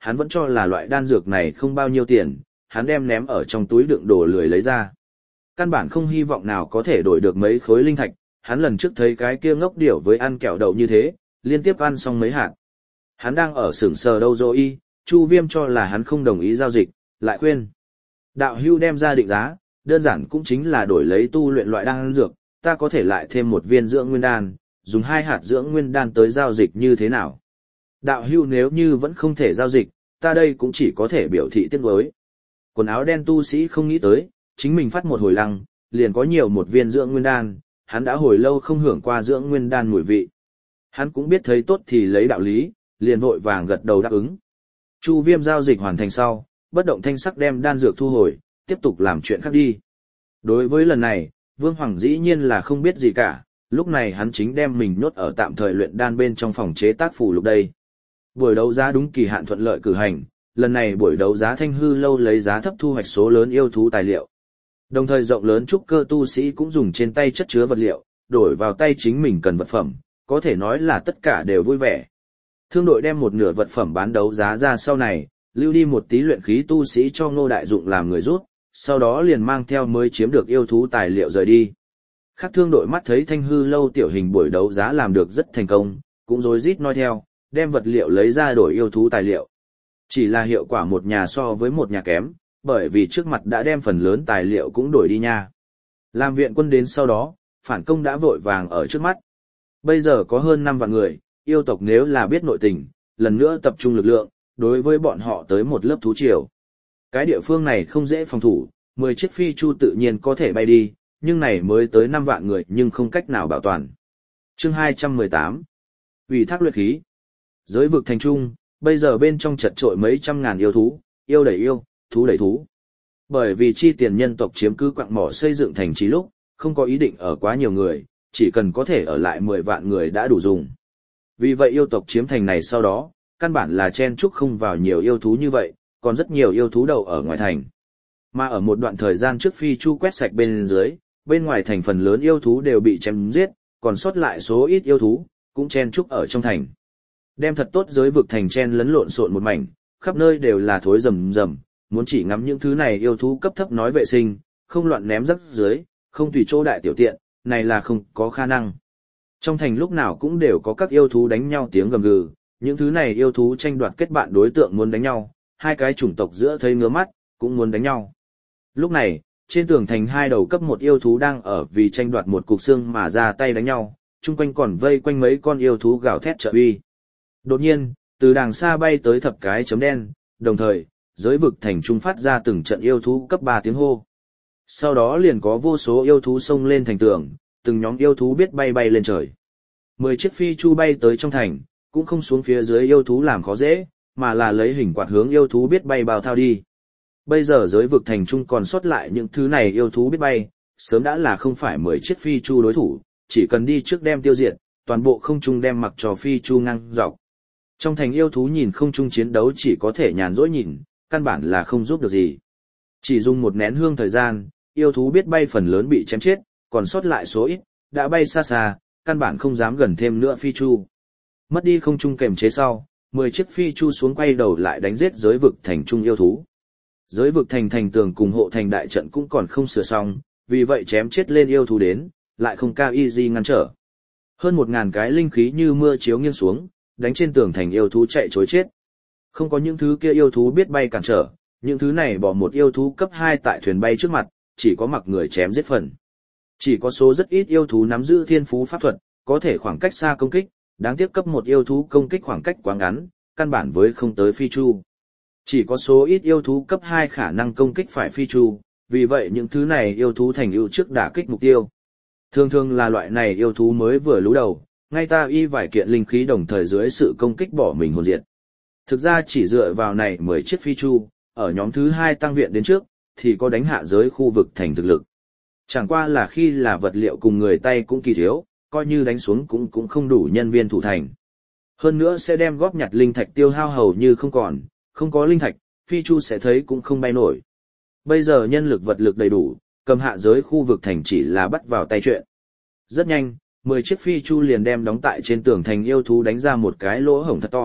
hắn vẫn cho là loại đan dược này không bao nhiêu tiền, hắn đem ném ở trong túi đựng đồ lười lấy ra. Căn bản không hy vọng nào có thể đổi được mấy khối linh thạch, hắn lần trước thấy cái kia ngốc điểu với ăn kẹo đậu như thế, liên tiếp ăn xong mấy hạt. Hắn đang ở sửng sờ đâu rồi, Chu Viêm cho là hắn không đồng ý giao dịch, lại khuyên. Đạo hưu đem ra định giá, đơn giản cũng chính là đổi lấy tu luyện loại đan dược, ta có thể lại thêm một viên dưỡng nguyên đan, dùng 2 hạt dưỡng nguyên đan tới giao dịch như thế nào. Đạo hưu nếu như vẫn không thể giao dịch, ta đây cũng chỉ có thể biểu thị tiếc nuối. Quần áo đen tu sĩ không nghĩ tới, chính mình phát một hồi lăng, liền có nhiều một viên dưỡng nguyên đan, hắn đã hồi lâu không hưởng qua dưỡng nguyên đan mùi vị. Hắn cũng biết thấy tốt thì lấy đạo lý, liền vội vàng gật đầu đáp ứng. Chu Viêm giao dịch hoàn thành sau, bất động thanh sắc đem đan dược thu hồi, tiếp tục làm chuyện khác đi. Đối với lần này, Vương Hoàng dĩ nhiên là không biết gì cả, lúc này hắn chính đem mình nhốt ở tạm thời luyện đan bên trong phòng chế tác phù lục đây. Buổi đấu giá đúng kỳ hạn thuận lợi cử hành, lần này buổi đấu giá Thanh Hư Lâu lấy giá thấp thu hoạch số lớn yêu thú tài liệu. Đồng thời rộng lớn trúc cơ tu sĩ cũng dùng trên tay chất chứa vật liệu, đổi vào tay chính mình cần vật phẩm, có thể nói là tất cả đều vui vẻ. Thương đội đem một nửa vật phẩm bán đấu giá ra sau này, lưu đi một tí luyện khí tu sĩ cho Ngô Đại Dụng làm người rút, sau đó liền mang theo mới chiếm được yêu thú tài liệu rời đi. Khác thương đội mắt thấy Thanh Hư Lâu tiểu hình buổi đấu giá làm được rất thành công, cũng rối rít nói theo, đem vật liệu lấy ra đổi yêu thú tài liệu. Chỉ là hiệu quả một nhà so với một nhà kém, bởi vì trước mặt đã đem phần lớn tài liệu cũng đổi đi nha. Làm viện quân đến sau đó, phản công đã vội vàng ở trước mắt. Bây giờ có hơn 5 vạn người, yêu tộc nếu là biết nội tình, lần nữa tập trung lực lượng, đối với bọn họ tới một lớp thú triều. Cái địa phương này không dễ phòng thủ, 10 chiếc phi chu tự nhiên có thể bay đi, nhưng này mới tới 5 vạn người nhưng không cách nào bảo toàn. Chương 218 Ủy thác luyện khí. Giới vực thành trung, bây giờ bên trong chật trội mấy trăm ngàn yêu thú, yêu đẩy yêu, thú đẩy thú. Bởi vì chi tiền nhân tộc chiếm cứ quặng mỏ xây dựng thành trì lúc, không có ý định ở quá nhiều người, chỉ cần có thể ở lại 10 vạn người đã đủ dùng. Vì vậy yêu tộc chiếm thành này sau đó, căn bản là chen chúc không vào nhiều yêu thú như vậy, còn rất nhiều yêu thú đầu ở ngoài thành. Mà ở một đoạn thời gian trước phi chu quét sạch bên dưới, bên ngoài thành phần lớn yêu thú đều bị chém giết, còn sót lại số ít yêu thú, cũng chen chúc ở trong thành. Đem thật tốt giới vực thành chen lấn lộn xộn một mảnh, khắp nơi đều là thối rầm rầm, muốn chỉ ngắm những thứ này yêu thú cấp thấp nói vệ sinh, không loạn ném rác dưới, không tùy chỗ đại tiểu tiện, này là không có khả năng. Trong thành lúc nào cũng đều có các yêu thú đánh nhau tiếng gầm gừ, những thứ này yêu thú tranh đoạt kết bạn đối tượng muốn đánh nhau, hai cái chủng tộc giữa thấy ngứa mắt, cũng muốn đánh nhau. Lúc này, trên tường thành 2 đầu cấp 1 yêu thú đang ở vì tranh đoạt một cục xương mà ra tay đánh nhau, chung quanh còn vây quanh mấy con yêu thú gào thét trợ uy. Đột nhiên, từ đàng xa bay tới thập cái chấm đen, đồng thời, giới vực thành trung phát ra từng trận yêu thú cấp 3 tiếng hô. Sau đó liền có vô số yêu thú xông lên thành tường, từng nhóm yêu thú biết bay bay lên trời. 10 chiếc phi chu bay tới trong thành, cũng không xuống phía dưới yêu thú làm khó dễ, mà là lấy hình quạt hướng yêu thú biết bay bao thao đi. Bây giờ giới vực thành trung còn sót lại những thứ này yêu thú biết bay, sớm đã là không phải 10 chiếc phi chu đối thủ, chỉ cần đi trước đem tiêu diệt, toàn bộ không trung đem mặc cho phi chu ngang dọc. Trong thành yêu thú nhìn không trung chiến đấu chỉ có thể nhàn rỗi nhìn, căn bản là không giúp được gì. Chỉ dùng một nén hương thời gian, yêu thú biết bay phần lớn bị chém chết, còn sót lại số ít, đã bay xa xa, căn bản không dám gần thêm nữa phi chu. Mất đi không trung kềm chế sau, 10 chiếc phi chu xuống quay đầu lại đánh giết giới vực thành trung yêu thú. Giới vực thành tường cùng hộ thành đại trận cũng còn không sửa xong, vì vậy chém chết lên yêu thú đến, lại không cao easy ngăn trở. Hơn 1000 cái linh khí như mưa chiếu nghiêng xuống, đánh trên tường thành yêu thú chạy trối chết. Không có những thứ kia yêu thú biết bay cản trở, những thứ này bỏ một yêu thú cấp 2 tại thuyền bay trước mặt, chỉ có mặc người chém giết phần. Chỉ có số rất ít yêu thú nắm giữ thiên phú pháp thuật, có thể khoảng cách xa công kích, đáng tiếc cấp 1 yêu thú công kích khoảng cách quá ngắn, căn bản với không tới phi chu. Chỉ có số ít yêu thú cấp 2 khả năng công kích phải phi chu, vì vậy những thứ này yêu thú thành ưu trước đả kích mục tiêu. Thường thường là loại này yêu thú mới vừa lú đầu, ngay ta y vài kiện linh khí đồng thời dưới sự công kích bỏ mình hồn diệt. Thực ra chỉ dựa vào này 10 chiếc phi chu, ở nhóm thứ 2 tăng viện đến trước, thì có đánh hạ giới khu vực thành thực lực. Chẳng qua là khi là vật liệu cùng người tay cũng kỳ thiếu, coi như đánh xuống cũng không đủ nhân viên thủ thành. Hơn nữa sẽ đem góp nhặt linh thạch tiêu hao hầu như không còn, không có linh thạch, phi chu sẽ thấy cũng không bay nổi. Bây giờ nhân lực vật lực đầy đủ, cầm hạ giới khu vực thành chỉ là bắt vào tay chuyện. Rất nhanh, 10 chiếc phi chu liền đem đóng tại trên tường thành yêu thú đánh ra một cái lỗ hổng thật to,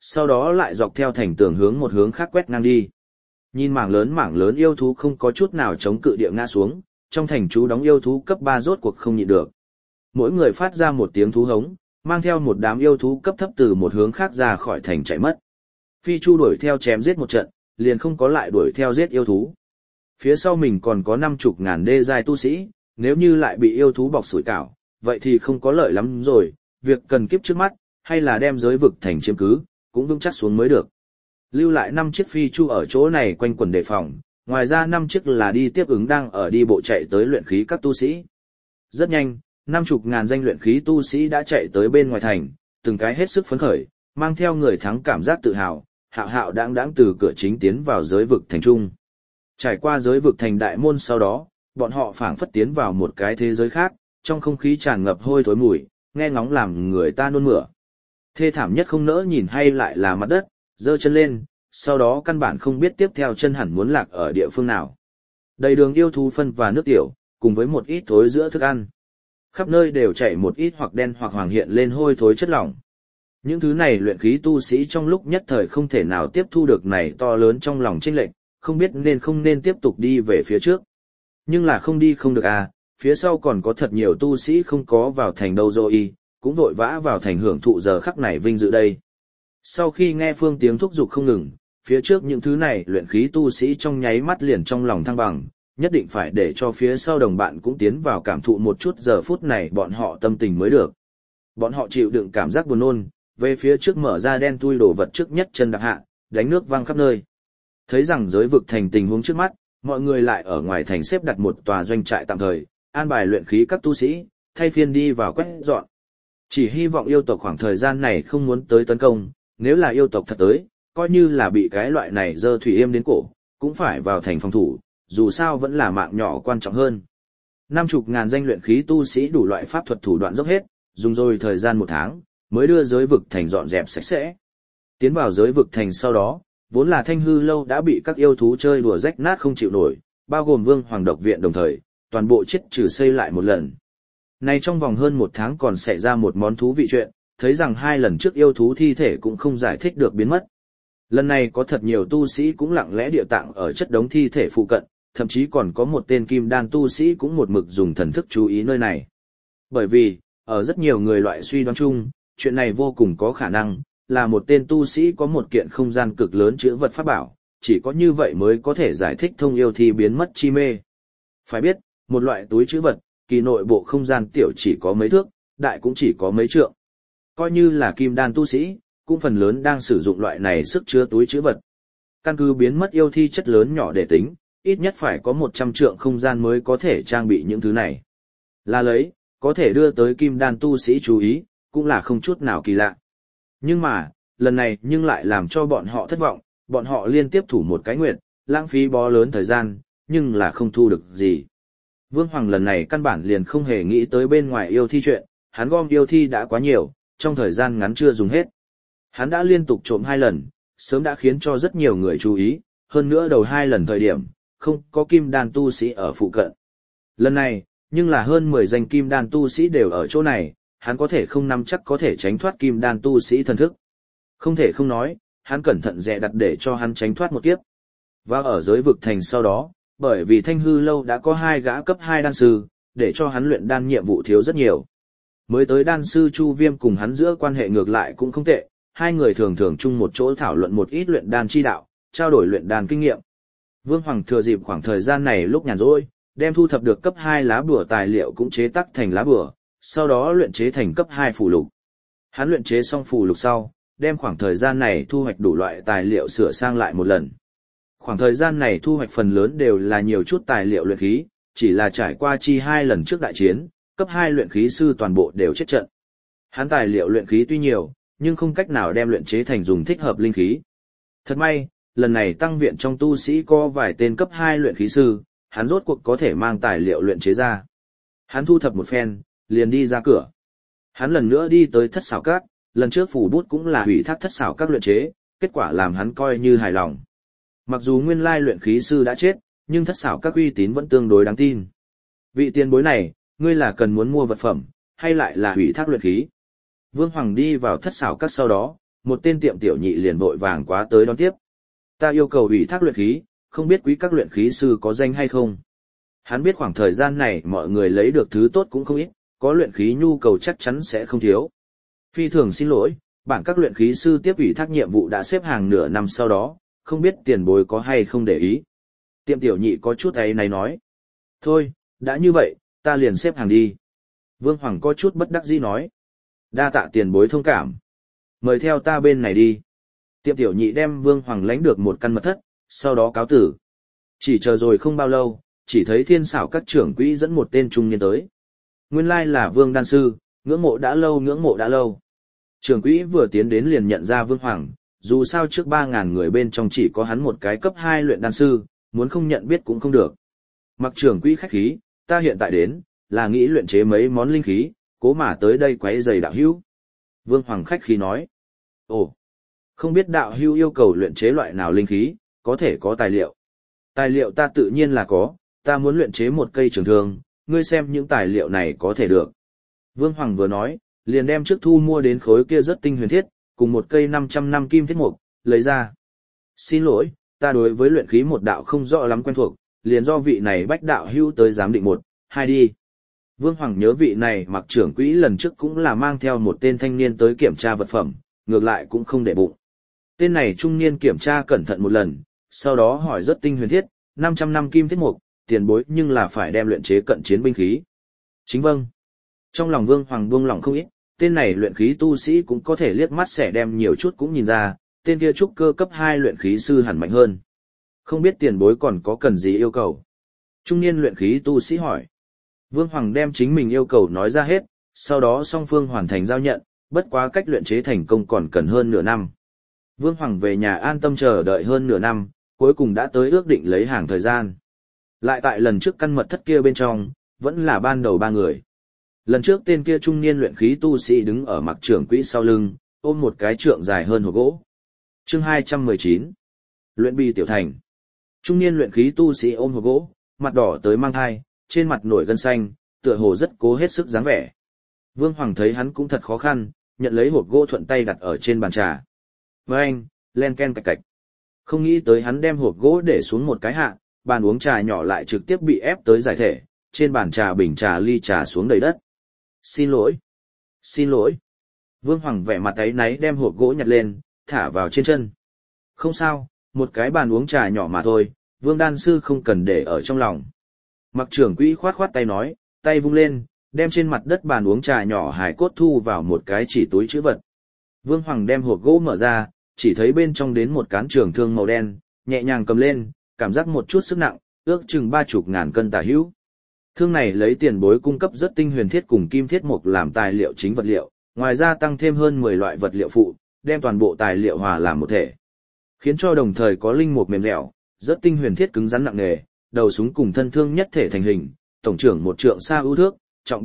sau đó lại dọc theo thành tường hướng một hướng khác quét ngang đi. Nhìn mảng lớn yêu thú không có chút nào chống cự địa ngã xuống, trong thành chú đóng yêu thú cấp 3 rốt cuộc không nhịn được. Mỗi người phát ra một tiếng thú hống, mang theo một đám yêu thú cấp thấp từ một hướng khác ra khỏi thành chạy mất. Phi Chu đuổi theo chém giết một trận, liền không có lại đuổi theo giết yêu thú. Phía sau mình còn có 50.000 đê giai tu sĩ, nếu như lại bị yêu thú bọc sủi cảo, vậy thì không có lợi lắm rồi, việc cần kiếp trước mắt, hay là đem giới vực thành chiếm cứ, cũng vững chắc xuống mới được. Lưu lại 5 chiếc Phi Chu ở chỗ này quanh quần đề phòng, ngoài ra 5 chiếc là đi tiếp ứng đang ở đi bộ chạy tới luyện khí các tu sĩ. Rất nhanh, 50.000 danh luyện khí tu sĩ đã chạy tới bên ngoài thành, từng cái hết sức phấn khởi, mang theo người thắng cảm giác tự hào, hạo hạo đãng từ cửa chính tiến vào giới vực thành trung. Trải qua giới vực thành đại môn sau đó, bọn họ phảng phất tiến vào một cái thế giới khác, trong không khí tràn ngập hôi thối mùi, nghe ngóng làm người ta nôn mửa. Thê thảm nhất không nỡ nhìn hay lại là mặt đất, giơ chân lên, sau đó căn bản không biết tiếp theo chân hẳn muốn lạc ở địa phương nào. Đầy đường yêu thú phân và nước tiểu, cùng với một ít thối giữa thức ăn. Khắp nơi đều chảy một ít hoặc đen hoặc hoàng hiện lên hôi thối chất lỏng. Những thứ này luyện khí tu sĩ trong lúc nhất thời không thể nào tiếp thu được này to lớn trong lòng chênh lệch, không biết nên không nên tiếp tục đi về phía trước. Nhưng là không đi không được à, phía sau còn có thật nhiều tu sĩ không có vào thành đâu rồi, cũng vội vã vào thành hưởng thụ giờ khắc này vinh dự đây. Sau khi nghe Phương tiếng thúc giục không ngừng, phía trước những thứ này luyện khí tu sĩ trong nháy mắt liền trong lòng thăng bằng, nhất định phải để cho phía sau đồng bạn cũng tiến vào cảm thụ một chút giờ phút này bọn họ tâm tình mới được. Bọn họ chịu đựng cảm giác buồn nôn, về phía trước mở ra đen tui đổ vật trước nhất chân đạp hạ, đánh nước văng khắp nơi. Thấy rằng giới vực thành tình huống trước mắt, mọi người lại ở ngoài thành xếp đặt một tòa doanh trại tạm thời, an bài luyện khí các tu sĩ, thay phiên đi vào quét dọn. Chỉ hy vọng yêu tộc khoảng thời gian này không muốn tới tấn công, nếu là yêu tộc thật tới, coi như là bị cái loại này dơ thủy yêm đến cổ, cũng phải vào thành phòng thủ, dù sao vẫn là mạng nhỏ quan trọng hơn. 50.000 danh luyện khí tu sĩ đủ loại pháp thuật thủ đoạn dốc hết, dùng rồi thời gian 1 tháng, mới đưa giới vực thành dọn dẹp sạch sẽ. Tiến vào giới vực thành sau đó, vốn là Thanh Hư lâu đã bị các yêu thú chơi đùa rách nát không chịu nổi, bao gồm Vương Hoàng độc viện đồng thời, toàn bộ chết trừ xây lại một lần. Này trong vòng hơn 1 tháng còn xảy ra một món thú vị chuyện, thấy rằng 2 lần trước yêu thú thi thể cũng không giải thích được biến mất. Lần này có thật nhiều tu sĩ cũng lặng lẽ địa tạng ở chất đống thi thể phụ cận, thậm chí còn có một tên kim đan tu sĩ cũng một mực dùng thần thức chú ý nơi này. Bởi vì, ở rất nhiều người loại suy đoán chung, chuyện này vô cùng có khả năng, là một tên tu sĩ có một kiện không gian cực lớn chứa vật pháp bảo, chỉ có như vậy mới có thể giải thích thông yêu thi biến mất chi mê. Phải biết, một loại túi chứa vật, kỳ nội bộ không gian tiểu chỉ có mấy thước, đại cũng chỉ có mấy trượng. Coi như là kim đan tu sĩ, cũng phần lớn đang sử dụng loại này sức chứa túi chứa vật. Căn cứ biến mất yêu thi chất lớn nhỏ để tính, ít nhất phải có 100 trượng không gian mới có thể trang bị những thứ này. Là lấy, có thể đưa tới kim đan tu sĩ chú ý, cũng là không chút nào kỳ lạ. Nhưng mà, lần này nhưng lại làm cho bọn họ thất vọng, bọn họ liên tiếp thủ một cái nguyện, lãng phí bó lớn thời gian, nhưng là không thu được gì. Vương Hoàng lần này căn bản liền không hề nghĩ tới bên ngoài yêu thi chuyện, hắn gom yêu thi đã quá nhiều, trong thời gian ngắn chưa dùng hết. Hắn đã liên tục trộm 2 lần, sớm đã khiến cho rất nhiều người chú ý, hơn nữa đầu 2 lần thời điểm, không có kim đan tu sĩ ở phụ cận. Lần này, nhưng là hơn 10 danh kim đan tu sĩ đều ở chỗ này, hắn có thể không nắm chắc có thể tránh thoát kim đan tu sĩ thần thức. Không thể không nói, hắn cẩn thận dè đặt để cho hắn tránh thoát một kiếp. Và ở giới vực thành sau đó, bởi vì Thanh Hư lâu đã có 2 gã cấp 2 đan sư, để cho hắn luyện đan nhiệm vụ thiếu rất nhiều. Mới tới đan sư Chu Viêm cùng hắn giữa quan hệ ngược lại cũng không tệ, 2 người thường thường chung một chỗ thảo luận một ít luyện đan chi đạo, trao đổi luyện đan kinh nghiệm. Vương Hoàng thừa dịp khoảng thời gian này lúc nhàn rỗi, đem thu thập được cấp 2 lá bùa tài liệu cũng chế tác thành lá bùa, sau đó luyện chế thành cấp 2 phù lục. Hắn luyện chế xong phù lục sau, đem khoảng thời gian này thu hoạch đủ loại tài liệu sửa sang lại một lần. Khoảng thời gian này thu hoạch phần lớn đều là nhiều chút tài liệu luyện khí, chỉ là trải qua chi 2 lần trước đại chiến, cấp 2 luyện khí sư toàn bộ đều chết trận. Hắn tài liệu luyện khí tuy nhiều, nhưng không cách nào đem luyện chế thành dùng thích hợp linh khí. Thật may, lần này tăng viện trong tu sĩ có vài tên cấp 2 luyện khí sư, hắn rốt cuộc có thể mang tài liệu luyện chế ra. Hắn thu thập một phen, liền đi ra cửa. Hắn lần nữa đi tới Thất Xảo Các, lần trước phủ bút cũng là ủy thác Thất Xảo Các luyện chế, kết quả làm hắn coi như hài lòng. Mặc dù nguyên lai luyện khí sư đã chết, nhưng Thất Xảo Các uy tín vẫn tương đối đáng tin. Vị tiền bối này, ngươi là cần muốn mua vật phẩm, hay lại là ủy thác luyện khí? Vương Hoàng đi vào Thất Xảo Các sau đó, một tên tiệm tiểu nhị liền vội vàng quá tới đón tiếp. Ta yêu cầu ủy thác luyện khí, không biết quý các luyện khí sư có danh hay không. Hắn biết khoảng thời gian này mọi người lấy được thứ tốt cũng không ít, có luyện khí nhu cầu chắc chắn sẽ không thiếu. Phi thường xin lỗi, bản các luyện khí sư tiếp ủy thác nhiệm vụ đã xếp hàng nửa năm sau đó, không biết tiền bối có hay không để ý. Tiệm tiểu nhị có chút ấy này nói. Thôi, đã như vậy, ta liền xếp hàng đi. Vương Hoàng có chút bất đắc dĩ nói. Đa tạ tiền bối thông cảm. Mời theo ta bên này đi. Tiệm tiểu nhị đem Vương Hoàng lãnh được một căn mật thất, sau đó cáo tử. Chỉ chờ rồi không bao lâu, chỉ thấy Thiên Xảo các trưởng quỹ dẫn một tên trung niên tới. Nguyên lai là Vương đan sư, ngưỡng mộ đã lâu. Trưởng quỹ vừa tiến đến liền nhận ra Vương Hoàng, dù sao trước 3.000 người bên trong chỉ có hắn một cái cấp 2 luyện đan sư, muốn không nhận biết cũng không được. Mặc trưởng quỹ khách khí, ta hiện tại đến, là nghĩ luyện chế mấy món linh khí, cố mà tới đây quấy rầy đạo hữu. Vương Hoàng khách khí nói. Ồ, không biết đạo hữu yêu cầu luyện chế loại nào linh khí, có thể có tài liệu. Tài liệu ta tự nhiên là có, ta muốn luyện chế một cây trường thương, ngươi xem những tài liệu này có thể được. Vương Hoàng vừa nói, liền đem trước thu mua đến khối kia rất tinh huyền thiết, cùng một cây 500 năm kim thiết mục, lấy ra. Xin lỗi, ta đối với luyện khí một đạo không rõ lắm quen thuộc, liền do vị này bách đạo hữu tới giám định 1, 2 đi. Vương Hoàng nhớ vị này Mặc trưởng quỹ lần trước cũng là mang theo một tên thanh niên tới kiểm tra vật phẩm, ngược lại cũng không để bụng. Tên này trung niên kiểm tra cẩn thận một lần, sau đó hỏi rất tinh huyền thiết, 500 năm kim thiết mục, tiền bối nhưng là phải đem luyện chế cận chiến binh khí. Chính vâng. Trong lòng Vương Hoàng buông lỏng không ít, tên này luyện khí tu sĩ cũng có thể liếc mắt sẽ đem nhiều chút cũng nhìn ra, tên kia trúc cơ cấp 2 luyện khí sư hẳn mạnh hơn. Không biết tiền bối còn có cần gì yêu cầu? Trung niên luyện khí tu sĩ hỏi. Vương Hoàng đem chính mình yêu cầu nói ra hết, sau đó song phương hoàn thành giao nhận, bất quá cách luyện chế thành công còn cần hơn nửa năm. Vương Hoàng về nhà an tâm chờ đợi hơn nửa năm, cuối cùng đã tới ước định lấy hàng thời gian. Lại tại lần trước căn mật thất kia bên trong, vẫn là ban đầu 3 người. Lần trước tên kia trung niên luyện khí tu sĩ đứng ở Mặc trưởng quỹ sau lưng, ôm một cái trượng dài hơn hộp gỗ. Chương 219. Luyện bi tiểu thành. Trung niên luyện khí tu sĩ ôm hộp gỗ, mặt đỏ tới mang thai, trên mặt nổi gân xanh, tựa hồ rất cố hết sức dáng vẻ. Vương Hoàng thấy hắn cũng thật khó khăn, nhận lấy hộp gỗ thuận tay đặt ở trên bàn trà. Với anh, len ken cạch cạch. Không nghĩ tới hắn đem hộp gỗ để xuống một cái hạ, bàn uống trà nhỏ lại trực tiếp bị ép tới giải thể, trên bàn trà bình trà ly trà xuống đầy đất. Xin lỗi. Xin lỗi. Vương Hoàng vẻ mặt áy náy đem hộp gỗ nhặt lên, thả vào trên chân. Không sao, một cái bàn uống trà nhỏ mà thôi, Vương đan sư không cần để ở trong lòng. Mặc trưởng quỹ khoát khoát tay nói, tay vung lên, đem trên mặt đất bàn uống trà nhỏ hài cốt thu vào một cái chỉ túi trữ vật. Vương Hoàng đem hộp gỗ mở ra, chỉ thấy bên trong đến một cán trường thương màu đen, nhẹ nhàng cầm lên, cảm giác một chút sức nặng, ước chừng 30.000 cân tả hữu. Thương này lấy tiền bối cung cấp rất tinh huyền thiết cùng kim thiết mục làm tài liệu chính vật liệu, ngoài ra tăng thêm hơn 10 loại vật liệu phụ, đem toàn bộ tài liệu hòa làm một thể. Khiến cho đồng thời có linh mục mềm dẻo, rất tinh huyền thiết cứng rắn nặng nề, đầu súng cùng thân thương nhất thể thành hình, tổng trưởng một trượng xa ưu thước, trọng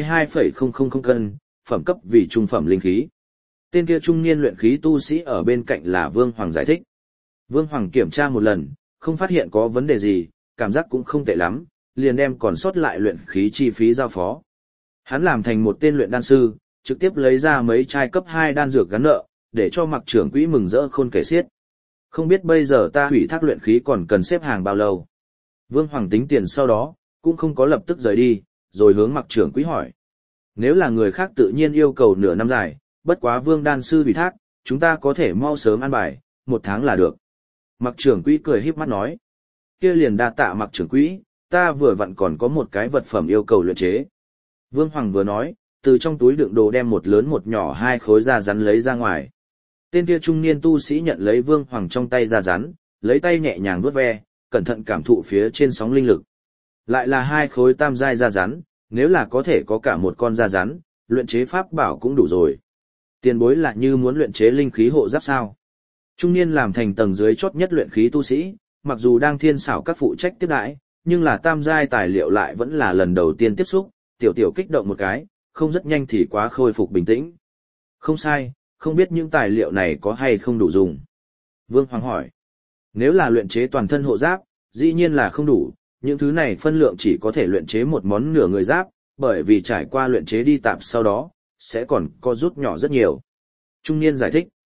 32,000 cân, phẩm cấp vì trung phẩm linh khí. Tên kia trung niên luyện khí tu sĩ ở bên cạnh là Vương Hoàng giải thích. Vương Hoàng kiểm tra một lần, không phát hiện có vấn đề gì, cảm giác cũng không tệ lắm, liền đem còn sót lại luyện khí chi phí giao phó. Hắn làm thành một tên luyện đan sư, trực tiếp lấy ra mấy chai cấp 2 đan dược gắn nợ, để cho Mặc trưởng quỹ mừng rỡ khôn kể xiết. Không biết bây giờ ta hủy thác luyện khí còn cần xếp hàng bao lâu. Vương Hoàng tính tiền sau đó, cũng không có lập tức rời đi, rồi hướng Mặc trưởng quỹ hỏi. Nếu là người khác tự nhiên yêu cầu nửa năm dài, bất quá Vương đan sư hủy thác, chúng ta có thể mau sớm an bài, 1 tháng là được. Mặc trưởng quỹ cười híp mắt nói. Kia liền đa tạ Mặc trưởng quỹ, ta vừa vặn còn có một cái vật phẩm yêu cầu luyện chế. Vương Hoàng vừa nói, từ trong túi đựng đồ đem một lớn một nhỏ 2 khối da rắn lấy ra ngoài. Tên kia trung niên tu sĩ nhận lấy Vương Hoàng trong tay da rắn, lấy tay nhẹ nhàng vuốt ve, cẩn thận cảm thụ phía trên sóng linh lực. Lại là 2 khối tam giai da rắn, nếu là có thể có cả một con da rắn, luyện chế pháp bảo cũng đủ rồi. Tiền bối là như muốn luyện chế linh khí hộ giáp sao? Trung niên làm thành tầng dưới chót nhất luyện khí tu sĩ, mặc dù đang Thiên Xảo các phụ trách tiếp đãi, nhưng là tam giai tài liệu lại vẫn là lần đầu tiên tiếp xúc, tiểu kích động một cái, không rất nhanh thì quá khôi phục bình tĩnh. Không sai, không biết những tài liệu này có hay không đủ dùng. Vương Hoàng hỏi. Nếu là luyện chế toàn thân hộ giáp, dĩ nhiên là không đủ, những thứ này phân lượng chỉ có thể luyện chế một món nửa người giáp, bởi vì trải qua luyện chế đi tạp sau đó, sẽ còn có rút nhỏ rất nhiều. Trung niên giải thích.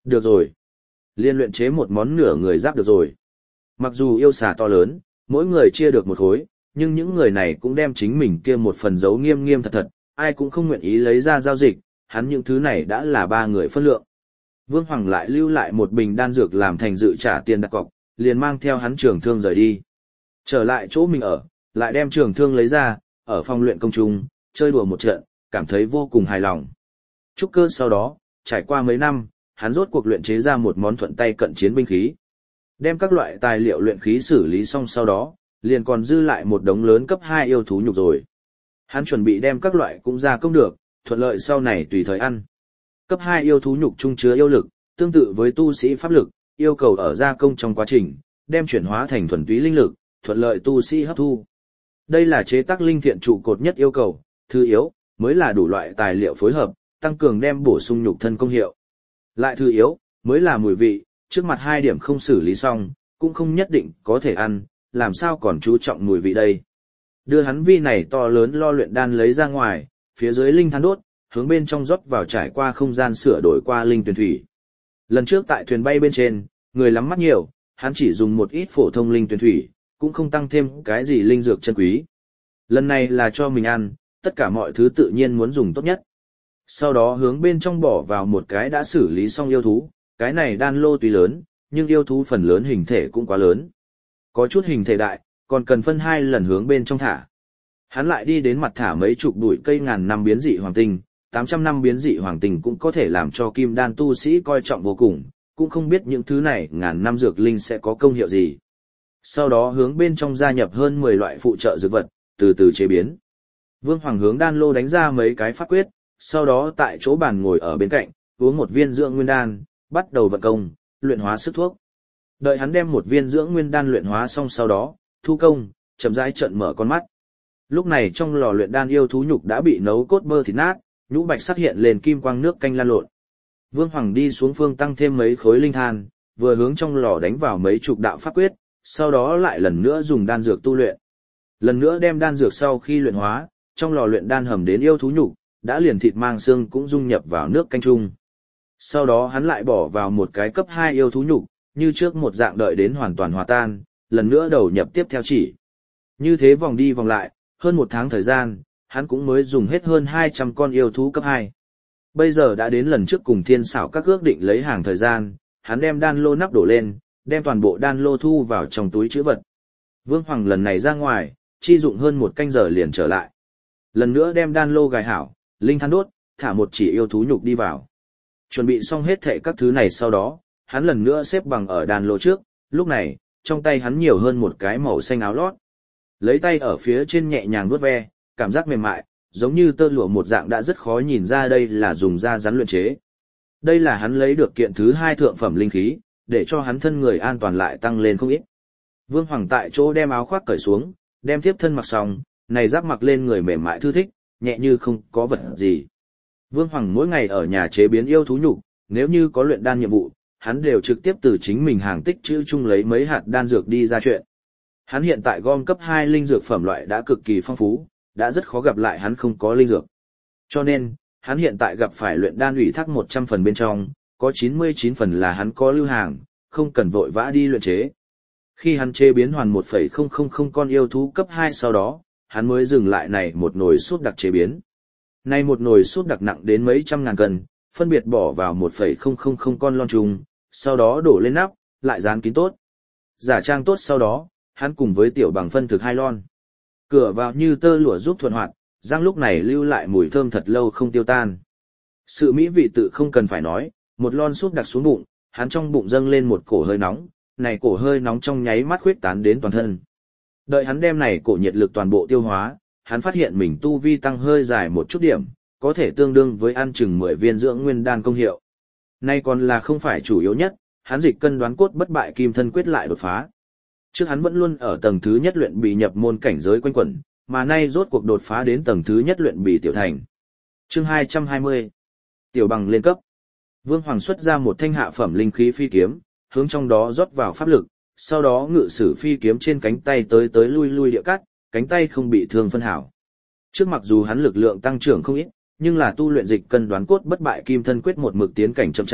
Được rồi. Liên luyện chế một món nửa người giáp được rồi. Mặc dù yêu xà to lớn, mỗi người chia được một khối, nhưng những người này cũng đem chính mình kia một phần giấu nghiêm nghiêm thật thật, ai cũng không nguyện ý lấy ra giao dịch, hắn những thứ này đã là 3 người phân lượng. Vương Hoàng lại lưu lại một bình đan dược làm thành dự trả tiền đặt cọc, liền mang theo hắn trường thương rời đi. Trở lại chỗ mình ở, lại đem trường thương lấy ra, ở phòng luyện công trung, chơi đùa một trận, cảm thấy vô cùng hài lòng. Trúc Cơ sau đó, trải qua mấy năm, hắn rốt cuộc luyện chế ra một món thuận tay cận chiến binh khí. Đem các loại tài liệu luyện khí xử lý xong sau đó, liền còn dư lại một đống lớn cấp 2 yêu thú nhục rồi. Hắn chuẩn bị đem các loại cũng gia công được, thuận lợi sau này tùy thời ăn. Cấp 2 yêu thú nhục trung chứa yêu lực, tương tự với tu sĩ pháp lực, yêu cầu ở gia công trong quá trình, đem chuyển hóa thành thuần túy linh lực, thuận lợi tu sĩ hấp thu. Đây là chế tác linh thiện trụ cột nhất yêu cầu, thứ yếu, mới là đủ loại tài liệu phối hợp, tăng cường đem bổ sung nhục thân công hiệu. Lại thứ yếu, mới là mùi vị, trước mặt 2 điểm không xử lý xong, cũng không nhất định có thể ăn, làm sao còn chú trọng mùi vị đây. Đưa hắn vi này to lớn lo luyện đan lấy ra ngoài, phía dưới linh than đốt, hướng bên trong rót vào trải qua không gian sửa đổi qua linh tuyển thủy. Lần trước tại thuyền bay bên trên, người lắm mắt nhiều, hắn chỉ dùng một ít phổ thông linh tuyển thủy, cũng không tăng thêm cái gì linh dược chân quý. Lần này là cho mình ăn, tất cả mọi thứ tự nhiên muốn dùng tốt nhất. Sau đó hướng bên trong bỏ vào một cái đã xử lý xong yêu thú, cái này đan lô tuy lớn, nhưng yêu thú phần lớn hình thể cũng quá lớn. Có chút hình thể đại, còn cần phân 2 lần hướng bên trong thả. Hắn lại đi đến mặt thả mấy chục bụi cây ngàn năm biến dị hoàng tinh, 800 năm biến dị hoàng tinh cũng có thể làm cho kim đan tu sĩ coi trọng vô cùng, cũng không biết những thứ này ngàn năm dược linh sẽ có công hiệu gì. Sau đó hướng bên trong gia nhập hơn 10 loại phụ trợ dược vật, từ từ chế biến. Vương Hoàng hướng đan lô đánh ra mấy cái pháp quyết, sau đó tại chỗ bàn ngồi ở bên cạnh, uống một viên dưỡng nguyên đan, bắt đầu vận công, luyện hóa sức thuốc. Đợi hắn đem một viên dưỡng nguyên đan luyện hóa xong sau đó, thu công, chậm rãi trợn mở con mắt. Lúc này trong lò luyện đan yêu thú nhục đã bị nấu cốt bơ thịt nát, nhũ bạch sắc hiện lên kim quang nước canh lan lộn. Vương Hoàng đi xuống phương tăng thêm mấy khối linh than, vừa hướng trong lò đánh vào mấy chục đạo pháp quyết, sau đó lại lần nữa dùng đan dược tu luyện. Lần nữa đem đan dược sau khi luyện hóa, trong lò luyện đan hầm đến yêu thú nhục, đã liền thịt mang xương cũng dung nhập vào nước canh chung. Sau đó hắn lại bỏ vào một cái cấp 2 yêu thú nhục, như trước một dạng đợi đến hoàn toàn hòa tan, lần nữa đầu nhập tiếp theo chỉ. Như thế vòng đi vòng lại, hơn 1 tháng thời gian, hắn cũng mới dùng hết hơn 200 con yêu thú cấp 2. Bây giờ đã đến lần trước cùng thiên xảo các ước định lấy hàng thời gian, hắn đem đan lô nắp đổ lên, đem toàn bộ đan lô thu vào trong túi trữ vật. Vương Hoàng lần này ra ngoài, chi dụng hơn 1 canh giờ liền trở lại. Lần nữa đem đan lô gài hảo, linh than đốt, thả một chỉ yêu thú nhục đi vào. Chuẩn bị xong hết thệ các thứ này sau đó, hắn lần nữa xếp bằng ở đan lô trước, lúc này, trong tay hắn nhiều hơn một cái màu xanh áo lót. Lấy tay ở phía trên nhẹ nhàng vuốt ve, cảm giác mềm mại, giống như tơ lụa một dạng đã rất khó nhìn ra đây là dùng da rắn luyện chế. Đây là hắn lấy được kiện thứ 2 thượng phẩm linh khí, để cho hắn thân người an toàn lại tăng lên không ít. Vương Hoàng tại chỗ đem áo khoác cởi xuống, đem tiếp thân mặc xong, này giáp mặc lên người mềm mại thư thích, nhẹ như không có vật gì. Vương Hoàng mỗi ngày ở nhà chế biến yêu thú nhục, nếu như có luyện đan nhiệm vụ, hắn đều trực tiếp từ chính mình hàng tích trữ chung lấy mấy hạt đan dược đi ra chuyện. Hắn hiện tại gom cấp 2 linh dược phẩm loại đã cực kỳ phong phú, đã rất khó gặp lại hắn không có linh dược. Cho nên, hắn hiện tại gặp phải luyện đan ủy thác 100 phần bên trong, có 99 phần là hắn có lưu hàng, không cần vội vã đi luyện chế. Khi hắn chế biến hoàn 1,000 con yêu thú cấp 2 sau đó, hắn mới dừng lại này một nồi súp đặc chế biến. Này một nồi súp đặc nặng đến mấy trăm ngàn cân, phân biệt bỏ vào 1,000 con lon trùng, sau đó đổ lên nắp, lại dán kín tốt. Giả trang tốt sau đó, hắn cùng với tiểu bằng phân thực 2 lon. Cửa vào như tơ lụa giúp thuận hoạt, răng lúc này lưu lại mùi thơm thật lâu không tiêu tan. Sự mỹ vị tự không cần phải nói, một lon súp đặc xuống bụng, hắn trong bụng dâng lên một cổ hơi nóng, này cổ hơi nóng trong nháy mắt khuyết tán đến toàn thân. Đợi hắn đem này cổ nhiệt lực toàn bộ tiêu hóa, hắn phát hiện mình tu vi tăng hơi dài một chút điểm, có thể tương đương với ăn chừng 10 viên dưỡng nguyên đan công hiệu. Nay còn là không phải chủ yếu nhất, hắn dịch cân đoán cốt bất bại kim thân quyết lại đột phá. Trước hắn vẫn luôn ở tầng thứ nhất luyện bị nhập môn cảnh giới quanh quẩn, mà nay rốt cuộc đột phá đến tầng thứ nhất luyện bị tiểu thành. Chương 220. Tiểu bằng lên cấp. Vương Hoàng xuất ra một thanh hạ phẩm linh khí phi kiếm, hướng trong đó rót vào pháp lực, sau đó ngự sử phi kiếm trên cánh tay tới tới lui lui địa cắt, cánh tay không bị thương phân hảo. Trước mặc dù hắn lực lượng tăng trưởng không ít, nhưng là tu luyện dịch cân đoán cốt bất bại kim thân quyết một mực tiến cảnh chậm chạp,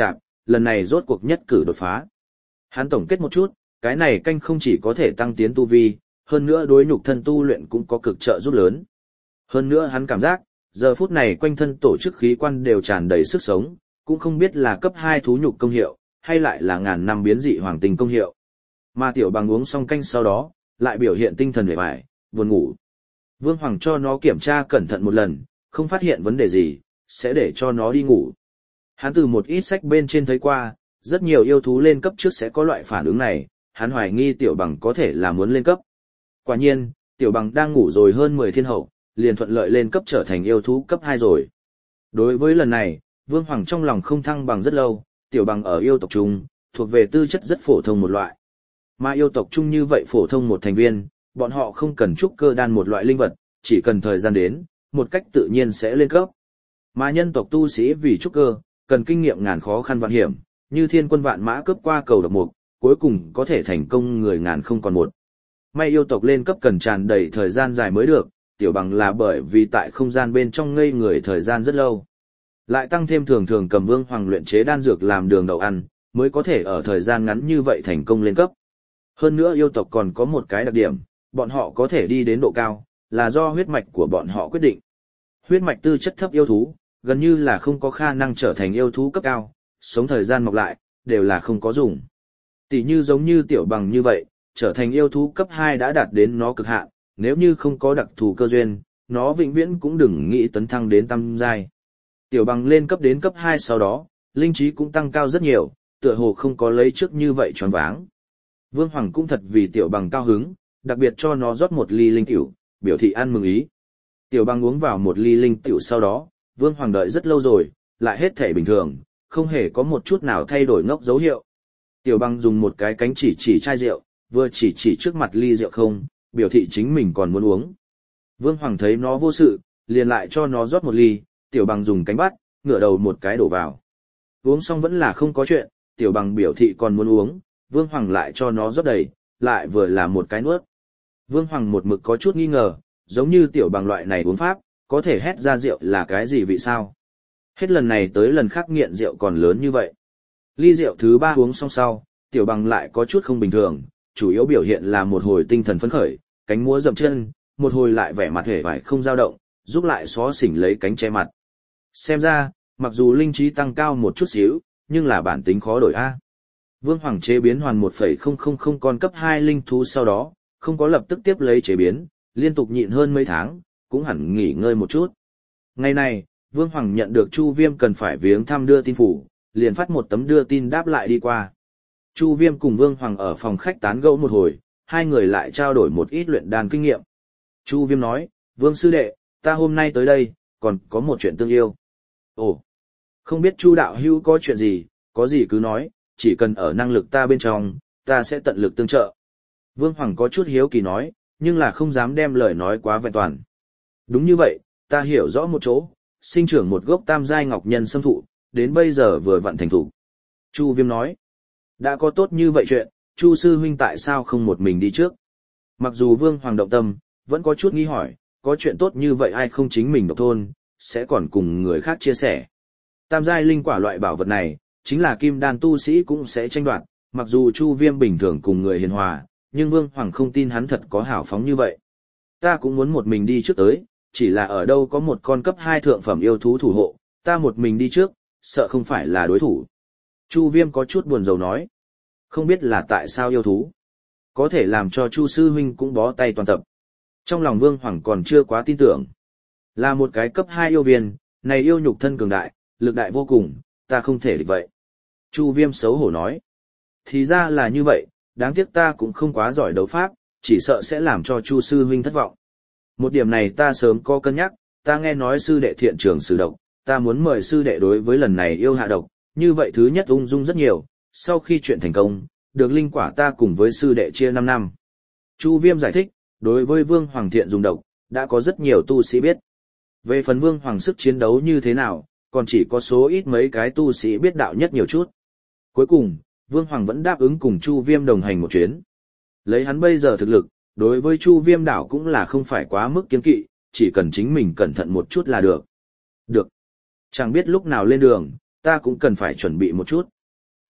lần này rốt cuộc nhất cử đột phá. Hắn tổng kết một chút, cái này canh không chỉ có thể tăng tiến tu vi, hơn nữa đối nhục thân tu luyện cũng có cực trợ giúp lớn. Hơn nữa hắn cảm giác, giờ phút này quanh thân tổ chức khí quan đều tràn đầy sức sống, cũng không biết là cấp 2 thú nhục công hiệu, hay lại là ngàn năm biến dị hoàng tinh công hiệu. Mà Tiểu Bằng uống xong canh sau đó, lại biểu hiện tinh thần uể oải, buồn ngủ. Vương Hoàng cho nó kiểm tra cẩn thận một lần, không phát hiện vấn đề gì, sẽ để cho nó đi ngủ. Hắn từ một ít sách bên trên thấy qua, rất nhiều yêu thú lên cấp trước sẽ có loại phản ứng này, hắn hoài nghi Tiểu Bằng có thể là muốn lên cấp. Quả nhiên, Tiểu Bằng đang ngủ rồi hơn 10 thiên hậu, liền thuận lợi lên cấp trở thành yêu thú cấp 2 rồi. Đối với lần này, Vương Hoàng trong lòng không thăng bằng rất lâu, Tiểu Bằng ở yêu tộc trung, thuộc về tư chất rất phổ thông một loại. Mà yêu tộc chung như vậy phổ thông một thành viên, bọn họ không cần trúc cơ đan một loại linh vật, chỉ cần thời gian đến, một cách tự nhiên sẽ lên cấp. Mà nhân tộc tu sĩ vì trúc cơ, cần kinh nghiệm ngàn khó khăn vạn hiểm, như thiên quân vạn mã cướp qua cầu độc mục, cuối cùng có thể thành công người ngàn không còn một. May yêu tộc lên cấp cần tràn đầy thời gian dài mới được, Tiểu Bằng là bởi vì tại không gian bên trong ngây người thời gian rất lâu. Lại tăng thêm thường thường cầm Vương Hoàng luyện chế đan dược làm đường đậu ăn, mới có thể ở thời gian ngắn như vậy thành công lên cấp. Hơn nữa yêu tộc còn có một cái đặc điểm, bọn họ có thể đi đến độ cao, là do huyết mạch của bọn họ quyết định. Huyết mạch tư chất thấp yêu thú, gần như là không có khả năng trở thành yêu thú cấp cao, sống thời gian mọc lại, đều là không có dùng. Tỷ như giống như Tiểu Bằng như vậy, trở thành yêu thú cấp 2 đã đạt đến nó cực hạn, nếu như không có đặc thù cơ duyên, nó vĩnh viễn cũng đừng nghĩ tấn thăng đến tam giai. Tiểu Bằng lên cấp đến cấp 2 sau đó, linh trí cũng tăng cao rất nhiều, tựa hồ không có lấy trước như vậy choáng váng. Vương Hoàng cũng thật vì Tiểu Bằng cao hứng, đặc biệt cho nó rót một ly linh tiểu, biểu thị ăn mừng ý. Tiểu Bằng uống vào một ly linh tiểu sau đó, Vương Hoàng đợi rất lâu rồi, lại hết thể bình thường, không hề có một chút nào thay đổi ngốc dấu hiệu. Tiểu Bằng dùng một cái cánh chỉ chai rượu, vừa chỉ trước mặt ly rượu không, biểu thị chính mình còn muốn uống. Vương Hoàng thấy nó vô sự, liền lại cho nó rót một ly, Tiểu Bằng dùng cánh bắt, ngửa đầu một cái đổ vào. Uống xong vẫn là không có chuyện, Tiểu Bằng biểu thị còn muốn uống, Vương Hoàng lại cho nó rót đầy, lại vừa là một cái nuốt. Vương Hoàng một mực có chút nghi ngờ, giống như Tiểu Bằng loại này uống pháp, có thể hét ra rượu là cái gì vị sao? Hết lần này tới lần khác nghiện rượu còn lớn như vậy. Ly rượu thứ 3 uống xong sau, Tiểu Bằng lại có chút không bình thường, chủ yếu biểu hiện là một hồi tinh thần phấn khởi, cánh múa dậm chân, một hồi lại vẻ mặt hề vải không dao động, giúp lại xó xỉnh lấy cánh che mặt. Xem ra, mặc dù linh trí tăng cao một chút xíu, nhưng là bản tính khó đổi a. Vương Hoàng chế biến hoàn 1,000 con cấp 2 linh thú sau đó, không có lập tức tiếp lấy chế biến, liên tục nhịn hơn mấy tháng, cũng hẳn nghỉ ngơi một chút. Ngày này, Vương Hoàng nhận được Chu Viêm cần phải viếng thăm đưa tin phủ, liền phát một tấm đưa tin đáp lại đi qua. Chu Viêm cùng Vương Hoàng ở phòng khách tán gẫu một hồi, hai người lại trao đổi một ít luyện đan kinh nghiệm. Chu Viêm nói, Vương sư đệ, ta hôm nay tới đây, còn có một chuyện tương yêu. Ồ, không biết Chu đạo hữu có chuyện gì, có gì cứ nói, chỉ cần ở năng lực ta bên trong, ta sẽ tận lực tương trợ. Vương Hoàng có chút hiếu kỳ nói, nhưng là không dám đem lời nói quá vẹn toàn. Đúng như vậy, ta hiểu rõ một chỗ, sinh trưởng một gốc tam giai ngọc nhân sâm thụ, đến bây giờ vừa vặn thành thủ. Chu Viêm nói, đã có tốt như vậy chuyện, Chu sư huynh tại sao không một mình đi trước? Mặc dù Vương Hoàng động tâm, vẫn có chút nghi hỏi, có chuyện tốt như vậy ai không chính mình độc thôn, sẽ còn cùng người khác chia sẻ. Tam giai linh quả loại bảo vật này, chính là kim đan tu sĩ cũng sẽ tranh đoạt, mặc dù Chu Viêm bình thường cùng người hiền hòa, nhưng Vương Hoàng không tin hắn thật có hảo phóng như vậy. Ta cũng muốn một mình đi trước tới, chỉ là ở đâu có một con cấp 2 thượng phẩm yêu thú thủ hộ, ta một mình đi trước, sợ không phải là đối thủ. Chu Viêm có chút buồn rầu nói, không biết là tại sao yêu thú có thể làm cho Chu sư huynh cũng bó tay toàn tập. Trong lòng Vương Hoàng còn chưa quá tin tưởng. Là một cái cấp 2 yêu viên, này yêu nhục thân cường đại, lực đại vô cùng, ta không thể địch vậy. Chu Viêm xấu hổ nói, thì ra là như vậy, đáng tiếc ta cũng không quá giỏi đấu pháp, chỉ sợ sẽ làm cho Chu sư huynh thất vọng. Một điểm này ta sớm có cân nhắc, ta nghe nói sư đệ thiện trường sử độc, ta muốn mời sư đệ đối với lần này yêu hạ độc, như vậy thứ nhất ung dung rất nhiều, sau khi chuyện thành công, được linh quả ta cùng với sư đệ chia 5 năm. Chu Viêm giải thích, đối với Vương Hoàng thiện dùng độc, đã có rất nhiều tu sĩ biết. Về phần Vương Hoàng sức chiến đấu như thế nào, còn chỉ có số ít mấy cái tu sĩ biết đạo nhất nhiều chút. Cuối cùng, Vương Hoàng vẫn đáp ứng cùng Chu Viêm đồng hành một chuyến. Lấy hắn bây giờ thực lực, đối với Chu Viêm đảo cũng là không phải quá mức kiêng kỵ, chỉ cần chính mình cẩn thận một chút là được. Được. Chẳng biết lúc nào lên đường, ta cũng cần phải chuẩn bị một chút.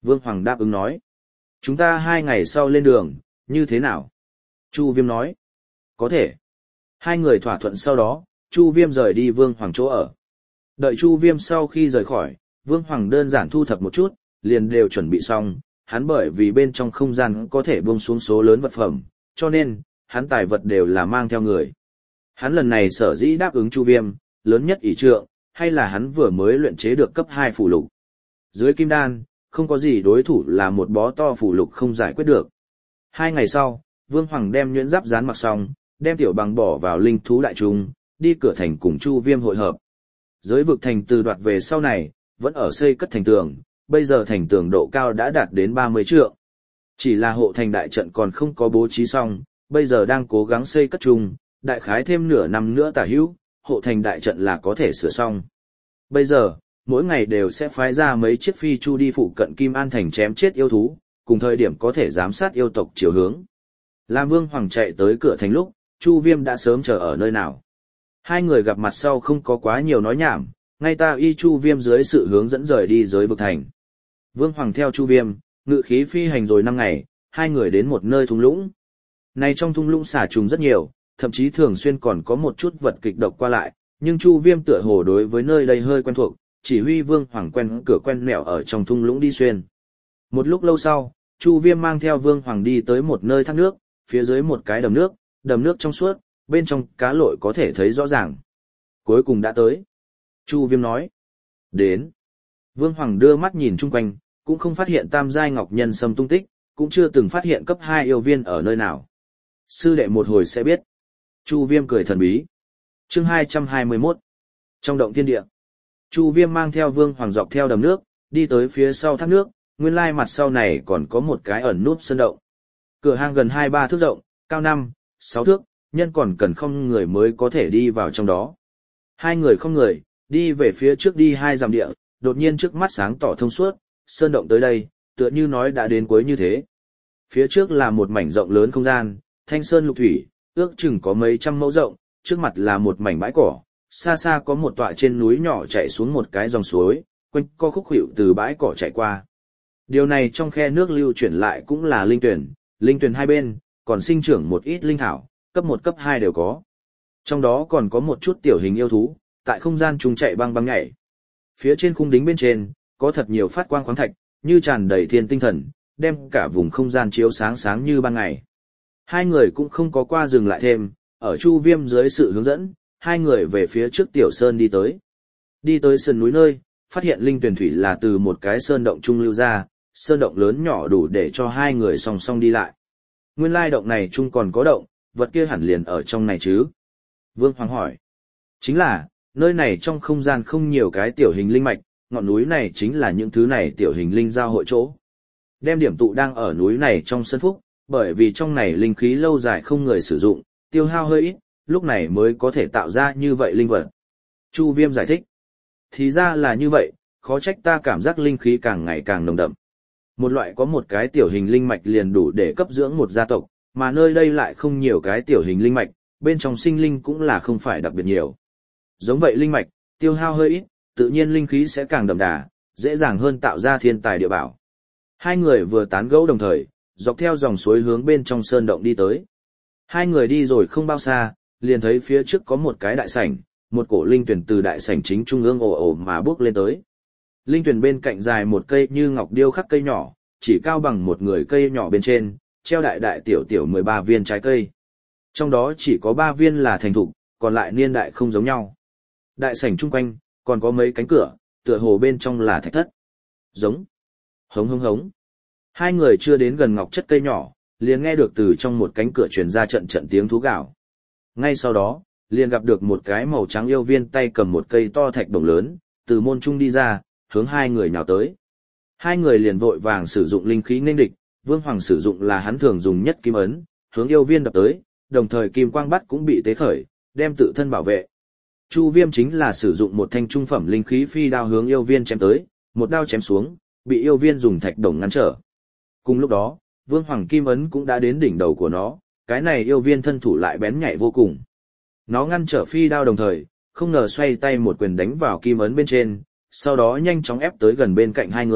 Vương Hoàng đáp ứng nói. Chúng ta 2 ngày sau lên đường, như thế nào? Chu Viêm nói. Có thể. Hai người thỏa thuận sau đó, Chu Viêm rời đi Vương Hoàng chỗ ở. Đợi Chu Viêm sau khi rời khỏi, Vương Hoàng đơn giản thu thập một chút, liền đều chuẩn bị xong, hắn bởi vì bên trong không gian có thể buông xuống số lớn vật phẩm, cho nên, hắn tài vật đều là mang theo người. Hắn lần này sở dĩ đáp ứng Chu Viêm, lớn nhất ỷ trượng, hay là hắn vừa mới luyện chế được cấp 2 phù lục. Dưới kim đan, không có gì đối thủ là một bó to phù lục không giải quyết được. 2 ngày sau, Vương Hoàng đem nhuyễn giáp dán mặc xong, đem tiểu bằng bỏ vào linh thú đại trung, đi cửa thành cùng Chu Viêm hội hợp. Giới vực thành từ đoạt về sau này, vẫn ở xây cất thành tường, bây giờ thành tường độ cao đã đạt đến 30 trượng. Chỉ là hộ thành đại trận còn không có bố trí xong, bây giờ đang cố gắng xây cất chung, đại khái thêm nửa năm nữa tả hữu, hộ thành đại trận là có thể sửa xong. Bây giờ, mỗi ngày đều sẽ phái ra mấy chiếc phi chu đi phụ cận Kim An thành chém chết yêu thú, cùng thời điểm có thể giám sát yêu tộc chiều hướng. Lam Vương Hoàng chạy tới cửa thành lúc, Chu Viêm đã sớm chờ ở nơi nào. Hai người gặp mặt sau không có quá nhiều nói nhảm, ngay ta y Chu Viêm dưới sự hướng dẫn rời đi giới vực thành. Vương Hoàng theo Chu Viêm, ngự khí phi hành rồi 5 ngày, hai người đến một nơi thung lũng. Này trong thung lũng xả trùng rất nhiều, thậm chí thường xuyên còn có một chút vật kịch độc qua lại, nhưng Chu Viêm tựa hồ đối với nơi đây hơi quen thuộc, chỉ huy Vương Hoàng quen cửa quen mẹo ở trong thung lũng đi xuyên. Một lúc lâu sau, Chu Viêm mang theo Vương Hoàng đi tới một nơi thác nước, phía dưới một cái đầm nước trong suốt, bên trong cá lội có thể thấy rõ ràng. Cuối cùng đã tới. Chu Viêm nói. Đến. Vương Hoàng đưa mắt nhìn chung quanh, cũng không phát hiện tam giai ngọc nhân sâm tung tích, cũng chưa từng phát hiện cấp 2 yêu viên ở nơi nào. Sư đệ một hồi sẽ biết. Chu Viêm cười thần bí. Chương 221. Trong động thiên địa. Chu Viêm mang theo Vương Hoàng dọc theo đầm nước, đi tới phía sau thác nước, nguyên lai mặt sau này còn có một cái ẩn núp sơn động. Cửa hang gần 2-3 thước rộng, cao 5-6 thước, nhân còn cần không người mới có thể đi vào trong đó. Hai người không người, đi về phía trước đi 2 dặm địa, đột nhiên trước mắt sáng tỏ thông suốt, sơn động tới đây, tựa như nói đã đến cuối như thế. Phía trước là một mảnh rộng lớn không gian, thanh sơn lục thủy, ước chừng có mấy trăm mẫu rộng, trước mặt là một mảnh bãi cỏ, xa xa có một tọa trên núi nhỏ chảy xuống một cái dòng suối, quanh co khúc khuỷu từ bãi cỏ chảy qua. Điều này trong khe nước lưu chuyển lại cũng là linh tuyển hai bên, còn sinh trưởng một ít linh thảo, cấp 1 cấp 2 đều có. Trong đó còn có một chút tiểu hình yêu thú, tại không gian chúng chạy băng băng nhảy. Phía trên khung đính bên trên, có thật nhiều phát quang khoáng thạch, như tràn đầy thiên tinh thần, đem cả vùng không gian chiếu sáng sáng như ban ngày. Hai người cũng không có qua dừng lại thêm, ở Chu Viêm dưới sự hướng dẫn, hai người về phía trước tiểu sơn đi tới. Đi tới sườn núi nơi, phát hiện linh tuyển thủy là từ một cái sơn động trung lưu ra, sơn động lớn nhỏ đủ để cho hai người song song đi lại. Nguyên lai động này chung còn có động, vật kia hẳn liền ở trong này chứ? Vương Hoàng hỏi. Chính là, nơi này trong không gian không nhiều cái tiểu hình linh mạch, ngọn núi này chính là những thứ này tiểu hình linh giao hội chỗ. Đem điểm tụ đang ở núi này trong sân phúc, bởi vì trong này linh khí lâu dài không người sử dụng, tiêu hao hơi ít, lúc này mới có thể tạo ra như vậy linh vật. Chu Viêm giải thích. Thì ra là như vậy, khó trách ta cảm giác linh khí càng ngày càng nồng đậm. Một loại có một cái tiểu hình linh mạch liền đủ để cấp dưỡng một gia tộc, mà nơi đây lại không nhiều cái tiểu hình linh mạch, bên trong sinh linh cũng là không phải đặc biệt nhiều. Giống vậy linh mạch, tiêu hao hơi ít, tự nhiên linh khí sẽ càng đậm đà, dễ dàng hơn tạo ra thiên tài địa bảo. Hai người vừa tán gẫu đồng thời, dọc theo dòng suối hướng bên trong sơn động đi tới. Hai người đi rồi không bao xa, liền thấy phía trước có một cái đại sảnh, một cổ linh tuyển từ đại sảnh chính trung ương ồ ồ mà bước lên tới. Linh tuyển bên cạnh dài một cây như ngọc điêu khắc cây nhỏ, chỉ cao bằng một người cây nhỏ bên trên, treo đại đại tiểu tiểu 13 viên trái cây. Trong đó chỉ có 3 viên là thành thục, còn lại niên đại không giống nhau. Đại sảnh chung quanh, còn có mấy cánh cửa, tựa hồ bên trong là thạch thất. Giống. Hống hống hống. Hai người chưa đến gần ngọc chất cây nhỏ, liền nghe được từ trong một cánh cửa truyền ra trận trận tiếng thú gào. Ngay sau đó, liền gặp được một cái màu trắng yêu viên tay cầm một cây to thạch đồng lớn, từ môn trung đi ra, hướng hai người nhào tới. Hai người liền vội vàng sử dụng linh khí nghênh địch, Vương Hoàng sử dụng là hắn thường dùng nhất kim ấn, hướng yêu viên đập tới, đồng thời kim quang bắt cũng bị tế khởi, đem tự thân bảo vệ. Chu Viêm chính là sử dụng một thanh trung phẩm linh khí phi đao hướng yêu viên chém tới, một đao chém xuống, bị yêu viên dùng thạch đồng ngăn trở. Cùng lúc đó, Vương Hoàng kim ấn cũng đã đến đỉnh đầu của nó, cái này yêu viên thân thủ lại bén nhạy vô cùng. Nó ngăn trở phi đao đồng thời, không ngờ xoay tay một quyền đánh vào kim ấn bên trên, sau đó nhanh chóng ép tới gần bên cạnh hai người,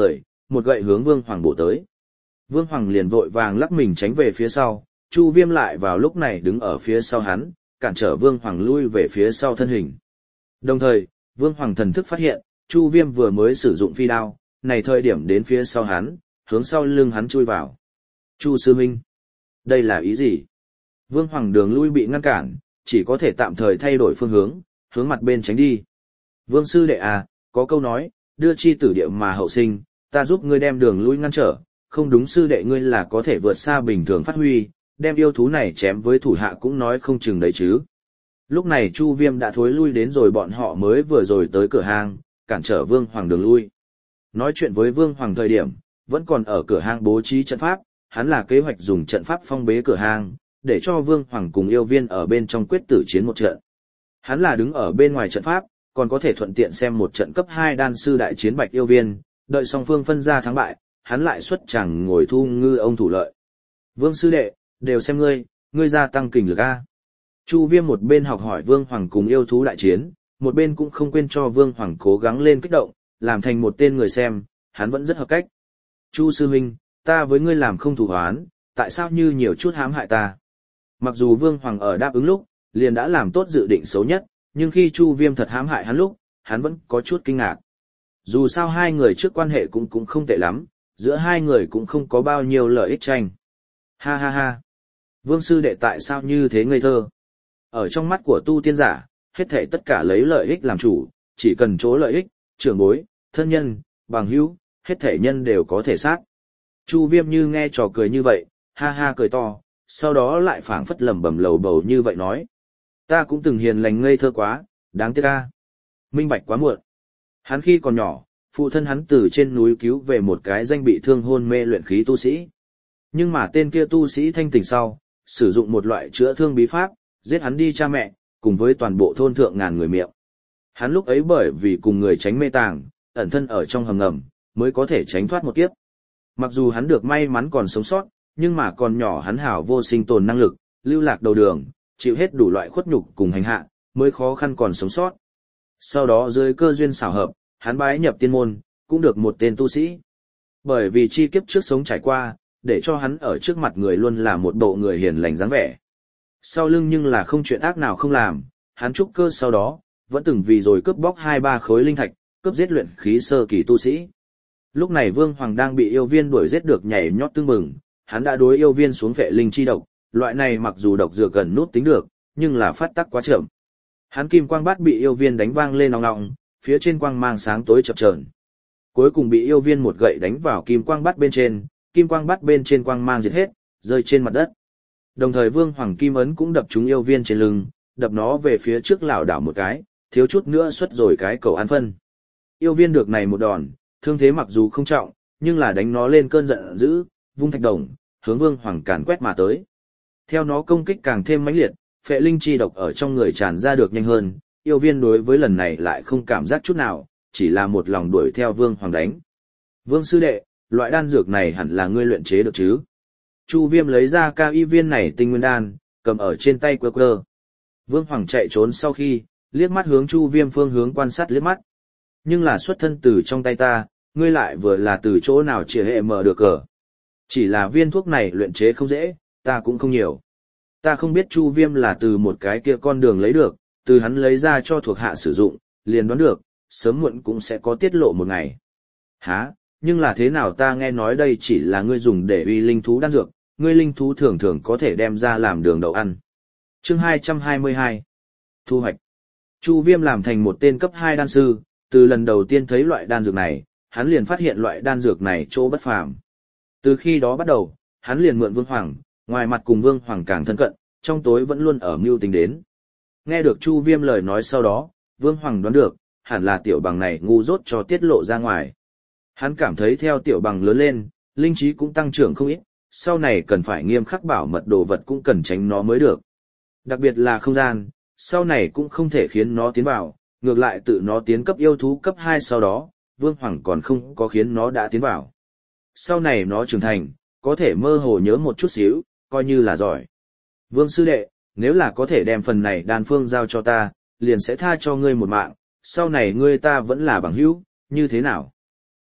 một gậy hướng Vương Hoàng bổ tới. Vương Hoàng liền vội vàng lắc mình tránh về phía sau, Chu Viêm lại vào lúc này đứng ở phía sau hắn, cản trở Vương Hoàng lui về phía sau thân hình. Đồng thời, Vương Hoàng thần thức phát hiện, Chu Viêm vừa mới sử dụng phi đao, này thời điểm đến phía sau hắn, hướng sau lưng hắn chui vào. Chu sư huynh, đây là ý gì? Vương Hoàng đường lui bị ngăn cản, chỉ có thể tạm thời thay đổi phương hướng, hướng mặt bên tránh đi. Vương sư đệ à, có câu nói, đưa chi tử địa mà hậu sinh, ta giúp ngươi đem đường lui ngăn trở, không đúng sư đệ ngươi là có thể vượt xa bình thường phát huy, đem yêu thú này chém với thủ hạ cũng nói không chừng đấy chứ. Lúc này Chu Viêm đã thối lui đến rồi, bọn họ mới vừa rồi tới cửa hàng, cản trở Vương Hoàng đường lui. Nói chuyện với Vương Hoàng thời điểm, vẫn còn ở cửa hàng bố trí trận pháp, hắn là kế hoạch dùng trận pháp phong bế cửa hàng, để cho Vương Hoàng cùng yêu viên ở bên trong quyết tử chiến một trận. Hắn là đứng ở bên ngoài trận pháp, còn có thể thuận tiện xem một trận cấp 2 đan sư đại chiến bạch yêu viên, đợi song phương phân ra thắng bại, hắn lại xuất chẳng ngồi thu ngư ông thủ lợi. Vương sư đệ, đều xem ngươi gia tăng kình lực a. Chu Viêm một bên học hỏi Vương Hoàng cùng yêu thú đại chiến, một bên cũng không quên cho Vương Hoàng cố gắng lên kích động, làm thành một tên người xem, hắn vẫn rất hợp cách. Chu sư huynh, ta với ngươi làm không thù hoán, tại sao như nhiều chút hãm hại ta? Mặc dù Vương Hoàng ở đáp ứng lúc, liền đã làm tốt dự định xấu nhất, nhưng khi Chu Viêm thật hãm hại hắn lúc, hắn vẫn có chút kinh ngạc. Dù sao hai người trước quan hệ cũng không tệ lắm, giữa hai người cũng không có bao nhiêu lợi ích tranh. Ha ha ha. Vương sư đệ tại sao như thế ngây thơ? Ở trong mắt của tu tiên giả, hết thảy tất cả lấy lợi ích làm chủ, chỉ cần chỗ lợi ích, trưởng bối, thân nhân, bằng hữu, hết thảy nhân đều có thể sát. Chu Viêm như nghe trò cười như vậy, ha ha cười to, sau đó lại phảng phất lẩm bẩm lầu bầu như vậy nói. Ta cũng từng hiền lành ngây thơ quá, đáng tiếc a. Minh bạch quá muộn. Hắn khi còn nhỏ, phụ thân hắn từ trên núi cứu về một cái danh bị thương hôn mê luyện khí tu sĩ. Nhưng mà tên kia tu sĩ thanh tỉnh sau, sử dụng một loại chữa thương bí pháp, giết hắn đi cha mẹ, cùng với toàn bộ thôn thượng ngàn người miệng. Hắn lúc ấy bởi vì cùng người tránh mê tàng, ẩn thân ở trong hầm ngầm, mới có thể tránh thoát một kiếp. Mặc dù hắn được may mắn còn sống sót, nhưng mà còn nhỏ hắn hảo vô sinh tồn năng lực, lưu lạc đầu đường, chịu hết đủ loại khuất nhục cùng hành hạ, mới khó khăn còn sống sót. Sau đó dưới cơ duyên xảo hợp, hắn bái nhập tiên môn, cũng được một tên tu sĩ. Bởi vì chi kiếp trước sống trải qua, để cho hắn ở trước mặt người luôn là một bộ người hiền lành dáng vẻ. Sau lưng nhưng là không chuyện ác nào không làm, hắn trúc cơ sau đó, vẫn từng vì rồi cướp bóc 2-3 khối linh thạch, cướp giết luyện khí sơ kỳ tu sĩ. Lúc này Vương Hoàng đang bị yêu viên đuổi giết được nhảy nhót tưng bừng, hắn đã đối yêu viên xuống phệ linh chi độc, loại này mặc dù độc dược gần nút tính được, nhưng là phát tác quá chậm. Hắn kim quang bát bị yêu viên đánh vang lên ong ong, phía trên quang mang sáng tối chập chờn. Cuối cùng bị yêu viên một gậy đánh vào kim quang bát bên trên, kim quang bát bên trên quang mang diệt hết, rơi trên mặt đất. Đồng thời Vương Hoàng kim ấn cũng đập trúng yêu viên trên lưng, đập nó về phía trước lảo đảo một cái, thiếu chút nữa xuất rồi cái cầu ăn phân. Yêu viên được này một đòn, thương thế mặc dù không trọng, nhưng là đánh nó lên cơn giận dữ, vung thạch đồng, hướng Vương Hoàng càn quét mà tới. Theo nó công kích càng thêm mãnh liệt, phệ linh chi độc ở trong người tràn ra được nhanh hơn, yêu viên đối với lần này lại không cảm giác chút nào, chỉ là một lòng đuổi theo Vương Hoàng đánh. Vương sư đệ, loại đan dược này hẳn là ngươi luyện chế được chứ? Chu Viêm lấy ra cao y viên này tinh nguyên đan, cầm ở trên tay quơ quơ. Vương Hoàng chạy trốn sau khi, liếc mắt hướng Chu Viêm phương hướng quan sát liếc mắt. Nhưng là xuất thân từ trong tay ta, ngươi lại vừa là từ chỗ nào chỉ hệ mở được cờ. Chỉ là viên thuốc này luyện chế không dễ, ta cũng không nhiều. Ta không biết Chu Viêm là từ một cái kia con đường lấy được, từ hắn lấy ra cho thuộc hạ sử dụng, liền đoán được, sớm muộn cũng sẽ có tiết lộ một ngày. Hả, nhưng là thế nào ta nghe nói đây chỉ là ngươi dùng để uy linh thú đan dược, ngươi linh thú thường thường có thể đem ra làm đường đậu ăn. Chương 222 Thu hoạch. Chu Viêm làm thành một tên cấp 2 đan sư, từ lần đầu tiên thấy loại đan dược này, hắn liền phát hiện loại đan dược này chỗ bất phàm. Từ khi đó bắt đầu, hắn liền mượn Vương Hoàng, ngoài mặt cùng Vương Hoàng càng thân cận, trong tối vẫn luôn ở mưu tính đến. Nghe được Chu Viêm lời nói sau đó, Vương Hoàng đoán được, hẳn là tiểu bằng này ngu dốt cho tiết lộ ra ngoài. Hắn cảm thấy theo tiểu bằng lớn lên, linh trí cũng tăng trưởng không ít, sau này cần phải nghiêm khắc bảo mật đồ vật cũng cần tránh nó mới được. Đặc biệt là không gian, sau này cũng không thể khiến nó tiến vào, ngược lại tự nó tiến cấp yêu thú cấp 2 sau đó, Vương Hoàng còn không có khiến nó đã tiến vào. Sau này nó trưởng thành, có thể mơ hồ nhớ một chút xíu, coi như là giỏi. Vương sư đệ, nếu là có thể đem phần này đan phương giao cho ta, liền sẽ tha cho ngươi một mạng, sau này ngươi ta vẫn là bằng hữu, như thế nào?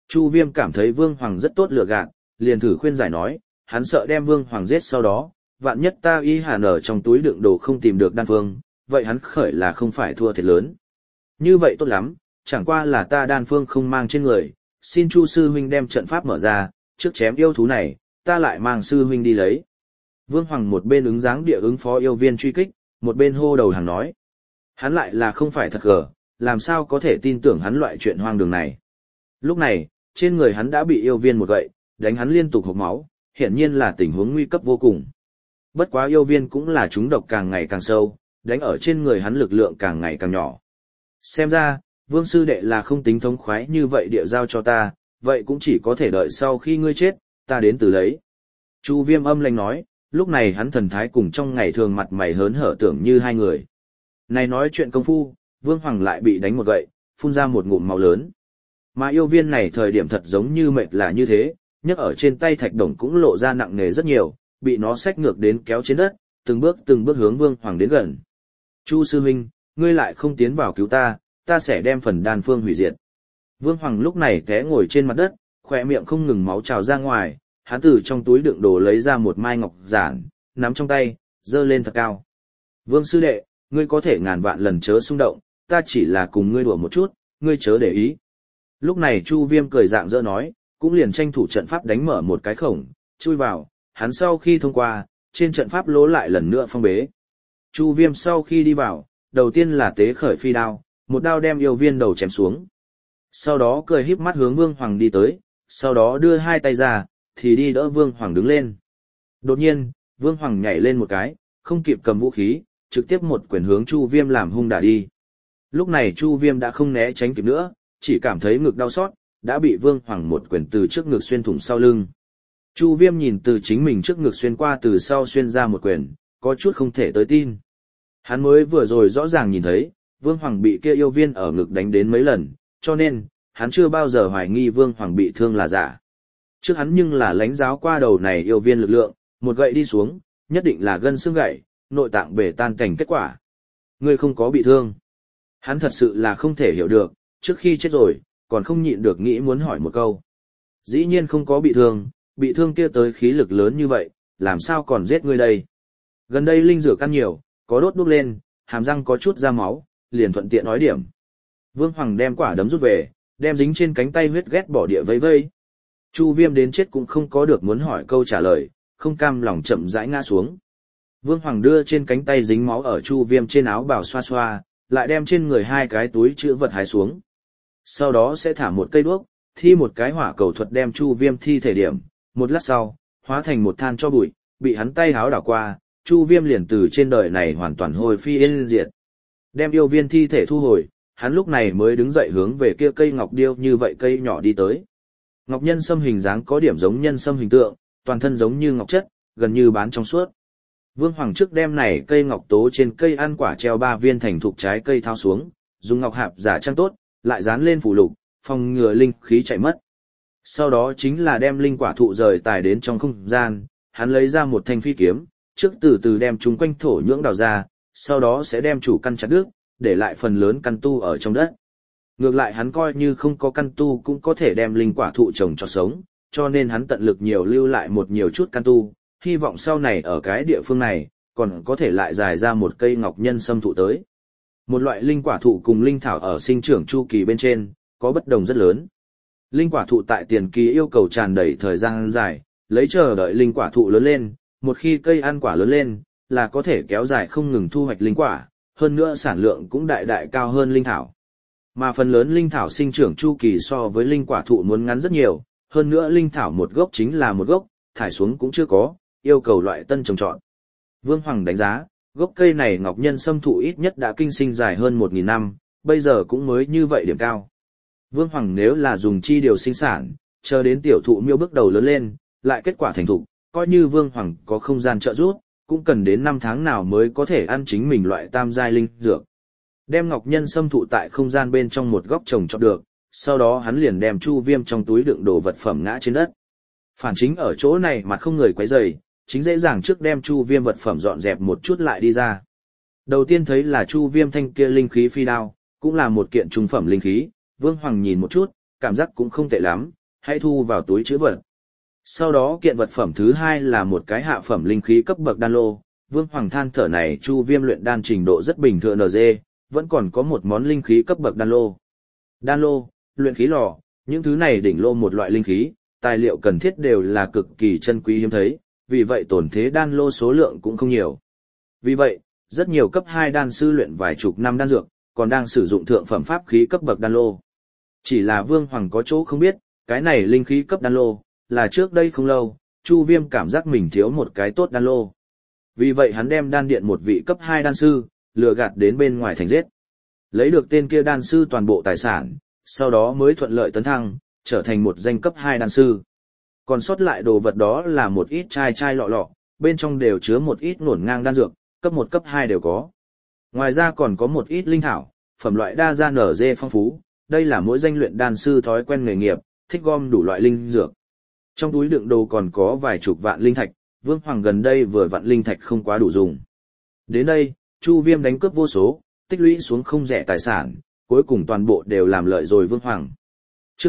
Chu Viêm cảm thấy Vương Hoàng rất tốt lừa gạt, liền thử khuyên giải nói, hắn sợ đem Vương Hoàng giết sau đó, vạn nhất ta y hàn ở trong túi đựng đồ không tìm được đan phương, vậy hắn khởi là không phải thua thiệt lớn. Như vậy tốt lắm, chẳng qua là ta đan phương không mang trên người, xin Chu sư huynh đem trận pháp mở ra, trước chém yêu thú này, ta lại mang sư huynh đi lấy. Vương Hoàng một bên ứng dáng địa ứng phó yêu viên truy kích, một bên hô đầu hàng nói. Hắn lại là không phải thật gở, làm sao có thể tin tưởng hắn loại chuyện hoang đường này. Lúc này, trên người hắn đã bị yêu viên một gậy, đánh hắn liên tục hộc máu, hiển nhiên là tình huống nguy cấp vô cùng. Bất quá yêu viên cũng là chúng độc càng ngày càng sâu, đánh ở trên người hắn lực lượng càng ngày càng nhỏ. Xem ra, Vương sư đệ là không tính thống khoái như vậy địa giao cho ta, vậy cũng chỉ có thể đợi sau khi ngươi chết, ta đến từ lấy. Chu Viêm âm lạnh nói, lúc này hắn thần thái cùng trong ngày thường mặt mày hớn hở tưởng như hai người. Này nói chuyện công phu, Vương Hoàng lại bị đánh một gậy, phun ra một ngụm máu lớn. Mà yêu viên này thời điểm thật giống như mệt là như thế, nhấc ở trên tay thạch đồng cũng lộ ra nặng nề rất nhiều, bị nó xách ngược đến kéo trên đất, từng bước hướng Vương Hoàng đến gần. Chu sư huynh, ngươi lại không tiến vào cứu ta, ta sẽ đem phần đan phương hủy diệt. Vương Hoàng lúc này té ngồi trên mặt đất, khỏe miệng không ngừng máu trào ra ngoài, hắn từ trong túi đựng đồ lấy ra một mai ngọc giản, nắm trong tay, giơ lên thật cao. Vương sư đệ, ngươi có thể ngàn vạn lần chớ xung động, ta chỉ là cùng ngươi đùa một chút, ngươi chớ để ý. Lúc này Chu Viêm cười rạng rỡ nói, cũng liền tranh thủ trận pháp đánh mở một cái khổng, chui vào, hắn sau khi thông qua, trên trận pháp lỗ lại lần nữa phong bế. Chu Viêm sau khi đi vào, đầu tiên là tế khởi phi đao, một đao đem yêu viên đầu chém xuống. Sau đó cười híp mắt hướng Vương Hoàng đi tới, sau đó đưa hai tay ra, thì đi đỡ Vương Hoàng đứng lên. Đột nhiên, Vương Hoàng nhảy lên một cái, không kịp cầm vũ khí, trực tiếp một quyền hướng Chu Viêm làm hung đả đi. Lúc này Chu Viêm đã không né tránh kịp nữa, chỉ cảm thấy ngực đau xót, đã bị Vương Hoàng một quyền từ trước ngực xuyên thủng sau lưng. Chu Viêm nhìn từ chính mình trước ngực xuyên qua từ sau xuyên ra một quyền, có chút không thể tới tin. Hắn mới vừa rồi rõ ràng nhìn thấy, Vương Hoàng bị kia yêu viên ở ngực đánh đến mấy lần, cho nên, hắn chưa bao giờ hoài nghi Vương Hoàng bị thương là giả. Trước hắn nhưng là lãnh giáo qua đầu này yêu viên lực lượng, một gậy đi xuống, nhất định là gân xương gãy, nội tạng bể tan cảnh kết quả. Ngươi không có bị thương. Hắn thật sự là không thể hiểu được, trước khi chết rồi, còn không nhịn được nghĩ muốn hỏi một câu. Dĩ nhiên không có bị thương kia tới khí lực lớn như vậy, làm sao còn giết ngươi đây? Gần đây linh dược ăn nhiều, có đốt đúc lên, hàm răng có chút ra máu, liền thuận tiện nói điểm. Vương Hoàng đem quả đấm rút về, đem dính trên cánh tay huyết ghét bỏ địa vây vây. Chu Viêm đến chết cũng không có được muốn hỏi câu trả lời, không cam lòng chậm rãi ngã xuống. Vương Hoàng đưa trên cánh tay dính máu ở Chu Viêm trên áo bào xoa xoa, lại đem trên người hai cái túi chữ vật hái xuống. Sau đó sẽ thả một cây đuốc, thi một cái hỏa cầu thuật đem Chu Viêm thi thể điểm, một lát sau, hóa thành một than cho bụi, bị hắn tay háo đảo qua, Chu Viêm liền từ trên đời này hoàn toàn hồi phi yên diệt. Đem yêu viên thi thể thu hồi, hắn lúc này mới đứng dậy hướng về kia cây ngọc điêu như vậy cây nhỏ đi tới. Ngọc nhân sâm hình dáng có điểm giống nhân sâm hình tượng, toàn thân giống như ngọc chất, gần như bán trong suốt. Vương Hoàng trước đem này cây ngọc tố trên cây ăn quả treo 3 viên thành thục trái cây thao xuống, dùng ngọc hạp giả trang tốt, lại dán lên phủ lục, phòng ngừa linh khí chạy mất. Sau đó chính là đem linh quả thụ rời tài đến trong không gian, hắn lấy ra một thanh phi kiếm, trước từ từ đem chúng quanh thổ nhưỡng đào ra, sau đó sẽ đem chủ căn chặt đứt, để lại phần lớn căn tu ở trong đất. Ngược lại hắn coi như không có căn tu cũng có thể đem linh quả thụ trồng cho sống, cho nên hắn tận lực nhiều lưu lại nhiều chút căn tu, hy vọng sau này ở cái địa phương này, còn có thể lại dài ra một cây ngọc nhân sâm thụ tới. Một loại linh quả thụ cùng linh thảo ở sinh trưởng chu kỳ bên trên, có bất đồng rất lớn. Linh quả thụ tại tiền kỳ yêu cầu tràn đầy thời gian dài, lấy chờ đợi linh quả thụ lớn lên, một khi cây ăn quả lớn lên, là có thể kéo dài không ngừng thu hoạch linh quả, hơn nữa sản lượng cũng đại đại cao hơn linh thảo. Mà phần lớn linh thảo sinh trưởng chu kỳ so với linh quả thụ muốn ngắn rất nhiều, hơn nữa linh thảo một gốc chính là một gốc, thải xuống cũng chưa có, yêu cầu loại tân trồng trọt. Vương Hoàng đánh giá, gốc cây này ngọc nhân sâm thụ ít nhất đã kinh sinh dài hơn 1.000 năm, bây giờ cũng mới như vậy điểm cao. Vương Hoàng nếu là dùng chi điều sinh sản, chờ đến tiểu thụ miêu bước đầu lớn lên, lại kết quả thành thục, coi như Vương Hoàng có không gian trợ giúp, cũng cần đến 5 tháng nào mới có thể ăn chính mình loại tam giai linh dược. Đem ngọc nhân sâm thụ tại không gian bên trong một góc trồng trọt được, sau đó hắn liền đem Chu Viêm trong túi đựng đồ vật phẩm ngã trên đất. Phản chính ở chỗ này mà không người quấy rầy, chính dễ dàng trước đem Chu Viêm vật phẩm dọn dẹp một chút lại đi ra. Đầu tiên thấy là Chu Viêm thanh kia linh khí phi đao, cũng là một kiện trung phẩm linh khí, Vương Hoàng nhìn một chút, cảm giác cũng không tệ lắm, hãy thu vào túi trữ vật. Sau đó kiện vật phẩm thứ hai là một cái hạ phẩm linh khí cấp bậc đan lô, Vương Hoàng than thở này Chu Viêm luyện đan trình độ rất bình thường NG, vẫn còn có một món linh khí cấp bậc đan lô. Đan lô, luyện khí lò, những thứ này đỉnh lô một loại linh khí, tài liệu cần thiết đều là cực kỳ chân quý hiếm thấy, vì vậy tổn thế đan lô số lượng cũng không nhiều. Vì vậy, rất nhiều cấp 2 đan sư luyện vài chục năm đan dược, còn đang sử dụng thượng phẩm pháp khí cấp bậc đan lô. Chỉ là Vương Hoàng có chỗ không biết, cái này linh khí cấp đan lô, là trước đây không lâu, Chu Viêm cảm giác mình thiếu một cái tốt đan lô. Vì vậy hắn đem đan điện một vị cấp 2 đan sư, lừa gạt đến bên ngoài thành giết. Lấy được tên kia đan sư toàn bộ tài sản, sau đó mới thuận lợi tấn thăng, trở thành một danh cấp 2 đan sư. Còn sót lại đồ vật đó là một ít chai lọ lọ, bên trong đều chứa một ít ngổn ngang đan dược, cấp 1 cấp 2 đều có. Ngoài ra còn có một ít linh thảo, phẩm loại đa gia nở dê phong phú, đây là mỗi danh luyện đan sư thói quen nghề nghiệp, thích gom đủ loại linh dược. Trong túi đựng đồ còn có vài chục vạn linh thạch, Vương Hoàng gần đây vừa vạn linh thạch không quá đủ dùng. Đến đây, Chu Viêm đánh cướp vô số, tích lũy xuống không rẻ tài sản, cuối cùng toàn bộ đều làm lợi rồi Vương Hoàng. Chương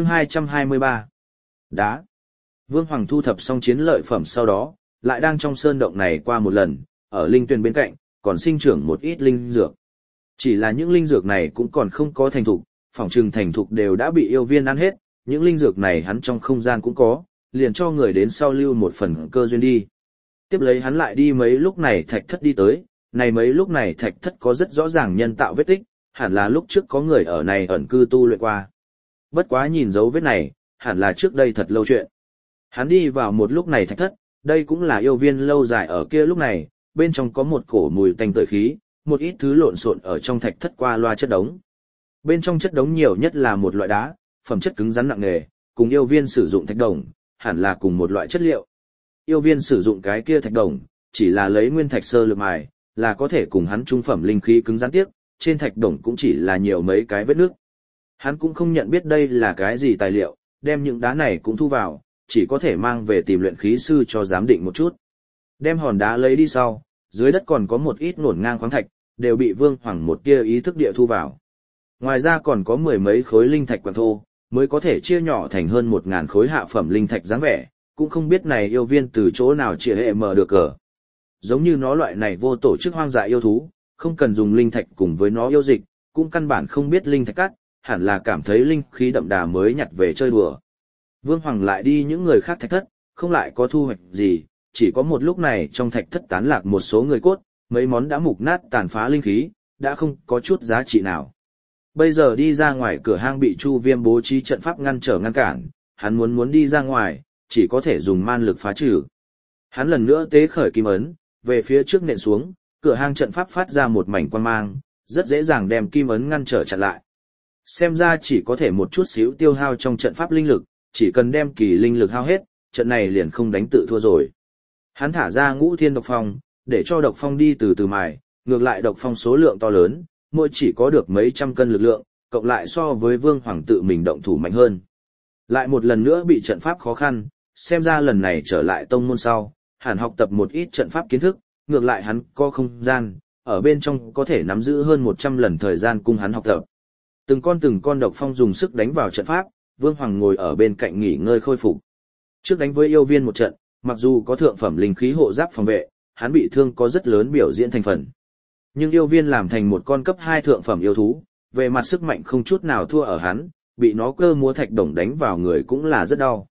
223 Đá. Vương Hoàng thu thập xong chiến lợi phẩm sau đó, lại đang trong sơn động này qua một lần, ở linh tuyền bên cạnh, còn sinh trưởng một ít linh dược. Chỉ là những linh dược này cũng còn không có thành thục, phỏng chừng thành thục đều đã bị yêu viên ăn hết, những linh dược này hắn trong không gian cũng có, liền cho người đến sau lưu một phần cơ duyên đi. Tiếp lấy hắn lại đi mấy lúc này thạch thất đi tới, này mấy lúc này thạch thất có rất rõ ràng nhân tạo vết tích, hẳn là lúc trước có người ở này ẩn cư tu luyện qua. Bất quá nhìn dấu vết này, hẳn là trước đây thật lâu chuyện. Hắn đi vào một lúc này thạch thất, đây cũng là yêu viên lâu dài ở kia lúc này, bên trong có một cổ mùi tanh tưởi khí, một ít thứ lộn xộn ở trong thạch thất qua loa chất đống. Bên trong chất đống nhiều nhất là một loại đá, phẩm chất cứng rắn nặng nề, cùng yêu viên sử dụng thạch đồng, hẳn là cùng một loại chất liệu. Yêu viên sử dụng cái kia thạch đồng, chỉ là lấy nguyên thạch sơ lược mài, là có thể cùng hắn trung phẩm linh khí cứng rắn tiếp, trên thạch đồng cũng chỉ là nhiều mấy cái vết nước. Hắn cũng không nhận biết đây là cái gì tài liệu, đem những đá này cũng thu vào, chỉ có thể mang về tìm luyện khí sư cho giám định một chút. Đem hòn đá lấy đi sau, dưới đất còn có một ít ngổn ngang khoáng thạch, đều bị Vương Hoàng một tia ý thức địa thu vào. Ngoài ra còn có mười mấy khối linh thạch quặng thô, mới có thể chia nhỏ thành hơn 1000 khối hạ phẩm linh thạch dáng vẻ, cũng không biết này yêu viên từ chỗ nào chia hệ mở được cờ. Giống như nó loại này vô tổ chức hoang dại yêu thú, không cần dùng linh thạch cùng với nó yêu dịch, cũng căn bản không biết linh thạch cắt, hẳn là cảm thấy linh khí đậm đà mới nhặt về chơi đùa. Vương Hoàng lại đi những người khác thạch thất, không lại có thu hoạch gì, chỉ có một lúc này trong thạch thất tán lạc một số người cốt, mấy món đã mục nát tàn phá linh khí, đã không có chút giá trị nào. Bây giờ đi ra ngoài cửa hang bị Chu Viêm bố trí trận pháp ngăn trở ngăn cản, hắn muốn đi ra ngoài, chỉ có thể dùng man lực phá trừ. Hắn lần nữa tế khởi kim ấn, về phía trước nện xuống, cửa hang trận pháp phát ra một mảnh quang mang, rất dễ dàng đem kim ấn ngăn trở chặn lại. Xem ra chỉ có thể một chút xíu tiêu hao trong trận pháp linh lực, chỉ cần đem kỳ linh lực hao hết, trận này liền không đánh tự thua rồi. Hắn thả ra Ngũ Thiên độc phong, để cho độc phong đi từ từ mài, ngược lại độc phong số lượng to lớn, mỗi chỉ có được mấy trăm cân lực lượng, cộng lại so với Vương Hoàng tự mình động thủ mạnh hơn. Lại một lần nữa bị trận pháp khó khăn, xem ra lần này trở lại tông môn sau, hẳn học tập một ít trận pháp kiến thức, ngược lại hắn có không gian, ở bên trong có thể nắm giữ hơn 100 lần thời gian cung hắn học tập. Từng con độc phong dùng sức đánh vào trận pháp, Vương Hoàng ngồi ở bên cạnh nghỉ ngơi khôi phục. Trước đánh với yêu viên một trận, mặc dù có thượng phẩm linh khí hộ giáp phòng vệ, hắn bị thương có rất lớn biểu diễn thành phần. Nhưng yêu viên làm thành một con cấp 2 thượng phẩm yêu thú, về mặt sức mạnh không chút nào thua ở hắn, bị nó cơ múa thạch đồng đánh vào người cũng là rất đau.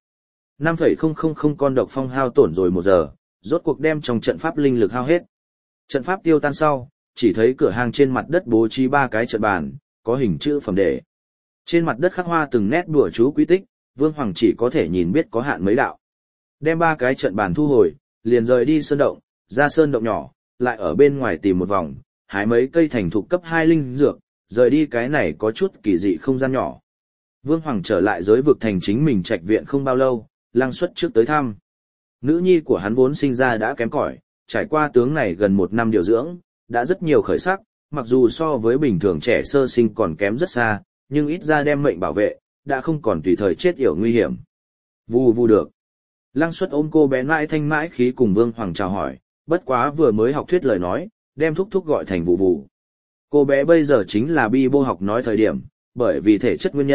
5,000 con độc phong hao tổn rồi 1 giờ, rốt cuộc đem trong trận pháp linh lực hao hết. Trận pháp tiêu tan sau, chỉ thấy cửa hang trên mặt đất bố trí 3 cái trận bàn, có hình chữ phẩm đề. Trên mặt đất khắc hoa từng nét đùa chú quy tích, Vương Hoàng chỉ có thể nhìn biết có hạn mấy đạo. Đem 3 cái trận bàn thu hồi, liền rời đi sơn động, ra sơn động nhỏ, lại ở bên ngoài tìm một vòng, hái mấy cây thành thục cấp 2 linh dược, rời đi cái này có chút kỳ dị không gian nhỏ. Vương Hoàng trở lại giới vực thành chính mình trạch viện không bao lâu, Lăng Xuất trước tới thăm. Nữ nhi của hắn vốn sinh ra đã kém cỏi, trải qua tướng này gần 1 năm điều dưỡng, đã rất nhiều khởi sắc, mặc dù so với bình thường trẻ sơ sinh còn kém rất xa, nhưng ít ra đem mệnh bảo vệ, đã không còn tùy thời chết yểu nguy hiểm. Vù vù được. Lăng Xuất ôm cô bé mãi thanh mãi khí cùng Vương Hoàng chào hỏi, bất quá vừa mới học thuyết lời nói, đem thúc thúc gọi thành vù vù. Cô bé bây giờ chính là bi bô học nói thời điểm, bởi vì thể chất nguyên nhân,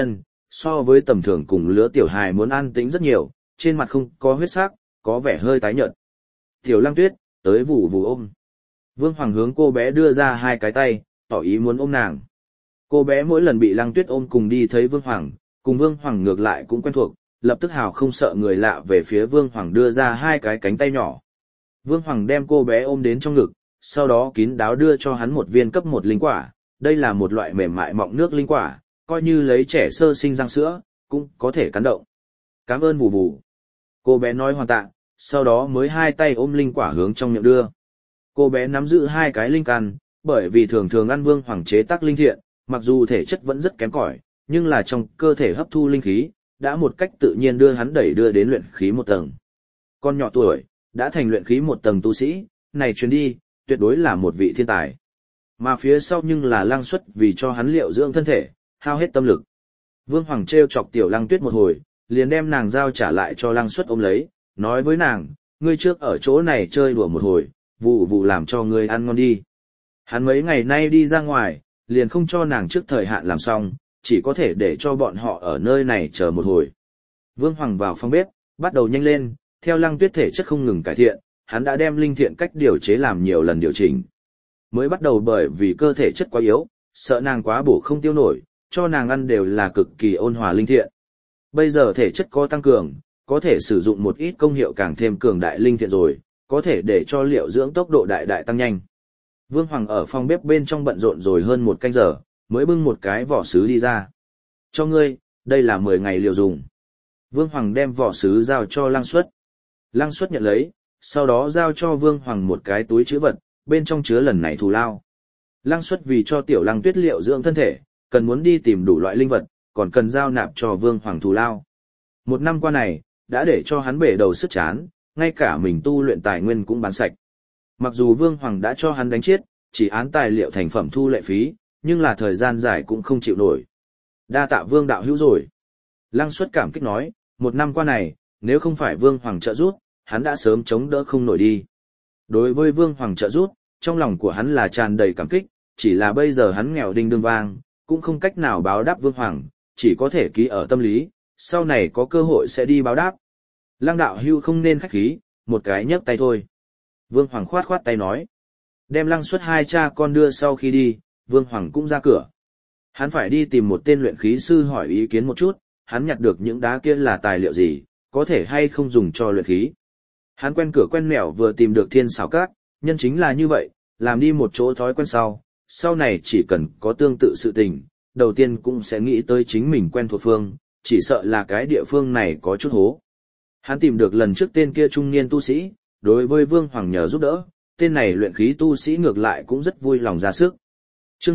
so với tầm thường cùng lứa tiểu hài muốn an tĩnh rất nhiều, trên mặt không có huyết sắc, có vẻ hơi tái nhợt. Tiểu Lăng Tuyết, tới vù vù ôm. Vương Hoàng hướng cô bé đưa ra hai cái tay, tỏ ý muốn ôm nàng. Cô bé mỗi lần bị Lăng Tuyết ôm cùng đi thấy Vương Hoàng, cùng Vương Hoàng ngược lại cũng quen thuộc, lập tức hào không sợ người lạ về phía Vương Hoàng đưa ra hai cái cánh tay nhỏ. Vương Hoàng đem cô bé ôm đến trong ngực, sau đó kín đáo đưa cho hắn một viên cấp 1 linh quả, đây là một loại mềm mại mọng nước linh quả, coi như lấy trẻ sơ sinh răng sữa, cũng có thể cắn động. Cảm ơn vù vù. Cô bé nói hoàn tạ, sau đó mới hai tay ôm linh quả hướng trong miệng đưa. Cô bé nắm giữ hai cái linh căn, bởi vì thường thường ăn Vương Hoàng chế tác linh thiện, mặc dù thể chất vẫn rất kém cỏi, nhưng là trong cơ thể hấp thu linh khí, đã một cách tự nhiên đưa hắn đưa đến luyện khí 1 tầng. Con nhỏ tuổi, đã thành luyện khí 1 tầng tu sĩ, này chuyến đi, tuyệt đối là một vị thiên tài. Mà phía sau nhưng là Lăng Xuất vì cho hắn liệu dưỡng thân thể, hao hết tâm lực. Vương Hoàng trêu chọc Tiểu Lăng Tuyết một hồi, liền đem nàng giao trả lại cho Lăng Xuất ôm lấy, nói với nàng, ngươi trước ở chỗ này chơi đùa một hồi, vụ vụ làm cho ngươi ăn ngon đi. Hắn mấy ngày nay đi ra ngoài, liền không cho nàng trước thời hạn làm xong, chỉ có thể để cho bọn họ ở nơi này chờ một hồi. Vương Hoàng vào phòng bếp, bắt đầu nhanh lên, theo Lăng Tuyết thể chất không ngừng cải thiện, hắn đã đem linh thiện cách điều chế làm nhiều lần điều chỉnh. Mới bắt đầu bởi vì cơ thể chất quá yếu, sợ nàng quá bổ không tiêu nổi, cho nàng ăn đều là cực kỳ ôn hòa linh thiện. Bây giờ thể chất có tăng cường, có thể sử dụng một ít công hiệu càng thêm cường đại linh thiện rồi, có thể để cho liệu dưỡng tốc độ đại đại tăng nhanh. Vương Hoàng ở phòng bếp bên trong bận rộn rồi hơn 1 canh giờ, mới bưng một cái vỏ sứ đi ra. Cho ngươi, đây là 10 ngày liều dùng. Vương Hoàng đem vỏ sứ giao cho Lăng Xuất. Lăng Xuất nhận lấy, sau đó giao cho Vương Hoàng một cái túi trữ vật, bên trong chứa lần này thù lao. Lăng Xuất vì cho Tiểu Lăng Tuyết liệu dưỡng thân thể, cần muốn đi tìm đủ loại linh vật, còn cần giao nạp cho Vương Hoàng thù lao. 1 năm qua này, đã để cho hắn bể đầu sức chán, ngay cả mình tu luyện tài nguyên cũng bán sạch. Mặc dù Vương Hoàng đã cho hắn đánh chết, chỉ án tài liệu thành phẩm thu lệ phí, nhưng là thời gian dài cũng không chịu nổi. Đa tạ Vương đạo hữu rồi. Lăng Xuất cảm kích nói, 1 năm qua này, nếu không phải Vương Hoàng trợ giúp, hắn đã sớm chống đỡ không nổi đi. Đối với Vương Hoàng trợ giúp, trong lòng của hắn là tràn đầy cảm kích, chỉ là bây giờ hắn nghèo đinh đương vang, cũng không cách nào báo đáp Vương Hoàng, chỉ có thể ký ở tâm lý, sau này có cơ hội sẽ đi báo đáp. Lăng đạo hữu không nên khách khí, một cái nhấc tay thôi. Vương Hoàng khoát khoát tay nói. Đem Lăng Xuất hai cha con đưa sau khi đi, Vương Hoàng cũng ra cửa. Hắn phải đi tìm một tên luyện khí sư hỏi ý kiến một chút, hắn nhặt được những đá kia là tài liệu gì, có thể hay không dùng cho luyện khí. Hắn quen cửa quen mẻo vừa tìm được Thiên Xảo Các, nhân chính là như vậy, làm đi một chỗ thói quen sau này chỉ cần có tương tự sự tình, đầu tiên cũng sẽ nghĩ tới chính mình quen thuộc phương, chỉ sợ là cái địa phương này có chút hố. Hắn tìm được lần trước tên kia trung niên tu sĩ, đối với Vương Hoàng nhờ giúp đỡ, tên này luyện khí tu sĩ ngược lại cũng rất vui lòng ra sức. Chương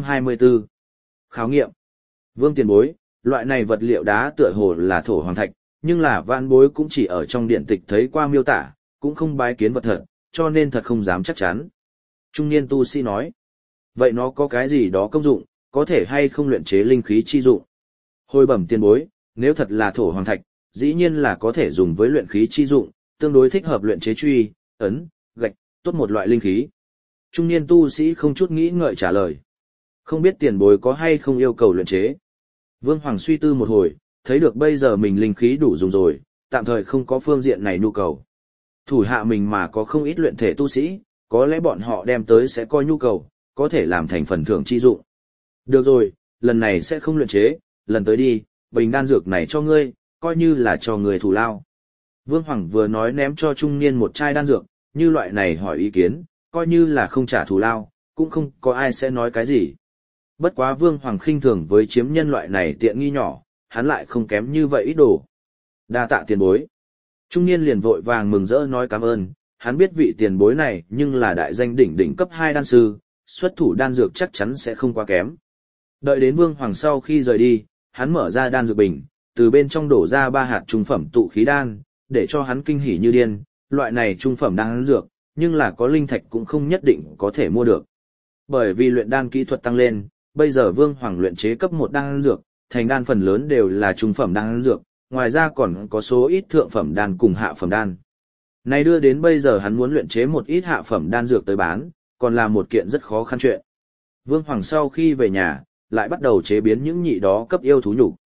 224 Khảo nghiệm. Vương tiền bối, loại này vật liệu đá tựa hồ là thổ hoàng thạch, nhưng là vạn bối cũng chỉ ở trong điện tịch thấy qua miêu tả, cũng không bái kiến vật thật, cho nên thật không dám chắc chắn. Trung niên tu sĩ nói, vậy nó có cái gì đó công dụng, có thể hay không luyện chế linh khí chi dụng? Hồi bẩm tiền bối, nếu thật là thổ hoàng thạch, dĩ nhiên là có thể dùng với luyện khí chi dụng, tương đối thích hợp luyện chế truy, ấn, gạch, tốt một loại linh khí. Trung niên tu sĩ không chút nghĩ ngợi trả lời. Không biết tiền bối có hay không yêu cầu luyện chế. Vương Hoàng suy tư một hồi, thấy được bây giờ mình linh khí đủ dùng rồi, tạm thời không có phương diện này nhu cầu. Thủ hạ mình mà có không ít luyện thể tu sĩ, có lẽ bọn họ đem tới sẽ coi nhu cầu, có thể làm thành phần thưởng chi dụng. Được rồi, lần này sẽ không luyện chế, lần tới đi, bình đan dược này cho ngươi, coi như là cho người thù lao. Vương Hoàng vừa nói ném cho trung niên một chai đan dược, như loại này hỏi ý kiến, coi như là không trả thù lao, cũng không có ai sẽ nói cái gì. Bất quá Vương Hoàng khinh thường với chiếm nhân loại này tiện nghi nhỏ, hắn lại không kém như vậy ít đồ. Đa tạ tiền bối. Trung niên liền vội vàng mừng rỡ nói cảm ơn, hắn biết vị tiền bối này nhưng là đại danh đỉnh đỉnh cấp 2 đan sư, xuất thủ đan dược chắc chắn sẽ không quá kém. Đợi đến Vương Hoàng sau khi rời đi, hắn mở ra đan dược bình, từ bên trong đổ ra 3 hạt trung phẩm tụ khí đan, để cho hắn kinh hỉ như điên, loại này trung phẩm đan dược, nhưng là có linh thạch cũng không nhất định có thể mua được. Bởi vì luyện đan kỹ thuật tăng lên, bây giờ Vương Hoàng luyện chế cấp 1 đan dược, thành đan phần lớn đều là trung phẩm đan dược, ngoài ra còn có số ít thượng phẩm đan cùng hạ phẩm đan. Này đưa đến bây giờ hắn muốn luyện chế một ít hạ phẩm đan dược tới bán, còn là một kiện rất khó khăn chuyện. Vương Hoàng sau khi về nhà, lại bắt đầu chế biến những nhị đó cấp yêu thú nhục.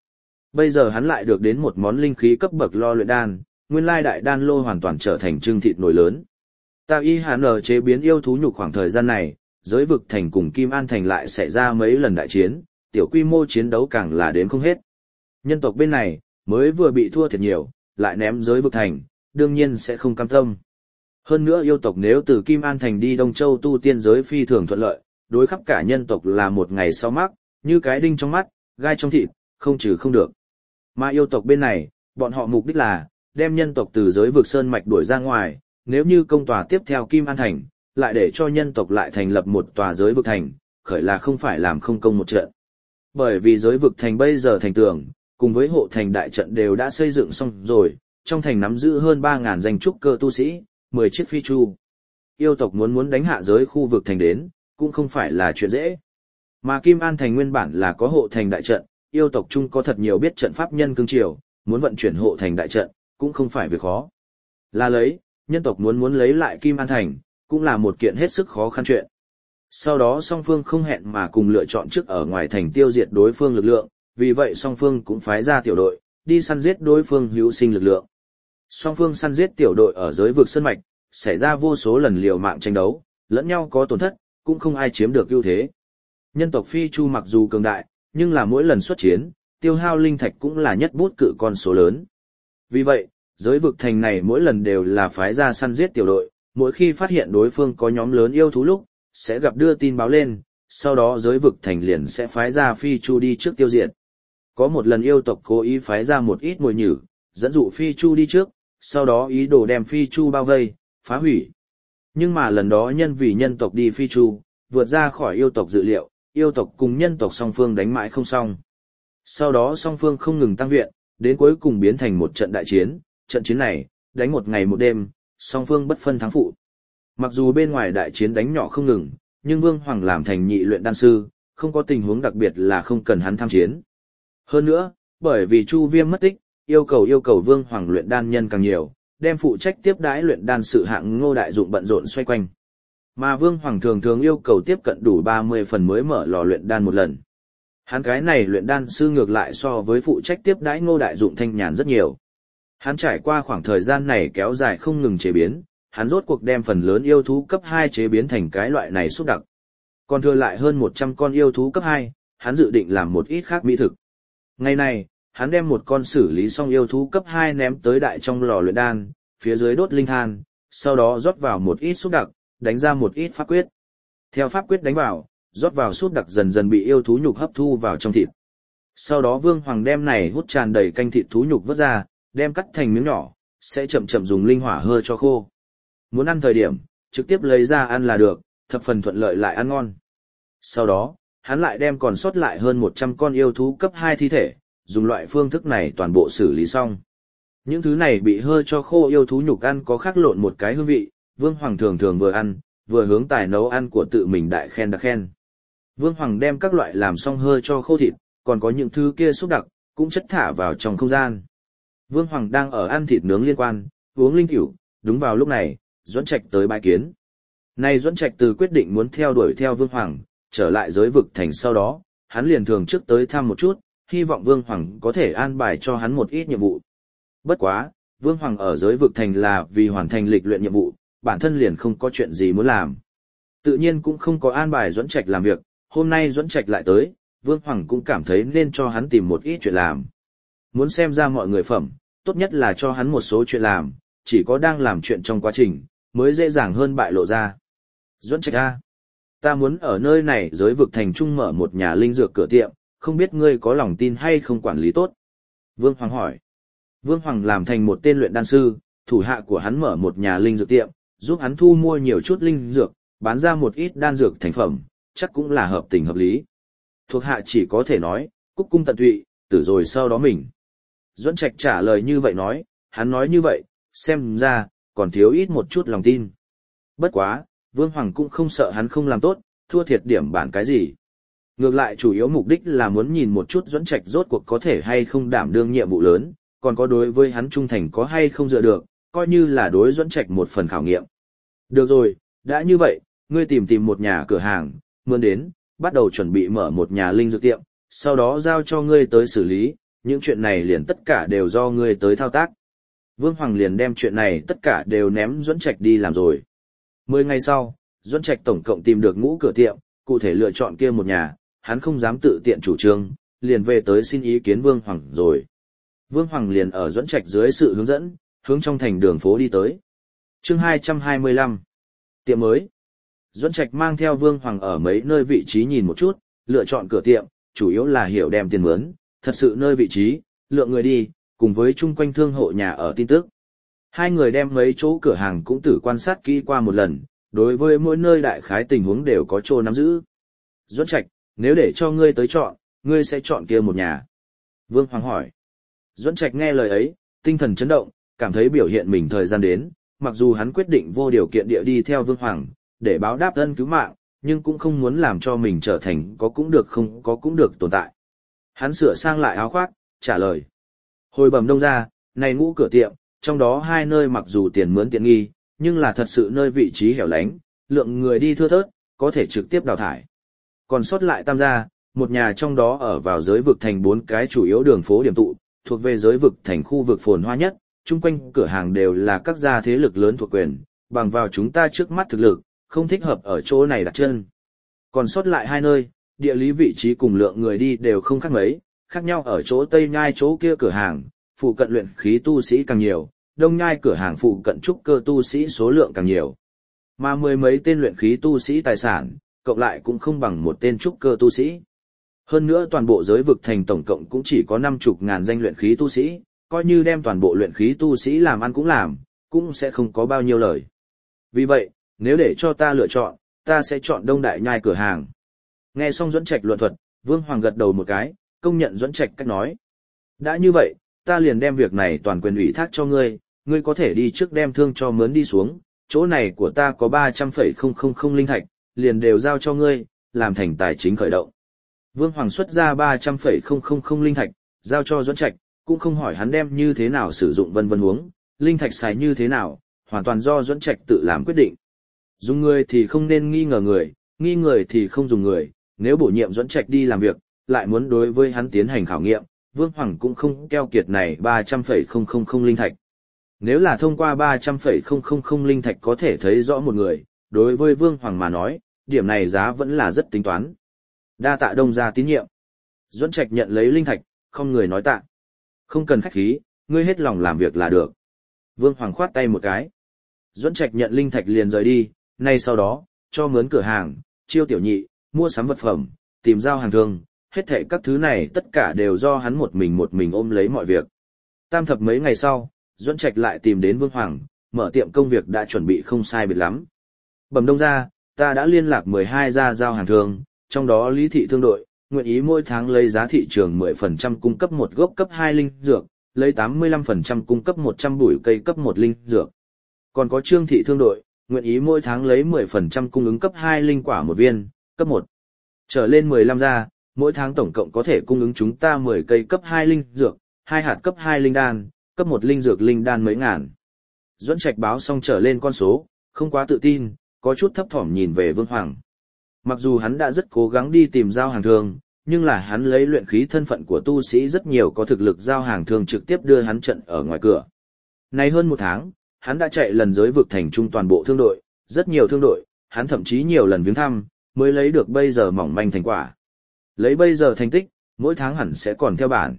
Bây giờ hắn lại được đến một món linh khí cấp bậc lo luyện đan, nguyên lai đại đan lô hoàn toàn trở thành trưng thịt nổi lớn. Tao y hàn ở chế biến yêu thú nhục khoảng thời gian này, giới vực thành cùng Kim An thành lại xảy ra mấy lần đại chiến, tiểu quy mô chiến đấu càng là đến không hết. Nhân tộc bên này, mới vừa bị thua thiệt nhiều, lại ném giới vực thành, đương nhiên sẽ không cam tâm. Hơn nữa yêu tộc nếu từ Kim An thành đi Đông Châu tu tiên giới phi thường thuận lợi, đối khắp cả nhân tộc là một ngày sau mắc, như cái đinh trong mắt, gai trong thịt, không trừ không được. Mà yêu tộc bên này, bọn họ mục đích là đem nhân tộc từ giới vực sơn mạch đuổi ra ngoài, nếu như công tòa tiếp theo Kim An thành, lại để cho nhân tộc lại thành lập một tòa giới vực thành, khởi là không phải làm không công một trận. Bởi vì giới vực thành bây giờ thành tường, cùng với hộ thành đại trận đều đã xây dựng xong rồi, trong thành nắm giữ hơn 3.000 danh trúc cơ tu sĩ, 10 chiếc phi chu. Yêu tộc muốn đánh hạ giới khu vực thành đến, cũng không phải là chuyện dễ. Mà Kim An thành nguyên bản là có hộ thành đại trận, yêu tộc chung có thật nhiều biết trận pháp nhân cương triều, muốn vận chuyển hộ thành đại trận, cũng không phải việc khó. Là lấy, nhân tộc muốn lấy lại Kim An thành, cũng là một kiện hết sức khó khăn chuyện. Sau đó song phương không hẹn mà cùng lựa chọn trước ở ngoài thành tiêu diệt đối phương lực lượng, vì vậy song phương cũng phái ra tiểu đội, đi săn giết đối phương hữu sinh lực lượng. Song phương săn giết tiểu đội ở giới vực sơn mạch, xảy ra vô số lần liều mạng tranh đấu, lẫn nhau có tổn thất, cũng không ai chiếm được ưu thế. Nhân tộc Phi Chu mặc dù cường đại, nhưng là mỗi lần xuất chiến, tiêu hao linh thạch cũng là nhất bút cự con số lớn. Vì vậy, giới vực thành này mỗi lần đều là phái ra săn giết tiểu đội, mỗi khi phát hiện đối phương có nhóm lớn yêu thú lúc, sẽ gặp đưa tin báo lên, sau đó giới vực thành liền sẽ phái ra Phi Chu đi trước tiêu diệt. Có một lần yêu tộc cố ý phái ra một ít mồi nhử, dẫn dụ Phi Chu đi trước, sau đó ý đồ đem Phi Chu bao vây, phá hủy. Nhưng mà lần đó nhân vì nhân tộc đi Phi Chu, vượt ra khỏi yêu tộc dự liệu, yêu tộc cùng nhân tộc song phương đánh mãi không xong. Sau đó song phương không ngừng tăng viện, đến cuối cùng biến thành một trận đại chiến, trận chiến này, đánh một ngày một đêm, song phương bất phân thắng phụ. Mặc dù bên ngoài đại chiến đánh nhỏ không ngừng, nhưng Vương Hoàng làm thành nhị luyện đan sư, không có tình huống đặc biệt là không cần hắn tham chiến. Hơn nữa, bởi vì Chu Viêm mất tích, yêu cầu Vương Hoàng luyện đan nhân càng nhiều, đem phụ trách tiếp đãi luyện đan sự hạng Ngô Đại Dụng bận rộn xoay quanh. Mà Vương Hoàng thường yêu cầu tiếp cận đủ 30 phần mới mở lò luyện đan một lần. Hắn cái này luyện đan sư ngược lại so với phụ trách tiếp đãi Ngô Đại Dụng thanh nhàn rất nhiều. Hắn trải qua khoảng thời gian này kéo dài không ngừng chế biến, hắn rốt cuộc đem phần lớn yêu thú cấp 2 chế biến thành cái loại này xúc đặc. Còn thừa lại hơn 100 con yêu thú cấp 2, hắn dự định làm một ít khác mỹ thực. Ngày này, hắn đem một con xử lý xong yêu thú cấp 2 ném tới đại trong lò luyện đan, phía dưới đốt linh than, sau đó rót vào một ít xúc đặc, đánh ra một ít pháp quyết. Theo pháp quyết đánh vào, rót vào xúc đặc dần dần bị yêu thú nhục hấp thu vào trong thịt. Sau đó Vương Hoàng đem này hút tràn đầy canh thịt thú nhục vớt ra, đem cắt thành miếng nhỏ, sẽ chậm chậm dùng linh hỏa hơ cho khô. Muốn ăn thời điểm, trực tiếp lấy ra ăn là được, thập phần thuận lợi lại ăn ngon. Sau đó, hắn lại đem còn sót lại hơn 100 con yêu thú cấp 2 thi thể, dùng loại phương thức này toàn bộ xử lý xong. Những thứ này bị hơ cho khô yêu thú nhục ăn có khác lộn một cái hương vị, Vương Hoàng thường vừa ăn, vừa hướng tài nấu ăn của tự mình đại khen đặc khen. Vương Hoàng đem các loại làm xong hơ cho khô thịt, còn có những thứ kia xúc đặc, cũng chất thả vào trong không gian. Vương Hoàng đang ở ăn thịt nướng liên quan, uống linh tiểu, đúng vào lúc này, Duẫn Trạch tới bái kiến. Nay Duẫn Trạch từ quyết định muốn theo đuổi theo Vương Hoàng, trở lại giới vực thành sau đó, hắn liền thường trước tới thăm một chút, hy vọng Vương Hoàng có thể an bài cho hắn một ít nhiệm vụ. Bất quá, Vương Hoàng ở giới vực thành là vì hoàn thành lịch luyện nhiệm vụ, bản thân liền không có chuyện gì muốn làm. Tự nhiên cũng không có an bài Duẫn Trạch làm việc, hôm nay Duẫn Trạch lại tới, Vương Hoàng cũng cảm thấy nên cho hắn tìm một ít chuyện làm. Muốn xem ra mọi người phẩm, tốt nhất là cho hắn một số chuyện làm, chỉ có đang làm chuyện trong quá trình, mới dễ dàng hơn bại lộ ra. Duẫn Trạch A, ta muốn ở nơi này giới vực thành trung mở một nhà linh dược cửa tiệm, không biết ngươi có lòng tin hay không quản lý tốt. Vương Hoàng hỏi. Vương Hoàng làm thành một tên luyện đan sư, thủ hạ của hắn mở một nhà linh dược tiệm, giúp hắn thu mua nhiều chút linh dược, bán ra một ít đan dược thành phẩm, chắc cũng là hợp tình hợp lý. Thuộc hạ chỉ có thể nói, cúc cung tận tụy, tử rồi sau đó mình. Duẫn Trạch trả lời như vậy nói, hắn nói như vậy, xem ra, còn thiếu ít một chút lòng tin. Bất quá, Vương Hoàng cũng không sợ hắn không làm tốt, thua thiệt điểm bản cái gì. Ngược lại chủ yếu mục đích là muốn nhìn một chút Duẫn Trạch rốt cuộc có thể hay không đảm đương nhiệm vụ lớn, còn có đối với hắn trung thành có hay không dựa được, coi như là đối Duẫn Trạch một phần khảo nghiệm. Được rồi, đã như vậy, ngươi tìm một nhà cửa hàng, mướn đến, bắt đầu chuẩn bị mở một nhà linh dược tiệm, sau đó giao cho ngươi tới xử lý, những chuyện này liền tất cả đều do ngươi tới thao tác. Vương Hoàng liền đem chuyện này tất cả đều ném Duẫn Trạch đi làm rồi. 10 ngày sau, Duẫn Trạch tổng cộng tìm được ngũ cửa tiệm, cụ thể lựa chọn kia một nhà, hắn không dám tự tiện chủ trương, liền về tới xin ý kiến Vương Hoàng rồi. Vương Hoàng liền ở Duẫn Trạch dưới sự hướng dẫn, hướng trong thành đường phố đi tới. Chương 225. Tiệm mới. Duẫn Trạch mang theo Vương Hoàng ở mấy nơi vị trí nhìn một chút, lựa chọn cửa tiệm, chủ yếu là hiểu đem tiền mướn, thật sự nơi vị trí, lượng người đi, cùng với chung quanh thương hộ nhà ở tin tức. Hai người đem mấy chỗ cửa hàng cũng tự quan sát kỹ qua một lần, đối với mỗi nơi đại khái tình huống đều có chỗ nắm giữ. Duẫn Trạch, nếu để cho ngươi tới chọn, ngươi sẽ chọn kia một nhà. Vương Hoàng hỏi. Duẫn Trạch nghe lời ấy, tinh thần chấn động, cảm thấy biểu hiện mình thời gian đến, mặc dù hắn quyết định vô điều kiện địa đi theo Vương Hoàng, để báo đáp ân cứu mạng, nhưng cũng không muốn làm cho mình trở thành có cũng được không có cũng được tồn tại. Hắn sửa sang lại áo khoác, trả lời. Hồi bẩm đông ra, này ngũ cửa tiệm, trong đó hai nơi mặc dù tiền mướn tiện nghi, nhưng là thật sự nơi vị trí hẻo lánh, lượng người đi thưa thớt, có thể trực tiếp đào thải. Còn sót lại tam gia, một nhà trong đó ở vào giới vực thành 4 cái chủ yếu đường phố điểm tụ, thuộc về giới vực thành khu vực phồn hoa nhất, chung quanh cửa hàng đều là các gia thế lực lớn thuộc quyền, bằng vào chúng ta trước mắt thực lực, không thích hợp ở chỗ này đặt chân. Còn sót lại hai nơi, địa lý vị trí cùng lượng người đi đều không khác mấy, khác nhau ở chỗ Tây Nhai chỗ kia cửa hàng, phụ cận luyện khí tu sĩ càng nhiều, Đông Nhai cửa hàng phụ cận trúc cơ tu sĩ số lượng càng nhiều. Mà 10 mấy tên luyện khí tu sĩ tài sản, cộng lại cũng không bằng một tên trúc cơ tu sĩ. Hơn nữa toàn bộ giới vực thành tổng cộng cũng chỉ có 50.000 danh luyện khí tu sĩ, coi như đem toàn bộ luyện khí tu sĩ làm ăn cũng làm, cũng sẽ không có bao nhiêu lời. Vì vậy, nếu để cho ta lựa chọn, ta sẽ chọn Đông Đại Nhai cửa hàng. Nghe xong Duẫn Trạch luận thuật, Vương Hoàng gật đầu một cái, công nhận Duẫn Trạch cách nói. Đã như vậy, ta liền đem việc này toàn quyền ủy thác cho ngươi, ngươi có thể đi trước đem thương cho mướn đi xuống, chỗ này của ta có 300,000 linh thạch, liền đều giao cho ngươi, làm thành tài chính khởi động. Vương Hoàng xuất ra 300,000 linh thạch, giao cho Duẫn Trạch, cũng không hỏi hắn đem như thế nào sử dụng vân vân huống, linh thạch xài như thế nào, hoàn toàn do Duẫn Trạch tự làm quyết định. Dùng người thì không nên nghi ngờ người, nghi người thì không dùng người, nếu bổ nhiệm Duẫn Trạch đi làm việc, lại muốn đối với hắn tiến hành khảo nghiệm, Vương Hoàng cũng không keo kiệt này 300,000 linh thạch. Nếu là thông qua 300,000 linh thạch có thể thấy rõ một người, đối với Vương Hoàng mà nói, điểm này giá vẫn là rất tính toán. Đa tạ đông gia tín nhiệm. Duẫn Trạch nhận lấy linh thạch, không người nói tạ. Không cần khách khí, ngươi hết lòng làm việc là được. Vương Hoàng khoát tay một cái. Duẫn Trạch nhận linh thạch liền rời đi, nay sau đó, cho mướn cửa hàng, chiêu tiểu nhị, mua sắm vật phẩm, tìm giao hàng thương, hết thảy các thứ này tất cả đều do hắn một mình ôm lấy mọi việc. Tam thập mấy ngày sau, Duẫn Trạch lại tìm đến Vương Hoàng, mở tiệm công việc đã chuẩn bị không sai biệt lắm. Bẩm đông gia, ta đã liên lạc 12 gia giao hàng thương, trong đó Lý Thị Thương đội, nguyện ý mỗi tháng lấy giá thị trường 10% cung cấp một gốc cấp 2 linh dược, lấy 85% cung cấp 100 bụi cây cấp 1 linh dược. Còn có Trương Thị Thương đội, nguyện ý mỗi tháng lấy 10% cung ứng cấp 2 linh quả một viên, cấp 1. Trở lên 15 gia, mỗi tháng tổng cộng có thể cung ứng chúng ta 10 cây cấp 2 linh dược, 2 hạt cấp 2 linh đan, cấp 1 linh dược linh đan mấy ngàn. Duẫn Trạch báo xong trở lên con số, không quá tự tin, có chút thấp thỏm nhìn về Vương Hoàng. Mặc dù hắn đã rất cố gắng đi tìm giao hàng thương, nhưng là hắn lấy luyện khí thân phận của tu sĩ rất nhiều có thực lực giao hàng thương trực tiếp đưa hắn trận ở ngoài cửa. Nay hơn 1 tháng, hắn đã chạy lần giới vực thành trung toàn bộ thương đội, rất nhiều thương đội, hắn thậm chí nhiều lần viếng thăm, mới lấy được bây giờ mỏng manh thành quả. Lấy bây giờ thành tích, mỗi tháng hẳn sẽ còn theo bản.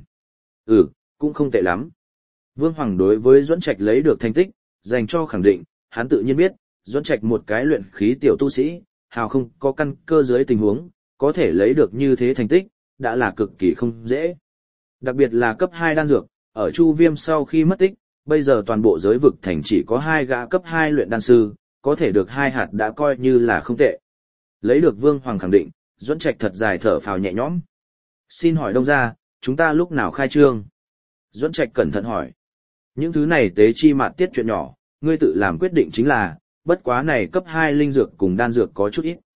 Cũng không tệ lắm. Vương Hoàng đối với Duẫn Trạch lấy được thành tích, dành cho khẳng định, hắn tự nhiên biết, Duẫn Trạch một cái luyện khí tiểu tu sĩ, hào không có căn cơ dưới tình huống, có thể lấy được như thế thành tích, đã là cực kỳ không dễ. Đặc biệt là cấp 2 đan dược, ở Chu Viêm sau khi mất tích, bây giờ toàn bộ giới vực thành chỉ có 2 gã cấp 2 luyện đan sư, có thể được 2 hạt đã coi như là không tệ. Lấy được Vương Hoàng khẳng định, Duẫn Trạch thật dài thở phào nhẹ nhõm. Xin hỏi đông gia, chúng ta lúc nào khai trương? Duẫn Trạch cẩn thận hỏi. Những thứ này tế chi mạn tiết chuyện nhỏ, ngươi tự làm quyết định chính là, bất quá này cấp 2 linh dược cùng đan dược có chút ít.